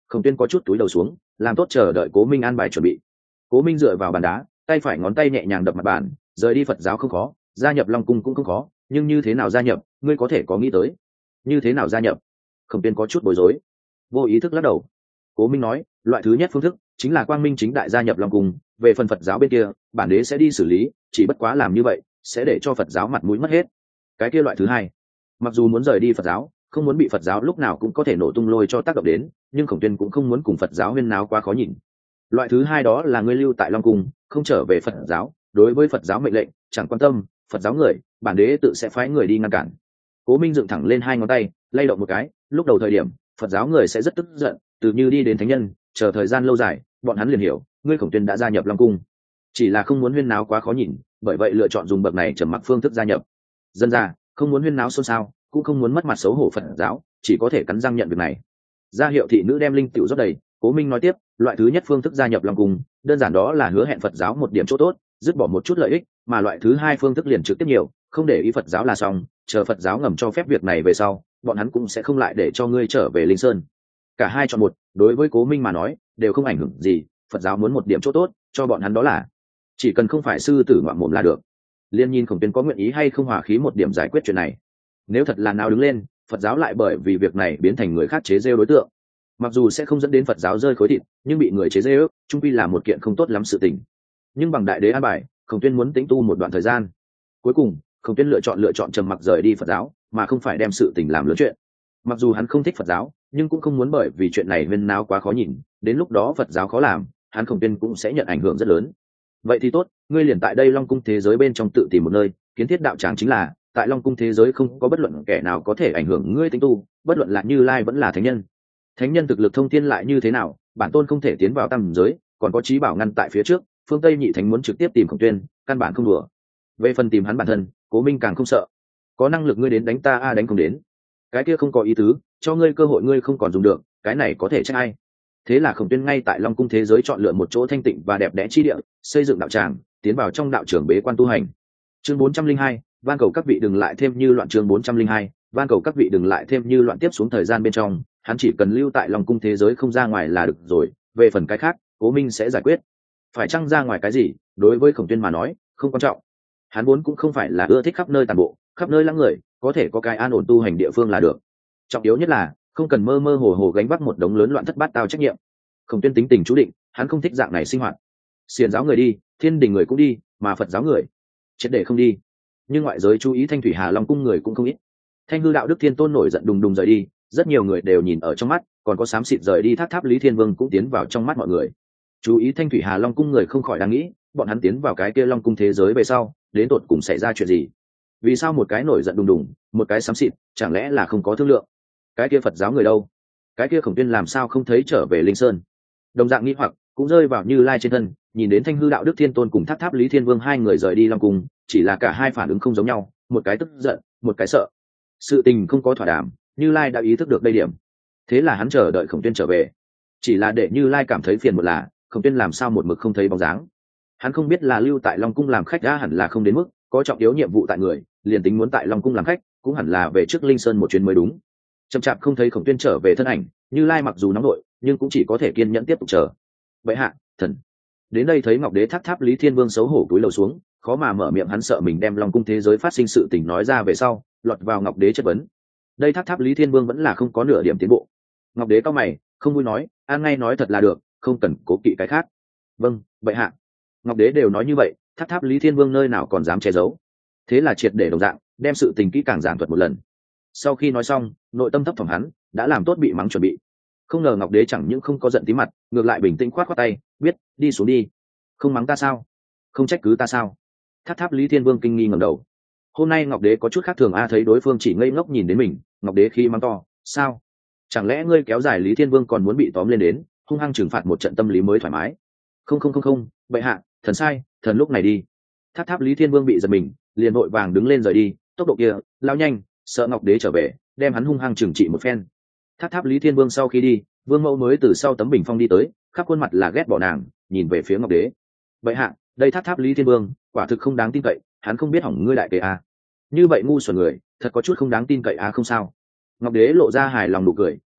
Khổng Tuyên có chút túi đầu xuống, làm tốt chờ đợi Cố Minh an bài chuẩn bị. Cố Minh dựa vào bàn đá, tay phải ngón tay nhẹ nhàng đập mặt bàn, rời đi Phật giáo không khó, gia nhập Long Cung cũng không khó, nhưng như thế nào gia nhập, ngươi có thể có nghĩ tới? Như thế nào gia nhập? Khổng Tuyên có chút bối rối, vô ý thức lắc đầu. Cố Minh nói, loại thứ nhất phương thức chính là quang minh chính đại gia nhập Long Cung, về phần Phật giáo bên kia, bản đế sẽ đi xử lý, chỉ bất quá làm như vậy sẽ để cho Phật giáo mặt mũi mất hết. Cái kia loại thứ hai, mặc dù muốn rời đi Phật giáo, không muốn bị Phật giáo lúc nào cũng có thể nổ tung lôi cho tác động đến, nhưng Khổng Tuyên cũng không muốn cùng Phật giáo huyên náo quá khó nhìn. Loại thứ hai đó là ngươi lưu tại Long Cung, không trở về Phật giáo, đối với Phật giáo mệnh lệnh chẳng quan tâm, Phật giáo người, bản đế tự sẽ phái người đi ngăn cản. Cố Minh dựng thẳng lên hai ngón tay, lay động một cái, lúc đầu thời điểm, Phật giáo người sẽ rất tức giận, từ như đi đến thánh nhân, chờ thời gian lâu dài, bọn hắn liền hiểu, ngươi Khổng Tuyên đã gia nhập Long Cung, chỉ là không muốn huyên náo quá khó nhìn, bởi vậy lựa chọn dùng bậc này trầm mặc phương thức gia nhập. Dân ra, không muốn huyên náo xôn xao, cũng không muốn mất mặt xấu hổ Phật giáo, chỉ có thể cắn răng nhận việc này. Ra hiệu thị nữ đem linh tiểu rót đầy, Cố Minh nói tiếp, loại thứ nhất phương thức gia nhập Long Cung, đơn giản đó là hứa hẹn Phật giáo một điểm chỗ tốt, dứt bỏ một chút lợi ích, mà loại thứ hai phương thức liền trực tiếp nhiều, không để ý Phật giáo là xong, chờ Phật giáo ngầm cho phép việc này về sau, bọn hắn cũng sẽ không lại để cho ngươi trở về Linh Sơn. Cả hai chọn một, đối với Cố Minh mà nói, đều không ảnh hưởng gì, Phật giáo muốn một điểm chỗ tốt, cho bọn hắn đó là, chỉ cần không phải sư tử ngoạm mồm là được. Liên nhìn Khổng Tuyên có nguyện ý hay không hòa khí một điểm giải quyết chuyện này. Nếu thật là nào đứng lên, Phật giáo lại bởi vì việc này biến thành người khác chế giễu đối tượng, mặc dù sẽ không dẫn đến Phật giáo rơi khối thịt, nhưng bị người chế giễu, chung quy là một kiện không tốt lắm sự tình. Nhưng bằng đại đế an bài, Khổng Tuyên muốn tĩnh tu một đoạn thời gian. Cuối cùng, Khổng Tuyên lựa chọn lựa chọn trầm mặc rời đi Phật giáo, mà không phải đem sự tình làm lớn chuyện. Mặc dù hắn không thích Phật giáo, nhưng cũng không muốn bởi vì chuyện này huyên náo quá khó nhìn, đến lúc đó Phật giáo khó làm, hắn Khổng Tuyên cũng sẽ nhận ảnh hưởng rất lớn. Vậy thì tốt, ngươi liền tại đây Long Cung thế giới bên trong tự tìm một nơi, kiến thiết đạo tràng chính là, tại Long Cung thế giới không có bất luận kẻ nào có thể ảnh hưởng ngươi tĩnh tu, bất luận là Như Lai vẫn là thánh nhân. Thánh nhân thực lực thông thiên lại như thế nào, bản tôn không thể tiến vào tam giới, còn có trí bảo ngăn tại phía trước, phương Tây nhị thánh muốn trực tiếp tìm Khổng Tuyên, căn bản không đùa. Về phần tìm hắn bản thân, Cố Minh càng không sợ. Có năng lực ngươi đến đánh ta a đánh không đến. Cái kia không có ý tứ, cho ngươi cơ hội ngươi không còn dùng được, cái này có thể trách ai. Thế là Khổng Tuyên ngay tại Long Cung thế giới chọn lựa một chỗ thanh tịnh và đẹp đẽ chi địa, xây dựng đạo tràng, tiến vào trong đạo trưởng bế quan tu hành. Chương bốn trăm linh hai, van cầu các vị đừng lại thêm như loạn. Chương bốn trăm linh hai, van cầu các vị đừng lại thêm như loạn. Tiếp xuống thời gian bên trong, hắn chỉ cần lưu tại Long Cung thế giới không ra ngoài là được rồi, về phần cái khác, Cố Minh sẽ giải quyết. Phải chăng ra ngoài cái gì, đối với Khổng Tuyên mà nói, không quan trọng. Hắn vốn cũng không phải là ưa thích khắp nơi tàn bộ, khắp nơi lăng người, có thể có cái an ổn tu hành địa phương là được. Trọng yếu nhất là không cần mơ mơ hồ hồ gánh vác một đống lớn loạn thất bát tao trách nhiệm. Khổng Tuyên tính tình chú định, hắn không thích dạng này sinh hoạt. Xiển giáo người đi, Thiên Đình người cũng đi, mà Phật giáo người triệt để không đi. Nhưng ngoại giới chú ý Thanh Thủy Hà Long Cung người cũng không ít. Thanh Hư Đạo Đức Thiên Tôn nổi giận đùng đùng rời đi, rất nhiều người đều nhìn ở trong mắt, còn có xám xịt rời đi Tháp Tháp Lý Thiên Vương cũng tiến vào trong mắt mọi người. Chú ý Thanh Thủy Hà Long Cung người không khỏi đang nghĩ, bọn hắn tiến vào cái kia Long Cung thế giới về sau, đến tột cùng xảy ra chuyện gì? Vì sao một cái nổi giận đùng đùng, một cái xám xịt, chẳng lẽ là không có thương lượng? Cái kia Phật giáo người đâu? Cái kia Khổng Tuyên làm sao không thấy trở về Linh Sơn? Đồng dạng nghi hoặc cũng rơi vào Như Lai trên thân, nhìn đến Thanh Hư Đạo Đức Thiên Tôn cùng Tháp Tháp Lý Thiên Vương hai người rời đi Long Cung, chỉ là cả hai phản ứng không giống nhau, một cái tức giận, một cái sợ. Sự tình không có thỏa đàm, Như Lai đã ý thức được đây điểm, thế là hắn chờ đợi Khổng Tuyên trở về. Chỉ là để Như Lai cảm thấy phiền một là, Khổng Tuyên làm sao một mực không thấy bóng dáng. Hắn không biết là lưu tại Long Cung làm khách đã hẳn là không đến mức, có trọng yếu nhiệm vụ tại người, liền tính muốn tại Long Cung làm khách, cũng hẳn là về trước Linh Sơn một chuyến mới đúng. Chậm chạp không thấy Khổng Tuyên trở về thân ảnh, Như Lai mặc dù nóng nội, nhưng cũng chỉ có thể kiên nhẫn tiếp tục chờ. Vậy hạ, thần. Đến đây thấy Ngọc Đế Tháp Tháp Lý Thiên Vương xấu hổ cúi đầu xuống, khó mà mở miệng, hắn sợ mình đem Long Cung thế giới phát sinh sự tình nói ra về sau, lọt vào Ngọc Đế chất vấn. Đây Tháp Tháp Lý Thiên Vương vẫn là không có nửa điểm tiến bộ. Ngọc Đế cao mày, không vui nói, an ngay nói thật là được, không cần cố kỵ cái khác. Vâng, vậy hạ. Ngọc Đế đều nói như vậy, Tháp Tháp Lý Thiên Vương nơi nào còn dám che giấu. Thế là triệt để đồng dạng, đem sự tình kỹ càng giảng thuật một lần. Sau khi nói xong, nội tâm thấp thỏm hắn đã làm tốt bị mắng chuẩn bị. Không ngờ Ngọc Đế chẳng những không có giận tí mặt, ngược lại bình tĩnh khoát khoát tay, biết, đi xuống đi. Không mắng ta sao? Không trách cứ ta sao? Tháp Tháp Lý Thiên Vương kinh nghi ngẩng đầu. Hôm nay Ngọc Đế có chút khác thường a, thấy đối phương chỉ ngây ngốc nhìn đến mình, Ngọc Đế khi mắng to, sao? Chẳng lẽ ngươi kéo dài Lý Thiên Vương còn muốn bị tóm lên đến, hung hăng trừng phạt một trận tâm lý mới thoải mái? Không không không không, bệ hạ, thần sai, thần lúc này đi. Tháp Tháp Lý Thiên Vương bị giật mình, liền vội vàng đứng lên rời đi, tốc độ kia, lao nhanh, sợ Ngọc Đế trở về, đem hắn hung hăng trừng trị một phen. Tháp Tháp Lý Thiên Vương sau khi đi, Vương Mẫu mới từ sau tấm bình phong đi tới, khắp khuôn mặt là ghét bỏ nàng, nhìn về phía Ngọc Đế. Bệ hạ, đây Tháp Tháp Lý Thiên Vương, quả thực không đáng tin cậy, hắn không biết hỏng ngươi đại kế a. Như vậy ngu xuẩn người, thật có chút không đáng tin cậy a. Không sao. Ngọc Đế lộ ra hài lòng nụ cười,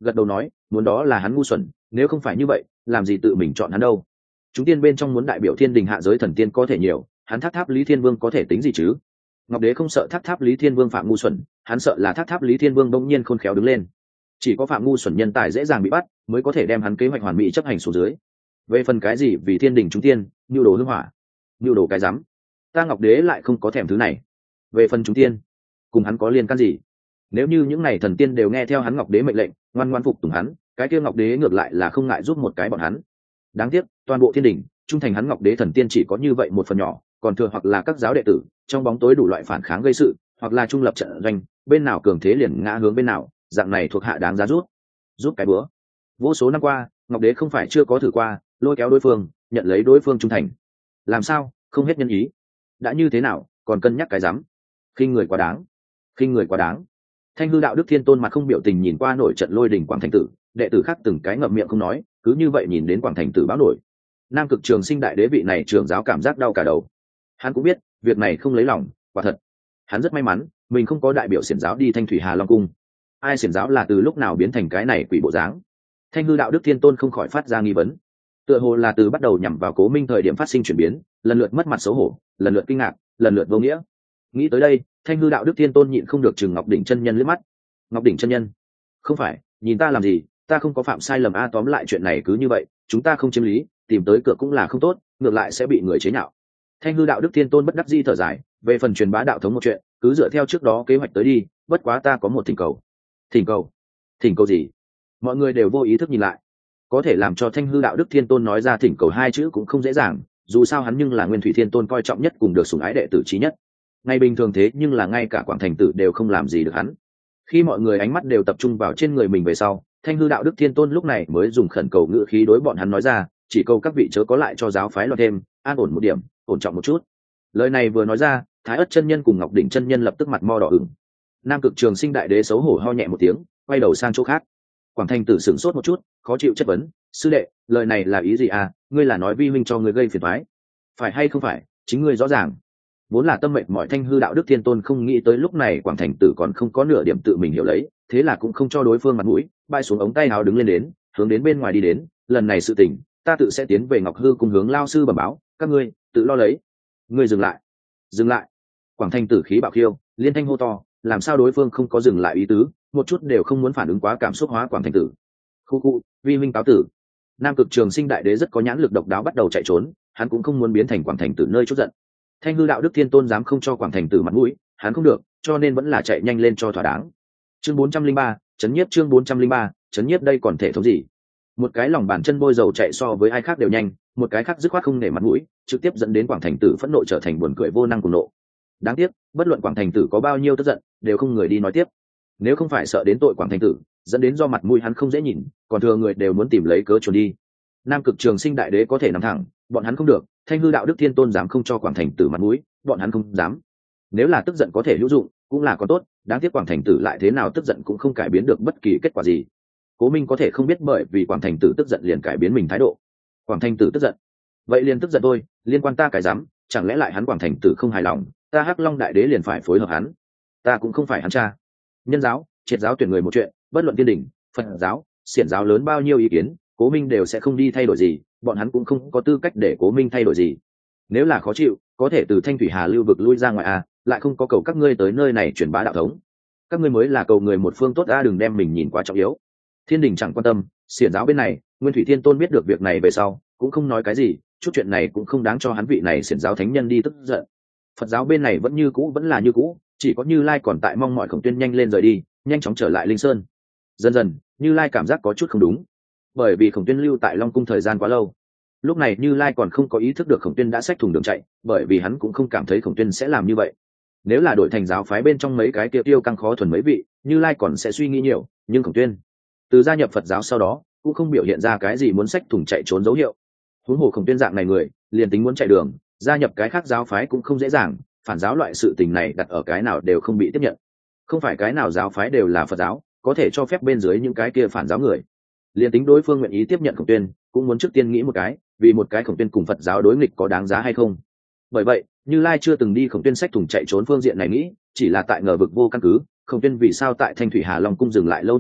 gật đầu nói muốn đó là hắn ngu xuẩn, nếu không phải như vậy làm gì tự mình chọn hắn đâu. Chúng tiên bên trong muốn đại biểu thiên đình hạ giới thần tiên có thể nhiều, hắn tháp tháp Lý Thiên Vương có thể tính gì chứ? Ngọc Đế không sợ tháp tháp Lý Thiên Vương phạm ngu xuẩn, hắn sợ là tháp tháp Lý Thiên Vương bỗng nhiên khôn khéo đứng lên. Chỉ có phạm ngu xuẩn nhân tài dễ dàng bị bắt, mới có thể đem hắn kế hoạch hoàn mỹ chấp hành xuống dưới. Về phần cái gì vì thiên đình chúng tiên, nhu đồ hương hỏa, nhu đồ cái rắm, ta Ngọc Đế lại không có thèm thứ này. Về phần chúng tiên, cùng hắn có liên can gì? Nếu như những này thần tiên đều nghe theo hắn Ngọc Đế mệnh lệnh, ngoan ngoãn phục tùng hắn, cái kia Ngọc Đế ngược lại là không ngại giúp một cái bọn hắn. Đáng tiếc, toàn bộ thiên đình, trung thành hắn Ngọc Đế thần tiên chỉ có như vậy một phần nhỏ, còn thừa hoặc là các giáo đệ tử, trong bóng tối đủ loại phản kháng gây sự, hoặc là trung lập trận doanh, bên nào cường thế liền ngã hướng bên nào, dạng này thuộc hạ đáng giá rút. Rút cái bữa. Vô số năm qua, Ngọc Đế không phải chưa có thử qua, lôi kéo đối phương, nhận lấy đối phương trung thành. Làm sao, không hết nhân ý. Đã như thế nào, còn cân nhắc cái dám. Khinh người quá đáng. Khinh người quá đáng. Thanh hư đạo đức thiên tôn mặt không biểu tình nhìn qua nổi trận lôi đình quảng thành tử, đệ tử khác từng cái ngậm miệng không nói, cứ như vậy nhìn đến quảng thành tử báo nổi. Nam Cực Trường Sinh đại đế vị này trưởng giáo cảm giác đau cả đầu. Hắn cũng biết việc này không lấy lòng, quả thật hắn rất may mắn mình không có đại biểu xiển giáo đi Thanh Thủy Hà Long cung. Ai xiển giáo là từ lúc nào biến thành cái này quỷ bộ dáng? Thanh hư đạo đức thiên tôn không khỏi phát ra nghi vấn, tựa hồ là từ bắt đầu nhằm vào Cố Minh thời điểm phát sinh chuyển biến, lần lượt mất mặt xấu hổ, lần lượt kinh ngạc, lần lượt vô nghĩa. Nghĩ tới đây, Thanh hư đạo đức thiên tôn nhịn không được chừng Ngọc Đỉnh chân nhân liếc mắt. Ngọc Đỉnh chân nhân, không phải nhìn ta làm gì, ta không có phạm sai lầm a. Tóm lại chuyện này cứ như vậy, chúng ta không chiếm lý, tìm tới cửa cũng là không tốt, ngược lại sẽ bị người chế nhạo. Thanh hư đạo đức thiên tôn bất đắc dĩ thở dài, về phần truyền bá đạo thống một chuyện, cứ dựa theo trước đó kế hoạch tới đi, bất quá ta có một thỉnh cầu. Thỉnh cầu? Thỉnh cầu gì? Mọi người đều vô ý thức nhìn lại. Có thể làm cho Thanh hư đạo đức thiên tôn nói ra thỉnh cầu hai chữ cũng không dễ dàng, dù sao hắn nhưng là Nguyên Thủy Thiên Tôn coi trọng nhất cùng được sủng ái đệ tử chí nhất. Ngày bình thường thế nhưng là ngay cả Quảng Thành Tử đều không làm gì được hắn. Khi mọi người ánh mắt đều tập trung vào trên người mình về sau, Thanh hư đạo đức thiên tôn lúc này mới dùng khẩn cầu ngữ khí đối bọn hắn nói ra, chỉ cầu các vị chớ có lại cho giáo phái loạn thêm, an ổn một điểm, ổn trọng một chút. Lời này vừa nói ra, Thái Ất chân nhân cùng Ngọc Đỉnh chân nhân lập tức mặt mo đỏ ửng. Nam Cực Trường Sinh đại đế xấu hổ ho nhẹ một tiếng, quay đầu sang chỗ khác. Quảng Thành Tử sửng sốt một chút, khó chịu chất vấn, sư đệ, lời này là ý gì à? Ngươi là nói vi huynh cho ngươi gây phiền toái? Phải hay không phải, chính ngươi rõ ràng. Vốn là tâm mệnh mọi Thanh hư đạo đức thiên tôn không nghĩ tới lúc này Quảng Thành Tử còn không có nửa điểm tự mình hiểu lấy, thế là cũng không cho đối phương mặt mũi, bay xuống ống tay áo đứng lên đến, hướng đến bên ngoài đi đến. Lần này sự tình, ta tự sẽ tiến về Ngọc Hư cùng hướng lao sư bẩm báo, các ngươi tự lo lấy. Ngươi dừng lại, dừng lại. Quảng Thành Tử khí bạo khiêu, liên thanh hô to, làm sao đối phương không có dừng lại ý tứ, một chút đều không muốn phản ứng quá cảm xúc hóa Quảng Thành Tử. Khu khu, vi huynh cáo tử. Nam Cực Trường Sinh đại đế rất có nhãn lực độc đáo bắt đầu chạy trốn, hắn cũng không muốn biến thành Quảng Thành Tử nơi chút giận. Thanh hư đạo đức thiên tôn dám không cho Quảng Thành Tử mặt mũi, hắn không được, cho nên vẫn là chạy nhanh lên cho thỏa đáng. Chương bốn trăm linh ba, chấn nhiếp chương bốn trăm linh ba, chấn nhiếp đây còn thể thống gì? Một cái lòng bàn chân bôi dầu chạy so với ai khác đều nhanh, một cái khác dứt khoát không nể mặt mũi, trực tiếp dẫn đến Quảng Thành Tử phẫn nộ trở thành buồn cười vô năng cùng nộ. Đáng tiếc, bất luận Quảng Thành Tử có bao nhiêu tức giận, đều không người đi nói tiếp. Nếu không phải sợ đến tội Quảng Thành Tử, dẫn đến do mặt mũi hắn không dễ nhìn, còn thừa người đều muốn tìm lấy cớ trốn đi. Nam Cực Trường Sinh đại đế có thể nằm thẳng, bọn hắn không được. Thanh hư đạo đức thiên tôn dám không cho Quảng Thành Tử mặt mũi, bọn hắn không dám. Nếu là tức giận có thể hữu dụng, cũng là có tốt, đáng tiếc Quảng Thành Tử lại thế nào tức giận cũng không cải biến được bất kỳ kết quả gì. Cố Minh có thể không biết bởi vì Quảng Thành Tử tức giận liền cải biến mình thái độ. Quảng Thành Tử tức giận, vậy liền tức giận thôi, liên quan ta cái dám, chẳng lẽ lại hắn Quảng Thành Tử không hài lòng, ta Hắc Long đại đế liền phải phối hợp hắn? Ta cũng không phải hắn cha. Nhân giáo, triệt giáo tuyển người một chuyện, bất luận tiên đỉnh, Phật giáo, xiển giáo lớn bao nhiêu ý kiến, Cố Minh đều sẽ không đi thay đổi gì, bọn hắn cũng không có tư cách để Cố Minh thay đổi gì. Nếu là khó chịu, có thể từ Thanh Thủy Hà lưu vực lui ra ngoài à, lại không có cầu các ngươi tới nơi này truyền bá đạo thống. Các ngươi mới là cầu người một phương tốt a, đừng đem mình nhìn quá trọng yếu. Thiên đình chẳng quan tâm, xiển giáo bên này, Nguyên Thủy Thiên Tôn biết được việc này về sau, cũng không nói cái gì, chút chuyện này cũng không đáng cho hắn vị này xiển giáo thánh nhân đi tức giận. Phật giáo bên này vẫn như cũ vẫn là như cũ, chỉ có Như Lai còn tại mong mọi Khổng Tuyên nhanh lên rời đi, nhanh chóng trở lại Linh Sơn. Dần dần, Như Lai cảm giác có chút không đúng, bởi vì Khổng Tuyên lưu tại Long Cung thời gian quá lâu. Lúc này Như Lai còn không có ý thức được Khổng Tuyên đã xách thùng đường chạy, bởi vì hắn cũng không cảm thấy Khổng Tuyên sẽ làm như vậy. Nếu là đổi thành giáo phái bên trong mấy cái kia tiêu căng khó thuần mấy vị, Như Lai còn sẽ suy nghĩ nhiều, nhưng Khổng Tuyên từ gia nhập Phật giáo sau đó cũng không biểu hiện ra cái gì muốn xách thùng chạy trốn dấu hiệu. Huống hồ Khổng Tuyên dạng này người, liền tính muốn chạy đường, gia nhập cái khác giáo phái cũng không dễ dàng, phản giáo loại sự tình này đặt ở cái nào đều không bị tiếp nhận. Không phải cái nào giáo phái đều là Phật giáo, có thể cho phép bên dưới những cái kia phản giáo người. Liền tính đối phương nguyện ý tiếp nhận Khổng Tuyên, cũng muốn trước tiên nghĩ một cái, vì một cái Khổng Tuyên cùng Phật giáo đối nghịch có đáng giá hay không. Bởi vậy, Như Lai chưa từng đi Khổng Tuyên xách thùng chạy trốn phương diện này nghĩ, chỉ là tại ngờ vực vô căn cứ, Khổng Tuyên vì sao tại Thanh Thủy Hà Long cung dừng lại lâu như vậy,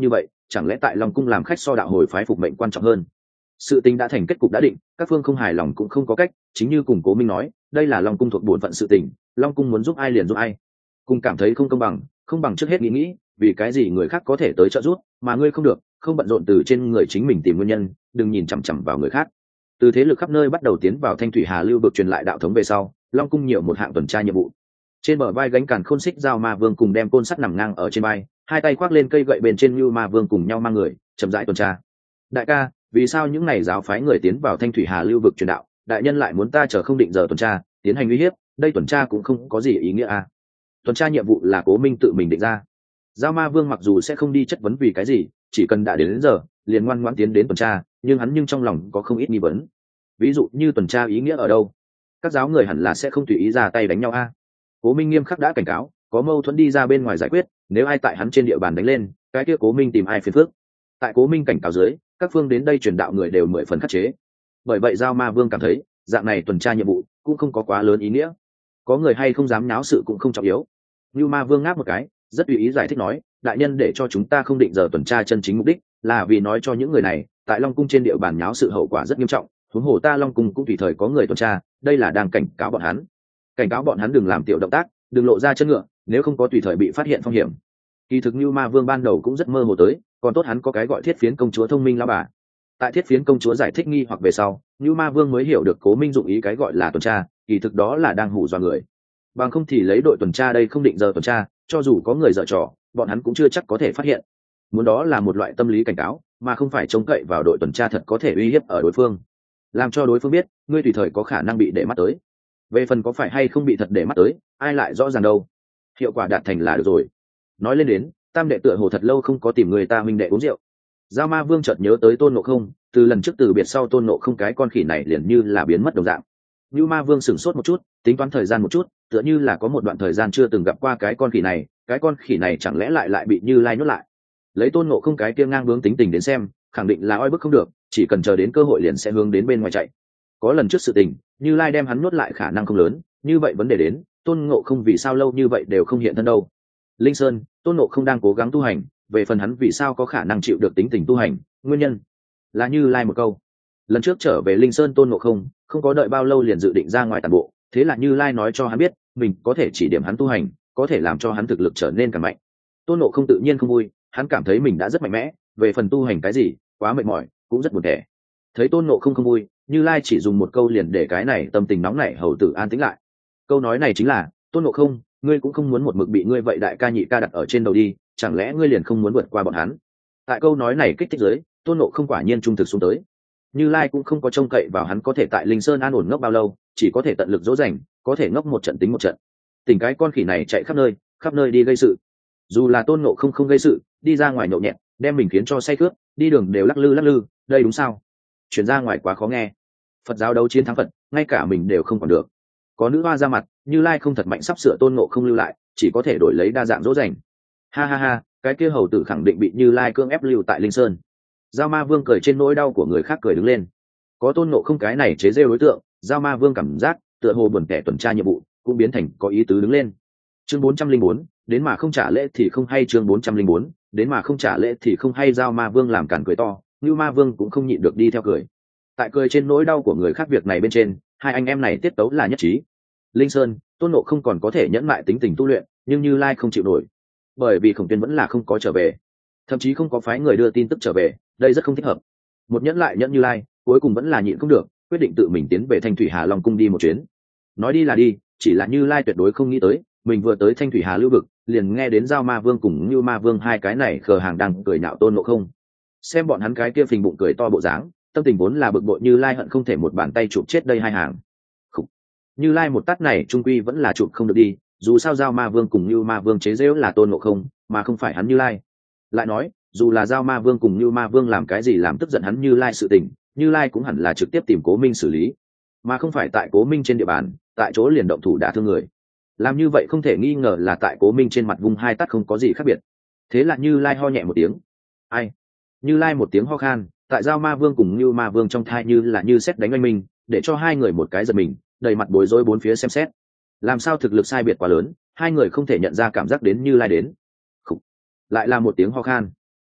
chẳng lẽ tại long cung làm khách so đạo hồi phái phục mệnh quan trọng hơn? Sự tình đã thành kết cục đã định, các phương không hài lòng cũng không có cách, chính như cùng Cố Minh nói, đây là long cung thuộc bổn phận sự tình, long cung muốn giúp ai liền giúp ai. Cùng cảm thấy không công bằng, không bằng trước hết nghĩ nghĩ vì cái gì người khác có thể tới trợ giúp mà ngươi không được, không bận rộn từ trên người chính mình tìm nguyên nhân, đừng nhìn chằm chằm vào người khác. Từ thế lực khắp nơi bắt đầu tiến vào Thanh Thủy Hà lưu vực truyền lại đạo thống về sau, long cung nhiều một hạng tuần tra nhiệm vụ. Trên bờ vai gánh càn khôn xích giao ma vương cùng đem côn sắt nằm ngang ở trên vai, hai tay khoác lên cây gậy bên trên như ma vương cùng nhau mang người chậm rãi tuần tra. Đại ca, vì sao những ngày giáo phái người tiến vào Thanh Thủy Hà lưu vực truyền đạo, đại nhân lại muốn ta chờ không định giờ tuần tra tiến hành uy hiếp? Đây tuần tra cũng không có gì ý nghĩa à? Tuần tra nhiệm vụ là Cố Minh tự mình định ra. Giao ma vương mặc dù sẽ không đi chất vấn vì cái gì, chỉ cần đã đến, đến giờ liền ngoan ngoãn tiến đến tuần tra, nhưng hắn nhưng trong lòng có không ít nghi vấn. Ví dụ như tuần tra ý nghĩa ở đâu? Các giáo người hẳn là sẽ không tùy ý ra tay đánh nhau a. Cố Minh nghiêm khắc đã cảnh cáo, có mâu thuẫn đi ra bên ngoài giải quyết, nếu ai tại hắn trên địa bàn đánh lên, cái kia Cố Minh tìm ai phiền phức. Tại Cố Minh cảnh cáo dưới, các phương đến đây truyền đạo người đều mười phần khắc chế. Bởi vậy Giao Ma Vương cảm thấy, dạng này tuần tra nhiệm vụ cũng không có quá lớn ý nghĩa. Có người hay không dám náo sự cũng không trọng yếu. Như Ma Vương ngáp một cái, rất tùy ý giải thích nói, đại nhân để cho chúng ta không định giờ tuần tra chân chính mục đích, là vì nói cho những người này, tại Long cung trên địa bàn nháo sự hậu quả rất nghiêm trọng, huống hồ ta Long cung cũng tùy thời có người tuần tra, đây là đang cảnh cáo bọn hắn. Cảnh cáo bọn hắn đừng làm tiểu động tác, đừng lộ ra chân ngựa, nếu không có tùy thời bị phát hiện phong hiểm. Kỳ thực Như Ma Vương ban đầu cũng rất mơ hồ tới, còn tốt hắn có cái gọi Thiết Phiến công chúa thông minh lão bà. Tại Thiết Phiến công chúa giải thích nghi hoặc về sau, Như Ma Vương mới hiểu được Cố Minh dụng ý cái gọi là tuần tra, kỳ thực đó là đang hù dọa người. Bằng không thì lấy đội tuần tra đây không định giờ tuần tra, cho dù có người dở trò, bọn hắn cũng chưa chắc có thể phát hiện. Muốn đó là một loại tâm lý cảnh cáo, mà không phải trông cậy vào đội tuần tra thật có thể uy hiếp ở đối phương, làm cho đối phương biết ngươi tùy thời có khả năng bị để mắt tới. Về phần có phải hay không bị thật để mắt tới, ai lại rõ ràng đâu. Hiệu quả đạt thành là được rồi. Nói lên đến, Tam đệ tựa hồ thật lâu không có tìm người ta huynh đệ uống rượu. Giao Ma Vương chợt nhớ tới Tôn Ngộ Không, từ lần trước từ biệt sau Tôn Ngộ Không cái con khỉ này liền như là biến mất đồng dạng. Như Ma Vương sửng sốt một chút, tính toán thời gian một chút, tựa như là có một đoạn thời gian chưa từng gặp qua cái con khỉ này, cái con khỉ này chẳng lẽ lại lại bị Như Lai nhốt lại. Lấy Tôn Ngộ Không cái kia ngang bướng tính tình đến xem, khẳng định là oi bức không được, chỉ cần chờ đến cơ hội liền sẽ hướng đến bên ngoài chạy. Có lần trước sự tình, Như Lai đem hắn nhốt lại khả năng không lớn, như vậy vấn đề đến, Tôn Ngộ Không vì sao lâu như vậy đều không hiện thân đâu. Linh Sơn, Tôn Ngộ Không đang cố gắng tu hành, về phần hắn vì sao có khả năng chịu được tính tình tu hành, nguyên nhân là Như Lai một câu. Lần trước trở về Linh Sơn Tôn Ngộ Không, không có đợi bao lâu liền dự định ra ngoài tản bộ, thế là Như Lai nói cho hắn biết, mình có thể chỉ điểm hắn tu hành, có thể làm cho hắn thực lực trở nên càng mạnh. Tôn Ngộ Không tự nhiên không vui, hắn cảm thấy mình đã rất mạnh mẽ, về phần tu hành cái gì, quá mệt mỏi, cũng rất buồn tẻ. Thấy Tôn Ngộ Không không vui, Như Lai chỉ dùng một câu liền để cái này tâm tình nóng nảy hầu tử an tĩnh lại. Câu nói này chính là, Tôn Ngộ Không, ngươi cũng không muốn một mực bị ngươi vậy đại ca nhị ca đặt ở trên đầu đi, chẳng lẽ ngươi liền không muốn vượt qua bọn hắn? Tại câu nói này kích thích dưới, Tôn Ngộ Không quả nhiên trung thực xuống tới. Như Lai cũng không có trông cậy vào hắn có thể tại Linh Sơn an ổn ngốc bao lâu, chỉ có thể tận lực dỗ dành, có thể ngốc một trận tính một trận. Tình cái con khỉ này chạy khắp nơi, khắp nơi đi gây sự. Dù là Tôn Ngộ Không không gây sự, đi ra ngoài nhậu nhẹt, đem mình khiến cho say cướp, đi đường đều lắc lư lắc lư, đây đúng sao? Chuyển ra ngoài quá khó nghe. Phật giáo đấu chiến thắng Phật, ngay cả mình đều không còn được. Có nữ hoa ra mặt, Như Lai không thật mạnh sắp sửa Tôn Ngộ Không lưu lại, chỉ có thể đổi lấy đa dạng dỗ dành. Ha ha ha, cái kia hầu tử khẳng định bị Như Lai cưỡng ép lưu tại Linh Sơn. Giao Ma Vương cười trên nỗi đau của người khác cười đứng lên. Có Tôn Ngộ Không cái này chế rêu đối tượng, Giao Ma Vương cảm giác tựa hồ buồn kẻ tuần tra nhiệm vụ cũng biến thành có ý tứ đứng lên. Chương bốn trăm linh bốn, đến mà không trả lễ thì không hay. Chương bốn trăm linh bốn, đến mà không trả lễ thì không hay. Giao Ma Vương làm cản cười to, Như Ma Vương cũng không nhịn được đi theo cười. Tại cười trên nỗi đau của người khác việc này bên trên, hai anh em này tiết tấu là nhất trí. Linh Sơn, Tôn Ngộ Không còn có thể nhẫn mại tính tình tu luyện, nhưng Như Lai không chịu nổi, bởi vì Khổng Tuyên vẫn là không có trở về, thậm chí không có phái người đưa tin tức trở về, đây rất không thích hợp. Một nhẫn lại nhẫn Như Lai, cuối cùng vẫn là nhịn không được, quyết định tự mình tiến về Thanh Thủy Hà Long cung đi một chuyến. Nói đi là đi, chỉ là Như Lai tuyệt đối không nghĩ tới, mình vừa tới Thanh Thủy Hà lưu vực, liền nghe đến Giao Ma Vương cùng Như Ma Vương hai cái này khờ hàng đang cười nhạo Tôn Ngộ Không. Xem bọn hắn cái kia phình bụng cười to bộ dáng, tâm tình vốn là bực bội Như Lai hận không thể một bàn tay chụp chết đây hai hàng. Khủ. Như Lai một tát này trung quy vẫn là chụp không được đi, dù sao Giao Ma Vương cùng Như Ma Vương chế giễu là Tôn Ngộ Không, mà không phải hắn Như Lai. Lại nói, dù là Giao Ma Vương cùng Như Ma Vương làm cái gì làm tức giận hắn Như Lai sự tình, Như Lai cũng hẳn là trực tiếp tìm Cố Minh xử lý, mà không phải tại Cố Minh trên địa bàn, tại chỗ liền động thủ đả thương người. Làm như vậy không thể nghi ngờ là tại Cố Minh trên mặt vung hai tát không có gì khác biệt. Thế là Như Lai ho nhẹ một tiếng. Ai? Như Lai một tiếng ho khan, tại Giao Ma Vương cùng Như Ma Vương trong thai như là như sét đánh oanh minh, để cho hai người một cái giật mình, đầy mặt bối rối bốn phía xem xét. Làm sao thực lực sai biệt quá lớn, hai người không thể nhận ra cảm giác đến Như Lai đến. Khủ. Lại là một tiếng ho khan.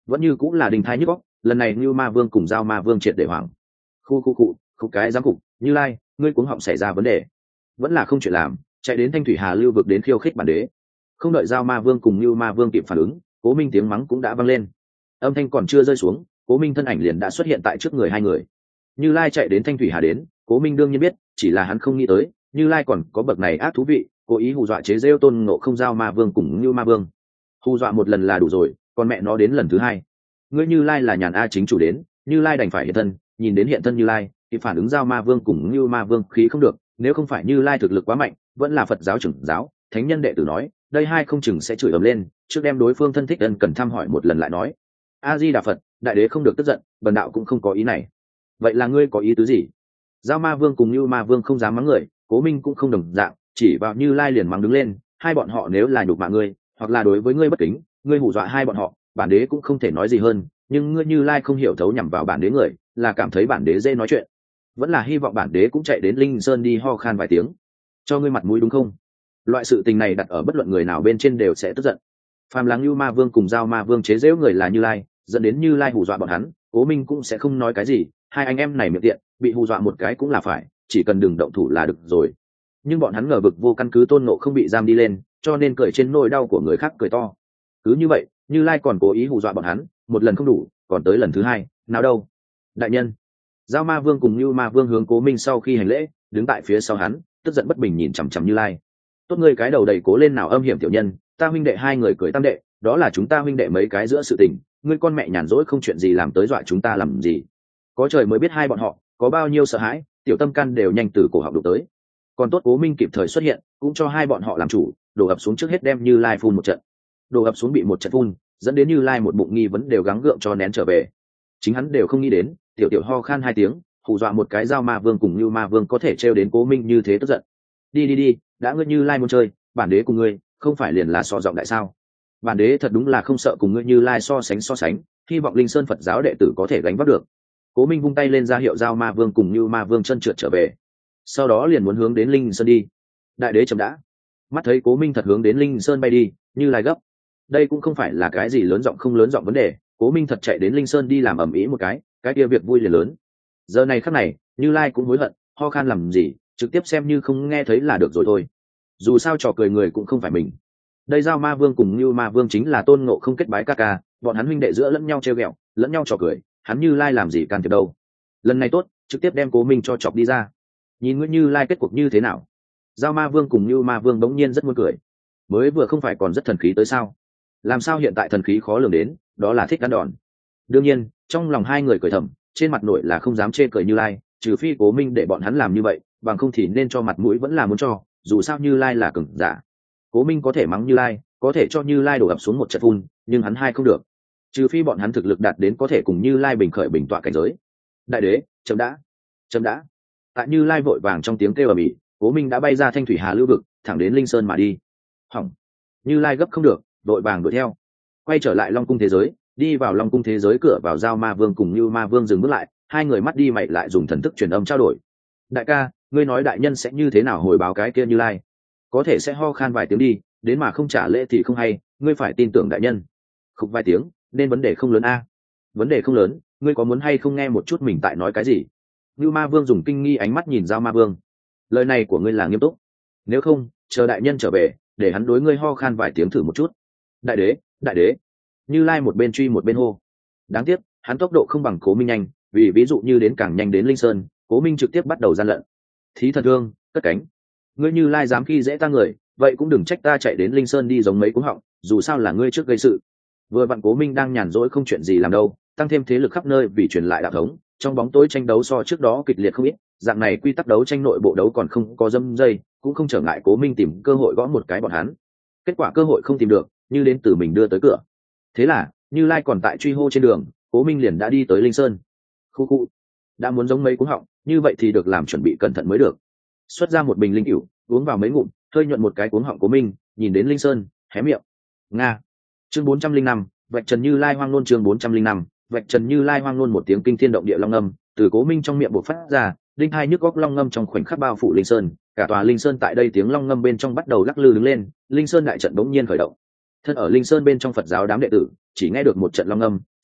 vẫn như cũng là đình thái nhức óc. Lần này như ma vương cùng giao ma vương triệt để hoảng. Khu khu cụ khúc cái giám cục Như Lai, ngươi cuống họng xảy ra vấn đề, vẫn là không chuyện làm, chạy đến thanh thủy hà lưu vực đến khiêu khích bản đế. Không đợi giao ma vương cùng như ma vương kịp phản ứng, Cố Minh tiếng mắng cũng đã vang lên. Âm thanh còn chưa rơi xuống, Cố Minh thân ảnh liền đã xuất hiện tại trước người hai người. Như Lai chạy đến thanh thủy hà đến, Cố Minh đương nhiên biết, chỉ là hắn không nghĩ tới Như Lai còn có bậc này ác thú vị, cố ý hù dọa chế rêu Tôn Ngộ Không giao ma vương cùng như ma vương. Hù dọa một lần là đủ rồi, còn mẹ nó đến lần thứ hai. Ngươi Như Lai là nhàn a chính chủ đến, Như Lai đành phải hiện thân. Nhìn đến hiện thân Như Lai thì phản ứng giao ma vương cùng như ma vương khí không được, nếu không phải Như Lai thực lực quá mạnh, vẫn là Phật giáo trưởng giáo thánh nhân đệ tử nói, đây hai không chừng sẽ chửi ầm lên, trước đem đối phương thân thích ân cần thăm hỏi một lần lại nói. A Di Đà Phật, đại đế không được tức giận, bần đạo cũng không có ý này. Vậy là ngươi có ý tứ gì? Giao ma vương cùng như ma vương không dám mắng người, Cố Minh cũng không đồng dạng, chỉ vào Như Lai liền mắng đứng lên. Hai bọn họ nếu là nhục mạ ngươi, hoặc là đối với ngươi bất kính, ngươi hù dọa hai bọn họ, bản đế cũng không thể nói gì hơn, nhưng ngươi Như Lai không hiểu thấu nhằm vào bản đế người, là cảm thấy bản đế dễ nói chuyện, vẫn là hy vọng bản đế cũng chạy đến Linh Sơn đi ho khan vài tiếng, cho ngươi mặt mũi đúng không? Loại sự tình này đặt ở bất luận người nào bên trên đều sẽ tức giận. Phàm là Như Ma Vương cùng Giao Ma Vương chế giễu người là Như Lai, dẫn đến Như Lai hù dọa bọn hắn, Cố Minh cũng sẽ không nói cái gì, hai anh em này miệng tiện, bị hù dọa một cái cũng là phải, chỉ cần đừng động thủ là được rồi. Nhưng bọn hắn ngờ vực vô căn cứ Tôn Ngộ không bị giam đi lên, cho nên cười trên nỗi đau của người khác cười to. Cứ như vậy, Như Lai còn cố ý hù dọa bọn hắn, một lần không đủ, còn tới lần thứ hai, nào đâu? Đại nhân. Giao Ma Vương cùng Như Ma Vương hướng Cố Minh sau khi hành lễ, đứng tại phía sau hắn, tức giận bất bình nhìn chằm chằm Như Lai. Tốt ngươi cái đầu đầy cố lên nào âm hiểm tiểu nhân, ta huynh đệ hai người cười tam đệ, đó là chúng ta huynh đệ mấy cái giữa sự tình, ngươi con mẹ nhàn rỗi không chuyện gì làm tới dọa chúng ta làm gì? Có trời mới biết hai bọn họ có bao nhiêu sợ hãi, tiểu tâm can đều nhanh từ cổ họng đụng tới. Còn tốt Cố Minh kịp thời xuất hiện, cũng cho hai bọn họ làm chủ, đổ ập xuống trước hết đem Như Lai phun một trận. Đổ ập xuống bị một trận phun, dẫn đến Như Lai một bụng nghi vấn đều gắng gượng cho nén trở về. Chính hắn đều không nghĩ đến, tiểu tiểu ho khan hai tiếng, hù dọa một cái Giao Ma Vương cùng Như Ma Vương có thể trêu đến Cố Minh như thế tức giận. Đi đi đi, đã ngươi Như Lai muốn chơi, bản đế cùng ngươi không phải liền là so giọng đại sao? Bản đế thật đúng là không sợ cùng ngươi Như Lai so sánh so sánh, hy vọng Linh Sơn Phật giáo đệ tử có thể gánh vác được. Cố Minh vung tay lên ra hiệu Giao Ma Vương cùng Như Ma Vương chân trượt trở về, sau đó liền muốn hướng đến Linh Sơn đi. Đại đế chậm đã. Mắt thấy Cố Minh thật hướng đến Linh Sơn bay đi, Như Lai gấp. Đây cũng không phải là cái gì lớn giọng không lớn giọng vấn đề, Cố Minh thật chạy đến Linh Sơn đi làm ầm ĩ một cái, cái kia việc vui liền lớn. Giờ này khắc này, Như Lai cũng hối hận, ho khan làm gì, trực tiếp xem như không nghe thấy là được rồi thôi. Dù sao trò cười người cũng không phải mình. Đây Giao Ma Vương cùng Như Ma Vương chính là Tôn Ngộ không kết bái ca ca, bọn hắn huynh đệ giữa lẫn nhau trêu ghẹo, lẫn nhau trò cười, hắn Như Lai làm gì can thiệp đâu. Lần này tốt, trực tiếp đem Cố Minh cho chọc đi ra. Nhìn Nguyễn Như Lai kết cuộc như thế nào? Giao Ma Vương cùng Như Ma Vương bỗng nhiên rất muốn cười. Mới vừa không phải còn rất thần khí tới sao? Làm sao hiện tại thần khí khó lường đến, đó là thích ăn đòn. Đương nhiên, trong lòng hai người cười thầm, trên mặt nội là không dám chê cười Như Lai, trừ phi Cố Minh để bọn hắn làm như vậy, bằng không thì nên cho mặt mũi vẫn là muốn cho, dù sao Như Lai là cường giả. Cố Minh có thể mắng Như Lai, có thể cho Như Lai đổ ập xuống một trận phun, nhưng hắn hai không được. Trừ phi bọn hắn thực lực đạt đến có thể cùng Như Lai bình khởi bình tọa cảnh giới. Đại đế, chấm đã, chấm đã. Tại Như Lai vội vàng trong tiếng kêu ầm ĩ, Cố Minh đã bay ra thanh thủy hà lưu vực, thẳng đến Linh Sơn mà đi. Hỏng. Như Lai gấp không được, vội vàng đuổi theo. Quay trở lại Long cung thế giới, đi vào Long cung thế giới cửa vào Giao Ma Vương cùng Như Ma Vương dừng bước lại, hai người mắt đi mày lại dùng thần thức truyền âm trao đổi. Đại ca, ngươi nói đại nhân sẽ như thế nào hồi báo cái kia Như Lai? Có thể sẽ ho khan vài tiếng đi, đến mà không trả lễ thì không hay, ngươi phải tin tưởng đại nhân. Khục vài tiếng, nên vấn đề không lớn a. Vấn đề không lớn, ngươi có muốn hay không nghe một chút mình tại nói cái gì? Như Ma Vương dùng kinh nghi ánh mắt nhìn Giao Ma Vương. Lời này của ngươi là nghiêm túc? Nếu không, chờ đại nhân trở về, để hắn đối ngươi ho khan vài tiếng thử một chút. Đại đế, đại đế. Như Lai một bên truy một bên hô. Đáng tiếc, hắn tốc độ không bằng Cố Minh nhanh, vì ví dụ như đến càng nhanh đến Linh Sơn, Cố Minh trực tiếp bắt đầu gian lận. Thí thần thương, cất cánh. Ngươi Như Lai dám khi dễ ta người, vậy cũng đừng trách ta chạy đến Linh Sơn đi giống mấy cú họng, dù sao là ngươi trước gây sự. Vừa vặn Cố Minh đang nhàn rỗi không chuyện gì làm đâu, tăng thêm thế lực khắp nơi vì truyền lại đạo thống, trong bóng tối tranh đấu so trước đó kịch liệt không ít, dạng này quy tắc đấu tranh nội bộ đấu còn không có dâm dây, cũng không trở ngại Cố Minh tìm cơ hội gõ một cái bọn hắn. Kết quả cơ hội không tìm được, như đến từ mình đưa tới cửa. Thế là, Như Lai còn tại truy hô trên đường, Cố Minh liền đã đi tới Linh Sơn. Khu khu, đã muốn giống mấy cú họng, như vậy thì được làm chuẩn bị cẩn thận mới được. Xuất ra một bình linh cửu, uống vào mấy ngụm, hơi nhuận một cái cuống họng Cố Minh, nhìn đến Linh Sơn, hé miệng. Nga. Chương bốn trăm linh năm, vạch trần Như Lai hoang nôn chương bốn trăm linh năm, vạch trần Như Lai hoang nôn một tiếng kinh thiên động địa long ngâm, từ Cố Minh trong miệng bộc phát ra, đinh hai nhức góc long ngâm trong khoảnh khắc bao phủ Linh Sơn, cả tòa Linh Sơn tại đây tiếng long ngâm bên trong bắt đầu lắc lư đứng lên, Linh Sơn đại trận bỗng nhiên khởi động. Thân ở Linh Sơn bên trong Phật giáo đám đệ tử, chỉ nghe được một trận long ngâm,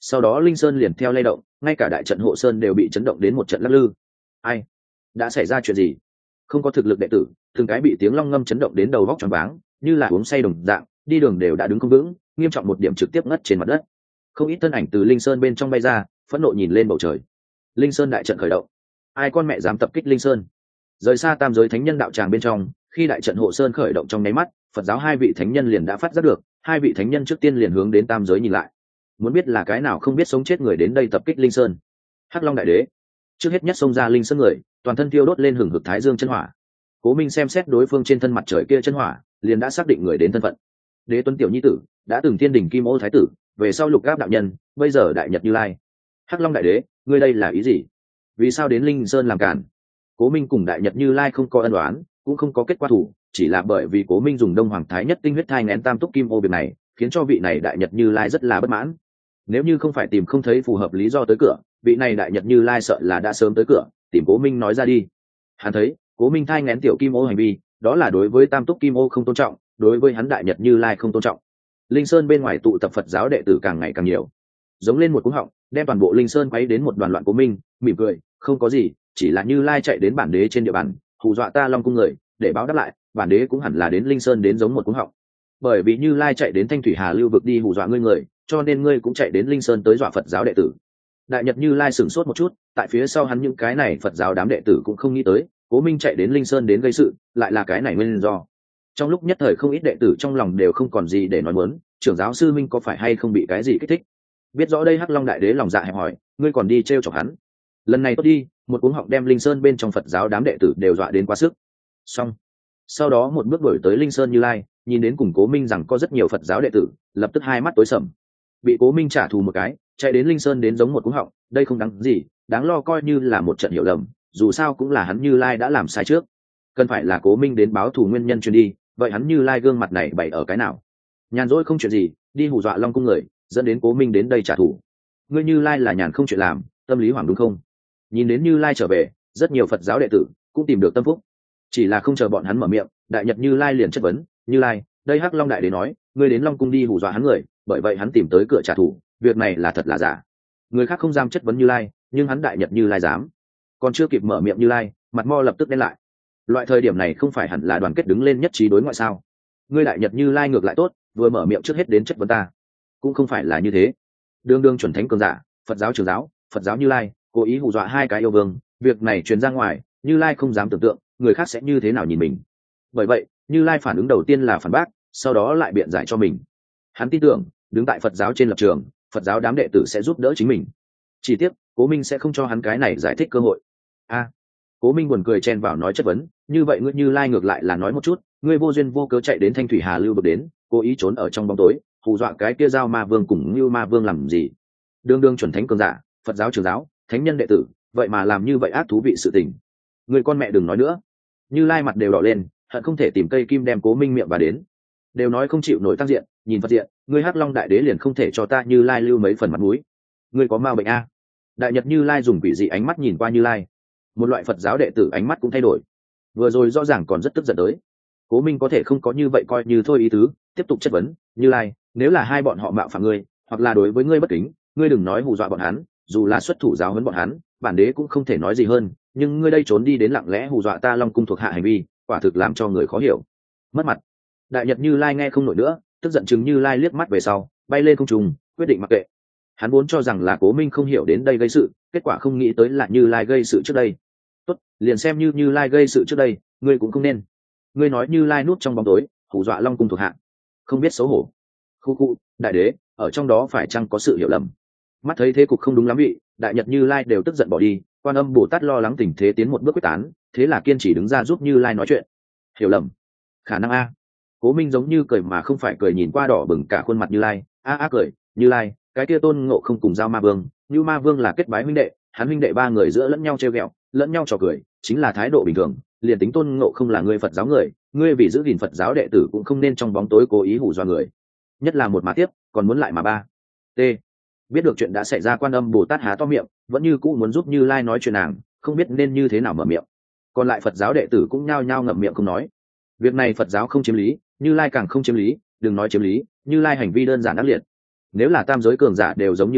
sau đó linh sơn liền theo lay động, ngay cả đại trận hộ sơn đều bị chấn động đến một trận lắc lư. Ai? Đã xảy ra chuyện gì? Không có thực lực đệ tử, từng cái bị tiếng long ngâm chấn động đến đầu vóc choáng váng, như là uống say đồng dạng, đi đường đều đã đứng không vững, nghiêm trọng một điểm trực tiếp ngất trên mặt đất. Không ít thân ảnh từ linh sơn bên trong bay ra, phẫn nộ nhìn lên bầu trời. Linh sơn đại trận khởi động. Ai con mẹ dám tập kích linh sơn? Rời xa tam giới thánh nhân đạo tràng bên trong, khi đại trận hộ sơn khởi động trong nháy mắt, Phật giáo hai vị thánh nhân liền đã phát giác được, hai vị thánh nhân trước tiên liền hướng đến tam giới nhìn lại. Muốn biết là cái nào không biết sống chết người đến đây tập kích linh sơn. Hắc Long đại đế trước hết nhất xông ra linh sơn người, toàn thân thiêu đốt lên hừng hực thái dương chân hỏa. Cố Minh xem xét đối phương trên thân mặt trời kia chân hỏa, liền đã xác định người đến thân phận. Đế Tuấn tiểu nhi tử, đã từng thiên đình kim ô thái tử, về sau lục gáp đạo nhân, bây giờ đại nhật Như Lai. Hắc Long đại đế, ngươi đây là ý gì? Vì sao đến linh sơn làm cản? Cố Minh cùng đại nhật Như Lai không có ân oán, cũng không có kết quả thủ, chỉ là bởi vì Cố Minh dùng đông hoàng thái nhất tinh huyết thai nghén tam túc kim ô việc này, khiến cho vị này đại nhật Như Lai rất là bất mãn. Nếu như không phải tìm không thấy phù hợp lý do tới cửa, vị này đại nhật Như Lai sợ là đã sớm tới cửa, tìm Cố Minh nói ra đi. Hắn thấy Cố Minh thai nghén tiểu kim ô hành vi, đó là đối với tam túc kim ô không tôn trọng, đối với hắn đại nhật Như Lai không tôn trọng. Linh sơn bên ngoài tụ tập Phật giáo đệ tử càng ngày càng nhiều, giống lên một cú họng, đem toàn bộ linh sơn quấy đến một đoàn loạn. Cố Minh mỉm cười, không có gì, chỉ là Như Lai chạy đến bản đế trên địa bàn, hù dọa ta Long cung người, để báo đáp lại, bản đế cũng hẳn là đến linh sơn đến giống một cú họng. Bởi vì Như Lai chạy đến thanh thủy hà lưu vực đi hù dọa ngươi người, cho nên ngươi cũng chạy đến linh sơn tới dọa Phật giáo đệ tử. Đại nhật Như Lai sửng sốt một chút, tại phía sau hắn những cái này Phật giáo đám đệ tử cũng không nghĩ tới, Cố Minh chạy đến linh sơn đến gây sự, lại là cái này nguyên do. Trong lúc nhất thời không ít đệ tử trong lòng đều không còn gì để nói muốn, trưởng giáo sư minh có phải hay không bị cái gì kích thích? Biết rõ đây Hắc Long đại đế lòng dạ hẹp hòi, ngươi còn đi trêu chọc hắn. Lần này tốt đi, một cuống họng đem linh sơn bên trong Phật giáo đám đệ tử đều dọa đến quá sức. Xong, sau đó một bước đuổi tới linh sơn Như Lai, nhìn đến cùng Cố Minh rằng có rất nhiều Phật giáo đệ tử, lập tức hai mắt tối sầm. Bị Cố Minh trả thù một cái, chạy đến linh sơn đến giống một cuống họng, đây không đáng gì, đáng lo coi như là một trận hiểu lầm, dù sao cũng là hắn Như Lai đã làm sai trước, cần phải là Cố Minh đến báo thù nguyên nhân truyền đi, vậy hắn Như Lai gương mặt này bày ở cái nào? Nhàn rỗi không chuyện gì, đi hù dọa Long cung người, dẫn đến Cố Minh đến đây trả thù. Ngươi Như Lai là nhàn không chuyện làm, tâm lý hoảng đúng không? Nhìn đến Như Lai trở về, rất nhiều Phật giáo đệ tử cũng tìm được tâm phúc, chỉ là không chờ bọn hắn mở miệng, đại nhật Như Lai liền chất vấn, Như Lai, đây Hắc Long đại đế nói, ngươi đến Long cung đi hù dọa hắn người, bởi vậy hắn tìm tới cửa trả thù, việc này là thật là giả? Người khác không dám chất vấn Như Lai, nhưng hắn đại nhật Như Lai dám. Còn chưa kịp mở miệng Như Lai, mặt mo lập tức đen lại. Loại thời điểm này không phải hẳn là đoàn kết đứng lên nhất trí đối ngoại sao? Ngươi đại nhật Như Lai ngược lại tốt, vừa mở miệng trước hết đến chất vấn ta. Cũng không phải là như thế. Đương đương chuẩn thánh cường giả, Phật giáo trưởng giáo, Phật giáo Như Lai, cố ý hù dọa hai cái yêu vương, việc này truyền ra ngoài, Như Lai không dám tưởng tượng, người khác sẽ như thế nào nhìn mình. Bởi vậy, Như Lai phản ứng đầu tiên là phản bác, sau đó lại biện giải cho mình. Hắn tin tưởng, đứng tại Phật giáo trên lập trường, Phật giáo đám đệ tử sẽ giúp đỡ chính mình. Chỉ tiếc, Cố Minh sẽ không cho hắn cái này giải thích cơ hội. A, Cố Minh buồn cười chen vào nói chất vấn, như vậy ngươi Như Lai ngược lại là nói một chút, ngươi vô duyên vô cớ chạy đến thanh thủy hà lưu vực đến, cố ý trốn ở trong bóng tối, hù dọa cái kia giao ma vương cùng Như ma vương làm gì? Đương đương chuẩn thánh cường giả, Phật giáo trưởng giáo, thánh nhân đệ tử, vậy mà làm như vậy ác thú vị sự tình. Người con mẹ đừng nói nữa. Như Lai mặt đều đỏ lên, hận không thể tìm cây kim đem Cố Minh miệng và đến. Đều nói không chịu nổi tăng diện, nhìn Phật diện, ngươi Hắc Long đại đế liền không thể cho ta Như Lai lưu mấy phần mặt mũi. Ngươi có ma bệnh a? Đại nhật Như Lai dùng quỷ dị ánh mắt nhìn qua Như Lai. Một loại Phật giáo đệ tử ánh mắt cũng thay đổi. Vừa rồi rõ ràng còn rất tức giận tới. Cố Minh có thể không có như vậy coi như thôi ý tứ, tiếp tục chất vấn, Như Lai, nếu là hai bọn họ mạo phạm ngươi, hoặc là đối với ngươi bất kính, ngươi đừng nói hù dọa bọn hắn, dù là xuất thủ giáo huấn bọn hắn, bản đế cũng không thể nói gì hơn, nhưng ngươi đây trốn đi đến lặng lẽ hù dọa ta Long cung thuộc hạ hành vi, quả thực làm cho người khó hiểu. Mất mặt. Đại nhật Như Lai nghe không nổi nữa, tức giận chừng Như Lai liếc mắt về sau, bay lên không trung, quyết định mặc kệ. Hắn vốn cho rằng là Cố Minh không hiểu đến đây gây sự, kết quả không nghĩ tới là Như Lai gây sự trước đây. Tốt, liền xem như Như Lai gây sự trước đây, ngươi cũng không nên. Ngươi nói Như Lai núp trong bóng tối, hù dọa Long cung thuộc hạ, không biết xấu hổ. Khu khu, đại đế, ở trong đó phải chăng có sự hiểu lầm? Mắt thấy thế cục không đúng lắm vị, đại nhật Như Lai đều tức giận bỏ đi, Quan Âm Bồ Tát lo lắng tình thế tiến một bước quyết tán, thế là kiên trì đứng ra giúp Như Lai nói chuyện. Hiểu lầm? Khả năng a. Cố Minh giống như cười mà không phải cười nhìn qua đỏ bừng cả khuôn mặt Như Lai, a a cười, Như Lai, cái kia Tôn Ngộ không cùng giao ma vương, Như ma vương là kết bái huynh đệ, hắn huynh đệ ba người giữa lẫn nhau trêu ghẹo, lẫn nhau trò cười, chính là thái độ bình thường, liền tính Tôn Ngộ không là người Phật giáo người, ngươi vì giữ gìn Phật giáo đệ tử cũng không nên trong bóng tối cố ý hù dọa người. Nhất là một mà tiếp, còn muốn lại mà ba. T. Biết được chuyện đã xảy ra, Quan Âm Bồ Tát há to miệng, vẫn như cũ muốn giúp Như Lai nói chuyện nàng, không biết nên như thế nào mở miệng. Còn lại Phật giáo đệ tử cũng nhao nhao ngậm miệng không nói. Việc này Phật giáo không chiếm lý, Như Lai càng không chiếm lý, đừng nói chiếm lý, Như Lai hành vi đơn giản ác liệt. Nếu là tam giới cường giả đều giống như hắn,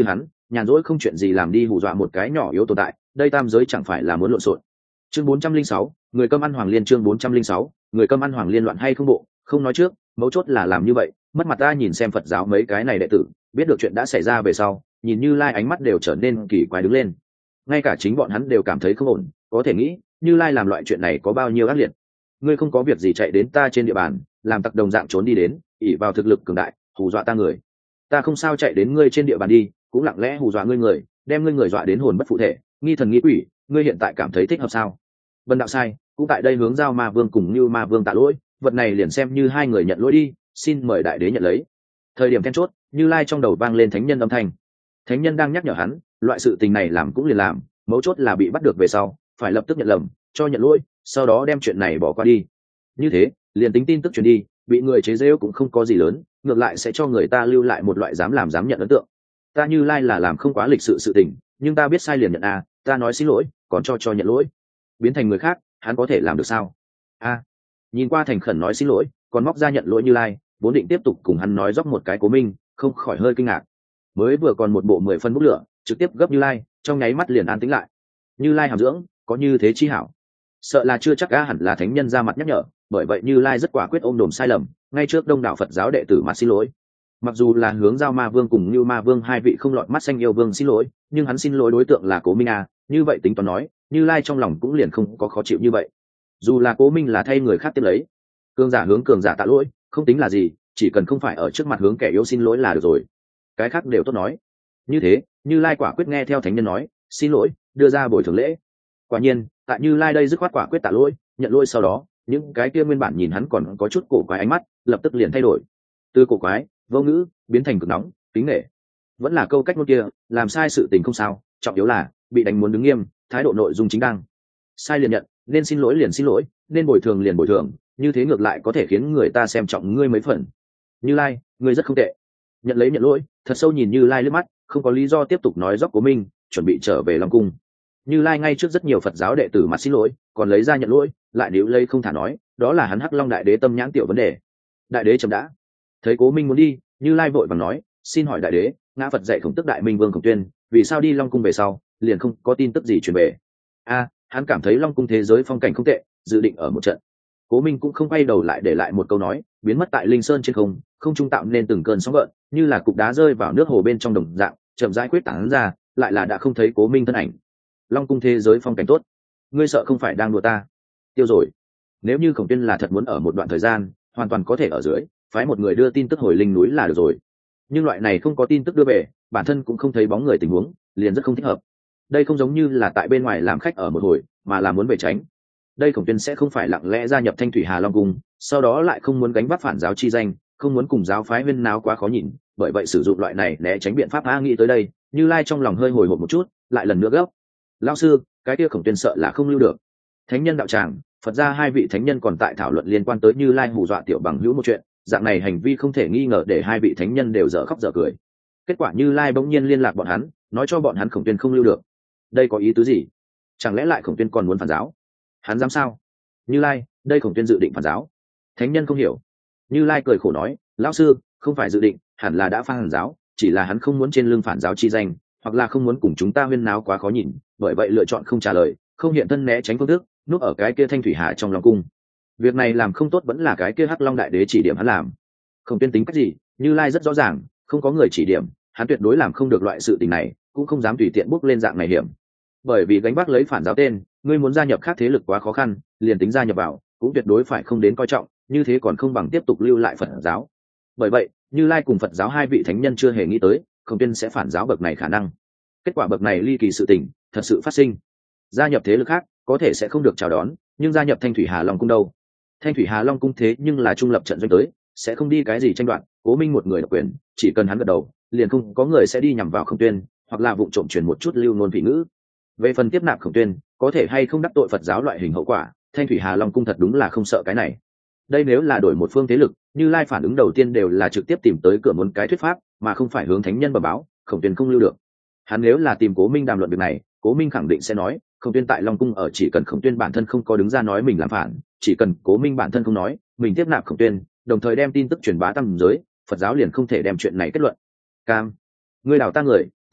nhàn rỗi không chuyện gì làm đi hù dọa một cái nhỏ yếu tồn tại, đây tam giới chẳng phải là muốn lộn xộn. Chương bốn trăm linh sáu, người cơm ăn hoàng liên. Chương bốn trăm linh sáu, người cơm ăn hoàng liên loạn hay không bộ, không nói trước, mấu chốt là làm như vậy mất mặt ta. Nhìn xem Phật giáo mấy cái này đệ tử biết được chuyện đã xảy ra về sau, nhìn Như Lai ánh mắt đều trở nên kỳ quái đứng lên, ngay cả chính bọn hắn đều cảm thấy không ổn. Có thể nghĩ Như Lai làm loại chuyện này có bao nhiêu ác liệt. Ngươi không có việc gì chạy đến ta trên địa bàn làm tặc đồng dạng trốn đi đến, ỷ vào thực lực cường đại hù dọa ta người. Ta không sao chạy đến ngươi trên địa bàn đi, cũng lặng lẽ hù dọa ngươi người, đem ngươi người dọa đến hồn bất phụ thể, nghi thần nghi quỷ. Ngươi hiện tại cảm thấy thích hợp sao? Vân đạo sai cũng tại đây hướng Giao Ma Vương cùng Như Ma Vương tạ lỗi, vật này liền xem như hai người nhận lỗi đi, xin mời đại đế nhận lấy. Thời điểm then chốt, Như Lai trong đầu vang lên thánh nhân âm thanh. Thánh nhân đang nhắc nhở hắn, loại sự tình này làm cũng liền làm, mấu chốt là bị bắt được về sau phải lập tức nhận lầm, cho nhận lỗi, sau đó đem chuyện này bỏ qua đi. Như thế liền tính tin tức truyền đi, bị người chế giễu cũng không có gì lớn, ngược lại sẽ cho người ta lưu lại một loại dám làm dám nhận ấn tượng. Ta Như Lai là làm không quá lịch sự sự tình, nhưng ta biết sai liền nhận a, ta nói xin lỗi còn cho cho nhận lỗi. Biến thành người khác hắn có thể làm được sao? A, nhìn qua thành khẩn nói xin lỗi còn móc ra nhận lỗi Như Lai, vốn định tiếp tục cùng hắn nói dốc một cái Cố Minh, không khỏi hơi kinh ngạc. Mới vừa còn một bộ mười phân bút lửa trực tiếp gấp Như Lai, trong nháy mắt liền an tĩnh lại. Như Lai hàm dưỡng có như thế chi hảo, sợ là chưa chắc a. Hẳn là thánh nhân ra mặt nhắc nhở, bởi vậy Như Lai rất quả quyết ôm đồm sai lầm, ngay trước đông đảo Phật giáo đệ tử mà xin lỗi. Mặc dù là hướng Giao Ma Vương cùng Như Ma Vương hai vị không lọt mắt xanh yêu vương xin lỗi, nhưng hắn xin lỗi đối tượng là Cố Minh a, như vậy tính toán nói Như Lai trong lòng cũng liền không có khó chịu như vậy. Dù là Cố Minh là thay người khác tiếp lấy, cường giả hướng cường giả tạ lỗi không tính là gì, chỉ cần không phải ở trước mặt hướng kẻ yếu xin lỗi là được rồi, cái khác đều tốt nói. Như thế Như Lai quả quyết nghe theo thánh nhân nói xin lỗi, đưa ra bồi thường lễ. Quả nhiên tại Như Lai đây dứt khoát quả quyết tạ lỗi nhận lỗi sau đó, những cái kia nguyên bản nhìn hắn còn có chút cổ quái ánh mắt lập tức liền thay đổi, từ cổ quái vô ngữ biến thành cực nóng kính nể. Vẫn là câu cách ngôn kia, làm sai sự tình không sao, trọng yếu là bị đánh muốn đứng nghiêm, thái độ nội dung chính đang. Sai liền nhận, nên xin lỗi liền xin lỗi, nên bồi thường liền bồi thường, như thế ngược lại có thể khiến người ta xem trọng ngươi mấy phần. Như Lai, ngươi rất không tệ. Nhận lấy nhận lỗi, thật sâu nhìn Như Lai liếc mắt, không có lý do tiếp tục nói dốc Cố Minh, chuẩn bị trở về Long Cung. Như Lai ngay trước rất nhiều Phật giáo đệ tử mặt xin lỗi, còn lấy ra nhận lỗi, lại níu lây không thả nói, đó là hắn Hắc Long đại đế tâm nhãn tiểu vấn đề. Đại đế chậm đã. Thấy Cố Minh muốn đi, Như Lai vội vàng nói, xin hỏi đại đế, ngã Phật dạy Khổng Tức đại minh vương Khổng Tuyên, vì sao đi Long Cung về sau liền không có tin tức gì truyền về? A, hắn cảm thấy Long Cung thế giới phong cảnh không tệ, dự định ở một trận. Cố Minh cũng không quay đầu lại để lại một câu nói, biến mất tại linh sơn trên không, không trung tạo nên từng cơn sóng gợn, như là cục đá rơi vào nước hồ bên trong đồng dạng, chậm rãi quyết tán ra, lại là đã không thấy Cố Minh thân ảnh. Long Cung thế giới phong cảnh tốt, ngươi sợ không phải đang đùa ta? Tiêu rồi. Nếu như Khổng Tuyên là thật muốn ở một đoạn thời gian, hoàn toàn có thể ở dưới, phái một người đưa tin tức hồi linh núi là được rồi. Nhưng loại này không có tin tức đưa về, bản thân cũng không thấy bóng người tình huống, liền rất không thích hợp. Đây không giống như là tại bên ngoài làm khách ở một hồi, mà là muốn về tránh. Đây Khổng Tuyên sẽ không phải lặng lẽ gia nhập Thanh Thủy Hà Long Cung, sau đó lại không muốn gánh vác phản giáo chi danh, không muốn cùng giáo phái huyên náo quá khó nhìn, bởi vậy sử dụng loại này né tránh biện pháp. A, nghĩ tới đây, Như Lai trong lòng hơi hồi hộp một chút, lại lần nữa gấp. Lão sư, cái kia Khổng Tuyên sợ là không lưu được. Thánh nhân đạo tràng, Phật gia hai vị thánh nhân còn tại thảo luận liên quan tới Như Lai hù dọa tiểu bằng hữu một chuyện, dạng này hành vi không thể nghi ngờ để hai vị thánh nhân đều dở khóc dở cười. Kết quả Như Lai bỗng nhiên liên lạc bọn hắn, nói cho bọn hắn Khổng Tuyên không lưu được. Đây có ý tứ gì? Chẳng lẽ lại Khổng Tuyên còn muốn phản giáo? Hắn dám sao? Như Lai, đây Khổng Tuyên dự định phản giáo. Thánh nhân không hiểu. Như Lai cười khổ nói, lão sư, không phải dự định, hẳn là đã phản giáo, chỉ là hắn không muốn trên lưng phản giáo chi danh, hoặc là không muốn cùng chúng ta huyên náo quá khó nhìn, bởi vậy lựa chọn không trả lời, không hiện thân né tránh phương thức, núp ở cái kia Thanh Thủy Hà trong Long Cung. Việc này làm không tốt vẫn là cái kia Hắc Long đại đế chỉ điểm hắn làm. Khổng Tuyên tính cách gì, Như Lai rất rõ ràng, không có người chỉ điểm, hắn tuyệt đối làm không được loại sự tình này, cũng không dám tùy tiện bước lên dạng này hiểm. Bởi vì gánh vác lấy phản giáo tên, ngươi muốn gia nhập khác thế lực quá khó khăn, liền tính gia nhập vào, cũng tuyệt đối phải không đến coi trọng, như thế còn không bằng tiếp tục lưu lại Phật giáo. Bởi vậy, Như Lai cùng Phật giáo hai vị thánh nhân chưa hề nghĩ tới, Khổng Tuyên sẽ phản giáo bậc này khả năng. Kết quả bậc này ly kỳ sự tình, thật sự phát sinh. Gia nhập thế lực khác, có thể sẽ không được chào đón, nhưng gia nhập Thanh Thủy Hà Long Cung đâu? Thanh Thủy Hà Long Cung thế nhưng là trung lập trận doanh tới, sẽ không đi cái gì tranh đoạt, Cố Minh một người độc quyền, chỉ cần hắn gật đầu, liền không có người sẽ đi nhằm vào Khổng Tuyên, hoặc là vụng trộm truyền một chút lưu ngôn vị ngữ. Về phần tiếp nạp Khổng Tuyên, có thể hay không đắc tội Phật giáo loại hình hậu quả, Thanh Thủy Hà Long Cung thật đúng là không sợ cái này. Đây nếu là đổi một phương thế lực, Như Lai phản ứng đầu tiên đều là trực tiếp tìm tới cửa muốn cái thuyết pháp, mà không phải hướng thánh nhân bẩm báo, Khổng Tuyên không lưu được. Hắn nếu là tìm Cố Minh đàm luận việc này, Cố Minh khẳng định sẽ nói, Khổng Tuyên tại Long Cung ở, chỉ cần Khổng Tuyên bản thân không có đứng ra nói mình làm phản, chỉ cần Cố Minh bản thân không nói, mình tiếp nạp Khổng Tuyên, đồng thời đem tin tức truyền bá tam giới, Phật giáo liền không thể đem chuyện này kết luận. Cam, ngươi đào ta người,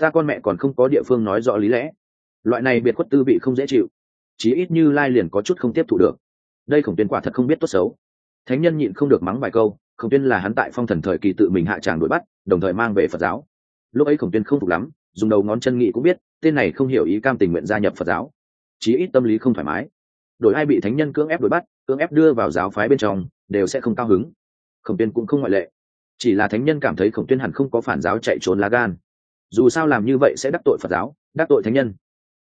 ta con mẹ còn không có địa phương nói rõ lý lẽ, loại này biệt khuất tư vị không dễ chịu, chí ít Như Lai liền có chút không tiếp thụ được. Đây Khổng Tuyên quả thật không biết tốt xấu. Thánh nhân nhịn không được mắng vài câu. Khổng Tuyên là hắn tại phong thần thời kỳ tự mình hạ tràng đuổi bắt, đồng thời mang về Phật giáo. Lúc ấy Khổng Tuyên không phục lắm, dùng đầu ngón chân nghĩ cũng biết tên này không hiểu ý cam tình nguyện gia nhập Phật giáo, chí ít tâm lý không thoải mái. Đổi ai bị thánh nhân cưỡng ép đuổi bắt, cưỡng ép đưa vào giáo phái bên trong, đều sẽ không cao hứng. Khổng Tuyên cũng không ngoại lệ. Chỉ là thánh nhân cảm thấy Khổng Tuyên hẳn không có phản giáo chạy trốn lá gan, dù sao làm như vậy sẽ đắc tội Phật giáo, đắc tội thánh nhân.